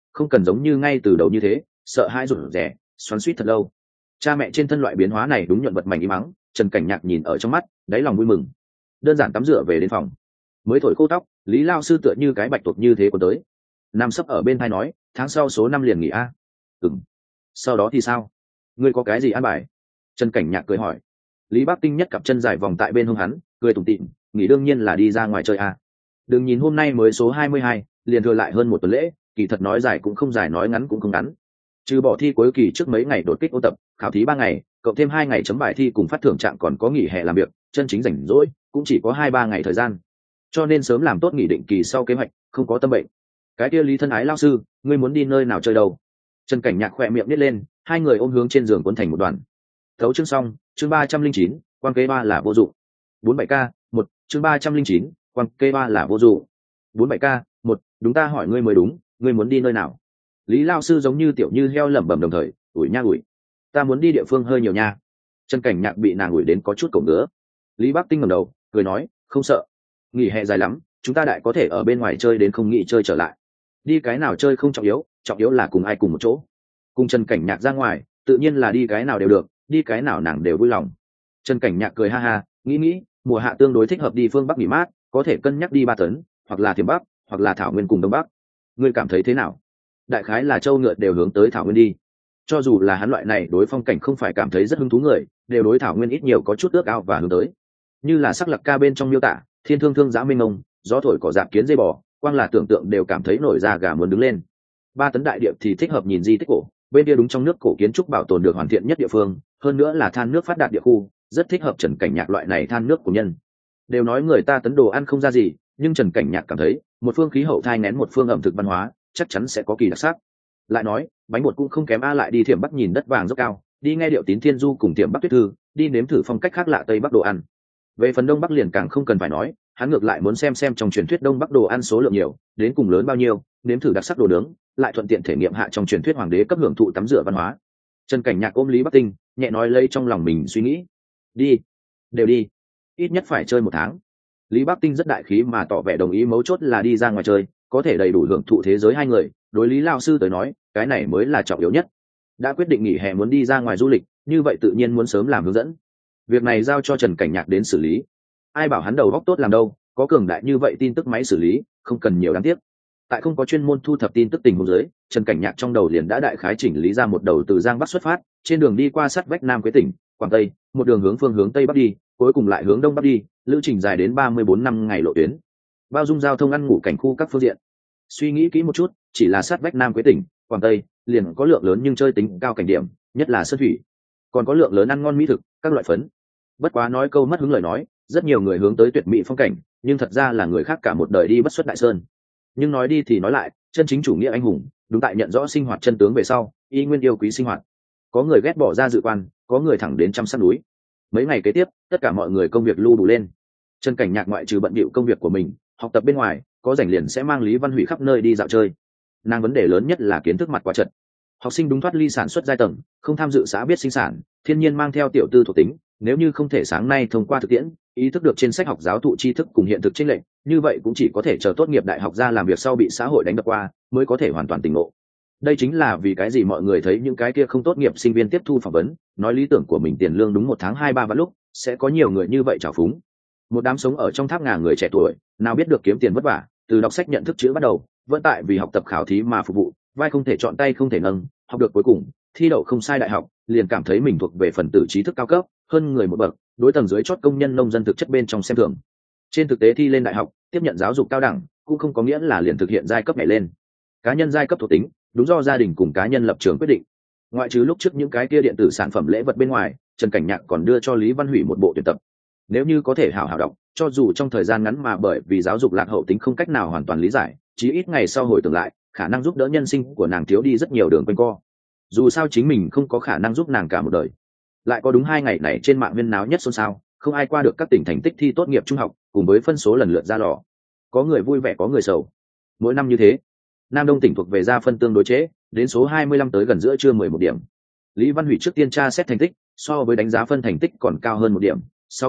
S1: không cần giống như ngay từ đầu như thế sợ hãi rụt rè xoắn suýt thật lâu. Cha mẹ trên thân loại biến hóa này đúng nhuận vật mảnh im mắng, Trần Cảnh Nhạc nhìn ở trong mắt, đáy lòng vui mừng. Đơn giản tắm rửa về đến phòng, mới thổi khô tóc, Lý lao sư tựa như cái bạch tuộc như thế của tới. Nam sấp ở bên tai nói, tháng sau số 5 liền nghỉ a. Ừm. Sau đó thì sao? Ngươi có cái gì an bài? Trần Cảnh Nhạc cười hỏi. Lý Bắc Tinh nhất cặp chân dài vòng tại bên hông hắn, cười tủm tỉm, nghỉ đương nhiên là đi ra ngoài chơi a. Đừng nhìn hôm nay mới số 22, liền thừa lại hơn một tuần lễ, kỳ thật nói dài cũng không dài, nói ngắn cũng không ngắn. Trừ bỏ thi cuối kỳ trước mấy ngày đột kích ôn tập, khảo thí 3 ngày, cộng thêm 2 ngày chấm bài thi cùng phát thưởng trạng, còn có nghỉ hè làm việc, chân chính rảnh rỗi cũng chỉ có 2-3 ngày thời gian. Cho nên sớm làm tốt nghỉ định kỳ sau kế hoạch, không có tâm bệnh. Cái kia Lý thân ái lao sư, ngươi muốn đi nơi nào chơi đâu? Trần Cảnh Nhạc khỏe miệng nít lên, hai người ôm hướng trên giường cuốn thành một đoàn. Thấu chương xong, chương 309, quan kế 3 là vô dụng. 47K, 1, chương 309, quan kế 3 là vô dụng. 47K, 1, đúng ta hỏi ngươi mới đúng, ngươi muốn đi nơi nào? Lý lao sư giống như tiểu như heo lẩm bẩm đồng thời, ủi nha ủi. Ta muốn đi địa phương hơi nhiều nha. Trần Cảnh Nhạc bị nàng ủi đến có chút cổ ngứa. Lý Bắc Tinh ngẩng đầu, cười nói, không sợ. Nghỉ hè dài lắm, chúng ta đại có thể ở bên ngoài chơi đến không nghĩ chơi trở lại. Đi cái nào chơi không trọng yếu là cùng ai cùng một chỗ. Cùng Trần Cảnh Nhạc ra ngoài, tự nhiên là đi cái nào đều được, đi cái nào nàng đều vui lòng. Trần Cảnh Nhạc cười ha ha, nghĩ, mùa hạ tương đối thích hợp đi phương Bắc nghỉ mát, có thể cân nhắc đi Ba Tấn, hoặc là Thiểm Bắc, hoặc là Thảo Nguyên cùng Đông Bắc. Ngươi cảm thấy thế nào? Đại khái là châu ngựa đều hướng tới Thảo Nguyên đi. Cho dù là hắn loại này đối phong cảnh không phải cảm thấy rất hứng thú người, đều đối Thảo Nguyên ít nhiều có chút ước ao và hướng tới. Như là sắc lập ca bên trong miêu tả, thiên thương thương dã mênh mông, gió thổi cỏ dạp kiến dây bò, quang là tưởng tượng đều cảm thấy nổi da gà muốn đứng lên. Ba Tấn đại địa thì thích hợp nhìn di tích cổ, bên kia đúng trong nước cổ kiến trúc bảo tồn được hoàn thiện nhất địa phương, hơn nữa là than nước phát đạt địa khu, rất thích hợp Trần Cảnh Nhạc loại này than nước của nhân. Đều nói người ta Tấn đồ ăn không ra gì, nhưng Trần Cảnh Nhạc cảm thấy một phương khí hậu thai nén một phương ẩm thực văn hóa, chắc chắn sẽ có kỳ đặc sắc. Lại nói bánh bột cũng không kém a, lại đi Thiểm Bắc nhìn đất vàng dốc cao, đi nghe điệu tín thiên du cùng Thiểm Bắc tuyết thư, đi nếm thử phong cách khác lạ Tây Bắc đồ ăn. Về phần Đông Bắc liền càng không cần phải nói, hắn ngược lại muốn xem trong truyền thuyết Đông Bắc đồ ăn số lượng nhiều đến cùng lớn bao nhiêu, nếm thử đặc sắc đồ nướng, lại thuận tiện thể nghiệm hạ trong truyền thuyết hoàng đế cấp hưởng thụ tắm rửa văn hóa. Trần Cảnh Nhạc ôm Lý Bắc Tinh, nhẹ nói lấy trong lòng mình suy nghĩ, đi, đều đi, ít nhất phải chơi 1 tháng. Lý Bắc Tinh rất đại khí mà tỏ vẻ đồng ý, mấu chốt là đi ra ngoài chơi, có thể đầy đủ hưởng thụ thế giới hai người. Đối Lý lao sư tới nói, cái này mới là trọng yếu nhất. Đã quyết định nghỉ hè muốn đi ra ngoài du lịch, như vậy tự nhiên muốn sớm làm hướng dẫn. Việc này giao cho Trần Cảnh Nhạc đến xử lý. Ai bảo hắn đầu óc tốt làm đâu, có cường đại như vậy tin tức máy xử lý, không cần nhiều đáng tiếc. Tại không có chuyên môn thu thập tin tức tình huống dưới, Trần Cảnh Nhạc trong đầu liền đã đại khái chỉnh lý ra một đầu từ Giang Bắc xuất phát, trên đường đi qua sát vách Nam Quế tỉnh, Quảng Tây, một đường hướng phương hướng Tây Bắc đi, cuối cùng lại hướng Đông Bắc đi, lữ trình dài đến 34 năm ngày lộ tuyến. Bao dung giao thông ăn ngủ cảnh khu các phương diện. Suy nghĩ kỹ một chút, chỉ là sát vách Nam Quế tỉnh, Quảng Tây, liền có lượng lớn nhưng chơi tính cao cảnh điểm, nhất là sơn thủy. Còn có lượng lớn ăn ngon mỹ thực, các loại phấn. Bất quá nói câu mất hứng lời nói, rất nhiều người hướng tới tuyệt mỹ phong cảnh, nhưng thật ra là người khác cả một đời đi bất xuất đại sơn. Nhưng nói đi thì nói lại, chân chính chủ nghĩa anh hùng, đúng tại nhận rõ sinh hoạt chân tướng về sau, y nguyên yêu quý sinh hoạt. Có người ghét bỏ ra dự quan, có người thẳng đến chăm săn núi. Mấy ngày kế tiếp, tất cả mọi người công việc lưu đủ lên. Trần Cảnh Nhạc ngoại trừ bận bịu công việc của mình, học tập bên ngoài, có rảnh liền sẽ mang Lý Văn Hủy khắp nơi đi dạo chơi. Nàng vấn đề lớn nhất là kiến thức mặt quá chật. Học sinh đúng thoát ly sản xuất giai tầng, không tham dự xã biết sinh sản, thiên nhiên mang theo tiểu tư thuộc tính, nếu như không thể sáng nay thông qua thực tiễn, ý thức được trên sách học giáo thụ tri thức cùng hiện thực chênh lệch, như vậy cũng chỉ có thể chờ tốt nghiệp đại học ra làm việc sau bị xã hội đánh đập qua, mới có thể hoàn toàn tỉnh ngộ. Đây chính là vì cái gì mọi người thấy những cái kia không tốt nghiệp sinh viên tiếp thu phỏng vấn, nói lý tưởng của mình tiền lương đúng 1 tháng 2-3 vạn lúc, sẽ có nhiều người như vậy trào phúng. Một đám sống ở trong tháp ngà người trẻ tuổi, nào biết được kiếm tiền vất vả, từ đọc sách nhận thức chữ bắt đầu, vẫn tại vì học tập khảo thí mà phục vụ, vai không thể chọn tay không thể nâng, học được cuối cùng, thi đậu không sai đại học, liền cảm thấy mình thuộc về phần tử trí thức cao cấp, hơn người một bậc, đối tầng dưới chót công nhân nông dân thực chất bên trong xem thường. Trên thực tế thi lên đại học, tiếp nhận giáo dục cao đẳng, cũng không có nghĩa là liền thực hiện giai cấp nhảy lên. Cá nhân giai cấp thuộc tính, đúng do gia đình cùng cá nhân lập trường quyết định. Ngoại trừ lúc trước những cái kia điện tử sản phẩm lễ vật bên ngoài, Trần Cảnh Nhạc còn đưa cho Lý Văn Hủy một bộ tuyển tập. Nếu như có thể hảo hảo đọc, cho dù trong thời gian ngắn mà bởi vì giáo dục lạc hậu tính không cách nào hoàn toàn lý giải, chí ít ngày sau hồi tưởng lại, khả năng giúp đỡ nhân sinh của nàng thiếu đi rất nhiều đường quanh co. Dù sao chính mình không có khả năng giúp nàng cả một đời. Lại có đúng 2 ngày này trên mạng huyên náo nhất xôn xao, không ai qua được các tỉnh thành tích thi tốt nghiệp trung học, cùng với phân số lần lượt ra lò. Có người vui vẻ có người sầu. Mỗi năm như thế, Nam Đông tỉnh thuộc về ra phân tương đối chế, đến số 25 tới gần giữa trưa 11 điểm. Lý Văn Hủy trước tiên tra xét thành tích, so với đánh giá phân thành tích còn cao hơn 1 điểm,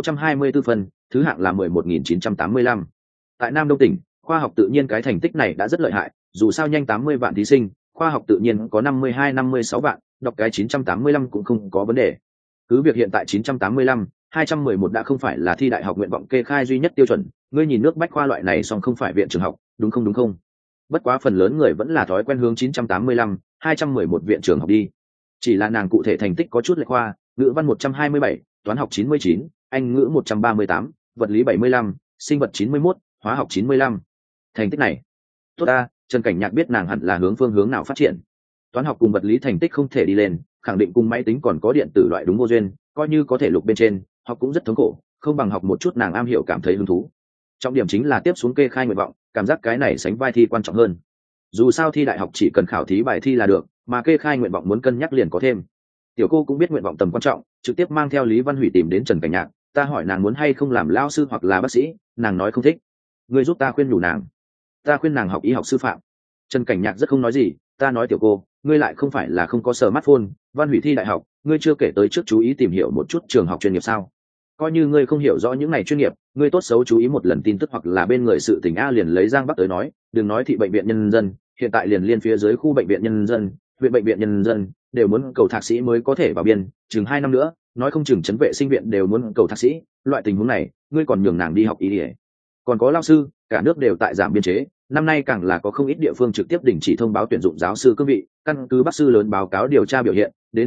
S1: 624 phân, thứ hạng là 11.985. Tại Nam Đông tỉnh, khoa học tự nhiên cái thành tích này đã rất lợi hại, dù sao nhanh 80 vạn thí sinh, khoa học tự nhiên có 52-56 vạn, đọc cái 985 cũng không có vấn đề. Cứ việc hiện tại 985, 211 đã không phải là thi đại học nguyện vọng kê khai duy nhất tiêu chuẩn, ngươi nhìn nước bách khoa loại này song không phải viện trường học, đúng không? Bất quá phần lớn người vẫn là thói quen hướng 985, 211 viện trường học đi. Chỉ là nàng cụ thể thành tích có chút lệch khoa, ngữ văn 127, toán học 99, anh ngữ 138, vật lý 75, sinh vật 91, hóa học 95. Thành tích này, tốt ta, Trần Cảnh Nhạc biết nàng hẳn là hướng phương hướng nào phát triển. Toán học cùng vật lý thành tích không thể đi lên, khẳng định cùng máy tính còn có điện tử loại đúng vô duyên, coi như có thể lục bên trên, học cũng rất thống khổ, không bằng học một chút nàng am hiểu cảm thấy hứng thú. Trọng điểm chính là tiếp xuống kê khai nguyện vọng, cảm giác cái này sánh vai thi quan trọng hơn. Dù sao thi đại học chỉ cần khảo thí bài thi là được, mà kê khai nguyện vọng muốn cân nhắc liền có thêm. Tiểu cô cũng biết nguyện vọng tầm quan trọng, trực tiếp mang theo Lý Văn Hủy tìm đến Trần Cảnh Nhạc, ta hỏi nàng muốn hay không làm lao sư hoặc là bác sĩ, nàng nói không thích. Ngươi giúp ta khuyên nhủ nàng. Ta khuyên nàng học y học sư phạm. Trần Cảnh Nhạc rất không nói gì, ta nói tiểu cô, ngươi lại không phải là không có smartphone, Văn Hủy thi đại học, ngươi chưa kể tới trước chú ý tìm hiểu một chút trường học chuyên nghiệp sao? Coi như ngươi không hiểu rõ những này chuyên nghiệp, ngươi tốt xấu chú ý một lần tin tức hoặc là bên người sự tình a liền lấy Giang Bắc tới nói, đừng nói thị bệnh viện nhân dân, hiện tại liền liên phía dưới khu bệnh viện nhân dân, huyện bệnh viện nhân dân đều muốn cầu thạc sĩ mới có thể vào biên, chừng 2 năm nữa, nói không chừng trấn vệ sinh viện đều muốn cầu thạc sĩ, loại tình huống này, ngươi còn nhường nàng đi học y y. Còn có lao sư, cả nước đều tại giảm biên chế, năm nay càng là có không ít địa phương trực tiếp đình chỉ thông báo tuyển dụng giáo sư cương vị, căn cứ bác sư lớn báo cáo điều tra biểu hiện, đến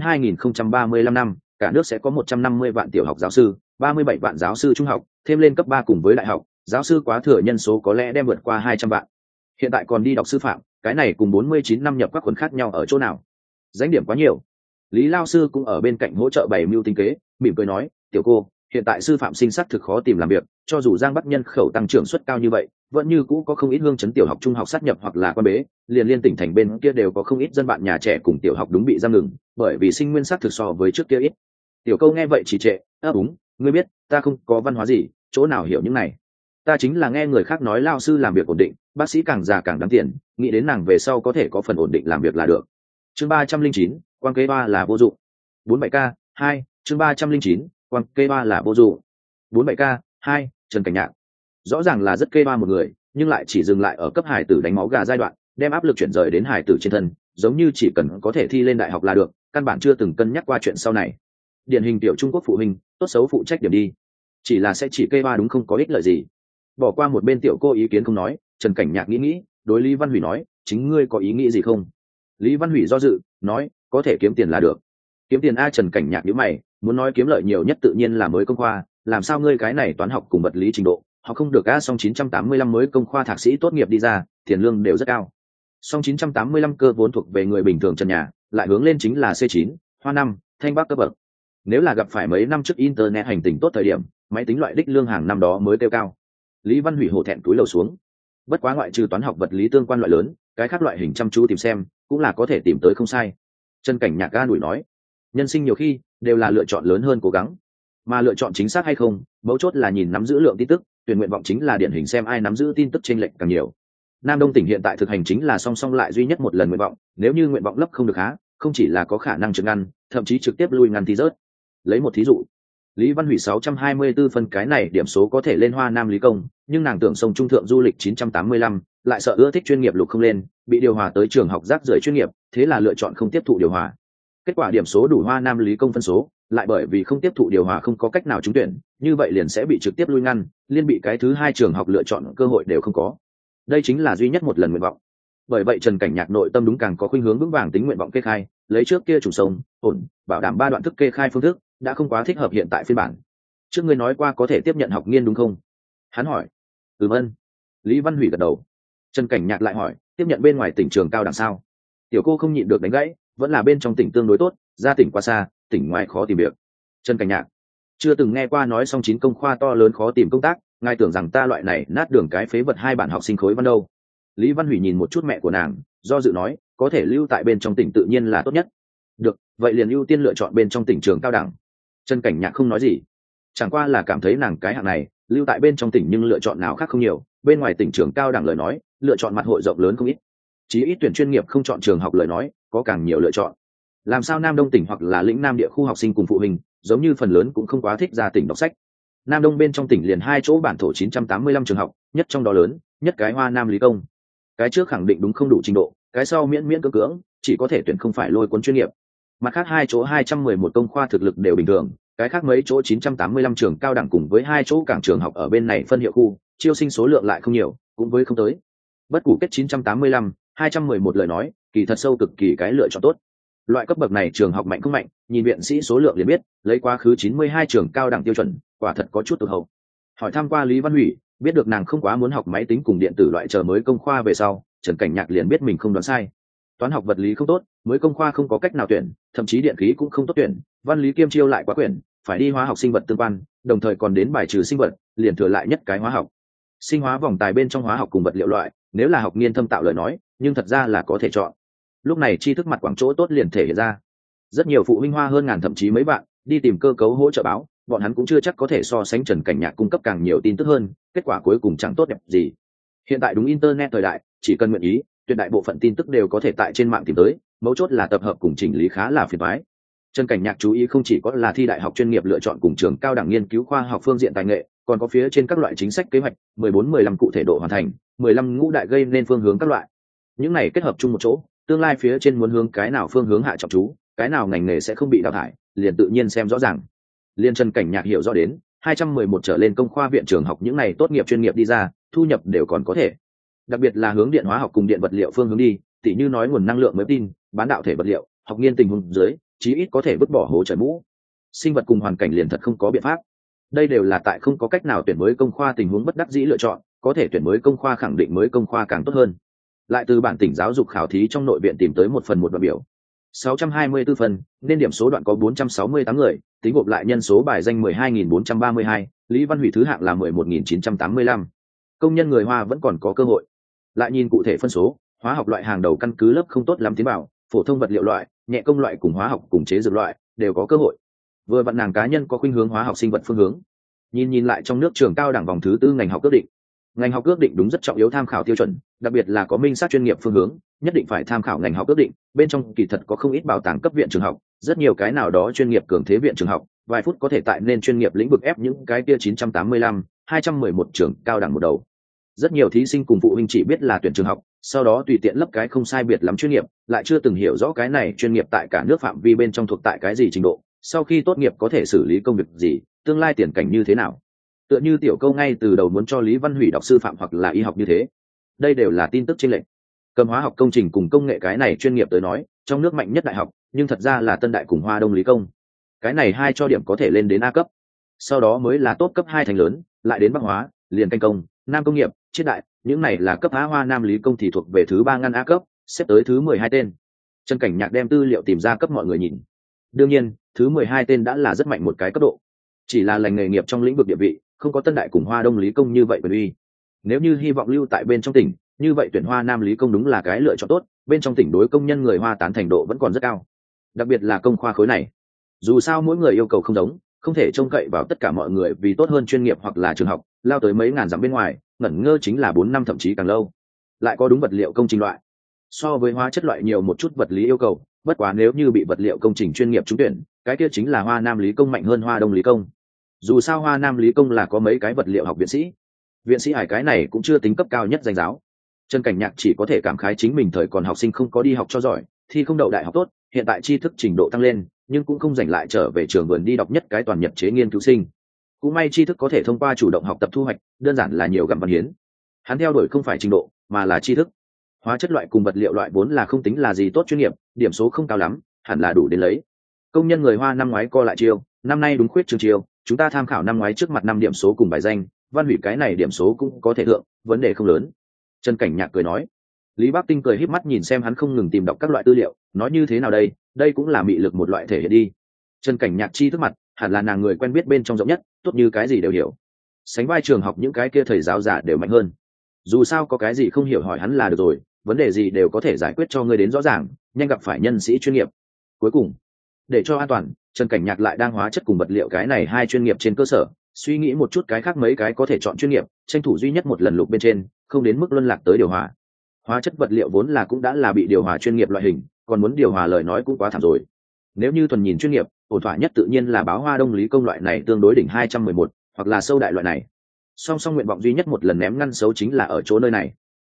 S1: 2035 năm, cả nước sẽ có 150 vạn tiểu học giáo sư, 37 vạn giáo sư trung học, thêm lên cấp 3 cùng với đại học, giáo sư quá thừa nhân số có lẽ đem vượt qua 200 vạn. Hiện tại còn đi đọc sư phạm, cái này cùng 49 năm nhập các khuẩn khác nhau ở chỗ nào? Danh điểm quá nhiều. Lý lao sư cũng ở bên cạnh hỗ trợ bày mưu tính kế, mỉm cười nói, tiểu cô, hiện tại sư phạm sinh sắc thực khó tìm làm việc, cho dù Giang Bắc nhân khẩu tăng trưởng suất cao như vậy, vẫn như cũ có không ít hương chấn tiểu học trung học sát nhập hoặc là quan bế, liền liên tỉnh thành bên kia đều có không ít dân bạn nhà trẻ cùng tiểu học đúng bị giam ngừng, bởi vì sinh nguyên sắc thực so với trước kia ít. Tiểu câu nghe vậy chỉ trệ, đúng, ngươi biết, ta không có văn hóa gì, chỗ nào hiểu những này. Ta chính là nghe người khác nói lao sư làm việc ổn định, bác sĩ càng già càng đáng tiền, nghĩ đến nàng về sau có thể có phần ổn định làm việc là được. Chương 309, quan kế ba là vô dụng. 47K 2, chương 309, quan kế ba là vô dụng. 47K 2, Trần Cảnh Nhạc. Rõ ràng là rất kê ba một người, nhưng lại chỉ dừng lại ở cấp hải tử đánh máu gà giai đoạn, đem áp lực chuyển rời đến hải tử trên thân, giống như chỉ cần có thể thi lên đại học là được, căn bản chưa từng cân nhắc qua chuyện sau này. Điển hình tiểu Trung Quốc phụ huynh, tốt xấu phụ trách điểm đi, chỉ là sẽ chỉ kê ba đúng không có ích lợi gì. Bỏ qua một bên tiểu cô ý kiến không nói, Trần Cảnh Nhạc nghĩ, đối Lý Văn Hủy nói, chính ngươi có ý nghĩ gì không? Lý Văn Hủy do dự, nói, có thể kiếm tiền là được. Kiếm tiền a? Trần Cảnh Nhạc nhíu mày, muốn nói kiếm lợi nhiều nhất tự nhiên là mới công khoa, làm sao ngươi cái này toán học cùng vật lý trình độ, họ không được a? Song 985 mới công khoa thạc sĩ tốt nghiệp đi ra, tiền lương đều rất cao. Song 985 cơ vốn thuộc về người bình thường trần nhà, lại hướng lên chính là C9, Hoa Năm, Thanh Bắc cấp bậc. Nếu là gặp phải mấy năm trước internet hành tình tốt thời điểm, máy tính loại đích lương hàng năm đó mới tiêu cao. Lý Văn Hủy hổ thẹn túi lầu xuống. Bất quá ngoại trừ toán học vật lý tương quan loại lớn, cái khác loại hình chăm chú tìm xem, cũng là có thể tìm tới không sai. Trần Cảnh Nhạc ga đuổi nói, nhân sinh nhiều khi đều là lựa chọn lớn hơn cố gắng, mà lựa chọn chính xác hay không, mấu chốt là nhìn nắm giữ lượng tin tức, tuyển nguyện vọng chính là điển hình xem ai nắm giữ tin tức chênh lệch càng nhiều. Nam Đông tỉnh hiện tại thực hành chính là song song lại duy nhất một lần nguyện vọng, nếu như nguyện vọng lấp không được há, không chỉ là có khả năng trượt ngăn, thậm chí trực tiếp lui ngăn thi rớt. Lấy một thí dụ, Lý Văn Hủy 624 phân cái này điểm số có thể lên Hoa Nam lý công, nhưng nàng tưởng sông trung thượng du lịch 985, lại sợ ưa thích chuyên nghiệp lục không lên, bị điều hòa tới trường học rác rưởi chuyên nghiệp, thế là lựa chọn không tiếp thụ điều hòa. Kết quả điểm số đủ Hoa Nam lý công phân số, lại bởi vì không tiếp thụ điều hòa không có cách nào trúng tuyển, như vậy liền sẽ bị trực tiếp lui ngăn, liên bị cái thứ hai trường học lựa chọn cơ hội đều không có. Đây chính là duy nhất một lần nguyện vọng. Bởi vậy Trần Cảnh Nhạc nội tâm đúng càng có khuynh hướng vững vàng tính nguyện vọng kê khai, lấy trước kia chủ sông ổn bảo đảm 3 đoạn thức kê khai phương thức đã không quá thích hợp hiện tại phiên bản. Trước ngươi nói qua có thể tiếp nhận học nghiên đúng không? Hắn hỏi. Ân. Lý Văn Hủy gật đầu. Trần Cảnh Nhạc lại hỏi, tiếp nhận bên ngoài tỉnh trường cao đẳng sao? Tiểu cô không nhịn được đánh gãy, vẫn là bên trong tỉnh tương đối tốt, ra tỉnh quá xa, tỉnh ngoài khó tìm việc. Trần Cảnh Nhạc, chưa từng nghe qua nói song 9 công khoa to lớn khó tìm công tác, ngài tưởng rằng ta loại này nát đường cái phế vật 2 bản học sinh khối văn đâu? Lý Văn Hủy nhìn một chút mẹ của nàng, do dự nói, có thể lưu tại bên trong tỉnh tự nhiên là tốt nhất. Được, vậy liền ưu tiên lựa chọn bên trong tỉnh trường cao đẳng. Trần Cảnh Nhạc không nói gì, chẳng qua là cảm thấy nàng cái hạng này lưu tại bên trong tỉnh nhưng lựa chọn nào khác không nhiều, bên ngoài tỉnh trường cao đẳng lời nói lựa chọn mặt hội rộng lớn không ít, chí ít tuyển chuyên nghiệp không chọn trường học lời nói có càng nhiều lựa chọn. Làm sao Nam Đông tỉnh hoặc là lĩnh Nam địa khu học sinh cùng phụ huynh giống như phần lớn cũng không quá thích ra tỉnh đọc sách. Nam Đông bên trong tỉnh liền 2 chỗ bản thổ 985 trường học, nhất trong đó lớn nhất cái Hoa Nam lý công. Cái trước khẳng định đúng không đủ trình độ, cái sau miễn miễn cưỡng cưỡng chỉ có thể tuyển không phải lôi cuốn chuyên nghiệp. Mặt khác hai chỗ 211 công khoa thực lực đều bình thường, cái khác mấy chỗ 985 trường cao đẳng cùng với hai chỗ cảng trường học ở bên này phân hiệu khu, chiêu sinh số lượng lại không nhiều, cũng với không tới. Bất củ kết 985, 211 lời nói, kỳ thật sâu cực kỳ cái lựa chọn tốt. Loại cấp bậc này trường học mạnh không mạnh, nhìn viện sĩ số lượng liền biết, lấy quá khứ 92 trường cao đẳng tiêu chuẩn, quả thật có chút tụt hậu. Hỏi thăm qua Lý Văn Hủy, biết được nàng không quá muốn học máy tính cùng điện tử loại chờ mới công khoa về sau, Trần Cảnh Nhạc liền biết mình không đoán sai. Toán học vật lý không tốt, mới công khoa không có cách nào tuyển, thậm chí điện khí cũng không tốt tuyển, văn lý kiêm chiêu lại quá quyển, phải đi hóa học sinh vật tương quan, đồng thời còn đến bài trừ sinh vật, liền thừa lại nhất cái hóa học. Sinh hóa vòng tài bên trong hóa học cùng vật liệu loại, nếu là học nghiên thâm tạo lời nói, nhưng thật ra là có thể chọn. Lúc này tri thức mặt quảng chỗ tốt liền thể hiện ra. Rất nhiều phụ huynh hoa hơn ngàn thậm chí mấy bạn đi tìm cơ cấu hỗ trợ báo, bọn hắn cũng chưa chắc có thể so sánh Trần Cảnh Nhạc cung cấp càng nhiều tin tức hơn, kết quả cuối cùng chẳng tốt đẹp gì. Hiện tại đúng internet thời đại, chỉ cần nguyện ý, tuyệt đại bộ phận tin tức đều có thể tại trên mạng tìm tới, mấu chốt là tập hợp cùng chỉnh lý khá là phiền toái. Trần Cảnh Nhạc chú ý không chỉ có là thi đại học chuyên nghiệp lựa chọn cùng trường cao đẳng nghiên cứu khoa học phương diện tài nghệ, còn có phía trên các loại chính sách kế hoạch, 14-15 cụ thể độ hoàn thành, 15 ngũ đại gây nên phương hướng các loại. Những này kết hợp chung một chỗ, tương lai phía trên muốn hướng cái nào phương hướng hạ trọng chú, cái nào ngành nghề sẽ không bị đào thải, liền tự nhiên xem rõ ràng. Liên Trần Cảnh Nhạc hiểu rõ đến, 211 trở lên công khoa viện trường học những này tốt nghiệp chuyên nghiệp đi ra, thu nhập đều còn có thể. Đặc biệt là hướng điện hóa học cùng điện vật liệu phương hướng đi, tỉ như nói nguồn năng lượng mới tin, bán đạo thể vật liệu, học nghiên tình huống dưới, chí ít có thể vứt bỏ hố trời mũ. Sinh vật cùng hoàn cảnh liền thật không có biện pháp. Đây đều là tại không có cách nào tuyển mới công khoa tình huống bất đắc dĩ lựa chọn, có thể tuyển mới công khoa khẳng định mới công khoa càng tốt hơn. Lại từ bản tỉnh giáo dục khảo thí trong nội viện tìm tới một phần một đoạn biểu. 624 phần, nên điểm số đoạn có 468 người, tính gộp lại nhân số bài danh 12.432, Lý Văn Hủy thứ hạng là 11.985. Công nhân người Hoa vẫn còn có cơ hội. Lại nhìn cụ thể phân số, hóa học loại hàng đầu căn cứ lớp không tốt lắm tiến bảo, phổ thông vật liệu loại, nhẹ công loại cùng hóa học cùng chế dược loại đều có cơ hội. Vừa vặn nàng cá nhân có khuynh hướng hóa học sinh vật phương hướng. Nhìn lại trong nước trường cao đẳng vòng thứ tư ngành học ước định. Ngành học ước định đúng rất trọng yếu tham khảo tiêu chuẩn, đặc biệt là có minh xác chuyên nghiệp phương hướng, nhất định phải tham khảo ngành học ước định, bên trong kỳ thật có không ít bảo tàng cấp viện trường học, rất nhiều cái nào đó chuyên nghiệp cường thế viện trường học, vài phút có thể tại nên chuyên nghiệp lĩnh vực ép những cái kia 985, 211 trường cao đẳng một đầu. Rất nhiều thí sinh cùng phụ huynh chỉ biết là tuyển trường học, sau đó tùy tiện lấp cái không sai biệt lắm chuyên nghiệp, lại chưa từng hiểu rõ cái này chuyên nghiệp tại cả nước phạm vi bên trong thuộc tại cái gì trình độ, sau khi tốt nghiệp có thể xử lý công việc gì, tương lai tiền cảnh như thế nào. Tựa như tiểu câu ngay từ đầu muốn cho Lý Văn Hủy đọc sư phạm hoặc là y học như thế. Đây đều là tin tức chênh lệch. Cầm hóa học công trình cùng công nghệ cái này chuyên nghiệp tới nói, trong nước mạnh nhất đại học, nhưng thật ra là Tân Đại cùng Hoa Đông Lý Công. Cái này hai cho điểm có thể lên đến A cấp. Sau đó mới là tốt cấp 2 thành lớn, lại đến Bắc Hóa, liền Canh Công, Nam Công nghiệp, Triết Đại, những này là cấp A. Hoa Nam Lý Công thì thuộc về thứ 3 ngăn A cấp, xếp tới thứ 12 tên. Trần Cảnh Nhạc đem tư liệu tìm ra cấp mọi người nhìn. Đương nhiên, thứ 12 tên đã là rất mạnh một cái cấp độ. Chỉ là ngành nghề nghiệp trong lĩnh vực địa vị, không có Tân Đại cùng Hoa Đông Lý Công như vậy quyền uy. Nếu như hy vọng lưu tại bên trong tỉnh, như vậy tuyển Hoa Nam Lý Công đúng là cái lựa chọn tốt, bên trong tỉnh đối công nhân người Hoa tán thành độ vẫn còn rất cao. Đặc biệt là công khoa khối này. Dù sao mỗi người yêu cầu không giống, không thể trông cậy vào tất cả mọi người vì tốt hơn chuyên nghiệp hoặc là trường học, lao tới mấy ngàn dặm bên ngoài, ngẩn ngơ chính là 4 năm thậm chí càng lâu. Lại có đúng vật liệu công trình loại. So với hóa chất loại nhiều một chút vật lý yêu cầu, bất quá nếu như bị vật liệu công trình chuyên nghiệp trúng tuyển, cái kia chính là Hoa Nam Lý Công mạnh hơn Hoa Đông Lý Công. Dù sao Hoa Nam Lý Công là có mấy cái vật liệu học viện sĩ hải cái này cũng chưa tính cấp cao nhất danh giáo. Trần Cảnh Nhạc chỉ có thể cảm khái chính mình thời còn học sinh không có đi học cho giỏi, thi không đậu đại học tốt, hiện tại tri thức trình độ tăng lên, nhưng cũng không giành lại trở về trường vườn đi đọc nhất cái toàn nhật chế nghiên cứu sinh. Cũng may tri thức có thể thông qua chủ động học tập thu hoạch, đơn giản là nhiều gặm văn hiến. Hắn theo đuổi không phải trình độ, mà là tri thức. Hóa chất loại cùng vật liệu loại vốn là không tính là gì tốt chuyên nghiệp, điểm số không cao lắm, hẳn là đủ đến lấy. Công nhân người Hoa năm ngoái co lại chiêu, năm nay đúng khuyết trường chiêu, chúng ta tham khảo năm ngoái trước mặt 5 điểm số cùng bài danh, Văn Hủy cái này điểm số cũng có thể thượng, vấn đề không lớn. Trần Cảnh Nhạc cười nói. Lý Bắc Tinh cười híp mắt nhìn xem hắn không ngừng tìm đọc các loại tư liệu, nói như thế nào đây cũng là mị lực một loại thể hiện đi. Trần Cảnh Nhạc chi thức mặt, hẳn là nàng người quen biết bên trong rộng nhất, tốt như cái gì đều hiểu. Sánh vai trường học những cái kia thầy giáo giả đều mạnh hơn. Dù sao có cái gì không hiểu hỏi hắn là được rồi, vấn đề gì đều có thể giải quyết cho ngươi đến rõ ràng, nhanh gặp phải nhân sĩ chuyên nghiệp. Cuối cùng, để cho an toàn, Trần Cảnh Nhạc lại đang hóa chất cùng vật liệu cái này hai chuyên nghiệp trên cơ sở, suy nghĩ một chút cái khác mấy cái có thể chọn chuyên nghiệp, tranh thủ duy nhất một lần lục bên trên, không đến mức luân lạc tới điều hòa. Hóa chất vật liệu vốn là cũng đã là bị điều hòa chuyên nghiệp loại hình, còn muốn điều hòa lời nói cũng quá thảm rồi. Nếu như thuần nhìn chuyên nghiệp, ổn thỏa nhất tự nhiên là báo Hoa Đông Lý Công loại này tương đối đỉnh 211, hoặc là sâu đại loại này. Song nguyện vọng duy nhất một lần ném ngăn xấu chính là ở chỗ nơi này.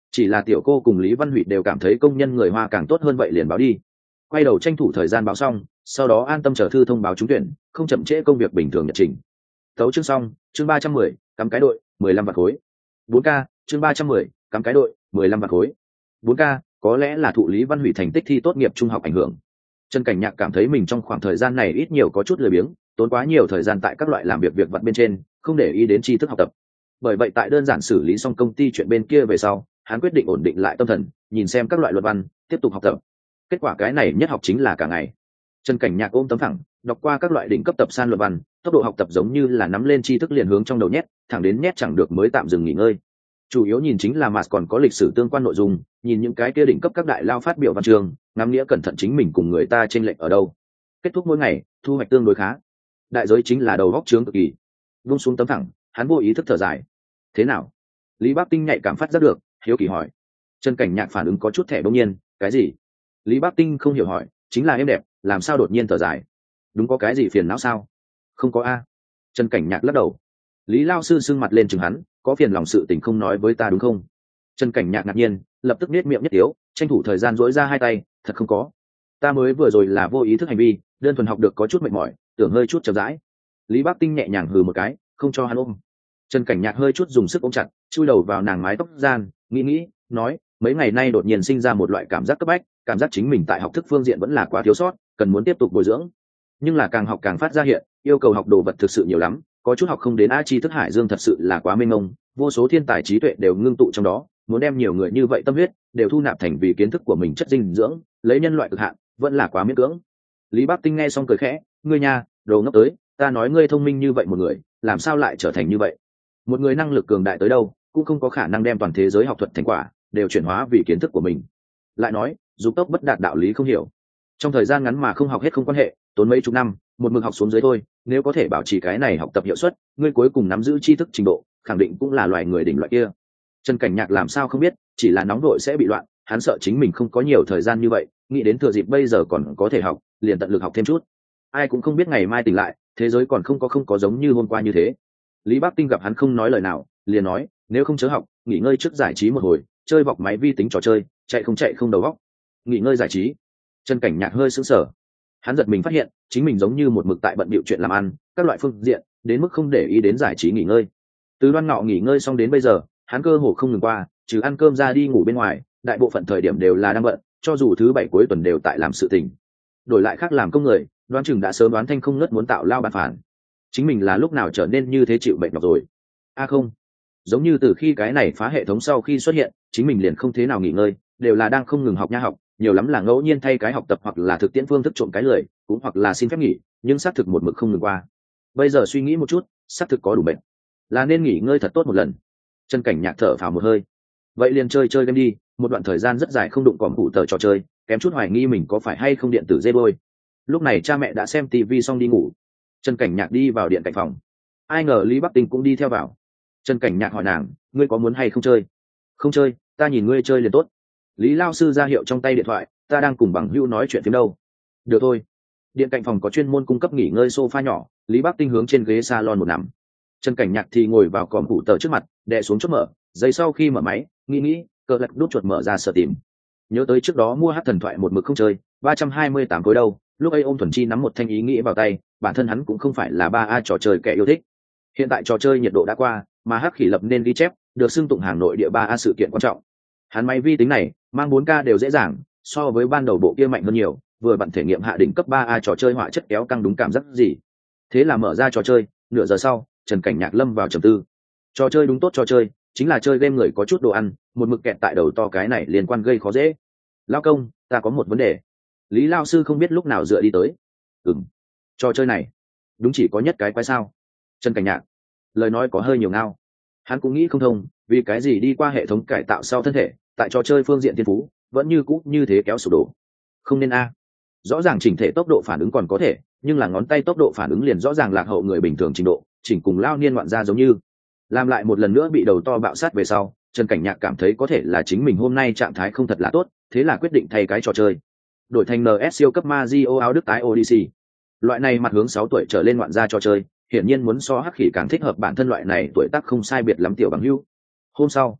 S1: chỉ là tiểu cô cùng Lý Văn Hủy đều cảm thấy công nhân người Hoa càng tốt hơn, vậy liền báo đi. Quay đầu tranh thủ thời gian báo xong, sau đó an tâm chờ thư thông báo trúng tuyển, không chậm trễ công việc bình thường nhật trình. Tấu chương xong, chương 310, cắm cái đội, 15 vạn khối. 4K, chương 310, cắm cái đội, 15 vạn khối. 4K, có lẽ là thụ Lý Văn Hủy thành tích thi tốt nghiệp trung học ảnh hưởng. Trần Cảnh Nhạc cảm thấy mình trong khoảng thời gian này ít nhiều có chút lười biếng, tốn quá nhiều thời gian tại các loại làm việc vặt bên trên, không để ý đến tri thức học tập. Bởi vậy tại đơn giản xử lý xong công ty chuyện bên kia về sau, hắn quyết định ổn định lại tâm thần, nhìn xem các loại luận văn, tiếp tục học tập. Kết quả cái này nhất học chính là cả ngày. Trần Cảnh Nhạc ôm tấm thẳng, đọc qua các loại đỉnh cấp tập san luận văn, tốc độ học tập giống như là nắm lên tri thức liền hướng trong đầu nhét, thẳng đến nhét chẳng được mới tạm dừng nghỉ ngơi. Chủ yếu nhìn chính là mà còn có lịch sử tương quan nội dung, nhìn những cái kia đỉnh cấp các đại lao phát biểu văn chương, ngắm nghĩa cẩn thận chính mình cùng người ta chênh lệch ở đâu. Kết thúc mỗi ngày, thu hoạch tương đối khá. Đại giới chính là đầu góc trướng cực kỳ. Vung xuống tấm thẳng, hắn vô ý thức thở dài. Thế nào? Lý Bắc Tinh nhạy cảm phát giác được, hiếu kỳ hỏi. Trần Cảnh Nhạc phản ứng có chút thẻ bỗng nhiên, cái gì? Lý Bắc Tinh không hiểu hỏi, chính là em đẹp, làm sao đột nhiên thở dài? Đúng có cái gì phiền não sao? Không có a. Trần Cảnh Nhạc lắc đầu. Lý lao sư sưng mặt lên chừng hắn, có phiền lòng sự tình không nói với ta đúng không? Trần Cảnh Nhạc ngạc nhiên, lập tức nết miệng nhất tiếu, tranh thủ thời gian duỗi ra hai tay, thật không có. Ta mới vừa rồi là vô ý thức hành vi, đơn thuần học được có chút mệt mỏi, tưởng hơi chút chậm rãi. Lý Bắc Tinh nhẹ nhàng hừ một cái, không cho hắn ôm. Trần Cảnh Nhạc hơi chút dùng sức ôm chặt, chui đầu vào nàng mái tóc gian, nghĩ, nói, mấy ngày nay đột nhiên sinh ra một loại cảm giác cấp bách, cảm giác chính mình tại học thức phương diện vẫn là quá thiếu sót, cần muốn tiếp tục bồi dưỡng. Nhưng là càng học càng phát ra hiện, yêu cầu học đồ vật thực sự nhiều lắm, có chút học không đến a tri thức hải dương thật sự là quá mênh mông, vô số thiên tài trí tuệ đều ngưng tụ trong đó, muốn đem nhiều người như vậy tâm huyết đều thu nạp thành vì kiến thức của mình chất dinh dưỡng, lấy nhân loại cực hạn, vẫn là quá miễn cưỡng. Lý Bắc Tinh nghe xong cười khẽ, ngươi nha, đồ ngốc tới, ta nói ngươi thông minh như vậy một người, làm sao lại trở thành như vậy? Một người năng lực cường đại tới đâu, cũng không có khả năng đem toàn thế giới học thuật thành quả đều chuyển hóa vì kiến thức của mình. Lại nói, dục tốc bất đạt đạo lý không hiểu. Trong thời gian ngắn mà không học hết không quan hệ, tốn mấy chục năm, một mực học xuống dưới thôi, nếu có thể bảo trì cái này học tập hiệu suất, ngươi cuối cùng nắm giữ tri thức trình độ, khẳng định cũng là loài người đỉnh loại kia. Trần Cảnh Nhạc làm sao không biết, chỉ là nóng vội sẽ bị loạn, hắn sợ chính mình không có nhiều thời gian như vậy, nghĩ đến thừa dịp bây giờ còn có thể học, liền tận lực học thêm chút. Ai cũng không biết ngày mai tỉnh lại, thế giới còn không có giống như hôm qua như thế. Lý Bắc Tinh gặp hắn không nói lời nào, liền nói, nếu không chớ học, nghỉ ngơi trước giải trí một hồi, chơi vọc máy vi tính trò chơi, chạy không đầu óc. Nghỉ ngơi giải trí. Trần Cảnh Nhạc hơi sững sờ. Hắn giật mình phát hiện, chính mình giống như một mực tại bận bịu chuyện làm ăn, các loại phương diện, đến mức không để ý đến giải trí nghỉ ngơi. Từ Đoan Ngọ nghỉ ngơi xong đến bây giờ, hắn cơ hồ không ngừng qua, trừ ăn cơm ra đi ngủ bên ngoài, đại bộ phận thời điểm đều là đang bận, cho dù thứ bảy cuối tuần đều tại làm sự tình. Đổi lại khác làm công người, Đoan Chừng đã sớm đoán thanh không ngớt muốn tạo lao bàn phản. Chính mình là lúc nào trở nên như thế chịu bệnh nhọc rồi? Không, giống như từ khi cái này phá hệ thống sau khi xuất hiện, chính mình liền không thế nào nghỉ ngơi, đều là đang không ngừng học nha học, nhiều lắm là ngẫu nhiên thay cái học tập hoặc là thực tiễn phương thức trộm cái lười, cũng hoặc là xin phép nghỉ, nhưng xác thực một mực không ngừng qua. Bây giờ suy nghĩ một chút, xác thực có đủ bệnh, là nên nghỉ ngơi thật tốt một lần. Trần Cảnh Nhạc thở phào một hơi, vậy liền chơi game đi, một đoạn thời gian rất dài không đụng còm cụ tờ trò chơi, kém chút hoài nghi mình có phải hay không điện tử dê bôi. Lúc này cha mẹ đã xem tivi xong đi ngủ, Trần Cảnh Nhạc đi vào điện cạnh phòng, ai ngờ Lý Bắc Tinh cũng đi theo vào. Trần Cảnh Nhạc hỏi nàng, ngươi có muốn hay không chơi? Không chơi, ta nhìn ngươi chơi liền tốt. Lý lao sư ra hiệu trong tay điện thoại, ta đang cùng bằng hữu nói chuyện phím đâu. Được thôi. Điện cạnh phòng có chuyên môn cung cấp nghỉ ngơi sofa nhỏ, Lý Bắc Tinh hướng trên ghế salon một nằm. Trần Cảnh Nhạc thì ngồi vào còm phụ tờ trước mặt, đè xuống chốt mở, giây sau khi mở máy, nghĩ, cờ lật đút chuột mở ra sở tìm. Nhớ tới trước đó mua hát thần thoại một mực không chơi, 328 khối đâu, lúc ấy ôm thuần chi nắm một thanh ý nghĩ vào tay, bản thân hắn cũng không phải là 3A trò chơi kẻ yêu thích. Hiện tại trò chơi nhiệt độ đã qua, mà hắc khỉ lập nên ghi chép, được xưng tụng hàng nội địa 3A sự kiện quan trọng. Hắn máy vi tính này, mang 4K đều dễ dàng, so với ban đầu bộ kia mạnh hơn nhiều, vừa bạn thể nghiệm hạ đỉnh cấp 3A trò chơi họa chất kéo căng đúng cảm giác gì. Thế là mở ra trò chơi, nửa giờ sau, Trần Cảnh Nhạc lâm vào trầm tư. Trò chơi đúng tốt trò chơi, chính là chơi game người có chút đồ ăn, một mực kẹt tại đầu to cái này liên quan gây khó dễ. Lao công, ta có một vấn đề. Lý lao sư không biết lúc nào dựa đi tới. Trò chơi này, đúng chỉ có nhất cái quái sao? Trần Cảnh Nhạc, lời nói có hơi nhiều ngao. Hắn cũng nghĩ không thông, vì cái gì đi qua hệ thống cải tạo sau thân thể, tại trò chơi phương diện thiên phú, vẫn như cũ như thế kéo sụp đổ. Không nên a. Rõ ràng chỉnh thể tốc độ phản ứng còn có thể, nhưng là ngón tay tốc độ phản ứng liền rõ ràng lạc hậu người bình thường trình độ, chỉnh cùng lao niên ngoạn ra giống như. Làm lại một lần nữa bị đầu to bạo sát về sau, Trần Cảnh Nhạc cảm thấy có thể là chính mình hôm nay trạng thái không thật là tốt, thế là quyết định thay cái trò chơi. Đổi thành NS siêu cấp Mario áo Đức tái Odyssey. Loại này mặt hướng 6 tuổi trở lên ngoạn ra trò chơi, hiển nhiên muốn so hắc khỉ càng thích hợp bản thân loại này tuổi tác không sai biệt lắm tiểu bằng hữu. Hôm sau,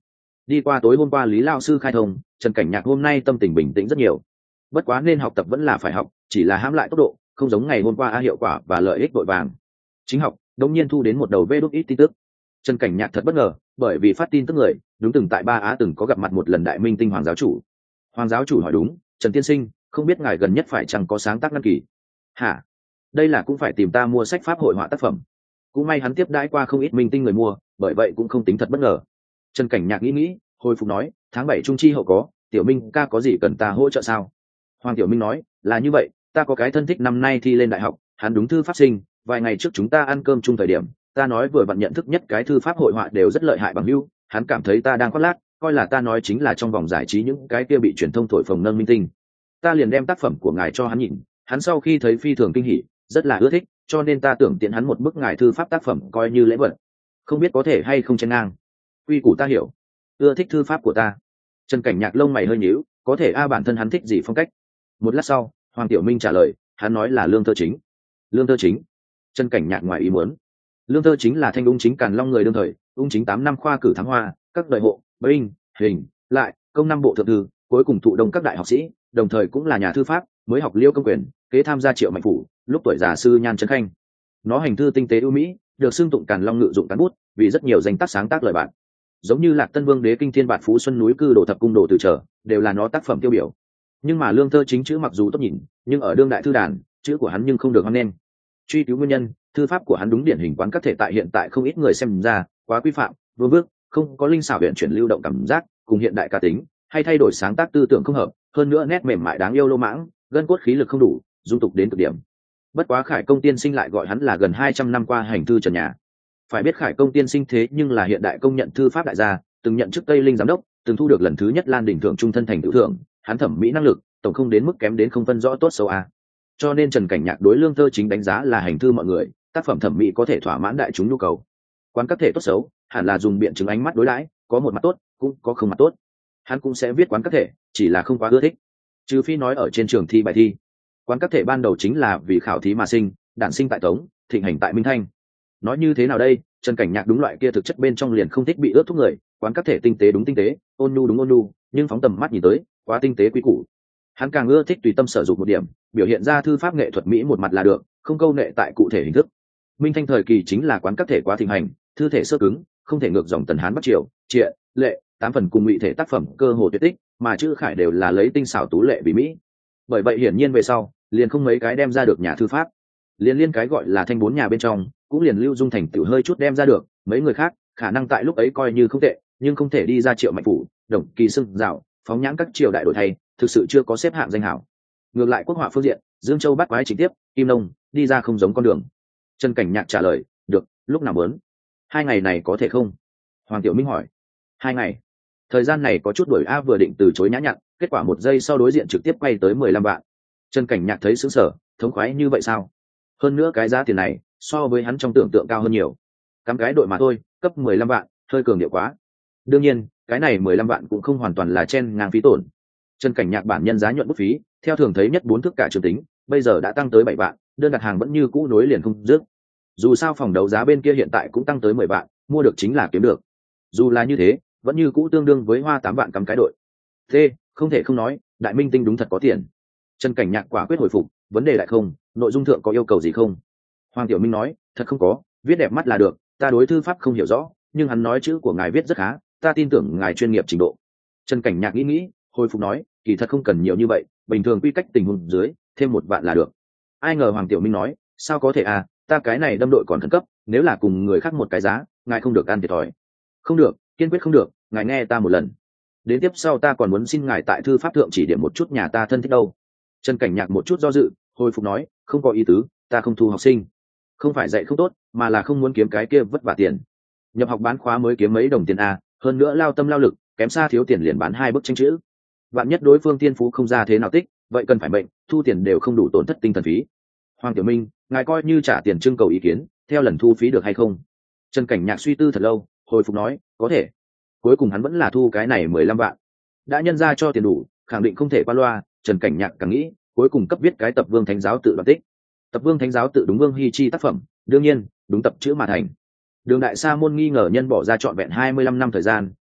S1: Đi qua tối hôm qua Lý Lao sư khai thông, Trần Cảnh Nhạc hôm nay tâm tình bình tĩnh rất nhiều. Bất quá nên học tập vẫn là phải học, chỉ là hãm lại tốc độ, không giống ngày hôm qua hiệu quả và lợi ích vội vàng. Chính học, đống nhiên thu đến một đầu vê đút ít tin tức. Trần Cảnh Nhạc thật bất ngờ, bởi vì phát tin tức người, đúng từng tại Ba Á từng có gặp mặt một lần đại minh tinh Hoàng giáo chủ. Hoàng giáo chủ hỏi đúng, Trần tiên sinh, không biết ngài gần nhất phải chẳng có sáng tác đăng kỳ. Hả? Đây là cũng phải tìm ta mua sách pháp hội họa tác phẩm. Cũng may hắn tiếp đãi qua không ít minh tinh người mua, bởi vậy cũng không tính thật bất ngờ. Trần Cảnh Nhạc nghĩ, hồi phục nói, tháng 7 trung chi hậu có, Tiểu Minh ca có gì cần ta hỗ trợ sao? Hoàng Tiểu Minh nói, là như vậy, ta có cái thân thích năm nay thi lên đại học, hắn đúng thư pháp sinh, vài ngày trước chúng ta ăn cơm chung thời điểm, ta nói vừa vặn nhận thức nhất cái thư pháp hội họa đều rất lợi hại bằng hữu, hắn cảm thấy ta đang khoác lác, coi là ta nói chính là trong vòng giải trí những cái kia bị truyền thông thổi phồng nâng minh tinh. Ta liền đem tác phẩm của ngài cho hắn nhìn, hắn sau khi thấy phi thường kinh hỉ, rất là ưa thích, cho nên ta tưởng tiện hắn một bức ngài thư pháp tác phẩm coi như lễ vật, không biết có thể hay không chen ngang. Quy củ ta hiểu, ưa thích thư pháp của ta. Trần Cảnh Nhạc lông mày hơi nhíu, có thể bản thân hắn thích gì phong cách. Một lát sau, Hoàng Tiểu Minh trả lời, hắn nói là Lương Thơ Chính. Lương Thơ Chính? Trần Cảnh Nhạc ngoài ý muốn. Lương Thơ Chính là thanh ung chính Càn Long người đương thời, ung chính 8 năm khoa cử thắng hoa, các đời hộ, binh, hình, lại, công năm bộ thượng thư, cuối cùng thụ đông các đại học sĩ, đồng thời cũng là nhà thư pháp, mới học Liêu Công Quyền, kế tham gia Triệu Mạnh Phủ, lúc tuổi già sư Nhan Trấn Khanh. Nó hành thư tinh tế ưu mỹ, được xưng tụng Càn Long ngự dụng cán bút, vì rất nhiều danh tác sáng tác lời bản. Giống như Lạc Tân Vương Đế Kinh Thiên Bạt Phú Xuân núi cư đồ thập cung đồ từ trở, đều là nó tác phẩm tiêu biểu. Nhưng mà Lương Thơ Chính chữ mặc dù tốt nhìn, nhưng ở đương đại thư đàn, chữ của hắn nhưng không được hoan nghênh. Truy cứu nguyên nhân, thư pháp của hắn đúng điển hình quán các thể tại hiện tại không ít người xem ra quá quy phạm, vương vước, không có linh xảo huyện chuyển lưu động cảm giác, cùng hiện đại cá tính, hay thay đổi sáng tác tư tưởng không hợp, hơn nữa nét mềm mại đáng yêu lô mãng, gân cốt khí lực không đủ, dung tục đến cực điểm. Bất quá Khải Công tiên sinh lại gọi hắn là gần 200 năm qua hành thư trần nhà. Phải biết Khải Công tiên sinh thế nhưng là hiện đại công nhận thư pháp đại gia, từng nhận chức Tây Linh giám đốc, từng thu được lần thứ nhất Lan đỉnh thưởng trung thân thành tiểu thưởng, hắn thẩm mỹ năng lực tổng không đến mức kém đến không phân rõ tốt xấu a. Cho nên Trần Cảnh Nhạc đối Lương Thơ Chính đánh giá là hành thư mọi người, tác phẩm thẩm mỹ có thể thỏa mãn đại chúng nhu cầu. Quán các thể tốt xấu, hẳn là dùng biện chứng ánh mắt đối đãi, có một mặt tốt, cũng có không mặt tốt. Hắn cũng sẽ viết quán các thể, chỉ là không quá ưa thích. Trừ phi nói ở trên trường thi bài thi. Quán các thể ban đầu chính là vì khảo thí mà sinh, đản sinh tại Tống, thịnh hành tại Minh Thanh. Nói như thế nào đây, Trần Cảnh Nhạc đúng loại kia thực chất bên trong liền không thích bị ướt thuốc người, quán các thể tinh tế đúng tinh tế, ôn nhu đúng ôn nhu, nhưng phóng tầm mắt nhìn tới, quá tinh tế quý củ. Hắn càng ưa thích tùy tâm sử dụng một điểm, biểu hiện ra thư pháp nghệ thuật mỹ một mặt là được, không câu nệ tại cụ thể hình thức. Minh Thanh thời kỳ chính là quán các thể quá thịnh hành, thư thể sơ cứng, không thể ngược dòng Tần Hán Bắc Triều, Triện, Lệ, 8 phần cùng ngụy thể tác phẩm cơ hồ tuyệt tích, mà chữ khải đều là lấy tinh xảo tú lệ vì mỹ. Bởi vậy hiển nhiên về sau, liền không mấy cái đem ra được nhà thư pháp. Liên cái gọi là thanh bốn nhà bên trong, cũng liền Lưu Dung thành tựu hơi chút đem ra được, mấy người khác, khả năng tại lúc ấy coi như không tệ, nhưng không thể đi ra Triệu Mạnh Phủ, Đồng Kỳ Sưng Dạo, phóng nhãn các triều đại đổi thay, thực sự chưa có xếp hạng danh hảo. Ngược lại quốc họa phương diện, Dương Châu Bát Quái trực tiếp, Kim Nông, đi ra không giống con đường. Trần Cảnh Nhạc trả lời, được, lúc nào muốn. 2 ngày này có thể không? Hoàng Tiểu Minh hỏi. 2 ngày. Thời gian này có chút đuổi a, vừa định từ chối nhã nhặn, kết quả 1 giây sau đối diện trực tiếp quay tới 15 vạn. Trần Cảnh Nhạc thấy sững sờ, thống khoái như vậy sao? Hơn nữa cái giá tiền này, so với hắn trong tưởng tượng cao hơn nhiều. Cắm cái đội mà thôi, cấp 15 vạn, hơi cường điệu quá. Đương nhiên, cái này 15 vạn cũng không hoàn toàn là chen ngang phí tổn. Trần Cảnh Nhạc bản nhân giá nhuận bút phí, theo thường thấy nhất 4 thước cả trường tính, bây giờ đã tăng tới 7 vạn, đơn đặt hàng vẫn như cũ nối liền không dứt. Dù sao phòng đấu giá bên kia hiện tại cũng tăng tới 10 vạn, mua được chính là kiếm được. Dù là như thế, vẫn như cũ tương đương với hoa 8 vạn cắm cái đội. Thế, không thể không nói, đại minh tinh đúng thật có tiền. Trần Cảnh Nhạc quả quyết hồi phục, vấn đề lại không, nội dung thượng có yêu cầu gì không? Hoàng Tiểu Minh nói, thật không có, viết đẹp mắt là được, ta đối thư pháp không hiểu rõ, nhưng hắn nói chữ của ngài viết rất khá, ta tin tưởng ngài chuyên nghiệp trình độ. Trần Cảnh Nhạc nghĩ, hồi phục nói, kỳ thật không cần nhiều như vậy, bình thường quy cách tình huống dưới, thêm 1 vạn là được. Ai ngờ Hoàng Tiểu Minh nói, sao có thể à, ta cái này đâm đội còn khẩn cấp, nếu là cùng người khác một cái giá, ngài không được ăn thiệt thòi. Không được, kiên quyết không được, ngài nghe ta một lần. Đến tiếp sau ta còn muốn xin ngài tại thư pháp thượng chỉ điểm một chút nhà ta thân thích đâu. Trần Cảnh Nhạc một chút do dự, hồi phục nói, không có ý tứ, ta không thu học sinh. Không phải dạy không tốt, mà là không muốn kiếm cái kia vất vả tiền. Nhập học bán khóa mới kiếm mấy đồng tiền a, hơn nữa lao tâm lao lực, kém xa thiếu tiền liền bán 2 bức tranh chữ. Vạn nhất đối phương thiên phú không ra thế nào tích, vậy cần phải mệnh, thu tiền đều không đủ tổn thất tinh thần phí. Hoàng Tiểu Minh, ngài coi như trả tiền trưng cầu ý kiến, theo lần thu phí được hay không? Trần Cảnh Nhạc suy tư thật lâu, hồi phục nói, có thể. Cuối cùng hắn vẫn là thu cái này 15 vạn. Đã nhân ra cho tiền đủ, khẳng định không thể qua loa. Trần Cảnh Nhạc càng nghĩ, cuối cùng cấp viết cái tập Vương Thánh Giáo tự đoạn tích. Tập Vương Thánh Giáo tự đúng Vương Hy Chi tác phẩm, đương nhiên đúng tập chữ mà thành. Đường Đại Sa Môn nghi ngờ nhân bỏ ra trọn vẹn 25 năm thời gian,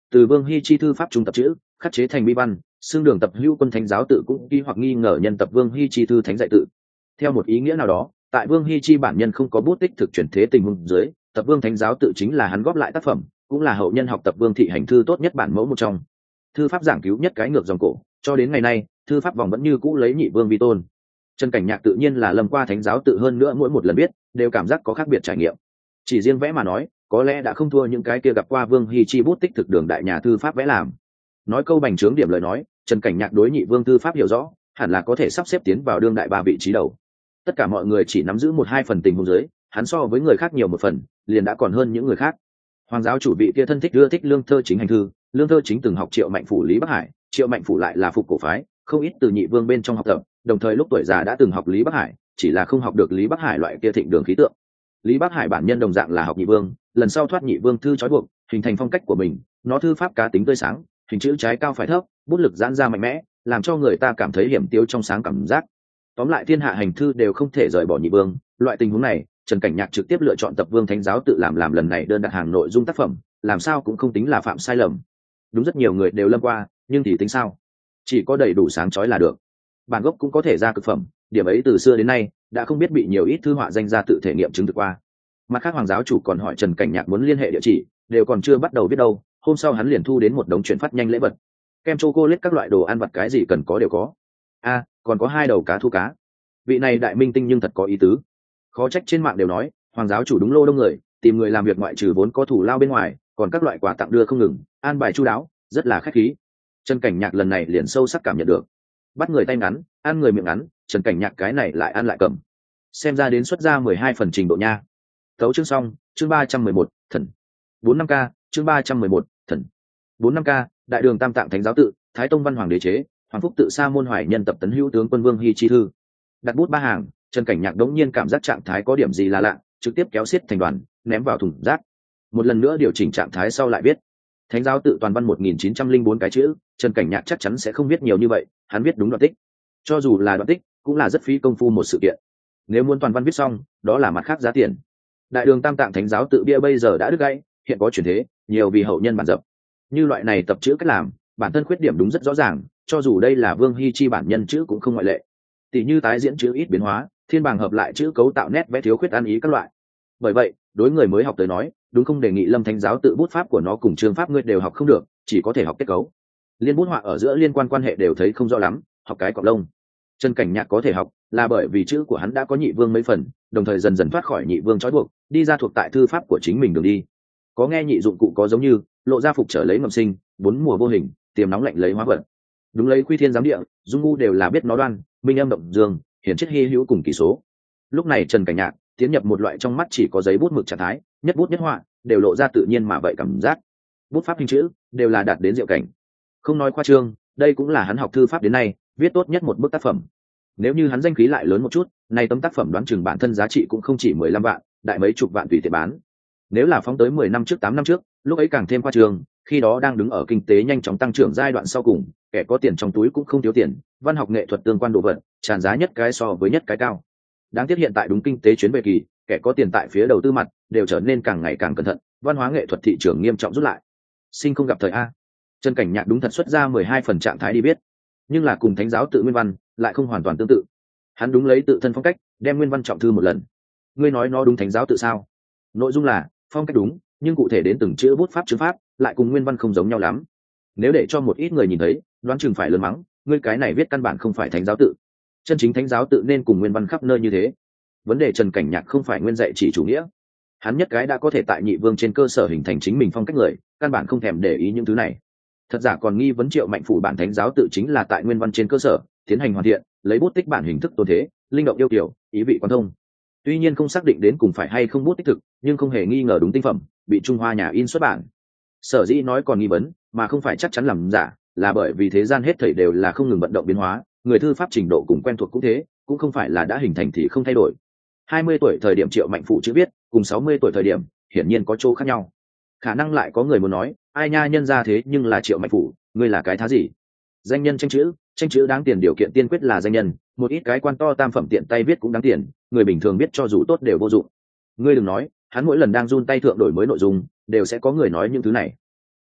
S1: từ Vương Hy chi thư pháp trung tập chữ khắc chế thành bi văn, xương đường tập hữu quân thánh giáo tự cũng ghi hoặc nghi ngờ nhân tập Vương Hy chi thư thánh dạy tự. Theo một ý nghĩa nào đó, tại Vương Hy chi bản nhân không có bút tích thực chuyển thế tình huống dưới, tập Vương thánh giáo tự chính là hắn góp lại tác phẩm, cũng là hậu nhân học tập Vương thị hành thư tốt nhất bản mẫu một trong. Thư pháp giảng cứu nhất cái ngược dòng cổ, cho đến ngày nay, thư pháp vòng vẫn như cũ lấy nhị vương vi tôn. Trần Cảnh Nhạc tự nhiên là lâm qua thánh giáo tự hơn nữa mỗi một lần biết, đều cảm giác có khác biệt trải nghiệm. Chỉ riêng vẽ mà nói, có lẽ đã không thua những cái kia gặp qua Vương Hy chi bút tích thực đường đại nhà thư pháp vẽ làm. Nói câu bành trướng điểm lời nói, Trần Cảnh Nhạc đối nhị vương thư pháp hiểu rõ, hẳn là có thể sắp xếp tiến vào đương đại ba vị trí đầu. Tất cả mọi người chỉ nắm giữ một hai phần tình huống dưới, hắn so với người khác nhiều một phần, liền đã còn hơn những người khác. Hoàng giáo chủ vị kia thân thích ưa thích lương thơ chính hành thư, lương thơ chính từng học Triệu Mạnh Phủ Lý Bắc Hải, Triệu Mạnh Phủ lại là phục cổ phái, không ít từ nhị vương bên trong học tập, đồng thời lúc tuổi già đã từng học Lý Bắc Hải, chỉ là không học được Lý Bắc Hải loại kia thịnh đường khí tượng. Lý Bắc Hải bản nhân đồng dạng là học nhị vương, lần sau thoát nhị vương thư trói buộc, hình thành phong cách của mình, nó thư pháp cá tính tươi sáng, hình chữ trái cao phải thấp, bút lực giãn ra mạnh mẽ, làm cho người ta cảm thấy hiểm tiêu trong sáng cảm giác. Tóm lại thiên hạ hành thư đều không thể rời bỏ nhị vương, loại tình huống này, Trần Cảnh Nhạc trực tiếp lựa chọn tập Vương thánh giáo tự làm lần này đơn đặt hàng nội dung tác phẩm, làm sao cũng không tính là phạm sai lầm. Đúng, rất nhiều người đều lâm qua, nhưng thì tính sao? Chỉ có đầy đủ sáng chói là được. Bản gốc cũng có thể ra cực phẩm, điểm ấy từ xưa đến nay đã không biết bị nhiều ít thư họa danh gia tự thể nghiệm chứng thực qua. Mặt khác Hoàng giáo chủ còn hỏi Trần Cảnh Nhạc muốn liên hệ địa chỉ, đều còn chưa bắt đầu biết đâu, hôm sau hắn liền thu đến một đống chuyển phát nhanh lễ vật. Kem chocolate các loại đồ ăn vặt cái gì cần có đều có. Còn có 2 đầu cá thu cá. Vị này đại minh tinh nhưng thật có ý tứ. Khó trách trên mạng đều nói, Hoàng giáo chủ đúng lô đông người, tìm người làm việc ngoại trừ vốn có thủ lao bên ngoài, còn các loại quà tặng đưa không ngừng, an bài chu đáo, rất là khách khí. Trần Cảnh Nhạc lần này liền sâu sắc cảm nhận được. Bắt người tay ngắn, ăn người miệng ngắn, Trần Cảnh Nhạc cái này lại ăn lại cầm. Xem ra đến xuất ra 12 phần trình độ nha. Tấu chương xong, chương 311, thần. 45K, chương 311, thần. 45K, Đại đường Tam Tạng Thánh giáo tự, Thái Tông Văn Hoàng đế chế, Hoàng Phúc tự Sa môn Hoài nhân tập tấn hữu tướng quân Vương Hy chi thư. Đặt bút 3 hàng, Trần Cảnh Nhạc đống nhiên cảm giác trạng thái có điểm gì là lạ, trực tiếp kéo xiết thành đoàn, ném vào thùng rác. Một lần nữa điều chỉnh trạng thái sau lại viết. Thánh giáo tự toàn văn 1904 cái chữ, Trần Cảnh Nhạc chắc chắn sẽ không viết nhiều như vậy, hắn viết đúng đoạn tích. Cho dù là đoạn tích, cũng là rất phí công phu một sự kiện. Nếu muốn toàn văn viết xong, đó là mặt khác giá tiền. Đại đường Tam Tạng Thánh giáo tự bia bây giờ đã đứt gãy, hiện có chuyển thế, nhiều vì hậu nhân bản dập. Như loại này tập chữ cách làm, bản thân khuyết điểm đúng rất rõ ràng, cho dù đây là Vương Hy chi bản nhân chữ cũng không ngoại lệ. Tỷ như tái diễn chữ ít biến hóa, thiên bảng hợp lại chữ cấu tạo nét vẽ thiếu khuyết ăn ý các loại. Bởi vậy, đối người mới học tới nói, đúng không đề nghị Lâm Thánh giáo tự bút pháp của nó cùng chương pháp ngươi đều học không được, chỉ có thể học kết cấu. Liên bút họa ở giữa liên quan hệ đều thấy không rõ lắm, học cái cọc lông. Trần Cảnh Nhạc có thể học, là bởi vì chữ của hắn đã có nhị vương mấy phần, đồng thời dần dần thoát khỏi nhị vương trói buộc, đi ra thuộc tại thư pháp của chính mình đường đi. Có nghe nhị dụng cụ có giống như lộ ra phục trở lấy ngầm sinh, 4 mùa vô hình, tiềm nóng lạnh lấy hóa vật. Đúng lấy Quy Thiên giám địa, dung ngu đều là biết nó đoan, minh âm động dương, hiển chất hy hữu cùng kỳ số. Lúc này Trần Cảnh Nhạc tiến nhập một loại trong mắt chỉ có giấy bút mực trạng thái, nhất bút nhất họa đều lộ ra tự nhiên mà vậy cảm giác. Bút pháp hình chữ đều là đạt đến diệu cảnh. Không nói khoa trương, đây cũng là hắn học thư pháp đến nay viết tốt nhất một bức tác phẩm. Nếu như hắn danh khí lại lớn một chút, nay tấm tác phẩm đoán chừng bản thân giá trị cũng không chỉ 15 vạn, đại mấy chục vạn tùy tiện bán. Nếu là phóng tới 10 năm trước, 8 năm trước, lúc ấy càng thêm khoa trương, khi đó đang đứng ở kinh tế nhanh chóng tăng trưởng giai đoạn sau cùng, kẻ có tiền trong túi cũng không thiếu tiền, văn học nghệ thuật tương quan đồ vật, tràn giá nhất cái so với nhất cái cao. Đáng tiếc hiện tại đúng kinh tế chuyến về kỳ, kẻ có tiền tại phía đầu tư mặt đều trở nên càng ngày càng cẩn thận, văn hóa nghệ thuật thị trường nghiêm trọng rút lại. Sinh không gặp thời a. Trần Cảnh Nhạc đúng thật xuất ra 12 phần trạng thái đi biết, nhưng là cùng thánh giáo tự nguyên văn lại không hoàn toàn tương tự. Hắn đúng lấy tự thân phong cách đem nguyên văn trọng thư một lần. Ngươi nói nó đúng thánh giáo tự sao? Nội dung là phong cách đúng, nhưng cụ thể đến từng chữ bút pháp chữ pháp lại cùng nguyên văn không giống nhau lắm. Nếu để cho một ít người nhìn thấy, đoán chừng phải lớn mắng, ngươi cái này viết căn bản không phải thánh giáo tự. Chân chính thánh giáo tự nên cùng nguyên văn khắp nơi như thế. Vấn đề Trần Cảnh Nhạc không phải nguyên dạy chỉ chủ nghĩa, hắn nhất cái đã có thể tại nhị vương trên cơ sở hình thành chính mình phong cách người, căn bản không thèm để ý những thứ này. Thật giả còn nghi vấn Triệu Mạnh Phủ bản thánh giáo tự chính là tại nguyên văn trên cơ sở tiến hành hoàn thiện, lấy bút tích bản hình thức tôn thế, linh động yêu kiểu, ý vị quan thông. Tuy nhiên không xác định đến cùng phải hay không bút tích thực, nhưng không hề nghi ngờ đúng tinh phẩm, bị Trung Hoa nhà in xuất bản. Sở dĩ nói còn nghi vấn, mà không phải chắc chắn làm giả, là bởi vì thế gian hết thảy đều là không ngừng vận động biến hóa, người thư pháp trình độ cùng quen thuộc cũng thế, cũng không phải là đã hình thành thì không thay đổi. 20 tuổi thời điểm Triệu Mạnh Phủ chữ viết, cùng 60 tuổi thời điểm, hiển nhiên có chỗ khác nhau. Khả năng lại có người muốn nói, ai nha nhân ra thế nhưng là Triệu Mạnh Phủ, ngươi là cái thá gì? Danh nhân tranh chữ đáng tiền điều kiện tiên quyết là danh nhân, một ít cái quan to tam phẩm tiện tay viết cũng đáng tiền, người bình thường biết cho dù tốt đều vô dụng. Ngươi đừng nói, hắn mỗi lần đang run tay thượng đổi mới nội dung, đều sẽ có người nói những thứ này.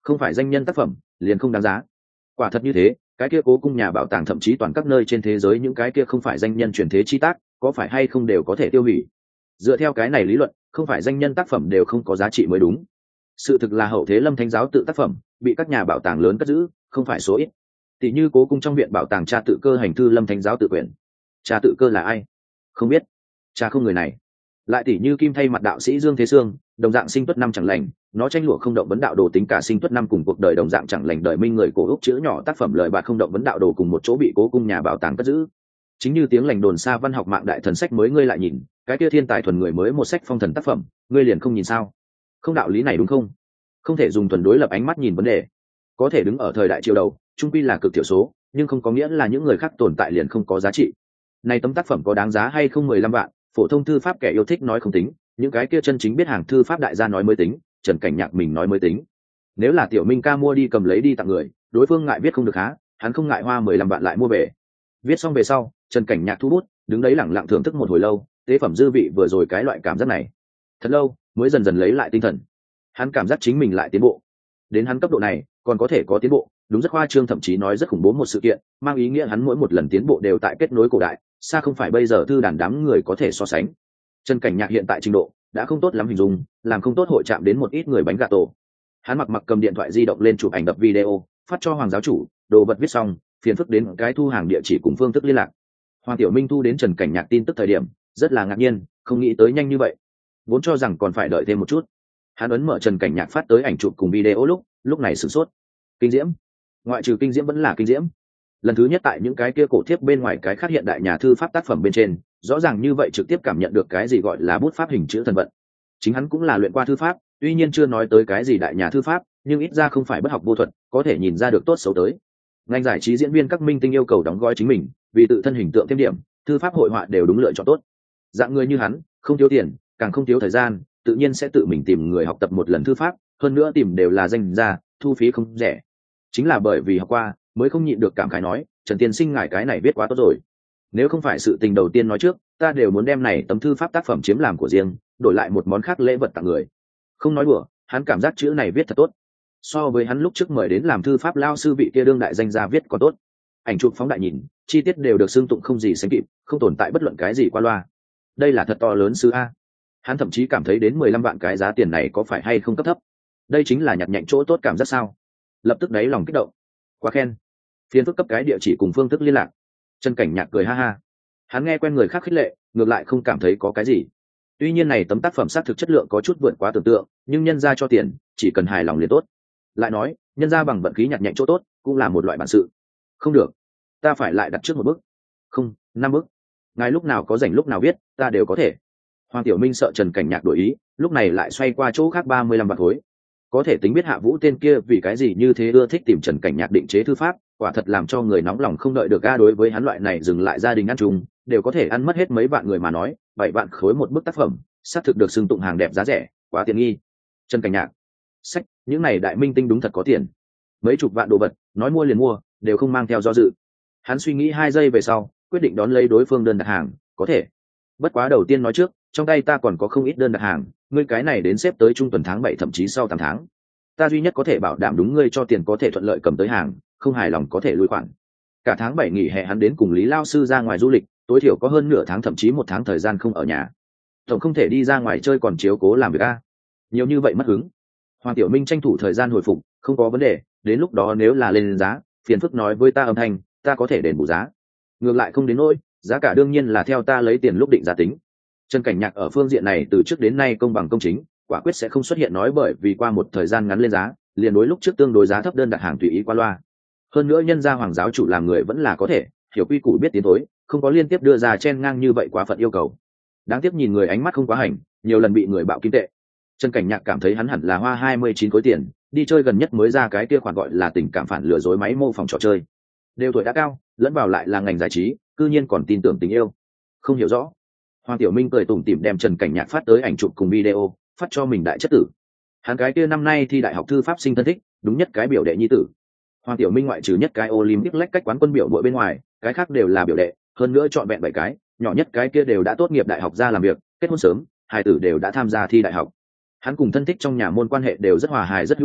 S1: không phải danh nhân tác phẩm liền không đáng giá. Quả thật như thế, cái kia cố cung nhà bảo tàng thậm chí toàn các nơi trên thế giới những cái kia không phải danh nhân truyền thế chi tác có phải hay không đều có thể tiêu hủy. Dựa theo cái này lý luận, không phải danh nhân tác phẩm đều không có giá trị mới đúng. Sự thực là hậu thế Lâm Thánh giáo tự tác phẩm bị các nhà bảo tàng lớn cất giữ không phải số ít. Tỷ như cố cung trong viện bảo tàng cha tự cơ hành thư Lâm Thánh giáo tự quyển. Cha tự cơ là ai? Không biết. Cha không người này. Lại tỷ như kim thay mặt đạo sĩ Dương Thế Sương, đồng dạng sinh tuất năm chẳng lành, nó tranh lụa không động vấn đạo đồ tính cả sinh tuất năm cùng cuộc đời đồng dạng chẳng lành đời minh người cổ úc chữ nhỏ tác phẩm lời bạt không động vấn đạo đồ cùng một chỗ bị cố cung nhà bảo tàng cất giữ. Chính như tiếng lành đồn xa văn học mạng đại thần sách mới ngươi lại nhìn, cái kia thiên tài thuần người mới một sách phong thần tác phẩm, ngươi liền không nhìn sao? Không đạo lý này đúng không? Không thể dùng thuần đối lập ánh mắt nhìn vấn đề. Có thể đứng ở thời đại triều đầu, trung quy là cực thiểu số, nhưng không có nghĩa là những người khác tồn tại liền không có giá trị. Này tấm tác phẩm có đáng giá hay không 15 vạn, phổ thông thư pháp kẻ yêu thích nói không tính, những cái kia chân chính biết hàng thư pháp đại gia nói mới tính, Trần Cảnh Nhạc mình nói mới tính. Nếu là Tiểu Minh ca mua đi cầm lấy đi tặng người, đối phương ngại viết không được há, hắn không ngại hoa 15 vạn lại mua về. Viết xong về sau, Trần Cảnh Nhạc thu bút, đứng đấy lẳng lặng thưởng thức một hồi lâu, tế phẩm dư vị vừa rồi cái loại cảm giác này. Thật lâu, mới dần dần lấy lại tinh thần. Hắn cảm giác chính mình lại tiến bộ. Đến hắn cấp độ này, còn có thể có tiến bộ, đúng rất khoa trương thậm chí nói rất khủng bố một sự kiện, mang ý nghĩa hắn mỗi một lần tiến bộ đều tại kết nối cổ đại, xa không phải bây giờ thư đàn đám người có thể so sánh. Trần Cảnh Nhạc hiện tại trình độ đã không tốt lắm hình dung, làm không tốt hội chạm đến một ít người bánh gà tổ. Hắn mặc cầm điện thoại di động lên chụp ảnh đập video, phát cho Hoàng giáo chủ, đồ vật viết xong, phiền phức đến cái thu hàng địa chỉ cùng phương thức liên lạc. Hoàng Tiểu Minh thu đến Trần Cảnh Nhạc tin tức thời điểm, rất là ngạc nhiên, không nghĩ tới nhanh như vậy. Vốn cho rằng còn phải đợi thêm một chút. Hắn ấn mở Trần Cảnh Nhạc phát tới ảnh chụp cùng video lúc này sửng sốt. Kinh diễm. Ngoại trừ kinh diễm vẫn là kinh diễm. Lần thứ nhất tại những cái kia cổ thiếp bên ngoài cái khác hiện đại nhà thư pháp tác phẩm bên trên, rõ ràng như vậy trực tiếp cảm nhận được cái gì gọi là bút pháp hình chữ thần vận. Chính hắn cũng là luyện qua thư pháp, tuy nhiên chưa nói tới cái gì đại nhà thư pháp, nhưng ít ra không phải bất học vô thuật, có thể nhìn ra được tốt xấu tới. Ngành giải trí diễn viên các minh tinh yêu cầu đóng gói chính mình, vì tự thân hình tượng thêm điểm, thư pháp hội họa đều đúng lựa chọn tốt. Dạng người như hắn, không thiếu tiền, càng không thiếu thời gian, tự nhiên sẽ tự mình tìm người học tập một lần thư pháp, hơn nữa tìm đều là danh gia, thu phí không rẻ. Chính là bởi vì học qua, mới không nhịn được cảm khái nói, Trần tiên sinh ngài cái này viết quá tốt rồi. Nếu không phải sự tình đầu tiên nói trước, ta đều muốn đem này tấm thư pháp tác phẩm chiếm làm của riêng, đổi lại một món khác lễ vật tặng người. Không nói đùa, hắn cảm giác chữ này viết thật tốt. So với hắn lúc trước mời đến làm thư pháp lao sư vị kia đương đại danh gia viết còn tốt. Ảnh chụp phóng đại nhìn, chi tiết đều được xưng tụng không gì sánh kịp, không tồn tại bất luận cái gì qua loa. Đây là thật to lớn sư a. Hắn thậm chí cảm thấy đến 15 vạn cái giá tiền này có phải hay không cấp thấp. Đây chính là nhặt nhạnh chỗ tốt cảm giác sao? Lập tức đáy lòng kích động. Quá khen. Phiên phức cấp cái địa chỉ cùng phương thức liên lạc. Trần Cảnh Nhạc cười ha ha. Hắn nghe quen người khác khích lệ, ngược lại không cảm thấy có cái gì. Tuy nhiên này tấm tác phẩm xác thực chất lượng có chút vượt quá tưởng tượng, nhưng nhân ra cho tiền, chỉ cần hài lòng liền tốt. Lại nói, nhân ra bằng vận khí nhặt nhạnh chỗ tốt, cũng là một loại bản sự. Không được, ta phải lại đặt trước một bước. Không, 5 bước. Ngài lúc nào có rảnh lúc nào viết, ta đều có thể. Hoàng Tiểu Minh sợ Trần Cảnh Nhạc đổi ý, lúc này lại xoay qua chỗ khác 35 vạn khối. Có thể tính biết Hạ Vũ tên kia vì cái gì như thế ưa thích tìm Trần Cảnh Nhạc định chế thư pháp, quả thật làm cho người nóng lòng không đợi được ga. Đối với hắn loại này dừng lại gia đình ăn chung, đều có thể ăn mất hết mấy vạn người mà nói, 7 vạn khối một bức tác phẩm, xác thực được xưng tụng hàng đẹp giá rẻ, quá tiện nghi. Trần Cảnh Nhạc, sách, những này đại minh tinh đúng thật có tiền. Mấy chục vạn đồ vật, nói mua liền mua, đều không mang theo do dự. Hắn suy nghĩ 2 giây về sau, quyết định đón lấy đối phương đơn đặt hàng, có thể. Bất quá đầu tiên nói trước, trong tay ta còn có không ít đơn đặt hàng, ngươi cái này đến xếp tới trung tuần tháng 7 thậm chí sau 8 tháng. Ta duy nhất có thể bảo đảm đúng ngươi cho tiền có thể thuận lợi cầm tới hàng, không hài lòng có thể lui khoản. Cả tháng 7 nghỉ hè hắn đến cùng Lý lao sư ra ngoài du lịch, tối thiểu có hơn nửa tháng thậm chí 1 tháng thời gian không ở nhà. Tổng không thể đi ra ngoài chơi còn chiếu cố làm việc a. Nhiều như vậy mất hứng. Hoàng Tiểu Minh tranh thủ thời gian hồi phục, không có vấn đề, đến lúc đó nếu là lên giá, phiền phức nói với ta âm thanh, ta có thể đền bù giá. Ngược lại không đến nỗi, giá cả đương nhiên là theo ta lấy tiền lúc định giá tính. Trần Cảnh Nhạc ở phương diện này từ trước đến nay công bằng công chính, quả quyết sẽ không xuất hiện nói bởi vì qua một thời gian ngắn lên giá, liền đối lúc trước tương đối giá thấp đơn đặt hàng tùy ý qua loa. Hơn nữa nhân gia Hoàng giáo chủ làm người vẫn là có thể hiểu quy củ biết tiến thối, không có liên tiếp đưa ra chen ngang như vậy quá phận yêu cầu. Đáng tiếc nhìn người ánh mắt không quá hành, nhiều lần bị người bạo kim tệ. Trần Cảnh Nhạc cảm thấy hắn hẳn là hoa 29 khối tiền, đi chơi gần nhất mới ra cái kia khoản gọi là tình cảm phản lừa dối máy mô phỏng trò chơi. Đều tuổi đã cao, lẫn vào lại là ngành giải trí, cư nhiên còn tin tưởng tình yêu. Không hiểu rõ. Hoàng Tiểu Minh cười tủm tỉm đem Trần Cảnh Nhạc phát tới ảnh chụp cùng video, phát cho mình đại chất tử. Hắn cái kia năm nay thi đại học thư pháp sinh thân thích, đúng nhất cái biểu đệ nhi tử. Hoàng Tiểu Minh ngoại trừ nhất cái Olympic lách cách quán quân biểu muội bên ngoài, cái khác đều là biểu đệ, hơn nữa chọn vẹn 7 cái, nhỏ nhất cái kia đều đã tốt nghiệp đại học ra làm việc, kết hôn sớm, hai tử đều đã tham gia thi đại học. Hắn cùng thân thích trong nhà môn quan hệ đều rất hòa hài rất hữu hảo,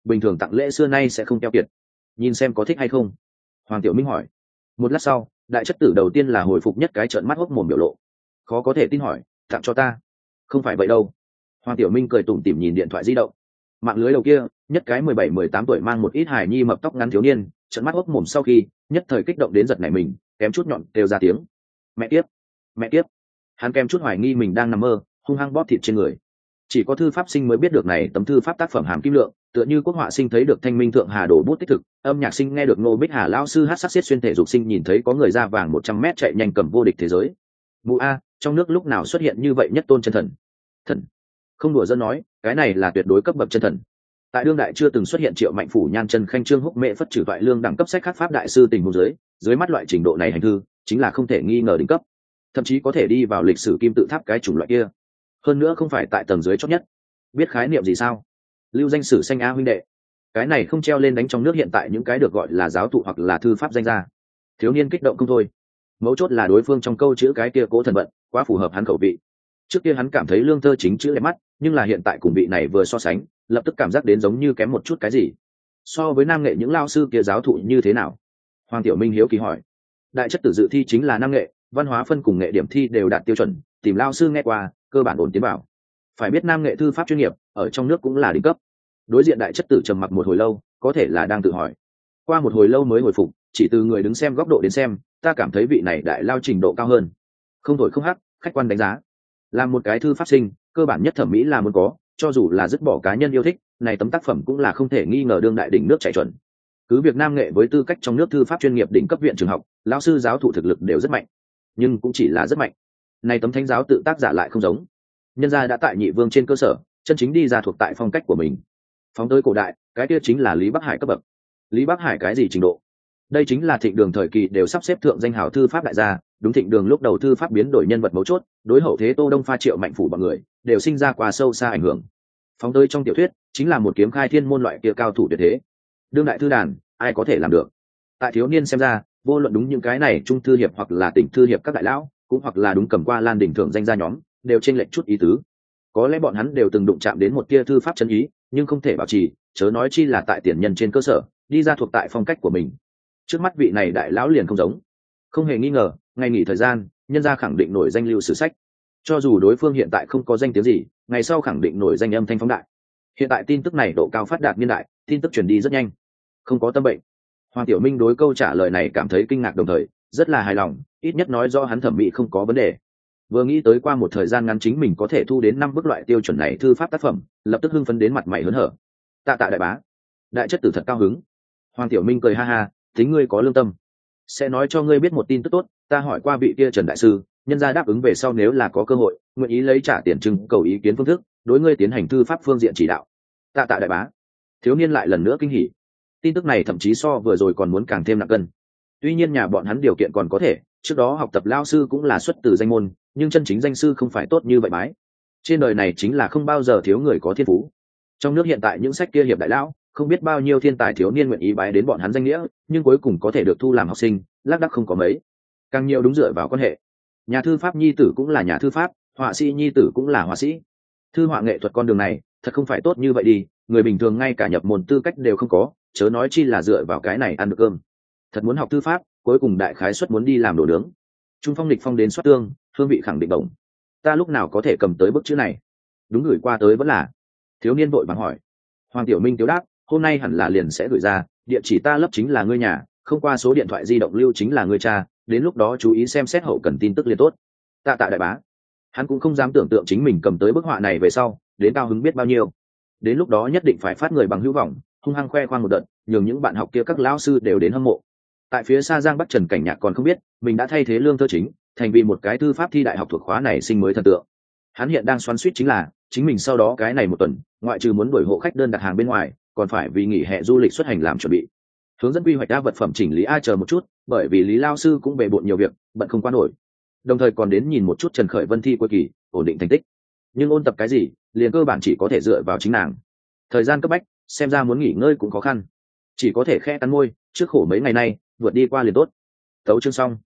S1: bình thường tặng lễ xưa nay sẽ không keo kiệt. Nhìn xem có thích hay không. Hoàng Tiểu Minh hỏi. Một lát sau, đại chất tử đầu tiên là hồi phục nhất cái trợn mắt hốc mồm biểu lộ. Khó có thể tin hỏi, tặng cho ta? Không phải vậy đâu. Hoàng Tiểu Minh cười tủm tỉm nhìn điện thoại di động. Mạng lưới đầu kia, nhất cái 17-18 tuổi mang một ít hài nhi mập tóc ngắn thiếu niên, trợn mắt hốc mồm sau khi, nhất thời kích động đến giật nảy mình, kém chút nhọn kêu ra tiếng. Mẹ tiếp, mẹ tiếp. Hắn kém chút hoài nghi mình đang nằm mơ, hung hăng bóp thịt trên người. Chỉ có thư pháp sinh mới biết được này tấm thư pháp tác phẩm hàm kim lượng, tựa như quốc họa sinh thấy được thanh minh thượng hà đổ bút tích thực, âm nhạc sinh nghe được Ngô Bích Hà lão sư hát sắc xiết xuyên thể dục sinh nhìn thấy có người ra vàng 100 mét chạy nhanh cầm vô địch thế giới. Mụ a, trong nước lúc nào xuất hiện như vậy nhất tôn chân thần? Thần. Không đùa dân nói, cái này là tuyệt đối cấp bậc chân thần. Tại đương đại chưa từng xuất hiện Triệu Mạnh Phủ Nhan Chân Khanh Trương Húc Mẹ Phất Trừ Toại Lương đẳng cấp sách khắc pháp đại sư tình huống dưới mắt loại trình độ này hành thư, chính là không thể nghi ngờ đỉnh cấp, thậm chí có thể đi vào lịch sử kim tự tháp cái chủng loại kia. Hơn nữa không phải tại tầng dưới chót nhất. Biết khái niệm gì sao? Lưu danh sử xanh a huynh đệ. Cái này không treo lên đánh trong nước hiện tại những cái được gọi là giáo thụ hoặc là thư pháp danh gia. Thiếu niên kích động không thôi. Mấu chốt là đối phương trong câu chữ cái kia cố thần vận, quá phù hợp hắn khẩu vị. Trước kia hắn cảm thấy Lương Thơ chính chữ đẹp mắt, nhưng là hiện tại cùng vị này vừa so sánh, lập tức cảm giác đến giống như kém một chút cái gì. So với nam nghệ những lao sư kia giáo thụ như thế nào? Hoàng Tiểu Minh hiếu kỳ hỏi. Đại chất tử dự thi chính là nam nghệ, văn hóa phân cùng nghệ điểm thi đều đạt tiêu chuẩn, tìm lao sư nghe qua, cơ bản ổn tiến bảo. Phải biết nam nghệ thư pháp chuyên nghiệp ở trong nước cũng là đỉnh cấp. Đối diện đại chất tử trầm mặc một hồi lâu, có thể là đang tự hỏi. Qua một hồi lâu mới hồi phục, chỉ từ người đứng xem góc độ đến xem, ta cảm thấy vị này đại lao trình độ cao hơn. Không thổi không hắc, khách quan đánh giá. Làm một cái thư pháp sinh, cơ bản nhất thẩm mỹ là muốn có, cho dù là dứt bỏ cá nhân yêu thích, này tấm tác phẩm cũng là không thể nghi ngờ đương đại đỉnh nước chảy chuẩn. Cứ việc nam nghệ với tư cách trong nước thư pháp chuyên nghiệp đỉnh cấp viện trường học, lão sư giáo thụ thực lực đều rất mạnh, nhưng cũng chỉ là rất mạnh. Này tấm thánh giáo tự tác giả lại không giống. Nhân gia đã tại nhị vương trên cơ sở, chân chính đi ra thuộc tại phong cách của mình. Phóng tới cổ đại, cái kia chính là Lý Bắc Hải cấp bậc. Lý Bắc Hải cái gì trình độ? Đây chính là Thịnh Đường thời kỳ đều sắp xếp thượng danh hào thư pháp đại gia, đúng Thịnh Đường lúc đầu thư pháp biến đổi nhân vật mấu chốt, đối hậu thế Tô Đông pha Triệu Mạnh Phủ bọn người, đều sinh ra quá sâu xa ảnh hưởng. Phóng tới trong tiểu thuyết, chính là một kiếm khai thiên môn loại kia cao thủ tuyệt thế. Đương đại thư đàn, ai có thể làm được? Tại thiếu niên xem ra, vô luận đúng những cái này trung thư hiệp hoặc là tỉnh thư hiệp các đại lão, cũng hoặc là đúng cầm qua Lan đỉnh thượng danh gia nhóm, đều chênh lệch chút ý tứ. Có lẽ bọn hắn đều từng đụng chạm đến một tia thư pháp chân ý, nhưng không thể bảo trì, chớ nói chi là tại tiền nhân trên cơ sở, đi ra thuộc tại phong cách của mình. Trước mắt vị này đại lão liền không giống. Không hề nghi ngờ, ngày nghỉ thời gian, nhân gia khẳng định nổi danh lưu sử sách. Cho dù đối phương hiện tại không có danh tiếng gì, ngày sau khẳng định nổi danh âm thanh phóng đại. Hiện tại tin tức này độ cao phát đạt niên đại, tin tức truyền đi rất nhanh. Không có tâm bệnh. Hoàng Tiểu Minh đối câu trả lời này cảm thấy kinh ngạc đồng thời, rất là hài lòng, ít nhất nói do hắn thẩm mỹ không có vấn đề. Vừa nghĩ tới qua một thời gian ngắn chính mình có thể thu đến 5 bức loại tiêu chuẩn này thư pháp tác phẩm, lập tức hưng phấn đến mặt mày hớn hở. Tạ đại bá. Đại chất tử thật cao hứng. Hoàng Tiểu Minh cười ha ha, tính ngươi có lương tâm. Sẽ nói cho ngươi biết một tin tức tốt, ta hỏi qua vị kia Trần đại sư, nhân gia đáp ứng về sau nếu là có cơ hội, nguyện ý lấy trả tiền trưng cầu ý kiến phương thức, đối ngươi tiến hành thư pháp phương diện chỉ đạo. Tạ đại bá. Thiếu niên lại lần nữa kinh hỉ. Tin tức này thậm chí so vừa rồi còn muốn càng thêm nặng cân. Tuy nhiên nhà bọn hắn điều kiện còn có thể, trước đó học tập lao sư cũng là xuất từ danh môn, nhưng chân chính danh sư không phải tốt như vậy bái. Trên đời này chính là không bao giờ thiếu người có thiên phú. Trong nước hiện tại những sách kia hiệp đại lão, không biết bao nhiêu thiên tài thiếu niên nguyện ý bái đến bọn hắn danh nghĩa, nhưng cuối cùng có thể được thu làm học sinh, lác đác không có mấy. Càng nhiều đúng dựa vào quan hệ. Nhà thư pháp nhi tử cũng là nhà thư pháp, họa sĩ nhi tử cũng là họa sĩ. Thư họa nghệ thuật con đường này, thật không phải tốt như vậy đi, người bình thường ngay cả nhập môn tư cách đều không có, chớ nói chi là dựa vào cái này ăn được cơm. Thật muốn học thư pháp, cuối cùng đại khái suất muốn đi làm đồ nướng. Trung phong lịch phong đến soát tương, hương vị khẳng định đồng. Ta lúc nào có thể cầm tới bức chữ này? Đúng gửi qua tới vẫn là. Thiếu niên vội vàng hỏi. Hoàng Tiểu Minh tiếu đáp, hôm nay hẳn là liền sẽ gửi ra, địa chỉ ta lấp chính là ngươi nhà, không qua số điện thoại di động lưu chính là ngươi cha, đến lúc đó chú ý xem xét hậu cần tin tức liền tốt. Tạ đại bá. Hắn cũng không dám tưởng tượng chính mình cầm tới bức họa này về sau, đến cao hứng biết bao nhiêu. Đến lúc đó nhất định phải phát người bằng hữu vọng, hung hăng khoe khoang một đợt, nhường những bạn học kia các lão sư đều đến hâm mộ. Tại phía xa Giang Bắc Trần Cảnh Nhạc còn không biết, mình đã thay thế Lương Thơ Chính, thành vì một cái thư pháp thi đại học thuộc khóa này sinh mới thần tượng. Hắn hiện đang xoắn xuýt chính là, chính mình sau đó cái này một tuần, ngoại trừ muốn đuổi hộ khách đơn đặt hàng bên ngoài, còn phải vì nghỉ hè du lịch xuất hành làm chuẩn bị. Hướng dẫn quy hoạch đa vật phẩm chỉnh lý ai chờ một chút, bởi vì Lý lao sư cũng bề bộn nhiều việc, bận không qua nổi. Đồng thời còn đến nhìn một chút Trần Khởi Vân thi cuối kỳ, ổn định thành tích. Nhưng ôn tập cái gì, liền cơ bản chỉ có thể dựa vào chính nàng. Thời gian cấp bách, xem ra muốn nghỉ ngơi cũng khó khăn. Chỉ có thể khẽ cắn môi, trước khổ mấy ngày nay, vượt đi qua liền tốt. Tấu chương xong.